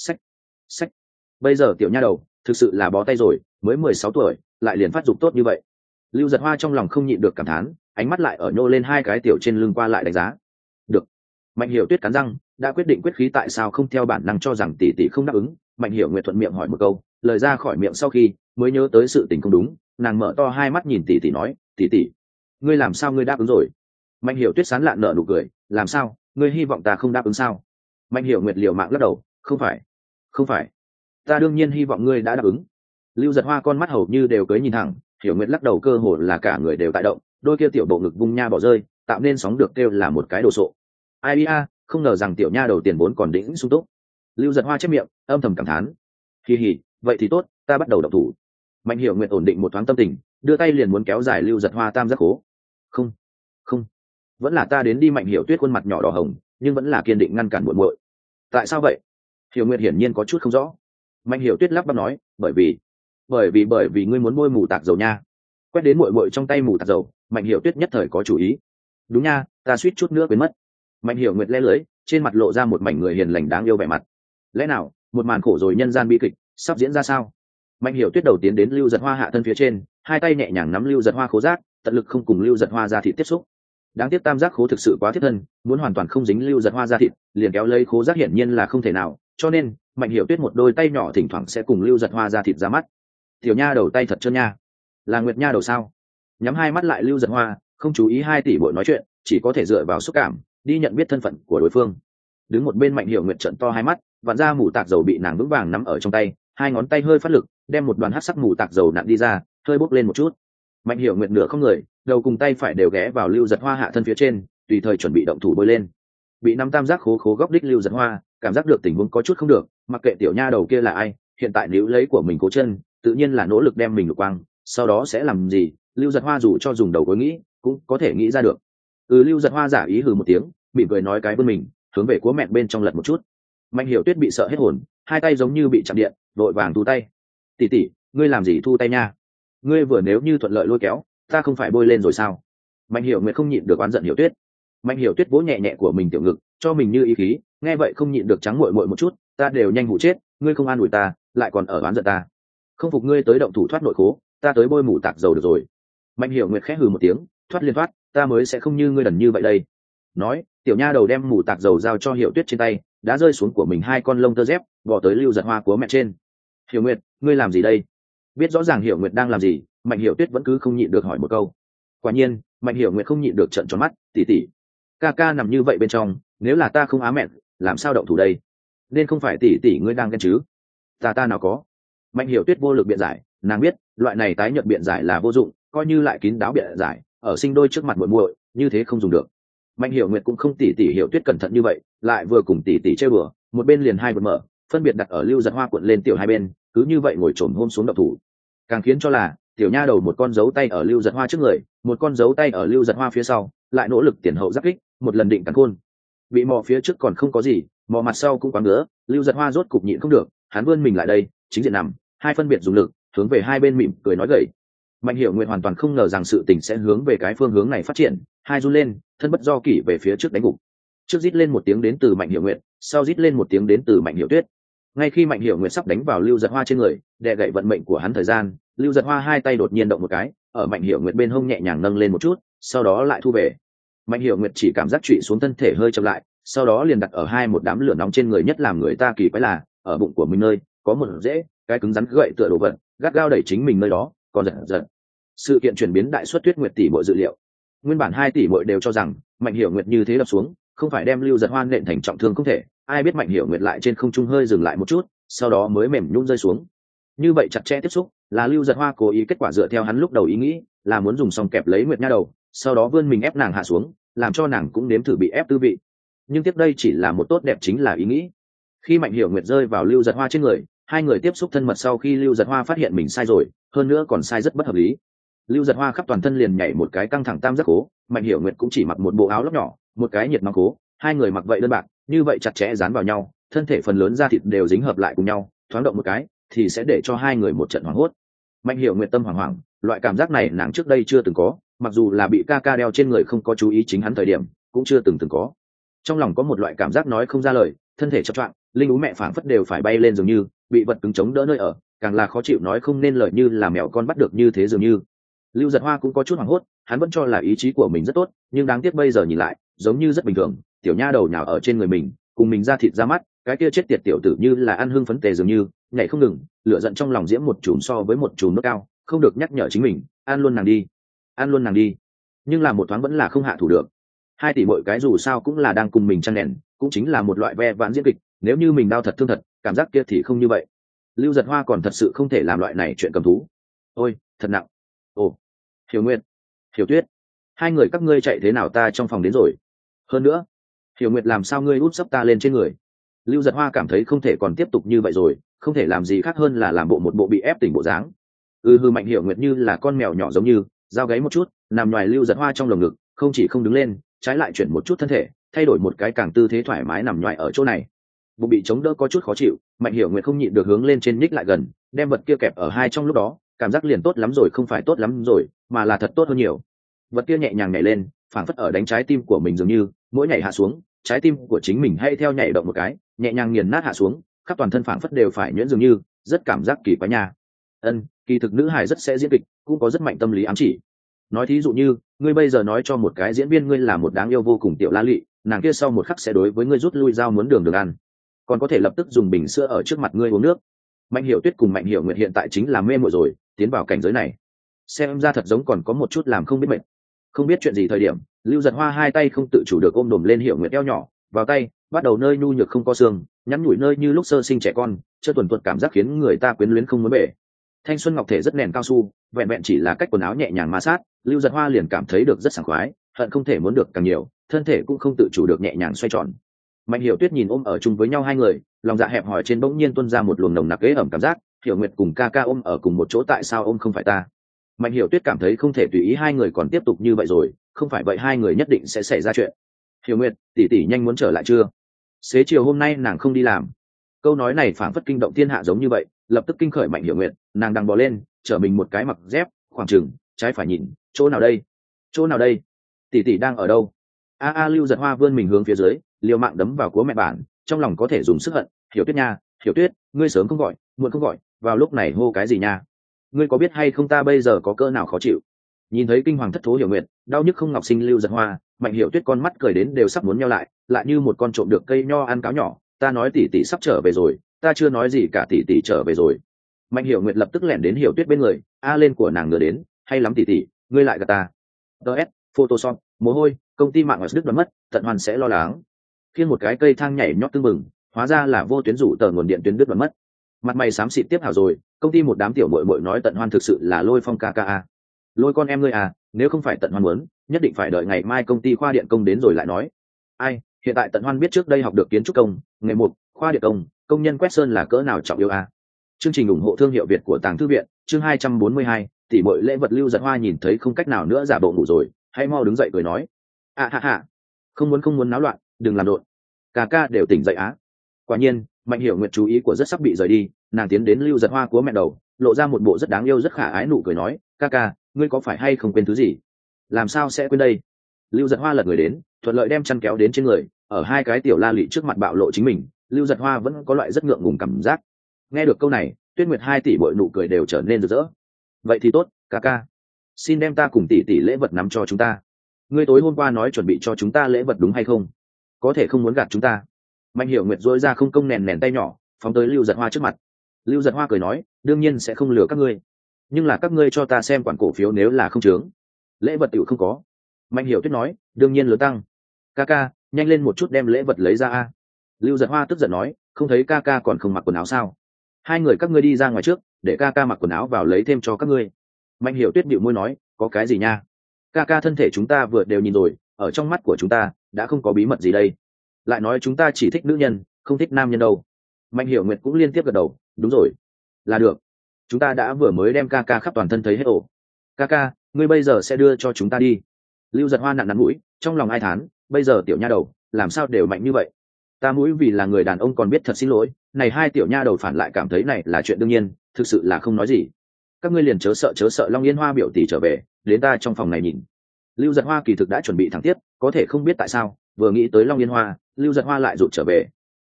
Xách. Bây giờ tiểu nha đầu thực sự là bó tay rồi, mới 16 tuổi lại liền phát dục tốt như vậy. Lưu Giật Hoa trong lòng không nhịn được cảm thán, ánh mắt lại ở nhô lên hai cái tiểu trên lưng qua lại đánh giá. Được. Mạnh Hiểu Tuyết cắn răng, đã quyết định quyết khí, tại sao không theo bản năng cho rằng tỷ tỷ không đáp ứng. Mạnh Hiểu Nguyệt thuận miệng hỏi một câu, lời ra khỏi miệng sau khi mới nhớ tới sự tình không đúng, nàng mở to hai mắt nhìn tỷ tỷ nói, tỷ tỷ, ngươi làm sao ngươi đáp ứng rồi? Mạnh Hiểu Tuyết sán lạn nở nụ cười, làm sao, ngươi hy vọng ta không đáp ứng sao? Mạnh Hiểu Nguyệt liều mạng lắc đầu, không phải, ta đương nhiên hy vọng ngươi đã đáp ứng. Lưu Giật Hoa con mắt hầu như đều cưới nhìn thẳng, Hiểu Nguyệt lắc đầu cơ hồ là cả người đều tại động, đôi kia tiểu bộ ngực vung nha bỏ rơi, tạo nên sóng được kêu là một cái đồ sộ. Ai a, không ngờ rằng tiểu nha đầu tiền vốn còn đỉnh sung túc. Lưu Giật Hoa chép miệng, âm thầm cảm thán. Hì hì, vậy thì tốt, ta bắt đầu động thủ. Mạnh Hiểu Nguyệt ổn định một thoáng tâm tình, đưa tay liền muốn kéo dài Lưu Giật Hoa tam giác khố. Không, vẫn là ta đến đi. Mạnh Hiểu Tuyết khuôn mặt nhỏ đỏ hồng, nhưng vẫn là kiên định ngăn cản muội muội. Tại sao vậy? Hiểu Nguyệt hiển nhiên có chút không rõ. Mạnh Hiểu Tuyết lắp bắp nói, bởi vì ngươi muốn bôi mù tạc dầu nha. Quét đến muội muội trong tay mù tạc dầu, Mạnh Hiểu Tuyết nhất thời có chủ ý. Đúng nha, ta suýt chút nữa quên mất. Mạnh Hiểu Nguyệt lẽ lưới, trên mặt lộ ra một mảnh người hiền lành đáng yêu vẻ mặt. Lẽ nào một màn khổ rồi nhân gian bi kịch sắp diễn ra sao? Mạnh Hiểu Tuyết đầu tiến đến Lưu Giật Hoa hạ thân phía trên, hai tay nhẹ nhàng nắm Lưu Giật Hoa khố giác, tận lực không cùng Lưu Giật Hoa ra thịt tiếp xúc. Đáng tiếc tam giác khố thực sự quá thiết thân, muốn hoàn toàn không dính Lưu Giật Hoa ra thịt, liền kéo lấy khố giác hiển nhiên là không thể nào, cho nên Mạnh Hiểu Tuyết một đôi tay nhỏ thỉnh thoảng sẽ cùng Lưu Giật Hoa ra thịt ra mắt. Tiểu nha đầu tay thật trơn nha, là Nguyệt nha đầu sao? Nhắm hai mắt lại Lưu Giật Hoa không chú ý hai tỷ muội nói chuyện, chỉ có thể dựa vào xúc cảm đi nhận biết thân phận của đối phương. Đứng một bên Mạnh Hiểu Nguyệt trợn to hai mắt, vặn ra mù tạc dầu bị nàng vững vàng nắm ở trong tay, hai ngón tay hơi phát lực, đem một đoàn hắc sắc mù tạc dầu nặn đi ra, hơi bốc lên một chút. Mạnh Hiểu Nguyệt nửa không người, đầu cùng tay phải đều ghé vào Lưu Giật Hoa hạ thân phía trên, tùy thời chuẩn bị động thủ bôi lên. Bị năm tam giác khố góc đích Lưu Giật Hoa cảm giác được tình huống có chút không được, mặc kệ tiểu nha đầu kia là ai, hiện tại níu lấy của mình cố chân, tự nhiên là nỗ lực đem mình lục quang, sau đó sẽ làm gì, Lưu Giật Hoa dù cho dùng đầu gối nghĩ cũng có thể nghĩ ra được. Lưu Giật Hoa giả ý hừ một tiếng, mỉm cười nói cái vươn mình hướng về của mẹ bên trong lật một chút. Mạnh Hiểu Tuyết bị sợ hết hồn, hai tay giống như bị chạm điện, vội vàng thu tay. Tỷ tỷ, ngươi làm gì thu tay nha? Ngươi vừa nếu như thuận lợi lôi kéo, ta không phải bôi lên rồi sao? Mạnh Hiểu Nguyệt không nhịn được oán giận Hiểu Tuyết. Mạnh Hiểu Tuyết vỗ nhẹ nhẹ của mình tiểu ngực, cho mình như ý khí, nghe vậy không nhịn được trắng muội muội một chút, ta đều nhanh hụ chết, ngươi không an ủi ta, lại còn ở oán giận ta. Không phục ngươi tới động thủ thoát nội khố, ta tới bôi mù tạc dầu được rồi. Mạnh Hiểu Nguyệt khẽ hừ một tiếng, thoát liên thoát, ta mới sẽ không như ngươi đần như vậy đây. Nói, tiểu nha đầu đem mù tạc dầu giao cho Hiểu Tuyết trên tay, đã rơi xuống của mình hai con lông tơ dép, bò tới Lưu Giật Hoa của mẹ trên. Hiểu Nguyệt, ngươi làm gì đây? Biết rõ ràng Hiểu Nguyệt đang làm gì, Mạnh Hiểu Tuyết vẫn cứ không nhịn được hỏi một câu. Quả nhiên, Mạnh Hiểu Nguyệt không nhịn được trợn tròn mắt, tỷ tỷ, ca ca nằm như vậy bên trong, nếu là ta không á mẹ, làm sao động thủ đây? Nên không phải tỷ tỷ ngươi đang ghen chứ? Ta nào có. Mạnh Hiểu Tuyết vô lực biện giải, nàng biết loại này tái nhợt biện giải là vô dụng, coi như lại kín đáo biện giải ở sinh đôi trước mặt muội muội như thế không dùng được. Mạnh Hiểu Nguyệt cũng không tỉ hiểu Tuyết cẩn thận như vậy, lại vừa cùng tỉ chơi bừa, một bên liền hai vật mở, phân biệt đặt ở Lưu Giật Hoa cuộn lên tiểu hai bên, cứ như vậy ngồi trồn hôm xuống động thủ. Càng khiến cho là tiểu nha đầu một con giấu tay ở Lưu Giật Hoa trước người, một con giấu tay ở Lưu Giật Hoa phía sau, lại nỗ lực tiền hậu giáp kích, một lần định cắn khôn. Bị mò phía trước còn không có gì, mò mặt sau cũng quá ngứa, Lưu Giật Hoa rốt cục nhịn không được, hắn vươn mình lại đây, chính diện nằm, hai phân biệt dùng lực, hướng về hai bên mỉm cười nói gầy. Mạnh Hiểu Nguyệt hoàn toàn không ngờ rằng sự tình sẽ hướng về cái phương hướng này phát triển, hai run lên, thân bất do kỷ về phía trước đánh gục. Trước rít lên một tiếng đến từ Mạnh Hiểu Nguyệt, sau rít lên một tiếng đến từ Mạnh Hiểu Tuyết. Ngay khi Mạnh Hiểu Nguyệt sắp đánh vào Lưu Giật Hoa trên người, đè gậy vận mệnh của hắn thời gian, Lưu Giật Hoa hai tay đột nhiên động một cái, ở Mạnh Hiểu Nguyệt bên hông nhẹ nhàng nâng lên một chút, sau đó lại thu về. Mạnh Hiểu Nguyệt chỉ cảm giác trụy xuống, thân thể hơi chậm lại, sau đó liền đặt ở hai một đám lửa nóng trên người. Nhất làm người ta kỳ quái là, ở bụng của mình nơi có một rễ cái cứng rắn gậy tựa đồ vật, gắt gao đẩy chính mình nơi đó, còn giật giật. Sự kiện chuyển biến đại suất Tuyết Nguyệt tỷ muội dự liệu. Nguyên bản hai tỷ muội đều cho rằng Mạnh Hiểu Nguyệt như thế đập xuống, không phải đem Lưu Giật Hoa nện thành trọng thương không thể, ai biết Mạnh Hiểu Nguyệt lại trên không trung hơi dừng lại một chút, sau đó mới mềm nhũn rơi xuống. Như vậy chặt chẽ tiếp xúc, là Lưu Giật Hoa cố ý, kết quả dựa theo hắn lúc đầu ý nghĩ, là muốn dùng song kẹp lấy Nguyệt nha đầu, sau đó vươn mình ép nàng hạ xuống, làm cho nàng cũng nếm thử bị ép tư vị. Nhưng tiếp đây chỉ là một tốt đẹp chính là ý nghĩ. Khi Mạnh Hiểu Nguyệt rơi vào Lưu Giật Hoa trên người, hai người tiếp xúc thân mật sau khi Lưu Giật Hoa phát hiện mình sai rồi, hơn nữa còn sai rất bất hợp lý. Lưu Giật Hoa khắp toàn thân liền nhảy một cái căng thẳng tam giác cố, Mạnh Hiểu Nguyệt cũng chỉ mặc một bộ áo lót nhỏ, một cái nhiệt nóng cố, hai người mặc vậy đơn bạc, như vậy chặt chẽ dán vào nhau, thân thể phần lớn da thịt đều dính hợp lại cùng nhau, thoáng động một cái thì sẽ để cho hai người một trận hoảng hốt. Mạnh Hiểu Nguyệt tâm hoảng hoảng, loại cảm giác này nàng trước đây chưa từng có, mặc dù là bị ca ca đeo trên người không có chú ý chính hắn thời điểm, cũng chưa từng có. Trong lòng có một loại cảm giác nói không ra lời, thân thể chập choạng, linh ú mẹ phảng phất đều phải bay lên dường như, bị vật cứng chống đỡ nơi ở, càng là khó chịu nói không nên lời, như là mèo con bắt được như thế dường như. Lưu Giật Hoa cũng có chút hoảng hốt, hắn vẫn cho là ý chí của mình rất tốt, nhưng đáng tiếc bây giờ nhìn lại, giống như rất bình thường. Tiểu nha đầu nhào ở trên người mình, cùng mình ra thịt ra mắt, cái kia chết tiệt tiểu tử như là ăn hương phấn tề dường như, nhảy không ngừng, lửa giận trong lòng diễm một chùm so với một chùm nước cao, không được nhắc nhở chính mình, ăn luôn nàng đi, ăn luôn nàng đi. Nhưng là một thoáng vẫn là không hạ thủ được. Hai tỷ mỗi cái dù sao cũng là đang cùng mình chăn nền, cũng chính là một loại ve vãn diễn kịch, nếu như mình đau thật thương thật, cảm giác kia thì không như vậy. Lưu Giật Hoa còn thật sự không thể làm loại này chuyện cầm thú. Ôi, thật nặng. Ồ, Hiểu Nguyệt, Hiểu Tuyết, hai người các ngươi chạy thế nào, ta trong phòng đến rồi. Hơn nữa, Hiểu Nguyệt làm sao ngươi út sấp ta lên trên người. Lưu Giật Hoa cảm thấy không thể còn tiếp tục như vậy rồi, không thể làm gì khác hơn là làm một bộ bị ép tỉnh bộ dáng. Hư Mạnh Hiểu Nguyệt như là con mèo nhỏ giống như, dao gáy một chút, nằm ngoài Lưu Giật Hoa trong lồng ngực, không chỉ không đứng lên, trái lại chuyển một chút thân thể, thay đổi một cái càng tư thế thoải mái nằm ngoài ở chỗ này. Bụng bị chống đỡ có chút khó chịu, Mạnh Hiểu Nguyệt không nhịn được hướng lên trên nhích lại gần, đem vật kia kẹp ở hai trong lúc đó, cảm giác liền tốt lắm rồi, không phải tốt lắm rồi, mà là thật tốt hơn nhiều. Vật kia nhẹ nhàng nhảy lên, phảng phất ở đánh trái tim của mình dường như, mỗi nhảy hạ xuống, trái tim của chính mình hay theo nhảy động một cái, nhẹ nhàng nghiền nát hạ xuống, khắp toàn thân phảng phất đều phải nhuyễn dường như, rất cảm giác kỳ quái nha. Kỳ thực nữ hài rất sẽ diễn kịch, cũng có rất mạnh tâm lý ám chỉ. Nói thí dụ như, ngươi bây giờ nói cho một cái diễn viên ngươi là một đáng yêu vô cùng tiểu la lị, nàng kia sau một khắc sẽ đối với ngươi rút lui dao muốn đường ăn, còn có thể lập tức dùng bình sữa ở trước mặt ngươi uống nước. Mạnh Hiểu Tuyết cùng Mạnh Hiểu Nguyệt hiện tại chính là mê muội rồi, tiến vào cảnh giới này, xem ra thật giống còn có một chút làm không biết mệt. Không biết chuyện gì thời điểm, Lưu Giật Hoa hai tay không tự chủ được ôm đồm lên Hiểu Nguyệt eo nhỏ, vào tay, bắt đầu nơi nhu nhược không có xương, nhắn nhủi nơi như lúc sơ sinh trẻ con, chưa tuần tuột cảm giác khiến người ta quyến luyến không muốn bể. Thanh xuân ngọc thể rất nền cao su, vẹn vẹn chỉ là cách quần áo nhẹ nhàng ma sát, Lưu Giật Hoa liền cảm thấy được rất sảng khoái, hận không thể muốn được càng nhiều, thân thể cũng không tự chủ được nhẹ nhàng xoay tròn. Mạnh Hiểu Tuyết nhìn ôm ở chung với nhau hai người, lòng dạ hẹp hòi trên bỗng nhiên tuôn ra một luồng nồng nặc ghế ẩm cảm giác. Hiểu Nguyệt cùng ca ca ôm ở cùng một chỗ, tại sao ôm không phải ta? Mạnh Hiểu Tuyết cảm thấy không thể tùy ý hai người còn tiếp tục như vậy rồi, không phải vậy hai người nhất định sẽ xảy ra chuyện. Hiểu Nguyệt, tỷ tỷ nhanh muốn trở lại chưa? Xế chiều hôm nay nàng không đi làm. Câu nói này phảng phất kinh động thiên hạ giống như vậy, lập tức kinh khởi Mạnh Hiểu Nguyệt, nàng đang bò lên, trở mình một cái mặc dép, khoảng chừng trái phải nhìn, chỗ nào đây? Chỗ nào đây? Tỷ tỷ đang ở đâu? Lưu Giật Hoa vươn mình hướng phía dưới, liều mạng đấm vào cúa mẹ bản, trong lòng có thể dùng sức hận. Hiểu Tuyết nha, Hiểu Tuyết, ngươi sớm không gọi, muộn không gọi, vào lúc này hô cái gì nha? Ngươi có biết hay không ta bây giờ có cỡ nào khó chịu? Nhìn thấy kinh hoàng thất thố Hiểu Nguyệt, đau nhức không ngọc sinh Lưu Giật Hoa, Mạnh Hiểu Tuyết con mắt cười đến đều sắp muốn nheo lại, lại như một con trộm được cây nho ăn cáo nhỏ. Ta nói tỷ tỷ sắp trở về rồi, ta chưa nói gì cả, tỷ tỷ trở về rồi. Mạnh Hiểu Nguyệt lập tức lẻn đến Hiểu Tuyết bên người, lên của nàng ngửa đến, hay lắm tỷ tỷ, ngươi lại gạt ta. DS, Photoshop, mồ hôi, công ty mạng ở Đức đoán mất, Tận Hoàn sẽ lo lắng. Khiêng một cái cây thang nhảy nhót tưng bừng, hóa ra là vô tuyến rủ tờ nguồn điện tuyến đứt đoạn mất. Mặt mày xám xịt tiếp hảo rồi, công ty một đám tiểu mội mội nói Tận Hoan thực sự là Lôi Phong ca ca a. Lôi con em ngươi à, nếu không phải Tận Hoan muốn, nhất định phải đợi ngày mai công ty khoa điện công đến rồi lại nói. Ai, hiện tại Tận Hoan biết trước đây học được kiến trúc công, nghề một, khoa điện công, công nhân quét sơn là cỡ nào trọng yếu a. Chương trình ủng hộ thương hiệu Việt của Tàng Thư viện, chương 242, tỷ muội lễ vật. Lưu Giật Hoa nhìn thấy không cách nào nữa giả bộ ngủ rồi, hãy mau đứng dậy cười nói. Ha, không muốn náo loạn, đừng làm rộn. Ca ca đều tỉnh dậy á. Quả nhiên, Mạnh Hiểu Nguyệt chú ý của rất sắp bị rời đi, nàng tiến đến Lưu Giật Hoa của mẹ đầu, lộ ra một bộ rất đáng yêu rất khả ái nụ cười nói, ca ca, ngươi có phải hay không quên thứ gì? Làm sao sẽ quên đây? Lưu Giật Hoa lật người đến, thuận lợi đem chăn kéo đến trên người, ở hai cái tiểu la lị trước mặt bạo lộ chính mình, Lưu Giật Hoa vẫn có loại rất ngượng ngùng cảm giác. Nghe được câu này, Tuyết Nguyệt 2 tỷ bội nụ cười đều trở nên rực rỡ. Vậy thì tốt, ca ca, xin đem ta cùng tỷ tỷ lễ vật nắm cho chúng ta. Ngươi tối hôm qua nói chuẩn bị cho chúng ta lễ vật đúng hay không? Có thể không muốn gạt chúng ta. Mạnh Hiểu Nguyệt dỗi ra không công nèn tay nhỏ, phóng tới Lưu Giật Hoa trước mặt. Lưu Giật Hoa cười nói, đương nhiên sẽ không lừa các ngươi, nhưng là các ngươi cho ta xem quản cổ phiếu nếu là không chướng, lễ vật tiểu không có. Mạnh Hiểu Tuyết nói, đương nhiên lớn tăng. Ca ca, nhanh lên một chút đem lễ vật lấy ra a. Lưu Giật Hoa tức giận nói, không thấy ca ca còn không mặc quần áo sao? Hai người các ngươi đi ra ngoài trước, để ca ca mặc quần áo vào lấy thêm cho các ngươi. Mạnh Hiểu Tuyết bĩu môi nói, có cái gì nha? Ca ca thân thể chúng ta vừa đều nhìn rồi, ở trong mắt của chúng ta đã không có bí mật gì đây. Lại nói chúng ta chỉ thích nữ nhân, không thích nam nhân đâu. Mạnh Hiểu Nguyệt cũng liên tiếp gật đầu, đúng rồi, là được. Chúng ta đã vừa mới đem ca ca khắp toàn thân thấy hết ổ. Ca ca, ngươi bây giờ sẽ đưa cho chúng ta đi. Lưu Giật Hoa nặn nặn mũi, trong lòng ai thán, bây giờ tiểu nha đầu làm sao đều mạnh như vậy. Ta mũi vì là người đàn ông còn biết thật xin lỗi, này hai tiểu nha đầu phản lại cảm thấy này là chuyện đương nhiên, thực sự là không nói gì. Các ngươi liền chớ sợ Long Yên Hoa biểu tỷ trở về, đến ta trong phòng này nhìn. Lưu Giật Hoa kỳ thực đã chuẩn bị thẳng tiếp, có thể không biết tại sao vừa nghĩ tới Long Yên Hoa, Lưu Giật Hoa lại rụt trở về.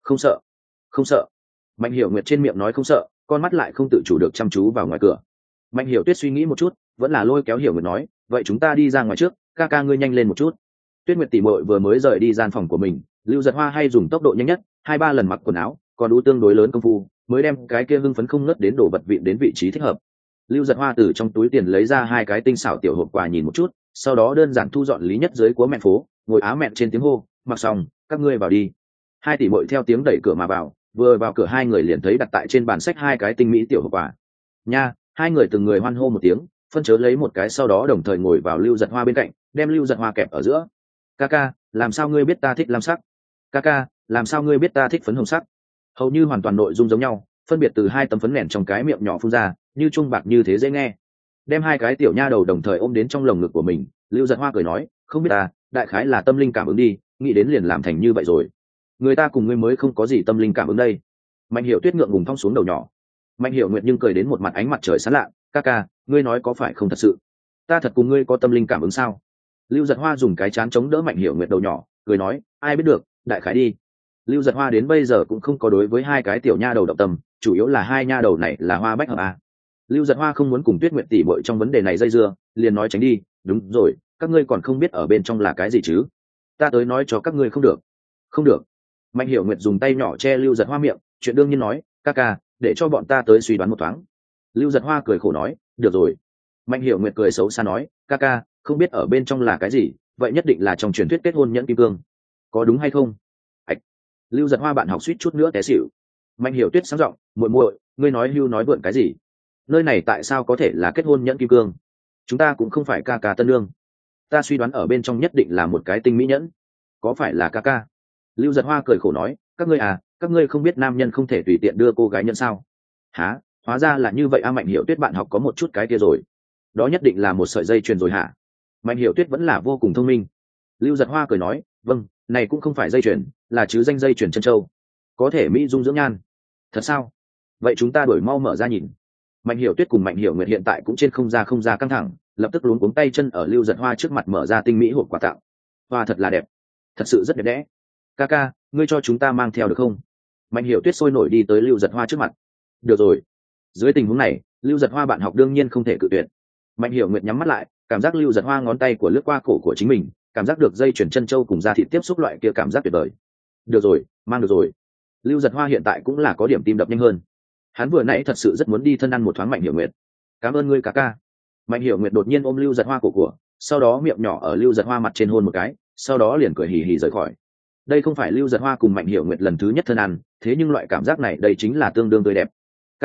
Không sợ. Mạnh Hiểu Nguyệt trên miệng nói không sợ, con mắt lại không tự chủ được chăm chú vào ngoài cửa. Mạnh Hiểu Tuyết suy nghĩ một chút, vẫn là lôi kéo Hiểu Nguyệt nói, vậy chúng ta đi ra ngoài trước, ca ca ngươi nhanh lên một chút. Tuyết Nguyệt tỷ muội vừa mới rời đi gian phòng của mình, Lưu Giật Hoa hay dùng tốc độ nhanh nhất, 2-3 lần mặc quần áo, còn đủ tương đối lớn công phu, mới đem cái kia hưng phấn không ngớt đến đổ vật vịn đến vị trí thích hợp. Lưu Giật Hoa từ trong túi tiền lấy ra hai cái tinh xảo tiểu hộp quà nhìn một chút, sau đó đơn giản thu dọn lý nhất dưới của mẹ phố, ngồi á mẹn trên tiếng hô, mặc xong, các ngươi vào đi. Hai tỷ muội theo tiếng đẩy cửa mà vào, vừa vào cửa hai người liền thấy đặt tại trên bàn sách hai cái tinh mỹ tiểu hộp quà. Nha, hai người từng người hoan hô một tiếng, phân chớ lấy một cái sau đó đồng thời ngồi vào Lưu Giật Hoa bên cạnh, đem Lưu Giật Hoa kẹp ở giữa. Ca, làm sao ngươi biết ta thích lam sắc? Ca, làm sao ngươi biết ta thích phấn hồng sắc? Hầu như hoàn toàn nội dung giống nhau, phân biệt từ hai tấm phấn nền trong cái miệng nhỏ phun ra, như chuông bạc như thế dễ nghe. Đem hai cái tiểu nha đầu đồng thời ôm đến trong lồng ngực của mình, Lưu Giật Hoa cười nói, không biết ta, đại khái là tâm linh cảm ứng đi, nghĩ đến liền làm thành như vậy rồi. Người ta cùng ngươi mới không có gì tâm linh cảm ứng đây. Mạnh Hiểu Tuyết ngượng ngùng thong xuống đầu nhỏ. Mạnh Hiểu Nguyệt nhưng cười đến một mặt ánh mặt trời sáng lạ, ca, ngươi nói có phải không thật sự? Ta thật cùng ngươi có tâm linh cảm ứng sao? Lưu Giật Hoa dùng cái chán chống đỡ Mạnh Hiểu Nguyệt đầu nhỏ, cười nói, ai biết được, đại khái đi. Lưu Giật Hoa đến bây giờ cũng không có đối với hai cái tiểu nha đầu động tâm, chủ yếu là hai nha đầu này là hoa bách hợp à. Lưu Giật Hoa không muốn cùng Tuyết Nguyệt tỷ muội trong vấn đề này dây dưa, liền nói tránh đi, đúng rồi, các ngươi còn không biết ở bên trong là cái gì chứ? Ta tới nói cho các ngươi không được. Không được. Mạnh Hiểu Nguyệt dùng tay nhỏ che Lưu Giật Hoa miệng, chuyện đương nhiên nói, ca, để cho bọn ta tới suy đoán một thoáng. Lưu Giật Hoa cười khổ nói, được rồi. Mạnh Hiểu Nguyệt cười xấu xa nói, ca, không biết ở bên trong là cái gì, vậy nhất định là trong truyền thuyết kết hôn nhẫn kim cương, có đúng hay không? Ảch. Lưu Giật Hoa bạn học suýt chút nữa té xỉu. Mạnh Hiểu Tuyết sáng giọng, muội, ngươi nói hưu nói vượn cái gì? Nơi này tại sao có thể là kết hôn nhẫn kim cương? Chúng ta cũng không phải ca tân lương. Ta suy đoán ở bên trong nhất định là một cái tinh mỹ nhẫn. Có phải là ca? Lưu Giật Hoa cười khổ nói, các ngươi không biết nam nhân không thể tùy tiện đưa cô gái nhẫn sao? Hả? Hóa ra là như vậy a. Mạnh Hiểu Tuyết bạn học có một chút cái kia rồi. Đó nhất định là một sợi dây chuyền rồi hả? Mạnh Hiểu Tuyết vẫn là vô cùng thông minh. Lưu Giật Hoa cười nói, vâng, này cũng không phải dây chuyền, là chứ danh dây chuyền chân châu, có thể mỹ dung dưỡng nhan. Thật sao? Vậy chúng ta đổi mau mở ra nhìn. Mạnh Hiểu Tuyết cùng Mạnh Hiểu Nguyệt hiện tại cũng trên không ra căng thẳng, lập tức luống cuống tay chân ở Lưu Giật Hoa trước mặt mở ra tinh mỹ hộp quà tặng. Hoa thật là đẹp, thật sự rất đẹp đẽ. Ca, ngươi cho chúng ta mang theo được không? Mạnh Hiểu Tuyết sôi nổi đi tới Lưu Giật Hoa trước mặt. Được rồi. Dưới tình huống này, Lưu Giật Hoa bạn học đương nhiên không thể cự tuyệt. Mạnh Hiểu Nguyệt nhắm mắt lại, cảm giác Lưu Giật Hoa ngón tay của lướt qua cổ của chính mình, cảm giác được dây chuyền chân châu cùng da thịt tiếp xúc loại kia cảm giác tuyệt vời. Được rồi, mang được rồi. Lưu Giật Hoa hiện tại cũng là có điểm tim đập nhanh hơn. Hắn vừa nãy thật sự rất muốn đi thân ăn một thoáng Mạnh Hiểu Nguyệt. Cảm ơn ngươi ca. Mạnh Hiểu Nguyệt đột nhiên ôm Lưu Giật Hoa cổ của, sau đó miệng nhỏ ở Lưu Giật Hoa mặt trên hôn một cái, sau đó liền cười hì hì rời khỏi. Đây không phải Lưu Giật Hoa cùng Mạnh Hiểu Nguyệt lần thứ nhất thân ăn, thế nhưng loại cảm giác này đây chính là tương đương tươi đẹp. Ca,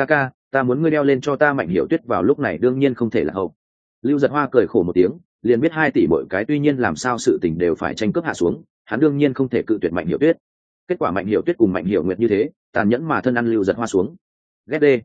ta muốn ngươi đeo lên cho ta. Mạnh hiểu tuyết vào lúc này đương nhiên không thể là hậu. Lưu Giật Hoa cười khổ một tiếng, liền biết 2 tỷ mỗi cái, tuy nhiên làm sao sự tình đều phải tranh cướp hạ xuống, hắn đương nhiên không thể cự tuyệt Mạnh hiểu tuyết. Kết quả Mạnh hiểu tuyết cùng Mạnh hiểu nguyệt như thế tàn nhẫn mà thân ăn Lưu Giật Hoa xuống. Ghét đê,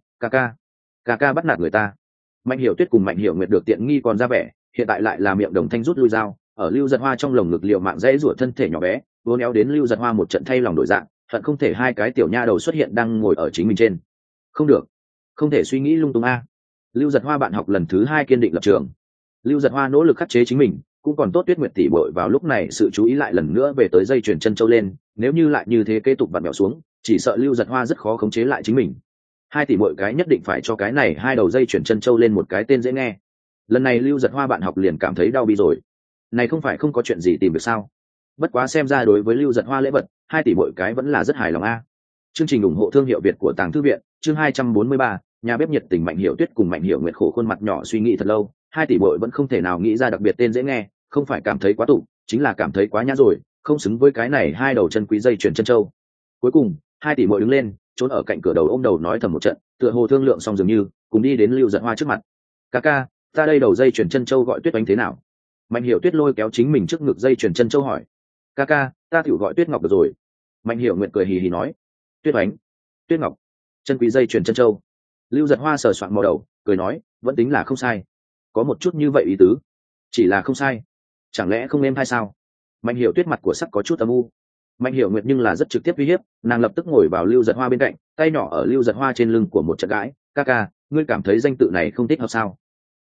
ca bắt nạt người ta. Mạnh hiểu tuyết cùng Mạnh hiểu nguyệt được tiện nghi còn ra vẻ, hiện tại lại là miệng đồng thanh rút lui dao, ở Lưu Giật Hoa trong lồng ngực liều mạng dãy rủa thân thể nhỏ bé, uốn éo đến Lưu Giật Hoa một trận thay lòng đổi dạng, hận không thể 2 cái tiểu nha đầu xuất hiện đang ngồi ở chính mình trên. Không được, không thể suy nghĩ lung tung a. Lưu Giật Hoa bạn học lần thứ 2 kiên định lập trường. Lưu Giật Hoa nỗ lực khắc chế chính mình, cũng còn tốt Tuyết Nguyệt tỷ bội vào lúc này sự chú ý lại lần nữa về tới dây chuyền chân châu lên, nếu như lại như thế kế tục vặn vẹo xuống, chỉ sợ Lưu Giật Hoa rất khó khống chế lại chính mình. 2 tỷ bội cái nhất định phải cho cái này 2 đầu dây chuyền chân châu lên một cái tên dễ nghe. Lần này Lưu Giật Hoa bạn học liền cảm thấy đau bi rồi. Này không phải không có chuyện gì tìm được sao? Bất quá xem ra đối với Lưu Giật Hoa lễ vật, 2 tỷ bội cái vẫn là rất hài lòng a. Chương trình ủng hộ thương hiệu Việt của Tàng Thư viện, chương 243, nhà bếp nhiệt tình. Mạnh hiểu tuyết cùng Mạnh hiểu nguyệt khổ khuôn mặt nhỏ suy nghĩ thật lâu, 2 tỷ bội vẫn không thể nào nghĩ ra đặc biệt tên dễ nghe, không phải cảm thấy quá tụ, chính là cảm thấy quá nhã rồi, không xứng với cái này 2 đầu chân quý dây chuyền chân châu. Cuối cùng 2 tỷ bội đứng lên, trốn ở cạnh cửa đầu ôm đầu nói thầm một trận, tựa hồ thương lượng xong dường như cùng đi đến Lưu Giật Hoa trước mặt. Ca, ta đây đầu dây chuyền chân châu gọi Tuyết Oánh thế nào? Mạnh hiểu tuyết lôi kéo chính mình trước ngực dây chuyền chân châu hỏi. Ca, ta thử gọi Tuyết Ngọc được rồi. Mạnh hiểu nguyện cười hì hì nói. Tuyết Oánh, Tuyết Ngọc, chân quý dây chuyền chân châu. Lưu Giật Hoa sờ soạn màu đầu, cười nói, vẫn tính là không sai, có một chút như vậy ý tứ, chỉ là không sai, chẳng lẽ không êm hay sao? Mạnh hiểu tuyết mặt của sắc có chút âm u. Mạnh hiểu nguyệt nhưng là rất trực tiếp uy hiếp, nàng lập tức ngồi vào Lưu Giật Hoa bên cạnh, tay nhỏ ở Lưu Giật Hoa trên lưng của một trận gái. Ca, ngươi cảm thấy danh tự này không thích hợp sao?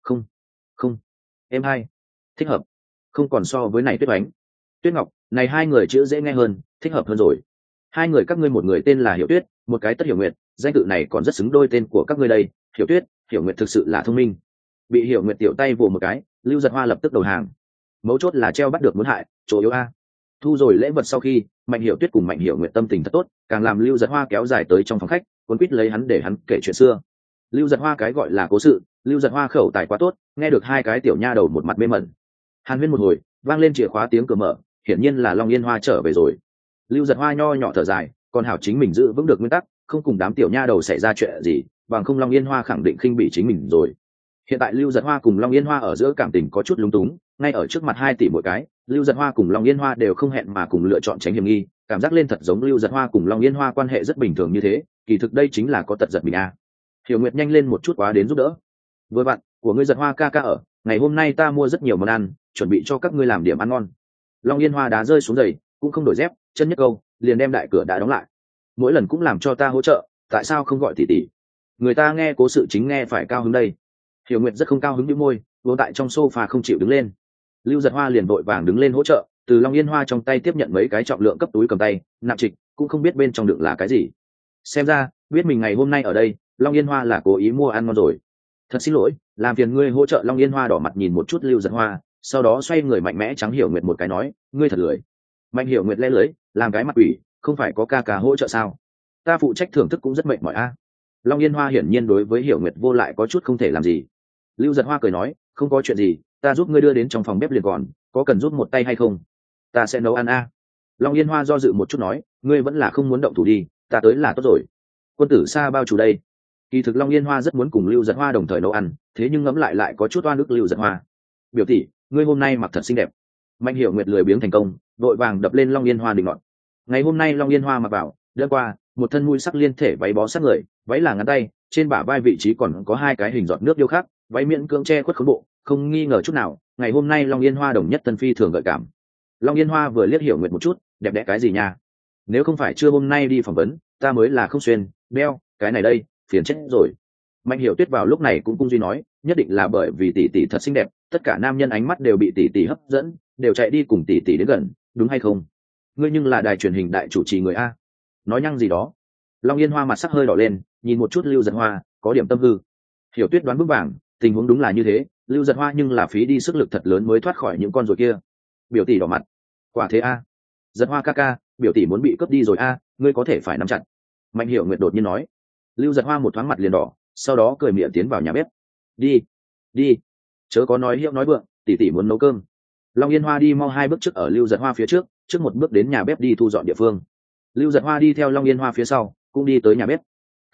Không, em hay, thích hợp, không còn so với này Tuyết Oánh, Tuyết Ngọc, này 2 người chữ dễ nghe hơn, thích hợp hơn rồi. 2 người các ngươi một người tên là Hiểu Tuyết, một cái Tất Hiểu Nguyệt, danh tự này còn rất xứng đôi tên của các ngươi đây. Hiểu Tuyết, Hiểu Nguyệt thực sự là thông minh. Bị Hiểu Nguyệt tiểu tay vồ một cái, Lưu Giật Hoa lập tức đầu hàng. Mấu chốt là treo bắt được muốn hại, chỗ yếu a. Thu rồi lễ vật sau khi, Mạnh Hiểu Tuyết cùng Mạnh Hiểu Nguyệt tâm tình thật tốt, càng làm Lưu Giật Hoa kéo dài tới trong phòng khách, cuốn quýt lấy hắn để hắn kể chuyện xưa. Lưu Giật Hoa cái gọi là cố sự, Lưu Giật Hoa khẩu tài quá tốt, nghe được 2 cái tiểu nha đầu một mặt mê mẩn. Hàn huyên một hồi, vang lên chìa khóa tiếng cửa mở, hiển nhiên là Long Yên Hoa trở về rồi. Lưu Giật Hoa nho nhỏ thở dài, còn hảo chính mình giữ vững được nguyên tắc, không cùng đám tiểu nha đầu xảy ra chuyện gì, bằng không Long Yên Hoa khẳng định khinh bỉ chính mình rồi. Hiện tại Lưu Giật Hoa cùng Long Yên Hoa ở giữa cảm tình có chút lúng túng, ngay ở trước mặt 2 tỷ mỗi cái, Lưu Giật Hoa cùng Long Yên Hoa đều không hẹn mà cùng lựa chọn tránh hiểm nghi, cảm giác lên thật giống Lưu Giật Hoa cùng Long Yên Hoa quan hệ rất bình thường như thế, kỳ thực đây chính là có tật giật mình a. Hiểu Nguyệt nhanh lên một chút quá đến giúp đỡ. Với bạn của ngươi Giật Hoa ca ở, ngày hôm nay ta mua rất nhiều món ăn, chuẩn bị cho các ngươi làm điểm ăn ngon. Long Yên Hoa đá rơi xuống giày, cũng không đổi dép, chân nhất câu, liền đem đại cửa đã đóng lại. Mỗi lần cũng làm cho ta hỗ trợ, tại sao không gọi tỷ tỷ? Người ta nghe cố sự chính nghe phải cao hứng đây. Hiểu Nguyệt rất không cao hứng nhíu môi, vô tại trong sofa không chịu đứng lên. Lưu Giật Hoa liền vội vàng đứng lên hỗ trợ, từ Long Yên Hoa trong tay tiếp nhận mấy cái trọng lượng cấp túi cầm tay, nặng trịch, cũng không biết bên trong đựng là cái gì. Xem ra, biết mình ngày hôm nay ở đây, Long Yên Hoa là cố ý mua ăn ngon rồi. Thật xin lỗi, làm phiền ngươi hỗ trợ. Long Yên Hoa đỏ mặt nhìn một chút Lưu Giật Hoa, sau đó xoay người mạnh mẽ trắng Hiểu Nguyệt một cái nói, ngươi thật lười. Mạnh Hiểu Nguyệt lẽ lưới, làm cái mặt quỷ, không phải có ca hỗ trợ sao? Ta phụ trách thưởng thức cũng rất mệt mỏi a. Long Yên Hoa hiển nhiên đối với Hiểu Nguyệt vô lại có chút không thể làm gì. Lưu Giật Hoa cười nói, không có chuyện gì, ta giúp ngươi đưa đến trong phòng bếp liền còn, có cần giúp một tay hay không? Ta sẽ nấu ăn a. Long Yên Hoa do dự một chút nói, ngươi vẫn là không muốn động thủ đi, ta tới là tốt rồi. Quân tử xa bao chủ đây. Kỳ thực Long Yên Hoa rất muốn cùng Lưu Giật Hoa đồng thời nấu ăn, thế nhưng ngẫm lại có chút oan ức Lưu Giật Hoa. Biểu tỷ, ngươi hôm nay mặc thật xinh đẹp. Mạnh Hiểu Nguyệt lười biếng thành công, vội vàng đập lên Long Yên Hoa định ngọn. Ngày hôm nay Long Yên Hoa mặc vào, đêm qua, một thân mùi sắc liên thể váy bó sát người, váy là ngắn tay, trên bả vai vị trí còn có 2 cái hình giọt nước điêu khắc, váy miễn cưỡng che khuất khốn bộ, không nghi ngờ chút nào, ngày hôm nay Long Yên Hoa đồng nhất thân phi thường gợi cảm. Long Yên Hoa vừa liếc Hiểu Nguyệt một chút, đẹp đẽ cái gì nha? Nếu không phải trưa hôm nay đi phỏng vấn, ta mới là không xuyên, đeo, cái này đây, phiền chết rồi. Mạnh Hiểu Tuyết vào lúc này cũng cung duy nói, nhất định là bởi vì tỷ tỷ thật xinh đẹp, tất cả nam nhân ánh mắt đều bị tỷ tỷ hấp dẫn, đều chạy đi cùng tỷ tỷ đến gần, đúng hay không? Ngươi nhưng là đài truyền hình đại chủ trì người a. Nói nhăng gì đó. Long Yên Hoa mặt sắc hơi đỏ lên, nhìn một chút Lưu Giật Hoa, có điểm tâm hư. Hiểu Tuyết đoán vững vàng, tình huống đúng là như thế, Lưu Giật Hoa nhưng là phí đi sức lực thật lớn mới thoát khỏi những con ruồi kia. Biểu tỷ đỏ mặt. Quả thế a. Giật Hoa ca, biểu tỷ muốn bị cướp đi rồi a, ngươi có thể phải nắm chặt. Mạnh Hiểu Nguyệt đột nhiên nói. Lưu Giật Hoa một thoáng mặt liền đỏ, sau đó cười miệng tiến vào nhà bếp. Đi, chớ có nói hiệu nói vượng, tỷ tỷ muốn nấu cơm. Long Yên Hoa đi mau 2 bước trước ở Lưu Giật Hoa phía trước một bước đến nhà bếp đi thu dọn địa phương. Lưu Giật Hoa đi theo Long Yên Hoa phía sau, cũng đi tới nhà bếp. Ca,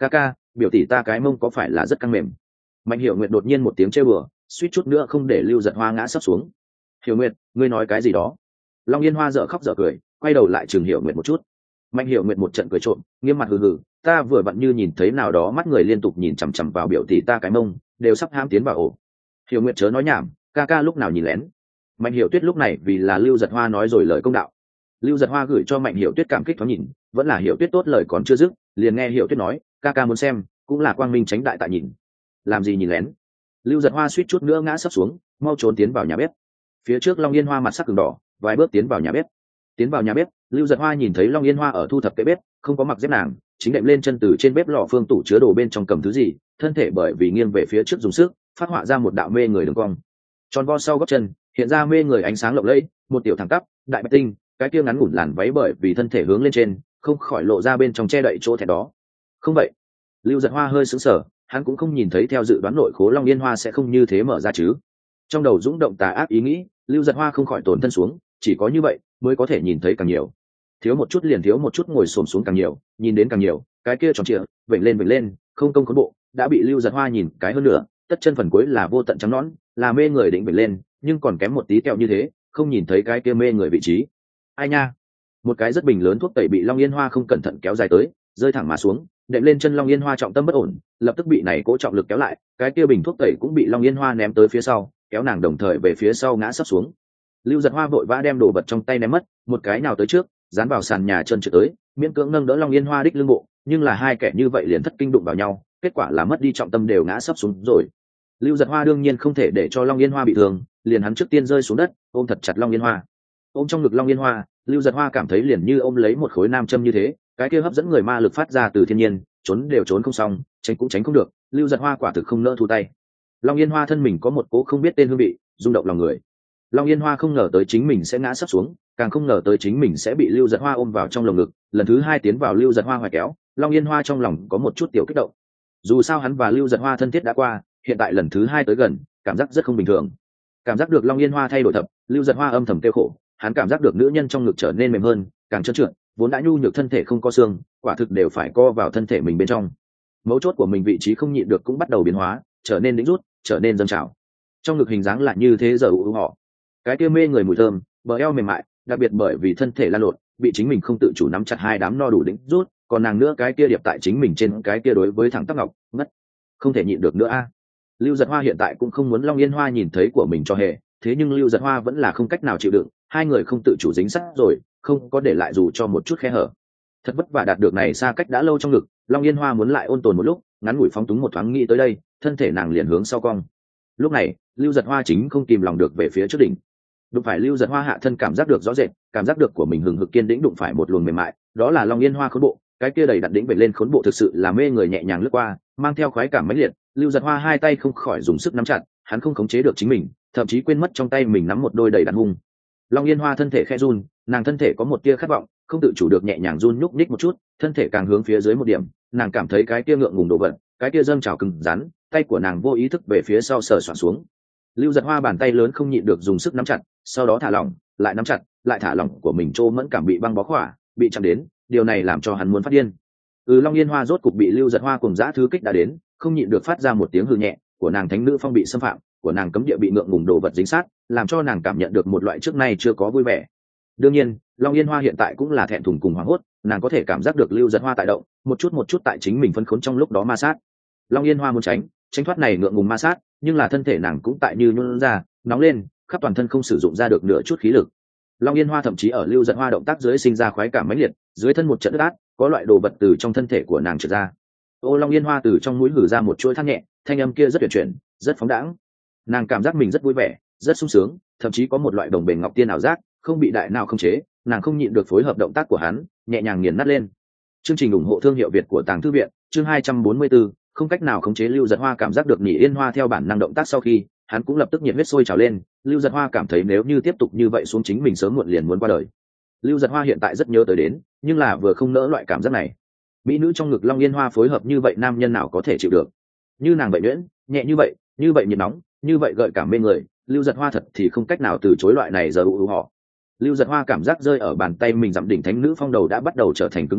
biểu tỷ ta cái mông có phải là rất căng mềm? Mạnh Hiểu Nguyệt đột nhiên một tiếng trêu bừa, suýt chút nữa không để Lưu Giật Hoa ngã sấp xuống. Hiểu Nguyệt, ngươi nói cái gì đó? Long Yên Hoa dở khóc dở cười, quay đầu lại chừng Hiểu Nguyệt một chút. Mạnh Hiểu Nguyệt một trận cười trộm, nghiêm mặt hừ hừ, ta vừa vặn như nhìn thấy nào đó mắt người liên tục nhìn chằm chằm vào biểu tỷ ta cái mông, đều sắp ham tiến vào ổ. Hiểu Nguyệt chớ nói nhảm, ca ca lúc nào nhìn lén? Mạnh Hiểu Tuyết lúc này vì là Lưu Giật Hoa nói rồi lời công đạo. Lưu Giật Hoa gửi cho Mạnh Hiểu Tuyết cảm kích thoáng nhìn, vẫn là Hiểu Tuyết tốt lời còn chưa dứt, liền nghe Hiểu Tuyết nói, ca ca muốn xem, cũng là quang minh tránh đại tại nhìn. Làm gì nhìn lén? Lưu Giật Hoa suýt chút nữa ngã sấp xuống, mau trốn tiến vào nhà bếp. Phía trước Long Yên Hoa mặt sắc cường đỏ, vài bước tiến vào nhà bếp. Tiến vào nhà bếp, Lưu Giật Hoa nhìn thấy Long Yên Hoa ở thu thập cái bếp, không có mặc dép nàng, chính đệm lên chân từ trên bếp lò phương tủ chứa đồ bên trong cầm thứ gì, thân thể bởi vì nghiêng về phía trước dùng sức, phát họa ra một đạo mê người đường cong. Tròn vo sau gót chân, hiện ra mê người ánh sáng lộng lẫy, một tiểu thẳng tắp, đại bạch tinh, cái kia ngắn ngủn làn váy bởi vì thân thể hướng lên trên, không khỏi lộ ra bên trong che đậy chỗ thẹn đó. Không vậy, Lưu Giật Hoa hơi sững sờ, hắn cũng không nhìn thấy theo dự đoán nội khố Long Yên Hoa sẽ không như thế mở ra chứ. Trong đầu dũng động tà ác ý nghĩ, Lưu Giật Hoa không khỏi tổn thân xuống, chỉ có như vậy mới có thể nhìn thấy càng nhiều. Thiếu một chút liền thiếu một chút, ngồi xổm xuống càng nhiều, nhìn đến càng nhiều, cái kia tròn trịa, vểnh lên, không công khốn bộ, đã bị Lưu Giật Hoa nhìn cái hơn nữa, tất chân phần cuối là vô tận trắng nõn, là mê người định vểnh lên, nhưng còn kém một tí kẹo như thế, không nhìn thấy cái kia mê người vị trí. Ai nha, một cái rất bình lớn thuốc tẩy bị Long Yên Hoa không cẩn thận kéo dài tới, rơi thẳng mà xuống, đệm lên chân Long Yên Hoa trọng tâm bất ổn, lập tức bị này cố trọng lực kéo lại, cái kia bình thuốc tẩy cũng bị Long Yên Hoa ném tới phía sau, kéo nàng đồng thời về phía sau ngã sấp xuống. Lưu Giật Hoa vội vã đem đồ vật trong tay ném mất, một cái nào tới trước, dán vào sàn nhà chân trượt tới, miễn cưỡng nâng đỡ Long Yên Hoa đích lưng bộ, nhưng là hai kẻ như vậy liền thất kinh đụng vào nhau, kết quả là mất đi trọng tâm đều ngã sấp xuống rồi. Lưu Giật Hoa đương nhiên không thể để cho Long Yên Hoa bị thương, liền hắn trước tiên rơi xuống đất, ôm thật chặt Long Yên Hoa. Ôm trong ngực Long Yên Hoa, Lưu Giật Hoa cảm thấy liền như ôm lấy một khối nam châm như thế, cái kia hấp dẫn người ma lực phát ra từ thiên nhiên, trốn đều trốn không xong, tránh cũng tránh không được, Lưu Giật Hoa quả thực không nỡ thu tay. Long Yên Hoa thân mình có một cố không biết tên hương vị, rung động lòng người. Long Yên Hoa không ngờ tới chính mình sẽ ngã sấp xuống, càng không ngờ tới chính mình sẽ bị Lưu Giật Hoa ôm vào trong lồng ngực, lần thứ hai tiến vào Lưu Giật Hoa hoài kéo, Long Yên Hoa trong lòng có một chút tiểu kích động. Dù sao hắn và Lưu Giật Hoa thân thiết đã qua, hiện tại lần thứ hai tới gần, cảm giác rất không bình thường. Cảm giác được Long Yên Hoa thay đổi thập, Lưu Giật Hoa âm thầm tiêu khổ, hắn cảm giác được nữ nhân trong ngực trở nên mềm hơn, càng trơn trượt, vốn đã nhu nhược thân thể không có xương, quả thực đều phải co vào thân thể mình bên trong. Mấu chốt của mình vị trí không nhịn được cũng bắt đầu biến hóa, trở nên đĩnh rút, trở nên dâng trào. Trong ngực hình dáng lại như thế giờ ưu họ, cái kia mê người mùi thơm, bờ eo mềm mại, đặc biệt bởi vì thân thể lan lộn, bị chính mình không tự chủ nắm chặt hai đám no đủ đĩnh rút, còn nàng nữa cái kia điệp tại chính mình trên cái kia đối với thẳng tắp ngọc, ngất, không thể nhịn được nữa a. Lưu Giật Hoa hiện tại cũng không muốn Long Yên Hoa nhìn thấy của mình cho hề, thế nhưng Lưu Giật Hoa vẫn là không cách nào chịu đựng, hai người không tự chủ dính sát rồi, không có để lại dù cho một chút khe hở. Thật vất vả đạt được này xa cách đã lâu trong ngực, Long Yên Hoa muốn lại ôn tồn một lúc, ngắn ngủi phóng túng một thoáng nghĩ tới đây, thân thể nàng liền hướng sau cong. Lúc này, Lưu Giật Hoa chính không kìm lòng được về phía trước đỉnh. Đụng phải Lưu Giật Hoa hạ thân cảm giác được rõ rệt, cảm giác được của mình hừng hực kiên đĩnh đụng phải một luồng mềm mại, đó là Long Yên Hoa khốn bộ, cái kia đầy đặn đĩnh về lên khốn bộ thực sự là mê người nhẹ nhàng lướt qua, mang theo khoái cảm mãnh liệt. Lưu Giật Hoa hai tay không khỏi dùng sức nắm chặt, hắn không khống chế được chính mình, thậm chí quên mất trong tay mình nắm một đôi đầy đặn hung. Long Yên Hoa thân thể khẽ run, nàng thân thể có một tia khát vọng, không tự chủ được nhẹ nhàng run nhúc nhích một chút, thân thể càng hướng phía dưới một điểm, nàng cảm thấy cái kia ngượng ngùng đổ vật, cái kia dâng trào cứng rắn, tay của nàng vô ý thức về phía sau sờ soạn xuống. Lưu Giật Hoa bàn tay lớn không nhịn được dùng sức nắm chặt, sau đó thả lỏng, lại nắm chặt, lại thả lỏng của mình, trô mẫn cảm bị băng bó khỏa, bị chạm đến, điều này làm cho hắn muốn phát điên. Long Yên Hoa rốt cục bị Lưu Giật Hoa cùng dã thứ kích đã đến, không nhịn được phát ra một tiếng hư nhẹ, của nàng thánh nữ phong bị xâm phạm, của nàng cấm địa bị ngượng ngùng đồ vật dính sát, làm cho nàng cảm nhận được một loại trước nay chưa có vui vẻ. Đương nhiên, Long Yên Hoa hiện tại cũng là thẹn thùng cùng hoảng hốt, nàng có thể cảm giác được Lưu Giật Hoa tại động, một chút tại chính mình phân khốn trong lúc đó ma sát. Long Yên Hoa muốn tránh thoát này ngượng ngùng ma sát, nhưng là thân thể nàng cũng tại như nhún ra, nóng lên, khắp toàn thân không sử dụng ra được nửa chút khí lực. Long Yên Hoa thậm chí ở Lưu Giật Hoa động tác dưới sinh ra khoái cảm mãnh liệt, dưới thân một trận ướt át, có loại đồ vật từ trong thân thể của nàng trượt ra. Long Yên Hoa từ trong mũi hử ra một chuỗi than nhẹ, thanh âm kia rất tuyệt chuyển, rất phóng đãng. Nàng cảm giác mình rất vui vẻ, rất sung sướng, thậm chí có một loại đồng bền ngọc tiên ảo giác, không bị đại nào không chế, nàng không nhịn được phối hợp động tác của hắn, nhẹ nhàng nghiền nát lên. Chương trình ủng hộ thương hiệu Việt của Tàng Thư viện, chương 244, không cách nào khống chế. Lưu Giật Hoa cảm giác được Nhị Yên Hoa theo bản năng động tác sau khi, hắn cũng lập tức nhiệt huyết sôi trào lên. Lưu Giật Hoa cảm thấy nếu như tiếp tục như vậy xuống chính mình sớm muộn liền muốn qua đời. Lưu Giật Hoa hiện tại rất nhớ tới đến, nhưng là vừa không nỡ loại cảm giác này. Mỹ nữ trong ngực Long Yên Hoa phối hợp như vậy nam nhân nào có thể chịu được? Như nàng vậy nhuyễn, nhẹ như vậy nhiệt nóng, như vậy gợi cảm mê người, Lưu Giật Hoa thật thì không cách nào từ chối loại này giờ họ. Lưu Giật Hoa cảm giác rơi ở bàn tay mình dặm đỉnh thánh nữ phong đầu đã bắt đầu trở thành cứng ngắc,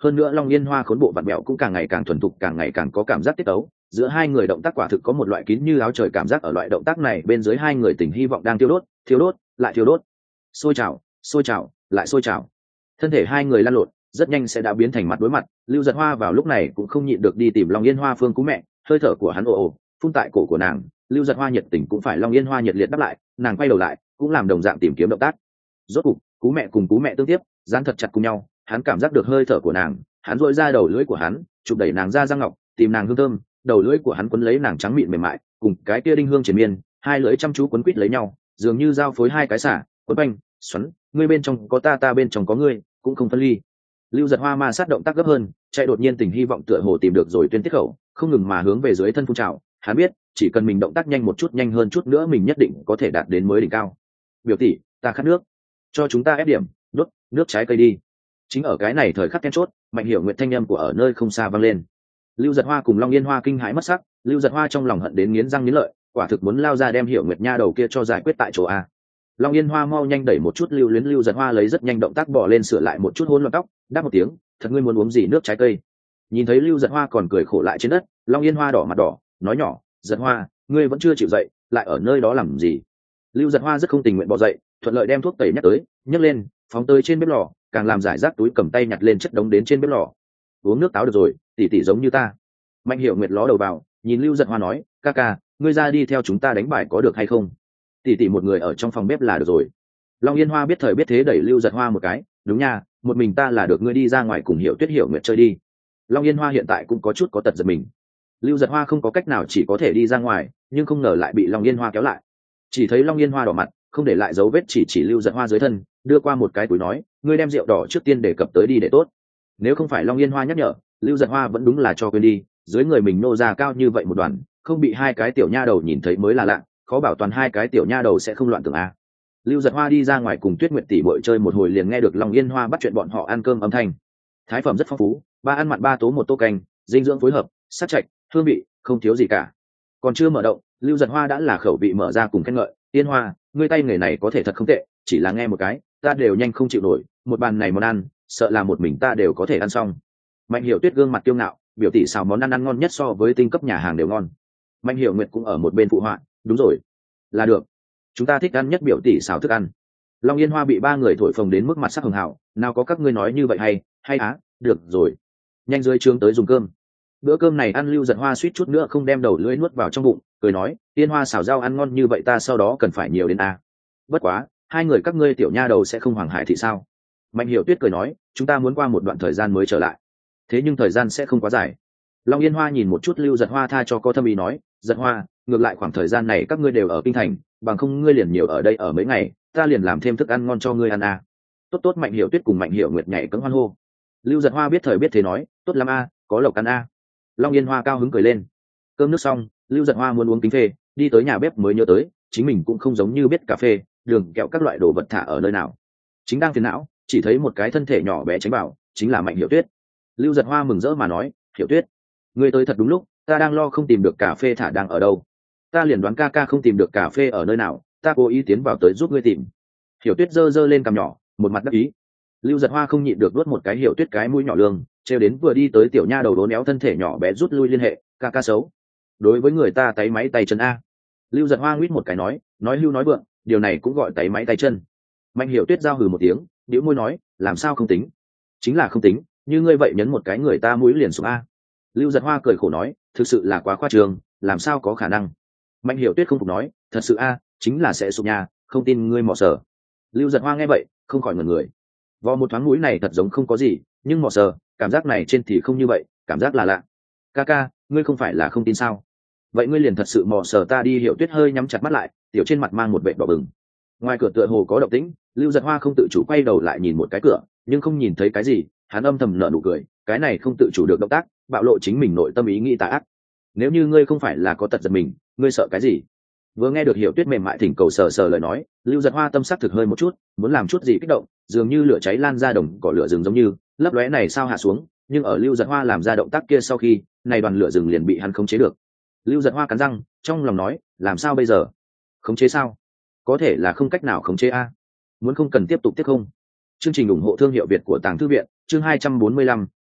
hơn nữa Long Yên Hoa khốn bộ vặn mẹo cũng càng ngày càng thuần thục, càng ngày càng có cảm giác tiết tấu, giữa hai người động tác quả thực có một loại kín như áo trời cảm giác. Ở loại động tác này bên dưới hai người tình hy vọng đang thiêu đốt lại thiêu đốt, sôi trào lại sôi trào, thân thể hai người lăn lộn rất nhanh sẽ đã biến thành mặt đối mặt. Lưu Giật Hoa vào lúc này cũng không nhịn được đi tìm Long Yên Hoa phương cú mẹ, hơi thở của hắn ồ ồ phun tại cổ của nàng. Lưu Giật Hoa nhiệt tình cũng phải Long Yên Hoa nhiệt liệt đáp lại, nàng quay đầu lại cũng làm đồng dạng tìm kiếm động tác. Rốt cục cú mẹ cùng cú mẹ tương tiếp dán thật chặt cùng nhau, hắn cảm giác được hơi thở của nàng, hắn dội ra đầu lưỡi của hắn chụp đẩy nàng ra răng ngọc, tìm nàng hương thơm, đầu lưỡi của hắn quấn lấy nàng trắng mịn mềm mại cùng cái kia đinh hương triền miên, hai lưỡi chăm chú quấn quít lấy nhau, dường như giao phối hai cái xả quấn quanh xoắn, ngươi bên trong có ta, ta bên trong có ngươi, cũng không phân ly. Lưu Giật Hoa ma sát động tác gấp hơn, chạy đột nhiên tình hy vọng tựa hồ tìm được rồi tuyên tiết khẩu, không ngừng mà hướng về dưới thân phun trào. Hắn biết chỉ cần mình động tác nhanh một chút, nhanh hơn chút nữa, mình nhất định có thể đạt đến mới đỉnh cao. Biểu tỷ, ta khát nước, cho chúng ta ép điểm đốt nước trái cây đi. Chính ở cái này thời khắc then chốt, Mạnh Hiểu Nguyệt thanh âm của ở nơi không xa vang lên. Lưu Giật Hoa cùng Long Yên Hoa kinh hãi mất sắc, Lưu Giật Hoa trong lòng hận đến nghiến răng nghiến lợi, quả thực muốn lao ra đem Hiểu Nguyệt nha đầu kia cho giải quyết tại chỗ a. Long Yên Hoa mau nhanh đẩy một chút lưu luyến, Lưu Giật Hoa lấy rất nhanh động tác bỏ lên sửa lại một chút hỗn loạn tóc, đáp một tiếng, thật ngươi muốn uống gì nước trái cây? Nhìn thấy Lưu Giật Hoa còn cười khổ lại trên đất, Long Yên Hoa đỏ mặt đỏ, nói nhỏ, Giật Hoa, ngươi vẫn chưa chịu dậy, lại ở nơi đó làm gì? Lưu Giật Hoa rất không tình nguyện bò dậy, thuận lợi đem thuốc tẩy nhắc tới, nhấc lên, phóng tới trên bếp lò, càng làm giải rác túi cầm tay nhặt lên chất đống đến trên bếp lò. Uống nước táo được rồi, tỷ tỷ giống như ta. Mạnh Hiểu Nguyệt ló đầu vào, nhìn Lưu Giật Hoa nói, ca ca, ngươi ra đi theo chúng ta đánh bài có được hay không? Tỷ tỷ một người ở trong phòng bếp là được rồi. Long Yên Hoa biết thời biết thế đẩy Lưu Giật Hoa một cái, đúng nha, một mình ta là được, ngươi đi ra ngoài cùng Hiểu Tuyết Hiểu Nguyệt chơi đi. Long Yên Hoa hiện tại cũng có chút có tật giật mình. Lưu Giật Hoa không có cách nào, chỉ có thể đi ra ngoài, nhưng không ngờ lại bị Long Yên Hoa kéo lại. Chỉ thấy Long Yên Hoa đỏ mặt, không để lại dấu vết, chỉ Lưu Giật Hoa dưới thân, đưa qua một cái túi nói, ngươi đem rượu đỏ trước tiên đề cập tới đi để tốt. Nếu không phải Long Yên Hoa nhắc nhở, Lưu Giật Hoa vẫn đúng là cho quên đi, dưới người mình nô ra cao như vậy một đoàn, không bị hai cái tiểu nha đầu nhìn thấy mới là lạ, khó bảo toàn hai cái tiểu nha đầu sẽ không loạn tưởng a. Lưu Giật Hoa đi ra ngoài cùng Tuyết Nguyệt tỷ muội chơi một hồi, liền nghe được Long Yên Hoa bắt chuyện bọn họ ăn cơm âm thanh. Thái phẩm rất phong phú, ba ăn mặn ba tố một tô canh, dinh dưỡng phối hợp, sắc trạch, hương vị, không thiếu gì cả. Còn chưa mở động, Lưu Giật Hoa đã là khẩu vị mở ra cùng khen ngợi, Yên Hoa, ngươi tay nghề này có thể thật không tệ, chỉ là nghe một cái, ta đều nhanh không chịu nổi, một bàn này món ăn, sợ là một mình ta đều có thể ăn xong. Mạnh Hiểu Tuyết gương mặt kiêu ngạo, biểu tỷ xào món ăn ngon nhất so với tinh cấp nhà hàng đều ngon. Mạnh Hiểu Nguyệt cũng ở một bên phụ họa, đúng rồi, là được, chúng ta thích ăn nhất biểu tỷ xào thức ăn. Long Yên Hoa bị ba người thổi phồng đến mức mặt sắc hường hào, nào có các ngươi nói như vậy hay á, được rồi, nhanh dưới trướng tới dùng cơm. Bữa cơm này ăn Lưu Giật Hoa suýt chút nữa không đem đầu lưỡi nuốt vào trong bụng, cười nói, Yên Hoa xào rau ăn ngon như vậy, ta sau đó cần phải nhiều đến a. Bất quá, hai người các ngươi tiểu nha đầu sẽ không hoàng hải thị sao? Mạnh Hiểu Tuyết cười nói, chúng ta muốn qua một đoạn thời gian mới trở lại, thế nhưng thời gian sẽ không quá dài. Long Yên Hoa nhìn một chút Lưu Giật Hoa, tha cho có thâm ý nói, Giật Hoa, ngược lại khoảng thời gian này các ngươi đều ở kinh thành, bằng không ngươi liền nhiều ở đây ở mấy ngày, ta liền làm thêm thức ăn ngon cho ngươi ăn a. Tốt tốt. Mạnh Hiểu Tuyết cùng Mạnh Hiểu Nguyệt nhảy cẫng hoan hô. Lưu Giật Hoa biết thời biết thế nói, tốt lắm a, có lộc ăn a. Long Yên Hoa cao hứng cười lên. Cơm nước xong, Lưu Giật Hoa muốn uống kính phê, đi tới nhà bếp mới nhớ tới chính mình cũng không giống như biết cà phê, đường kẹo các loại đồ vật thả ở nơi nào. Chính đang phiền não, chỉ thấy một cái thân thể nhỏ bé tránh vào, chính là Mạnh Hiểu Tuyết. Lưu Giật Hoa mừng rỡ mà nói, Hiểu Tuyết, ngươi tới thật đúng lúc, ta đang lo không tìm được cà phê thả đang ở đâu. Ta liền đoán ca ca không tìm được cà phê ở nơi nào, ta cố ý tiến vào tới giúp ngươi tìm. Hiểu Tuyết giơ giơ lên cằm nhỏ, một mặt đắc ý. Lưu Giật Hoa không nhịn được đuốt một cái Hiểu Tuyết cái mũi nhỏ lương, trêu đến vừa đi tới tiểu nha đầu đố néo thân thể nhỏ bé rút lui liên hệ, ca ca xấu. Đối với người ta tay máy tay chân a. Lưu Giật Hoa nguyết một cái nói hưu nói vượng, điều này cũng gọi tay máy tay chân. Mạnh Hiểu Tuyết giao hừ một tiếng, bĩu môi nói, làm sao không tính? Chính là không tính, như ngươi vậy nhấn một cái người ta mũi liền xuống a. Lưu Giật Hoa cười khổ nói, thực sự là quá khoa trương, làm sao có khả năng? Mạnh Hiểu Tuyết không phục nói, thật sự a, chính là sẽ sụp nhà, không tin ngươi mò sờ. Lưu Giật Hoa nghe vậy không khỏi ngẩn người. Vò một thoáng mũi này thật giống không có gì, nhưng mò sờ, cảm giác này trên thì không như vậy, cảm giác là lạ. Ca ca, ngươi không phải là không tin sao? Vậy ngươi liền thật sự mò sờ ta đi. Hiểu Tuyết hơi nhắm chặt mắt lại, tiểu trên mặt mang một vệt đỏ bừng. Ngoài cửa tựa hồ có động tĩnh, Lưu Giật Hoa không tự chủ quay đầu lại nhìn một cái cửa, nhưng không nhìn thấy cái gì, hắn âm thầm nở nụ cười, cái này không tự chủ được động tác, bạo lộ chính mình nội tâm ý nghĩ tà ác. Nếu như ngươi không phải là có tật giật mình, ngươi sợ cái gì? Vừa nghe được Hiểu Tuyết mềm mại thỉnh cầu sờ sờ lời nói, Lưu Giật Hoa tâm sắc thực hơi một chút, muốn làm chút gì kích động, dường như lửa cháy lan ra đồng cỏ lửa rừng giống như, lấp lóe này sao hạ xuống, nhưng ở Lưu Giật Hoa làm ra động tác kia sau khi, này đoàn lửa rừng liền bị hắn khống chế được. Lưu Giật Hoa cắn răng, trong lòng nói, làm sao bây giờ? Khống chế sao? Có thể là không cách nào khống chế a. Muốn không cần tiếp tục tiếp không? Chương trình ủng hộ thương hiệu Việt của Tàng Thư viện, chương 245,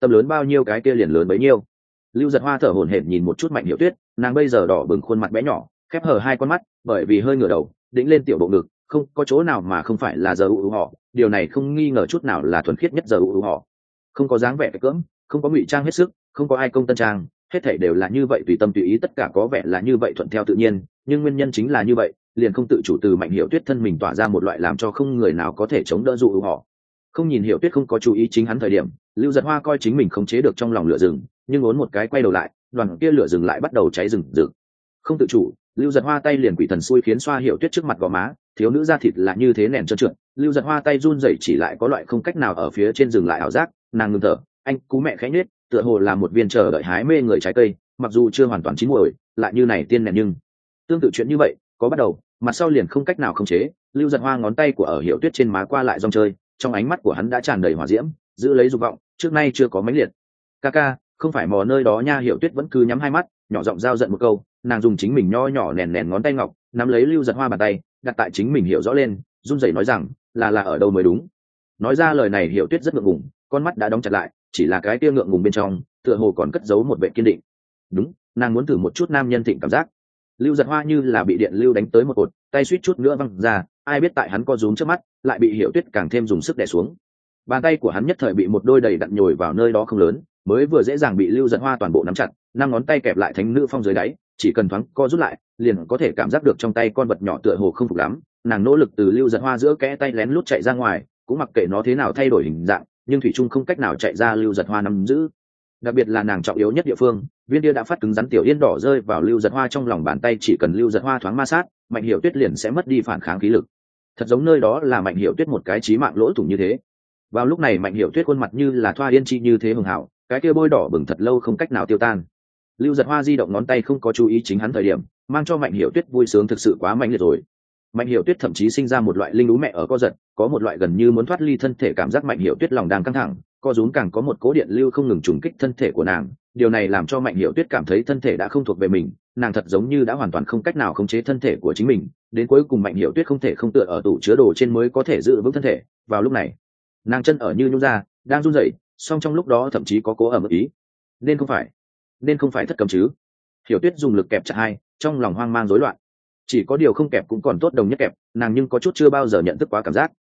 tâm lớn bao nhiêu cái kia liền lớn bấy nhiêu. Lưu Giật Hoa thở hổn hển nhìn một chút Mạnh Hiểu Tuyết, nàng bây giờ đỏ bừng khuôn mặt bé nhỏ, khép hờ hai con mắt, bởi vì hơi ngửa đầu đĩnh lên tiểu bộ ngực, không có chỗ nào mà không phải là giờ ưu họ, điều này không nghi ngờ chút nào là thuần khiết nhất giờ ưu họ. Không có dáng vẻ cưỡng, không có ngụy trang hết sức, không có ai công tân trang, hết thảy đều là như vậy tùy tâm tùy ý, tất cả có vẻ là như vậy thuận theo tự nhiên, nhưng nguyên nhân chính là như vậy, liền không tự chủ từ Mạnh Hiểu Tuyết thân mình tỏa ra một loại làm cho không người nào có thể chống đỡ dụ ưu họ. Không nhìn Hiểu Tuyết không có chú ý chính hắn thời điểm, Lưu Giật Hoa coi chính mình khống chế được trong lòng lửa rừng, nhưng uốn một cái quay đầu lại, đoàn kia lửa rừng lại bắt đầu cháy rừng rực. Không tự chủ, Lưu Giật Hoa tay liền quỷ thần xui khiến xoa Hiểu Tuyết trước mặt gò má, thiếu nữ da thịt là như thế nền trơn trượt, Lưu Giật Hoa tay run rẩy chỉ lại có loại không cách nào ở phía trên dừng lại ảo giác, nàng ngừng thở, anh cú mẹ khẽ nhếch, tựa hồ là một viên chờ đợi hái mê người trái cây, mặc dù chưa hoàn toàn chín muồi, lại như này tiên nền nhưng tương tự chuyện như vậy, có bắt đầu, mặt sau liền không cách nào khống chế, Lưu Giật Hoa ngón tay của ở Hiểu Tuyết trên má qua lại dòng chơi, trong ánh mắt của hắn đã tràn đầy hỏa diễm, giữ lấy dục vọng, trước nay chưa có mãnh liệt. Ca, không phải mò nơi đó nha. Hiểu Tuyết vẫn cứ nhắm hai mắt, nhỏ giọng giao giận một câu, nàng dùng chính mình nho nhỏ nền nền ngón tay ngọc nắm lấy Lưu Giật Hoa bàn tay, đặt tại chính mình hiểu rõ lên, run rẩy nói rằng, là ở đâu mới đúng. Nói ra lời này Hiểu Tuyết rất ngượng ngùng, con mắt đã đóng chặt lại, chỉ là cái tia ngượng ngùng bên trong tựa hồ còn cất giấu một vẻ kiên định. Đúng, nàng muốn thử một chút nam nhân thịnh cảm giác. Lưu Giật Hoa như là bị điện lưu đánh tới một cột, tay suýt chút nữa văng ra, ai biết tại hắn co rúm trước mắt lại bị Hiểu Tuyết càng thêm dùng sức đè xuống. Bàn tay của hắn nhất thời bị một đôi đầy đặn nhồi vào nơi đó không lớn, mới vừa dễ dàng bị Lưu Giật Hoa toàn bộ nắm chặt, năm ngón tay kẹp lại thánh nữ phong dưới đáy, chỉ cần thoáng co rút lại, liền có thể cảm giác được trong tay con vật nhỏ tựa hồ không phục lắm. Nàng nỗ lực từ Lưu Giật Hoa giữa kẽ tay lén lút chạy ra ngoài, cũng mặc kệ nó thế nào thay đổi hình dạng, nhưng thủy trung không cách nào chạy ra Lưu Giật Hoa nắm giữ. Đặc biệt là nàng trọng yếu nhất địa phương, viên kia đã phát cứng rắn tiểu yên đỏ rơi vào Lưu Giật Hoa trong lòng bàn tay, chỉ cần Lưu Giật Hoa thoáng ma sát, Mạnh Hiểu Tuyết liền sẽ mất đi phản kháng khí lực. Thật giống nơi đó là Mạnh Hiểu Tuyết một cái chí mạng lỗ thủng như thế. Vào lúc này Mạnh Hiểu Tuyết khuôn mặt như là thoa yên chi như thế hường hảo, cái kia bôi đỏ bừng thật lâu không cách nào tiêu tan. Lưu Giật Hoa di động ngón tay không có chú ý chính hắn thời điểm, mang cho Mạnh Hiểu Tuyết vui sướng thực sự quá mạnh liệt rồi. Mạnh Hiểu Tuyết thậm chí sinh ra một loại linh đú mẹ ở co giật, có một loại gần như muốn thoát ly thân thể cảm giác. Mạnh Hiểu Tuyết lòng đang căng thẳng, co rúm càng có một cố điện lưu không ngừng trùng kích thân thể của nàng, điều này làm cho Mạnh Hiểu Tuyết cảm thấy thân thể đã không thuộc về mình, nàng thật giống như đã hoàn toàn không cách nào khống chế thân thể của chính mình, đến cuối cùng Mạnh Hiểu Tuyết không thể không tựa ở tủ chứa đồ trên mới có thể giữ vững thân thể. Vào lúc này, nàng chân ở như nhún ra, đang run rẩy, song trong lúc đó thậm chí có cố ẩm ý. Nên không phải thất cầm chứ? Hiểu Tuyết dùng lực kẹp chặt hai, trong lòng hoang mang rối loạn. Chỉ có điều không kẹp cũng còn tốt, đồng nhất kẹp, nàng nhưng có chút chưa bao giờ nhận thức quá cảm giác.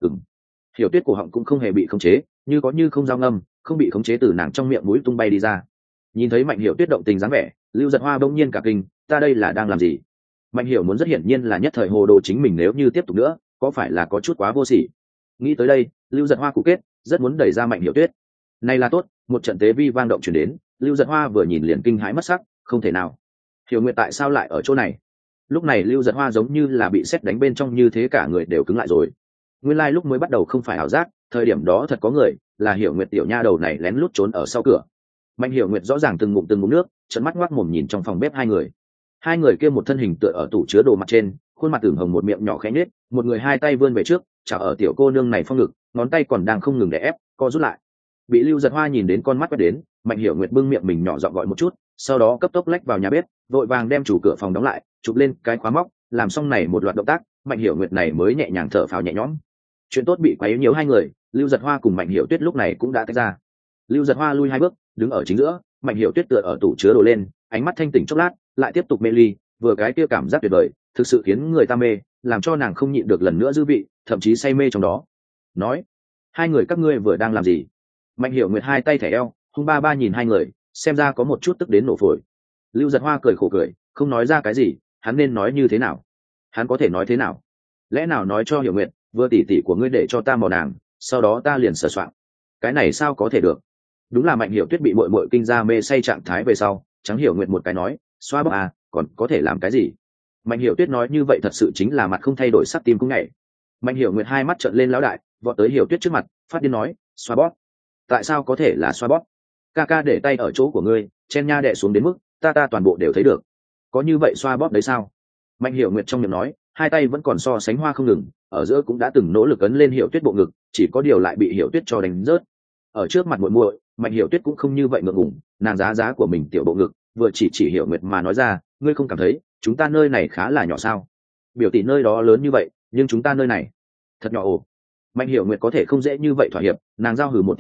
Hiểu Tuyết cổ họng cũng không hề bị khống chế, như có như không dao ngâm, không bị khống chế từ nàng trong miệng mũi tung bay đi ra. Nhìn thấy Mạnh Hiểu Tuyết động tình dáng vẻ, Lưu Giật Hoa bỗng nhiên cả kinh, ta đây là đang làm gì? Mạnh Hiểu muốn rất hiển nhiên là nhất thời hồ đồ chính mình, nếu như tiếp tục nữa, có phải là có chút quá vô sỉ? Nghĩ tới đây, Lưu Giật Hoa cụ kết, rất muốn đẩy ra Mạnh Hiểu Tuyết. Này là tốt, một trận tế vi vang động truyền đến, Lưu Giật Hoa vừa nhìn liền kinh hãi mất sắc, không thể nào. Hiểu Nguyệt tại sao lại ở chỗ này? Lúc này Lưu Giật Hoa giống như là bị sét đánh bên trong như thế, cả người đều cứng lại rồi. Nguyên lai lúc mới bắt đầu không phải ảo giác, thời điểm đó thật có người, là Hiểu Nguyệt tiểu nha đầu này lén lút trốn ở sau cửa. Mạnh Hiểu Nguyệt rõ ràng từng ngụm nước, trợn mắt ngoác mồm nhìn trong phòng bếp hai người kia một thân hình tựa ở tủ chứa đồ mặt trên, khuôn mặt ửng hồng, một miệng nhỏ khẽ nhếch, một người hai tay vươn về trước, chảo ở tiểu cô nương này phong ngực, ngón tay còn đang không ngừng để ép, co rút lại. Bị Lưu Giật Hoa nhìn đến con mắt quét đến, Mạnh Hiểu Nguyệt bưng miệng mình nhỏ giọng gọi một chút, sau đó cấp tốc lách vào nhà bếp, vội vàng đem chủ cửa phòng đóng lại, chụp lên cái khóa móc, làm xong này một loạt động tác, Mạnh Hiểu Nguyệt này mới nhẹ nhàng thở phào nhẹ nhõm. Chuyện tốt bị quấy nhiễu hai người, Lưu Giật Hoa cùng Mạnh Hiểu Tuyết lúc này cũng đã tách ra. Lưu Giật Hoa lui hai bước, đứng ở chính giữa, Mạnh Hiểu Tuyết tựa ở tủ chứa đồ lên, ánh mắt thanh tỉnh chốc lát, lại tiếp tục mê ly, vừa cái kia cảm giác tuyệt vời, thực sự khiến người ta mê, làm cho nàng không nhịn được lần nữa dư vị, thậm chí say mê trong đó. Nói, hai người các ngươi vừa đang làm gì? Mạnh Hiểu Nguyệt hai tay thẻ eo, hung ba ba nhìn hai người, xem ra có một chút tức đến nổ phổi. Lưu Giật Hoa cười khổ cười, không nói ra cái gì, hắn nên nói như thế nào? Hắn có thể nói thế nào? Lẽ nào nói cho Hiểu Nguyệt, vừa tỉ tỉ của ngươi để cho ta mò nàng, sau đó ta liền sờ soạng? Cái này sao có thể được? Đúng là Mạnh Hiểu Tuyết bị muội muội kinh ra mê say trạng thái về sau, Trắng Hiểu Nguyệt một cái nói, xoa bóp à, còn có thể làm cái gì? Mạnh Hiểu Tuyết nói như vậy thật sự chính là mặt không thay đổi sắc tim cũng nhảy. Mạnh Hiểu Nguyệt hai mắt trợn lên lão đại, vọt tới Hiểu Tuyết trước mặt, phát điên nói, xoa bóp? Tại sao có thể là xoa bóp? Ca để tay ở chỗ của ngươi, chen nha đè xuống đến mức ta toàn bộ đều thấy được. Có như vậy xoa bóp đấy sao? Mạnh Hiểu Nguyệt trong miệng nói, hai tay vẫn còn so sánh hoa không ngừng, ở giữa cũng đã từng nỗ lực ấn lên Hiểu Tuyết bộ ngực, chỉ có điều lại bị Hiểu Tuyết cho đánh rớt. Ở trước mặt muội muội, Mạnh Hiểu Tuyết cũng không như vậy ngượng ngùng, nàng giá của mình tiểu bộ ngực, vừa chỉ Hiểu Nguyệt mà nói ra, ngươi không cảm thấy chúng ta nơi này khá là nhỏ sao? Biểu tỷ nơi đó lớn như vậy, nhưng chúng ta nơi này thật nhỏ ồ. Mạnh Hiểu Nguyệt có thể không dễ như vậy thỏa hiệp, nàng giao hừ một tiếng nói,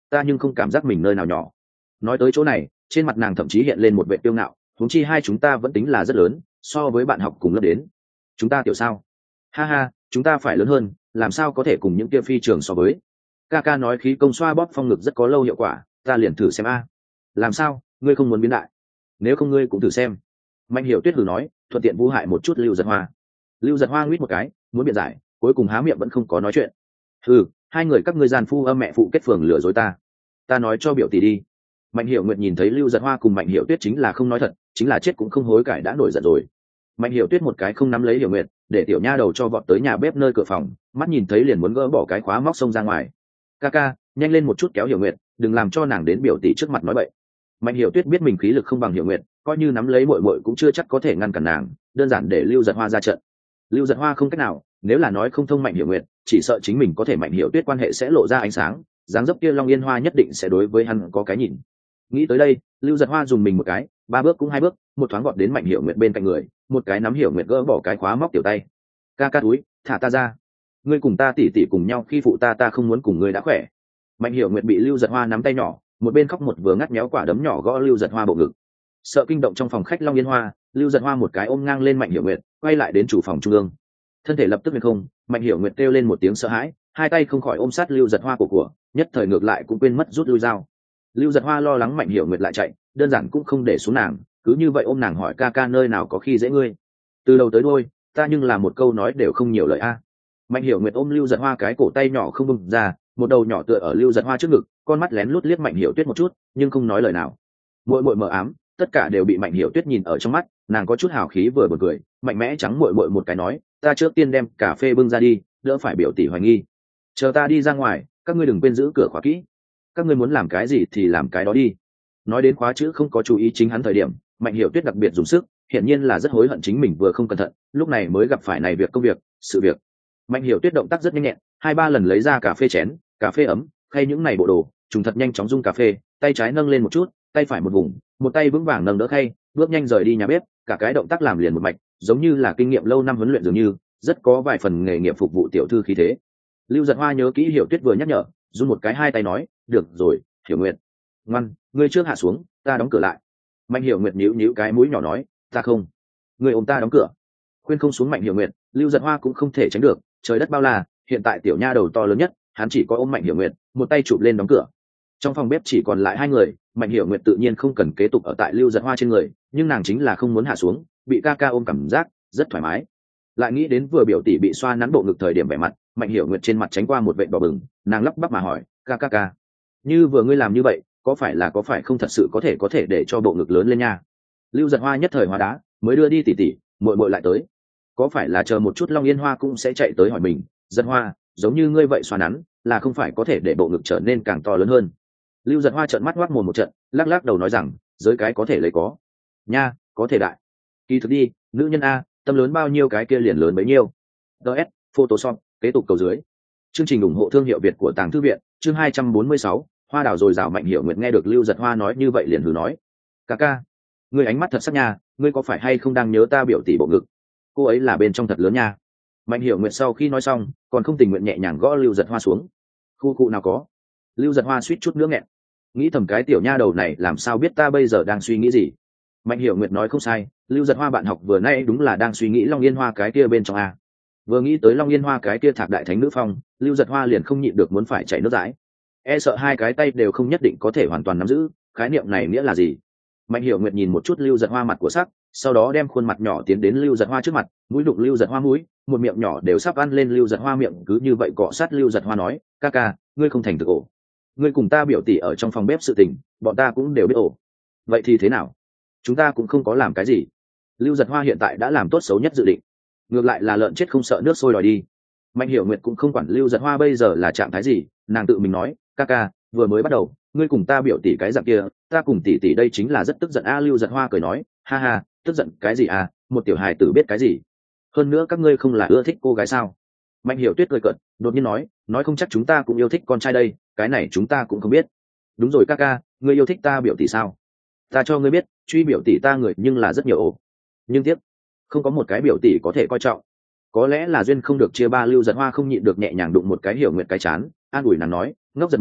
ta nhưng không cảm giác mình nơi nào nhỏ. Nói tới chỗ này, trên mặt nàng thậm chí hiện lên một vẻ tiêu ngạo, huống chi hai chúng ta vẫn tính là rất lớn, so với bạn học cùng lớp đến. Chúng ta tiểu sao? Ha ha, chúng ta phải lớn hơn, làm sao có thể cùng những kia phi trường so với. Ca ca nói khí công xoa bóp phong ngực rất có lâu hiệu quả, ta liền thử xem a. Làm sao, ngươi không muốn biến đại? Nếu không ngươi cũng thử xem. Mạnh Hiểu Tuyết hừ nói, thuận tiện vu hại một chút Lưu Giật Hoa. Lưu Giật Hoa nguyết một cái, muốn biện giải, cuối cùng há miệng vẫn không có nói chuyện. Hừ, hai người các ngươi giàn phu âm mẹ phụ kết phường lừa dối ta. Ta nói cho biểu tỷ đi. Mạnh Hiểu Nguyệt nhìn thấy Lưu Giật Hoa cùng Mạnh Hiểu Tuyết chính là không nói thật, chính là chết cũng không hối cải đã nổi giận rồi. Mạnh Hiểu Tuyết một cái không nắm lấy Hiểu Nguyệt, để tiểu nha đầu cho vọt tới nhà bếp nơi cửa phòng, mắt nhìn thấy liền muốn gỡ bỏ cái khóa móc xông ra ngoài. Ca ca, nhanh lên một chút kéo Hiểu Nguyệt, đừng làm cho nàng đến biểu tỷ trước mặt nói bậy. Mạnh Hiểu Tuyết biết mình khí lực không bằng Hiểu Nguyệt, coi như nắm lấy muội muội cũng chưa chắc có thể ngăn cản nàng, đơn giản để Lưu Giật Hoa ra trận. Lưu Giật Hoa không cách nào, nếu là nói không thông Mạnh Hiểu Nguyệt, chỉ sợ chính mình có thể Mạnh Hiểu Tuyết quan hệ sẽ lộ ra ánh sáng, dáng dấp kia Long Yên Hoa nhất định sẽ đối với hắn có cái nhìn. Nghĩ tới đây, Lưu Giật Hoa dùng mình một cái, 3 bước cũng 2 bước, một thoáng gọn đến Mạnh Hiểu Nguyệt bên cạnh người, một cái nắm Hiểu Nguyệt gỡ bỏ cái khóa móc tiểu tay. Ca ca túi, thả ta ra. Ngươi cùng ta tỉ tỉ cùng nhau khi phụ ta, ta không muốn cùng ngươi đã khỏe. Mạnh Hiểu Nguyệt bị Lưu Giật Hoa nắm tay nhỏ, một bên khóc một vừa ngắt méo quả đấm nhỏ gõ Lưu Giật Hoa bộ ngực. Sợ kinh động trong phòng khách Long Yên Hoa, Lưu Giật Hoa một cái ôm ngang lên Mạnh Hiểu Nguyệt, quay lại đến chủ phòng trung ương. Thân thể lập tức lên không, Mạnh Hiểu Nguyệt kêu lên một tiếng sợ hãi, hai tay không khỏi ôm sát Lưu Giật Hoa của, nhất thời ngược lại cũng quên mất rút lui dao. Lưu Giật Hoa lo lắng Mạnh Hiểu Nguyệt lại chạy, đơn giản cũng không để xuống nàng, cứ như vậy ôm nàng hỏi ca ca nơi nào có khi dễ ngươi. Từ đầu tới đuôi, ta nhưng là một câu nói đều không nhiều lời a. Mạnh Hiểu Nguyệt ôm Lưu Giật Hoa cái cổ tay nhỏ không bung ra, một đầu nhỏ tựa ở Lưu Giật Hoa trước ngực, con mắt lén lút liếc Mạnh Hiểu Tuyết một chút, nhưng không nói lời nào. Muội muội mờ ám, tất cả đều bị Mạnh Hiểu Tuyết nhìn ở trong mắt, nàng có chút hào khí vừa buồn cười, mạnh mẽ trắng muội muội một cái nói, ta trước tiên đem cà phê bưng ra đi, đỡ phải biểu tỷ hoài nghi. Chờ ta đi ra ngoài, các ngươi đừng quên giữ cửa khóa kỹ. Các ngươi muốn làm cái gì thì làm cái đó đi. Nói đến khóa chữ không có chú ý chính hắn thời điểm, Mạnh Hiểu Tuyết đặc biệt dùng sức, hiển nhiên là rất hối hận chính mình vừa không cẩn thận, lúc này mới gặp phải này việc công việc, sự việc. Mạnh Hiểu Tuyết động tác rất nhanh nhẹn, 2-3 lần lấy ra cà phê chén, cà phê ấm, khay những này bộ đồ, trùng thật nhanh chóng dung cà phê, tay trái nâng lên một chút, tay phải một vùng, một tay vững vàng nâng đỡ khay, bước nhanh rời đi nhà bếp, cả cái động tác làm liền một mạch, giống như là kinh nghiệm lâu năm huấn luyện dường như, rất có vài phần nghề nghiệp phục vụ tiểu thư khí thế. Lưu Giật Hoa nhớ kỹ Hiểu Tuyết vừa nhắc nhở, run một cái hai tay nói, được rồi, Hiểu Nguyệt, ngoan, ngươi trước hạ xuống, ta đóng cửa lại. Mạnh Hiểu Nguyệt nhíu nhíu cái mũi nhỏ nói, ta không, ngươi ôm ta đóng cửa. Khuyên không xuống Mạnh Hiểu Nguyệt, Lưu Giật Hoa cũng không thể tránh được, trời đất bao la, hiện tại tiểu nha đầu to lớn nhất, hắn chỉ có ôm Mạnh Hiểu Nguyệt, một tay chụp lên đóng cửa. Trong phòng bếp chỉ còn lại 2 người, Mạnh Hiểu Nguyệt tự nhiên không cần kế tục ở tại Lưu Giật Hoa trên người, nhưng nàng chính là không muốn hạ xuống, bị ca ca ôm cảm giác rất thoải mái. Lại nghĩ đến vừa biểu tỷ bị xoa nắn bộ ngực thời điểm vẻ mặt, Mạnh Hiểu Nguyệt trên mặt tránh qua một vệt đỏ bừng, nàng lắp bắp mà hỏi, ca ca ca, như vừa ngươi làm như vậy, có phải không thật sự có thể để cho bộ ngực lớn lên nha. Lưu Giật Hoa nhất thời hóa đá, mới đưa đi tỷ tỷ, muội muội lại tới, có phải là chờ một chút Long Yên Hoa cũng sẽ chạy tới hỏi mình, Giật Hoa, giống như ngươi vậy xoa nắn, là không phải có thể để bộ ngực trở nên càng to lớn hơn. Lưu Giật Hoa trợn mắt ngoác mồm một trận, lắc lắc đầu nói rằng, giới cái có thể lấy có nha, có thể đại, kỳ thực đi, nữ nhân a, tâm lớn bao nhiêu cái kia liền lớn bấy nhiêu. ts Photoshop kế tục cầu dưới. Chương trình ủng hộ thương hiệu Việt của Tàng Thư Viện, chương 246, hoa đào rồi rào. Mạnh Hiểu Nguyệt nghe được Lưu Giật Hoa nói như vậy liền hừ nói, ca ca, ngươi ánh mắt thật sắc nha, ngươi có phải hay không đang nhớ ta biểu tỷ bộ ngực, cô ấy là bên trong thật lớn nha. Mạnh Hiểu Nguyệt sau khi nói xong, còn không tình nguyện nhẹ nhàng gõ Lưu Giật Hoa xuống. Khu cụ nào có. Lưu Giật Hoa suýt chút nữa nghẹn, nghĩ thầm cái tiểu nha đầu này làm sao biết ta bây giờ đang suy nghĩ gì. Mạnh Hiểu Nguyệt nói không sai, Lưu Giật Hoa bạn học vừa nay đúng là đang suy nghĩ Long Yên Hoa cái kia bên trong a. Vừa nghĩ tới Long Yên Hoa cái kia thạc đại thánh nữ phong, Lưu Giật Hoa liền không nhịn được muốn phải chảy nước dãi, e sợ hai cái tay đều không nhất định có thể hoàn toàn nắm giữ, khái niệm này nghĩa là gì. Mạnh Hiểu Nguyệt nhìn một chút Lưu Giật Hoa mặt của sắc, sau đó đem khuôn mặt nhỏ tiến đến Lưu Giật Hoa trước mặt, mũi đụng Lưu Giật Hoa mũi, một miệng nhỏ đều sắp ăn lên Lưu Giật Hoa miệng, cứ như vậy cọ sát Lưu Giật Hoa nói, ca ca, ngươi không thành thực ổ, ngươi cùng ta biểu tỷ ở trong phòng bếp sự tình, bọn ta cũng đều biết ổ. Vậy thì thế nào? Chúng ta cũng không có làm cái gì. Lưu Giật Hoa hiện tại đã làm tốt xấu nhất dự định, ngược lại là lợn chết không sợ nước sôi đòi đi. Mạnh Hiểu Nguyệt cũng không quản Lưu Giật Hoa bây giờ là trạng thái gì, nàng tự mình nói, ca ca, vừa mới bắt đầu, ngươi cùng ta biểu tỷ cái dạng kia, ta cùng tỷ tỷ đây chính là rất tức giận a. Lưu Giật Hoa cười nói, ha ha, tức giận cái gì à, một tiểu hài tử biết cái gì. Hơn nữa các ngươi không là ưa thích cô gái sao? Mạnh Hiểu Tuyết cười cợt, đột nhiên nói không chắc chúng ta cũng yêu thích con trai đây, cái này chúng ta cũng không biết. Đúng rồi ca ca, ngươi yêu thích ta biểu tỷ sao? Ta cho ngươi biết, truy biểu tỷ ta người nhưng là rất nhiều ổ, nhưng tiếc không có một cái biểu tỷ có thể coi trọng. Có lẽ là duyên không được chia ba. Lưu Giật Hoa không nhịn được nhẹ nhàng đụng một cái Hiểu Nguyệt cái chán, an ủi nàng nói, ngốc giật mình,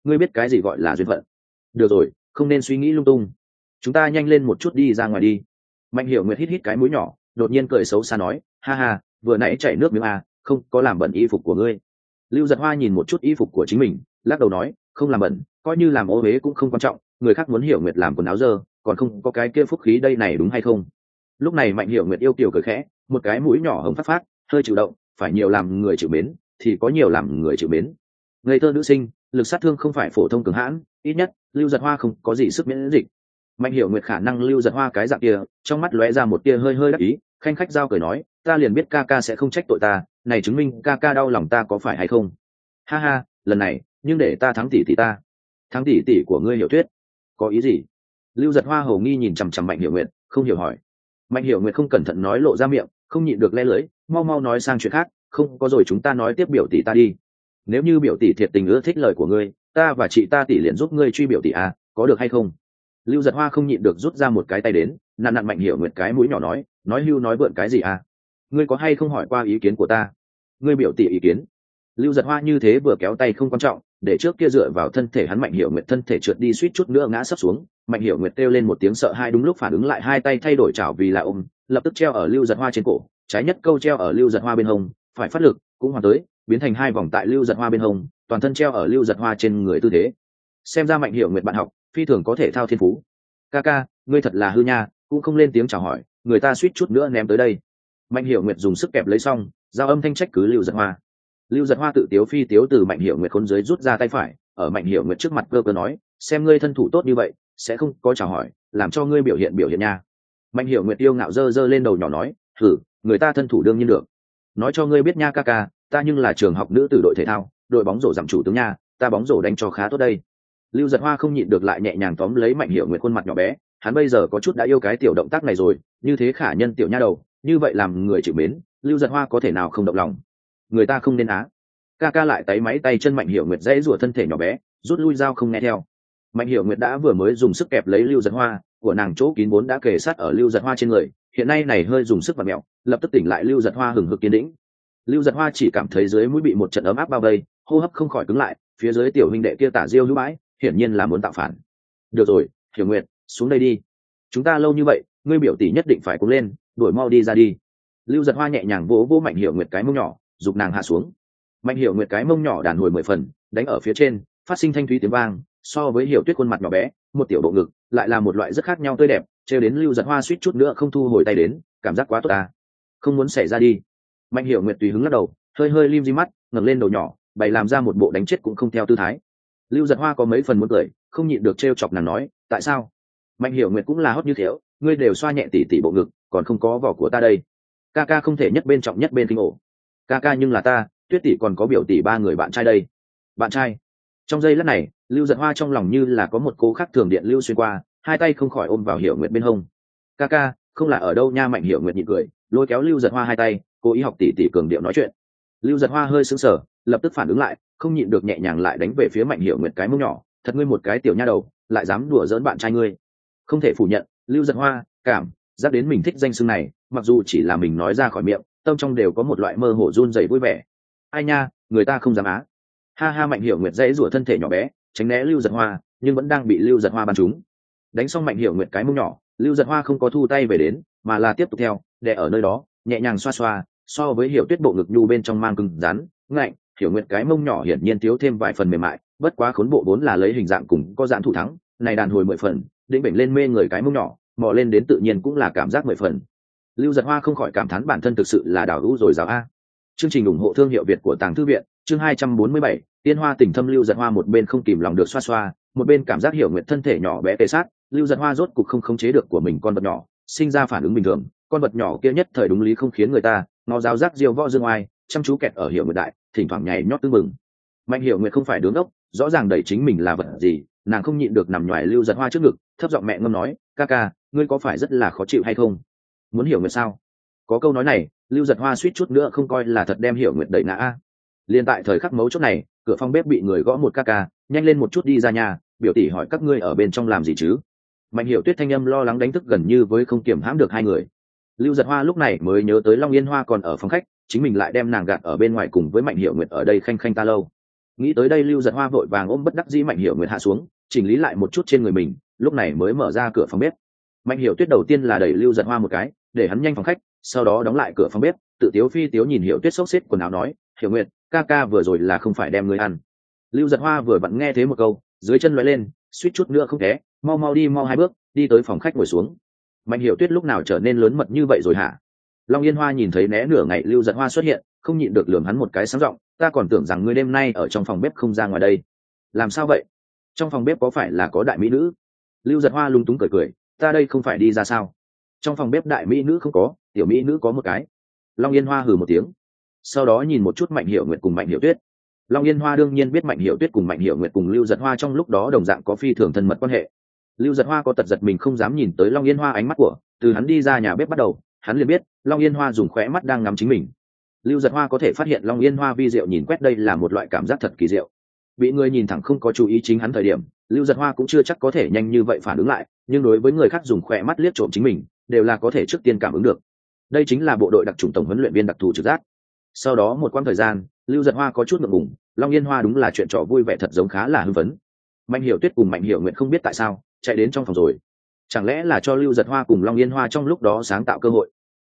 ngươi biết cái gì gọi là duyên phận. Được rồi, không nên suy nghĩ lung tung, chúng ta nhanh lên một chút đi ra ngoài đi. Mạnh Hiểu Nguyệt hít hít cái mũi nhỏ, đột nhiên cười xấu xa nói, ha ha, vừa nãy chảy nước miếng à, không có làm bẩn y phục của ngươi. Lưu Giật Hoa nhìn một chút y phục của chính mình, lắc đầu nói, không làm bẩn, coi như làm ô uế cũng không quan trọng, người khác muốn Hiểu Nguyệt làm quần áo dơ, còn không có cái kia phúc khí đây này, đúng hay không? Lúc này Mạnh Hiểu Nguyệt yêu kiều cười khẽ, một cái mũi nhỏ hồng phát phát, hơi chịu động, phải nhiều làm người chịu mến, thì có nhiều làm người chịu mến. Ngây thơ nữ sinh, lực sát thương không phải phổ thông cường hãn, ít nhất Lưu Giật Hoa không có gì sức miễn dịch. Mạnh Hiểu Nguyệt khả năng Lưu Giật Hoa cái dạng kia, trong mắt lóe ra một tia hơi hơi đắc ý, khanh khách giao cười nói, ta liền biết ca ca sẽ không trách tội ta, này chứng minh ca ca đau lòng ta có phải hay không? Ha ha, lần này nhưng để ta thắng tỷ tỷ ta. Thắng tỷ tỷ của ngươi Hiểu Tuyết có ý gì? Lưu Giật Hoa hầu nghi nhìn chằm chằm Mạnh Hiểu Nguyệt, không hiểu hỏi. Mạnh Hiểu Nguyệt không cẩn thận nói lộ ra miệng, không nhịn được le lưỡi, mau mau nói sang chuyện khác, không có rồi chúng ta nói tiếp biểu tỷ ta đi. Nếu như biểu tỷ thiệt tình ưa thích lời của ngươi, ta và chị ta tỷ liền giúp ngươi truy biểu tỷ à, có được hay không? Lưu Giật Hoa không nhịn được rút ra một cái tay đến, nặn nặn Mạnh Hiểu Nguyệt cái mũi nhỏ nói hưu nói vượn cái gì à? Ngươi có hay không hỏi qua ý kiến của ta? Ngươi biểu tỷ ý kiến? Lưu Giật Hoa như thế vừa kéo tay không quan trọng, để trước kia dựa vào thân thể hắn Mạnh Hiểu Nguyệt thân thể trượt đi suýt chút nữa ngã sấp xuống. Mạnh Hiểu Nguyệt kêu lên một tiếng sợ hãi, đúng lúc phản ứng lại, hai tay thay đổi chảo vì là ôm, lập tức treo ở Lưu Giật Hoa trên cổ, trái nhất câu treo ở Lưu Giật Hoa bên hông, phải phát lực cũng hoàn tới, biến thành hai vòng tại Lưu Giật Hoa bên hông, toàn thân treo ở Lưu Giật Hoa trên người tư thế. Xem ra Mạnh Hiểu Nguyệt bạn học phi thường có thể thao thiên phú. Ca ca, ngươi thật là hư nha, cũng không lên tiếng chào hỏi, người ta suýt chút nữa ném tới đây. Mạnh Hiểu Nguyệt dùng sức kẹp lấy xong, giao âm thanh trách cứ Lưu Giật Hoa. Lưu Giật Hoa tự tiếu phi tiếu từ Mạnh Hiểu Nguyệt khốn dưới rút ra tay phải, ở Mạnh Hiểu Nguyệt trước mặt cơ cơ nói, xem ngươi thân thủ tốt như vậy, sẽ không có chào hỏi, làm cho ngươi biểu hiện nha. Mạnh Hiểu Nguyệt yêu ngạo giơ giơ lên đầu nhỏ nói, thử, người ta thân thủ đương nhiên được. Nói cho ngươi biết nha ca ca, ta nhưng là trường học nữ tử đội thể thao, đội bóng rổ giảm chủ tướng nha, ta bóng rổ đánh cho khá tốt đây. Lưu Giật Hoa không nhịn được lại nhẹ nhàng tóm lấy Mạnh Hiểu Nguyệt khuôn mặt nhỏ bé, hắn bây giờ có chút đã yêu cái tiểu động tác này rồi, như thế khả nhân tiểu nha đầu, như vậy làm người chịu mến, Lưu Giật Hoa có thể nào không động lòng. Người ta không nên á. Ca ca lại tay máy tay chân Mạnh Hiểu Nguyệt dãy rủa thân thể nhỏ bé, rút lui dao không nghe theo. Mạnh Hiểu Nguyệt đã vừa mới dùng sức kẹp lấy Lưu Giật Hoa, của nàng chỗ kín vốn đã kề sát ở Lưu Giật Hoa trên người, hiện nay này hơi dùng sức vặn mẹo, lập tức tỉnh lại Lưu Giật Hoa hừng hực kiên định. Lưu Giật Hoa chỉ cảm thấy dưới mũi bị một trận ấm áp bao vây, hô hấp không khỏi cứng lại, phía dưới tiểu huynh đệ kia tả diêu hữu bãi, hiển nhiên là muốn tạo phản. Được rồi, Hiểu Nguyệt, xuống đây đi. Chúng ta lâu như vậy, ngươi biểu tỷ nhất định phải cuống lên, đuổi mau đi ra đi. Lưu Giật Hoa nhẹ nhàng vỗ vỗ Mạnh Hiểu Nguyệt cái mông nhỏ, giục nàng hạ xuống. Mạnh Hiểu Nguyệt cái mông nhỏ đàn hồi 10 phần, đánh ở phía trên, phát sinh thanh thúy tiếng vang, so với Hiểu Tuyết khuôn mặt nhỏ bé, một tiểu bộ ngực, lại là một loại rất khác nhau tươi đẹp, trêu đến Lưu Giật Hoa suýt chút nữa không thu hồi tay đến, cảm giác quá tốt ta. Không muốn xảy ra đi. Mạnh Hiểu Nguyệt tùy hứng lắc đầu, hơi hơi lim di mắt, ngẩng lên đầu nhỏ, bày làm ra một bộ đánh chết cũng không theo tư thái. Lưu Giật Hoa có mấy phần muốn cười, không nhịn được trêu chọc nàng nói, tại sao? Mạnh Hiểu Nguyệt cũng là hót như thiếu, ngươi đều xoa nhẹ tỉ tỉ bộ ngực, còn không có vỏ của ta đây. Ca ca không thể nhất bên trọng nhất bên kinh ổ. Ca ca nhưng là ta, Tuyết tỷ còn có biểu tỷ ba người bạn trai đây. Bạn trai? Trong giây lát này, Lưu Giật Hoa trong lòng như là có một cố khắc thường điện lưu xuyên qua, hai tay không khỏi ôm vào Hiểu Nguyệt bên hông. Ca ca, không là ở đâu nha. Mạnh Hiểu Nguyệt nhịn cười, lôi kéo Lưu Giật Hoa hai tay, cố ý học tỉ tỉ cường điệu nói chuyện. Lưu Giật Hoa hơi sững sờ, lập tức phản ứng lại, không nhịn được nhẹ nhàng lại đánh về phía Mạnh Hiểu Nguyệt cái mông nhỏ, thật ngươi một cái tiểu nha đầu, lại dám đùa giỡn bạn trai ngươi. Không thể phủ nhận, Lưu Giật Hoa cảm giác đến mình thích danh xưng này, mặc dù chỉ là mình nói ra khỏi miệng, tâm trong đều có một loại mơ hồ run rẩy vui vẻ. Ai nha, người ta không dám á. Ha ha. Mạnh Hiểu Nguyệt dãy rủa thân thể nhỏ bé, tránh né Lưu Giật Hoa, nhưng vẫn đang bị Lưu Giật Hoa bắn trúng. Đánh xong Mạnh Hiểu Nguyệt cái mông nhỏ, Lưu Giật Hoa không có thu tay về đến, mà là tiếp tục theo, đè ở nơi đó, nhẹ nhàng xoa xoa, so với Hiểu Tuyết bộ ngực nhu bên trong mang cứng rắn, ngạnh, Hiểu Nguyệt cái mông nhỏ hiển nhiên thiếu thêm vài phần mềm mại, bất quá khốn bộ vốn là lấy hình dạng cùng có dạng thủ thắng, này đàn hồi 10 phần, đĩnh bệnh lên mê người cái mông nhỏ, mò lên đến tự nhiên cũng là cảm giác 10 phần. Lưu Giật Hoa không khỏi cảm thán bản thân thực sự là đào hữu rồi giáo a. Chương trình ủng hộ thương hiệu Việt của Tàng Thư viện, chương 247, Tiên Hoa Tình Thâm. Lưu Giật Hoa một bên không kìm lòng được xoa xoa, một bên cảm giác Hiểu Nguyệt thân thể nhỏ bé tê sát, Lưu Giật Hoa rốt cục không khống chế được của mình con vật nhỏ, sinh ra phản ứng bình thường, con vật nhỏ kia nhất thời đúng lý không khiến người ta, nó giáo giác diêu võ dương oai, chăm chú kẹt ở Hiểu Nguyệt đại, thỉnh thoảng nhảy nhót tưng bừng. Mạnh Hiểu Nguyệt không phải đứng ốc, rõ ràng đẩy chính mình là vật gì, nàng không nhịn được nằm nhoài Lưu Giật Hoa trước ngực, thấp giọng mẹ ngâm nói, ca ca, ngươi có phải rất là khó chịu hay không? Muốn Hiểu Nguyệt sao? Có câu nói này, Lưu Giật Hoa suýt chút nữa không coi là thật đem Hiểu Nguyệt đẩy ngã a. Liên tại thời khắc mấu chốt này, cửa phòng bếp bị người gõ một ca ca, nhanh lên một chút đi ra nhà, biểu tỷ hỏi các ngươi ở bên trong làm gì chứ? Mạnh Hiểu Tuyết thanh âm lo lắng đánh thức gần như với không kiểm hãm được hai người. Lưu Giật Hoa lúc này mới nhớ tới Long Yên Hoa còn ở phòng khách, chính mình lại đem nàng gạt ở bên ngoài cùng với Mạnh Hiểu Nguyệt ở đây khanh khanh ta lâu. Nghĩ tới đây lưu giật hoa vội vàng ôm bất đắc dĩ Mạnh Hiểu Nguyệt hạ xuống, chỉnh lý lại một chút trên người mình, lúc này mới mở ra cửa phòng bếp. Mạnh Hiểu Tuyết đầu tiên là đẩy lưu giật hoa một cái, để hắn nhanh phòng khách, sau đó đóng lại cửa phòng bếp, tự tiếu phi tiếu nhìn Hiểu Tuyết xốc xếp quần áo nói, Hiểu Nguyệt, ca ca vừa rồi là không phải đem ngươi ăn. Lưu giật hoa vừa vặn nghe thế một câu, dưới chân lóe lên, suýt chút nữa không té, mau đi mau 2 bước, đi tới phòng khách ngồi xuống. Mạnh Hiểu Tuyết lúc nào trở nên lớn mật như vậy rồi hả? Long Yên Hoa nhìn thấy né nửa ngày lưu giật hoa xuất hiện, không nhịn được lườm hắn một cái sáng giọng, ta còn tưởng rằng ngươi đêm nay ở trong phòng bếp không ra ngoài đây. Làm sao vậy? Trong phòng bếp có phải là có đại mỹ nữ? Lưu giật hoa lung túng cười, ta đây không phải đi ra sao? Trong phòng bếp đại mỹ nữ không có, tiểu mỹ nữ có một cái. Long Yên Hoa hừ một tiếng, sau đó nhìn một chút Mạnh Hiểu Nguyệt cùng Mạnh Hiểu Tuyết. Long Yên Hoa đương nhiên biết Mạnh Hiểu Tuyết cùng Mạnh Hiểu Nguyệt cùng lưu giật hoa trong lúc đó đồng dạng có phi thường thân mật quan hệ. Lưu giật hoa có tật giật mình không dám nhìn tới Long Yên Hoa ánh mắt của, từ hắn đi ra nhà bếp bắt đầu, hắn liền biết Long Yên Hoa dùng khóe mắt đang ngắm chính mình. Lưu giật hoa có thể phát hiện Long Yên Hoa vi diệu nhìn quét, đây là một loại cảm giác thật kỳ diệu. Bị người nhìn thẳng không có chú ý chính hắn thời điểm, Lưu giật hoa cũng chưa chắc có thể nhanh như vậy phản ứng lại, nhưng đối với người khác dùng khóe mắt liếc trộm chính mình, đều là có thể trước tiên cảm ứng được. Đây chính là bộ đội đặc chủng tổng huấn luyện viên đặc thù trực giác. Sau đó một quãng thời gian, Lưu giật hoa có chút ngượng ngùng, Long Yên Hoa đúng là chuyện trò vui vẻ thật giống khá là hưng phấn. Mạnh Hiểu Tuyết cùng Mạnh Hiểu Nguyệt không biết tại sao chạy đến trong phòng rồi, chẳng lẽ là cho Lưu giật hoa cùng Long Yên Hoa trong lúc đó sáng tạo cơ hội?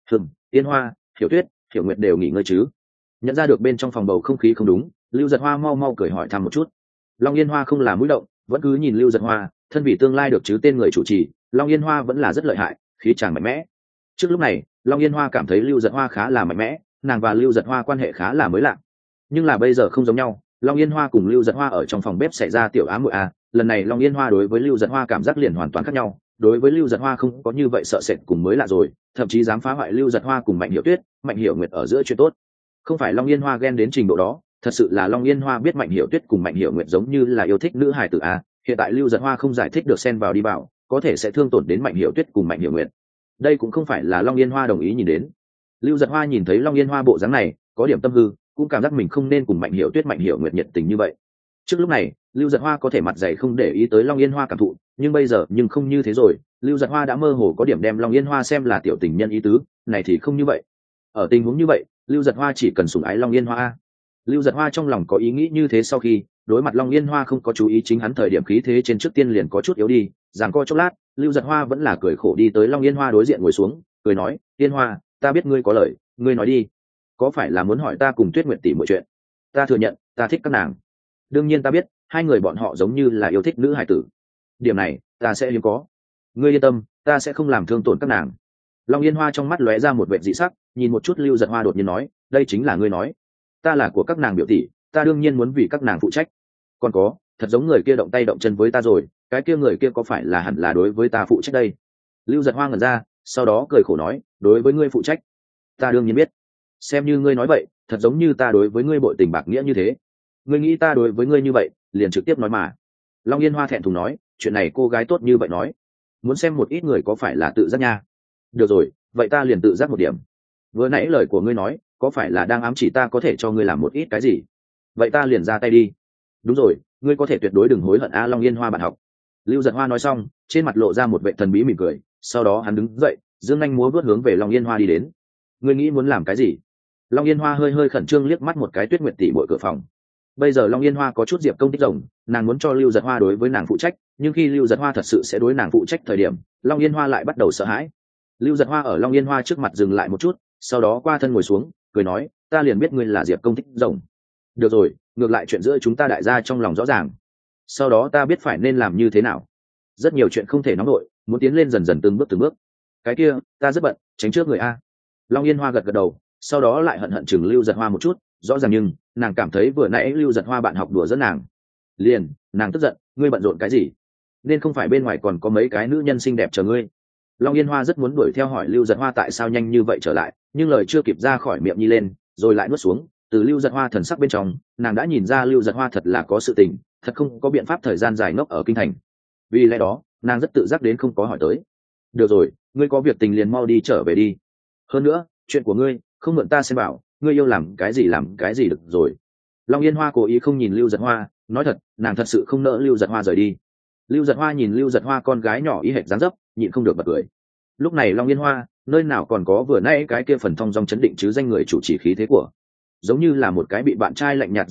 Yên Hoa, Hiểu Tuyết, Hiểu Nguyệt đều nghỉ ngơi chứ? Nhận ra được bên trong phòng bầu không khí không đúng, Lưu giật hoa mau cười hỏi thăm một chút. Long Yên Hoa không làm mũi động, vẫn cứ nhìn Lưu giật hoa, thân vì tương lai được chứ tên người chủ trì, Long Yên Hoa vẫn là rất lợi hại, khí chàng mạnh mẽ. Trước lúc này, Long Yên Hoa cảm thấy Lưu giật hoa khá là mạnh mẽ, nàng và Lưu giật hoa quan hệ khá là mới lạ. Nhưng là bây giờ không giống nhau, Long Yên Hoa cùng Lưu giật hoa ở trong phòng bếp xảy ra tiểu ám muội a, lần này Long Yên Hoa đối với Lưu giật hoa cảm giác liền hoàn toàn khác nhau, đối với Lưu giật hoa không có như vậy sợ sệt cùng mới lạ rồi, thậm chí dám phá hoại Lưu giật hoa cùng Mạnh Hiểu Tuyết, Mạnh Hiểu Nguyệt ở giữa chuyện tốt. Không phải Long Yên Hoa ghen đến trình độ đó, thật sự là Long Yên Hoa biết Mạnh Hiểu Tuyết cùng Mạnh Hiểu Nguyệt giống như là yêu thích nữ hài tử a, hiện tại Lưu giật hoa không giải thích được xen vào đi vào, có thể sẽ thương tổn đến Mạnh Hiểu Tuyết cùng Mạnh Hiểu Nguyệt. Đây cũng không phải là Long Yên Hoa đồng ý nhìn đến. Lưu giật hoa nhìn thấy Long Yên Hoa bộ dáng này, có điểm tâm hư, cũng cảm giác mình không nên cùng Mạnh Hiểu Tuyết Mạnh Hiểu Nguyệt nhiệt tình như vậy. Trước lúc này, Lưu giật hoa có thể mặt dày không để ý tới Long Yên Hoa cảm thụ, nhưng bây giờ nhưng không như thế rồi, Lưu giật hoa đã mơ hồ có điểm đem Long Yên Hoa xem là tiểu tình nhân ý tứ, này thì không như vậy. Ở tình huống như vậy, Lưu giật hoa chỉ cần sủng ái Long Yên Hoa. Lưu giật hoa trong lòng có ý nghĩ như thế, sau khi đối mặt Long Yên Hoa không có chú ý chính hắn thời điểm khí thế trên trước tiên liền có chút yếu đi, giằng co chốc lát, Lưu giật hoa vẫn là cười khổ đi tới Long Yên Hoa đối diện ngồi xuống, cười nói, Yên Hoa, ta biết ngươi có lời, ngươi nói đi, có phải là muốn hỏi ta cùng Tuyết Nguyệt tỷ mọi chuyện? Ta thừa nhận, ta thích các nàng. Đương nhiên ta biết, hai người bọn họ giống như là yêu thích nữ hải tử. Điểm này, ta sẽ hiếm có. Ngươi yên tâm, ta sẽ không làm thương tổn các nàng. Long Yên Hoa trong mắt lóe ra một vẻ dị sắc, nhìn một chút Lưu giật hoa đột nhiên nói, đây chính là ngươi nói. Ta là của các nàng biểu tỷ, ta đương nhiên muốn vì các nàng phụ trách. Còn có, thật giống người kia động tay động chân với ta rồi, cái kia người kia có phải là hẳn là đối với ta phụ trách đây? Lưu giật hoa ngẩn ra, sau đó cười khổ nói, đối với ngươi phụ trách. Ta đương nhiên biết. Xem như ngươi nói vậy, thật giống như ta đối với ngươi bội tình bạc nghĩa như thế. Ngươi nghĩ ta đối với ngươi như vậy, liền trực tiếp nói mà. Long Yên Hoa thẹn thùng nói, chuyện này cô gái tốt như vậy nói, muốn xem một ít người có phải là tự giác nha. Được rồi, vậy ta liền tự giác một điểm. Vừa nãy lời của ngươi nói, có phải là đang ám chỉ ta có thể cho ngươi làm một ít cái gì? Vậy ta liền ra tay đi. Đúng rồi, ngươi có thể tuyệt đối đừng hối hận a. Long Yên Hoa bạn học. Lưu giật hoa nói xong, trên mặt lộ ra một vệ thần bí mỉm cười, sau đó hắn đứng dậy, dương nhanh múa vớt hướng về Long Yên Hoa đi đến. Ngươi nghĩ muốn làm cái gì? Long Yên Hoa hơi khẩn trương liếc mắt một cái Tuyết Nguyệt tỷ bội cửa phòng. Bây giờ Long Yên Hoa có chút diệp công tích rồng, nàng muốn cho Lưu giật hoa đối với nàng phụ trách, nhưng khi Lưu giật hoa thật sự sẽ đối nàng phụ trách thời điểm, Long Yên Hoa lại bắt đầu sợ hãi. Lưu giật hoa ở Long Yên Hoa trước mặt dừng lại một chút, sau đó qua thân ngồi xuống, cười nói, ta liền biết ngươi là diệp công tích rồng. Được rồi, ngược lại chuyện giữa chúng ta đại gia trong lòng rõ ràng, sau đó ta biết phải nên làm như thế nào. Rất nhiều chuyện không thể nóng nổi, muốn tiến lên dần dần từng bước. Cái kia, ta rất bận, tránh trước người a. Long Yên Hoa gật đầu, sau đó lại hận chừng Lưu giật hoa một chút, rõ ràng nhưng nàng cảm thấy vừa nãy Lưu giật hoa bạn học đùa dẫn nàng. Liền, nàng tức giận, ngươi bận rộn cái gì? Nên không phải bên ngoài còn có mấy cái nữ nhân xinh đẹp chờ ngươi? Long Yên Hoa rất muốn đuổi theo hỏi Lưu giật hoa tại sao nhanh như vậy trở lại, nhưng lời chưa kịp ra khỏi miệng nhi lên, rồi lại nuốt xuống. Từ Lưu giật hoa thần sắc bên trong, nàng đã nhìn ra Lưu giật hoa thật là có sự tình, thật không có biện pháp thời gian dài ngốc ở kinh thành. Vì lẽ đó, nàng rất tự giác đến không có hỏi tới. Được rồi, ngươi có việc tình liền mau đi trở về đi. Hơn nữa, chuyện của ngươi không mượn ta xem bảo, ngươi yêu làm cái gì được rồi. Long Yên Hoa cố ý không nhìn Lưu giật hoa, nói thật, nàng thật sự không nỡ Lưu giật hoa rời đi. Lưu giật hoa nhìn Lưu giật hoa con gái nhỏ y hệt dáng dấp, nhịn không được bật cười. Lúc này Long Yên Hoa nơi nào còn có vừa nãy cái kia phần thong dong chấn định chứ danh người chủ trì khí thế của, giống như là một cái bị bạn trai lạnh nhạt giao vợ,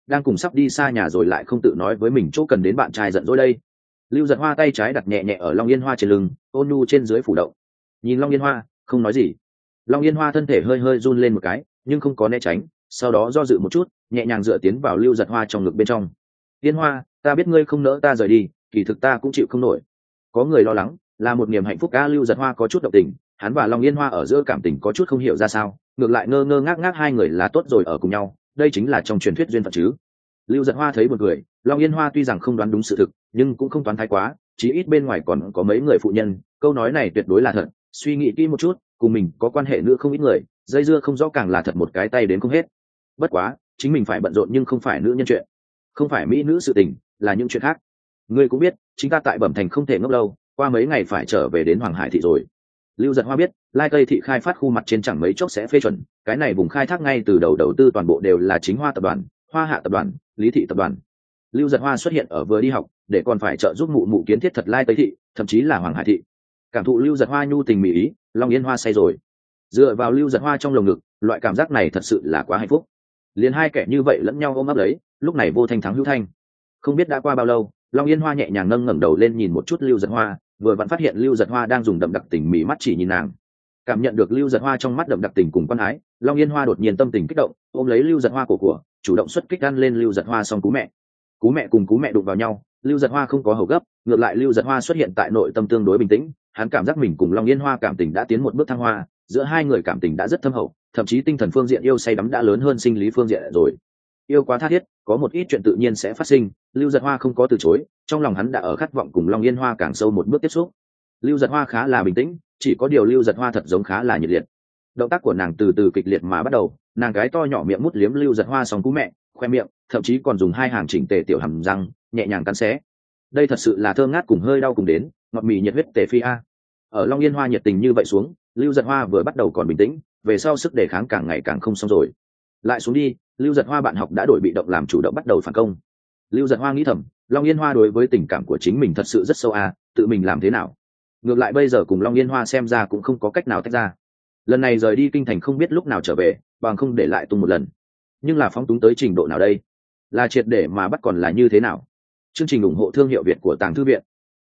đang cùng sắp đi xa nhà rồi lại không tự nói với mình chỗ cần đến bạn trai giận dỗi đây. Lưu Giật Hoa tay trái đặt nhẹ nhẹ ở Long Yên Hoa trên lưng, ôn nhu trên dưới phủ động. Nhìn Long Yên Hoa, không nói gì. Long Yên Hoa thân thể hơi hơi run lên một cái, nhưng không có né tránh, sau đó do dự một chút, nhẹ nhàng dựa tiến vào Lưu Giật Hoa trong ngực bên trong. Yên Hoa, ta biết ngươi không nỡ ta rời đi, kỳ thực ta cũng chịu không nổi. Có người lo lắng, là một niềm hạnh phúc ca. Lưu Giật Hoa có chút động tình, hắn và Long Yên Hoa ở giữa cảm tình có chút không hiểu ra sao, ngược lại ngơ ngơ ngác ngác hai người là tốt rồi ở cùng nhau, đây chính là trong truyền thuyết duyên phận chứ. Lưu Giật Hoa thấy một người, Long Yên Hoa tuy rằng không đoán đúng sự thực, nhưng cũng không toán thái quá, chí ít bên ngoài còn có mấy người phụ nhân, câu nói này tuyệt đối là thật. Suy nghĩ kỹ một chút, cùng mình có quan hệ nữa không ít người, dây dưa không rõ càng là thật một cái tay đến không hết. Bất quá, chính mình phải bận rộn nhưng không phải nữ nhân chuyện, không phải mỹ nữ sự tình, là những chuyện khác. Ngươi cũng biết, chính ta tại Bẩm Thành không thể ngốc lâu, qua mấy ngày phải trở về đến Hoàng Hải thị rồi. Lưu Giật Hoa biết, Lai Tây thị khai phát khu mặt trên chẳng mấy chốc sẽ phê chuẩn, cái này vùng khai thác ngay từ đầu đầu tư toàn bộ đều là chính Hoa tập đoàn, Hoa Hạ tập đoàn, Lý thị tập đoàn. Lưu Giật Hoa xuất hiện ở vừa đi học, để còn phải trợ giúp mụ mụ kiến thiết thật Lai Tây thị, thậm chí là Hoàng Hải thị. Cảm thụ Lưu Giật Hoa nhu tình mỹ ý, Long Yên Hoa say rồi. Dựa vào Lưu Giật Hoa trong lồng ngực, loại cảm giác này thật sự là quá hạnh phúc. Liền hai kẻ như vậy lẫn nhau ôm ấp lấy, lúc này vô thanh thắng hữu thanh. Không biết đã qua bao lâu, Long Yên Hoa nhẹ nhàng nâng ngẩng đầu lên nhìn một chút Lưu Giật Hoa, vừa vặn phát hiện Lưu Giật Hoa đang dùng đậm đặc tình mỉ mắt chỉ nhìn nàng. Cảm nhận được Lưu Giật Hoa trong mắt đậm đặc tình cùng quan ái, Long Yên Hoa đột nhiên tâm tình kích động, ôm lấy Lưu Giật Hoa cổ của, chủ động xuất kích ăn lên Lưu Giật Hoa xong cú mẹ. Cú mẹ cùng cú mẹ đụng vào nhau, Lưu Giật Hoa không có hầu gấp, ngược lại Lưu Giật Hoa xuất hiện tại nội tâm tương đối bình tĩnh, hắn cảm giác mình cùng Long Yên Hoa cảm tình đã tiến một bước thăng hoa, giữa hai người cảm tình đã rất thâm hậu, thậm chí tinh thần phương diện yêu say đắm đã lớn hơn sinh lý phương diện rồi. Yêu quá tha thiết, có một ít chuyện tự nhiên sẽ phát sinh, Lưu Giật Hoa không có từ chối, trong lòng hắn đã ở khát vọng cùng Long Yên Hoa càng sâu một bước tiếp xúc. Lưu Giật Hoa khá là bình tĩnh, chỉ có điều Lưu Giật Hoa thật giống khá là nhiệt liệt. Động tác của nàng từ từ kịch liệt mà bắt đầu, nàng gái to nhỏ miệng mút liếm Lưu Giật Hoa xong cú mẹ, khoe miệng, thậm chí còn dùng hai hàng chỉnh tề tiểu hàm răng nhẹ nhàng cắn xé. Đây thật sự là thơm ngát cùng hơi đau cùng đến, ngọt mì nhiệt huyết tề phi a. Ở Long Yên Hoa nhiệt tình như vậy xuống, Lưu Giật Hoa vừa bắt đầu còn bình tĩnh, về sau sức đề kháng càng ngày càng không xong rồi. Lại xuống đi, Lưu Giật Hoa bạn học đã đổi bị động làm chủ động bắt đầu phản công. Lưu Giật Hoa nghĩ thầm, Long Yên Hoa đối với tình cảm của chính mình thật sự rất sâu a, tự mình làm thế nào? Ngược lại bây giờ cùng Long Yên Hoa xem ra cũng không có cách nào tách ra. Lần này rời đi kinh thành không biết lúc nào trở về, bằng không để lại tung một lần. Nhưng là phóng túng tới trình độ nào đây? Là triệt để mà bắt còn là như thế nào? Chương trình ủng hộ thương hiệu Việt của Tàng Thư viện.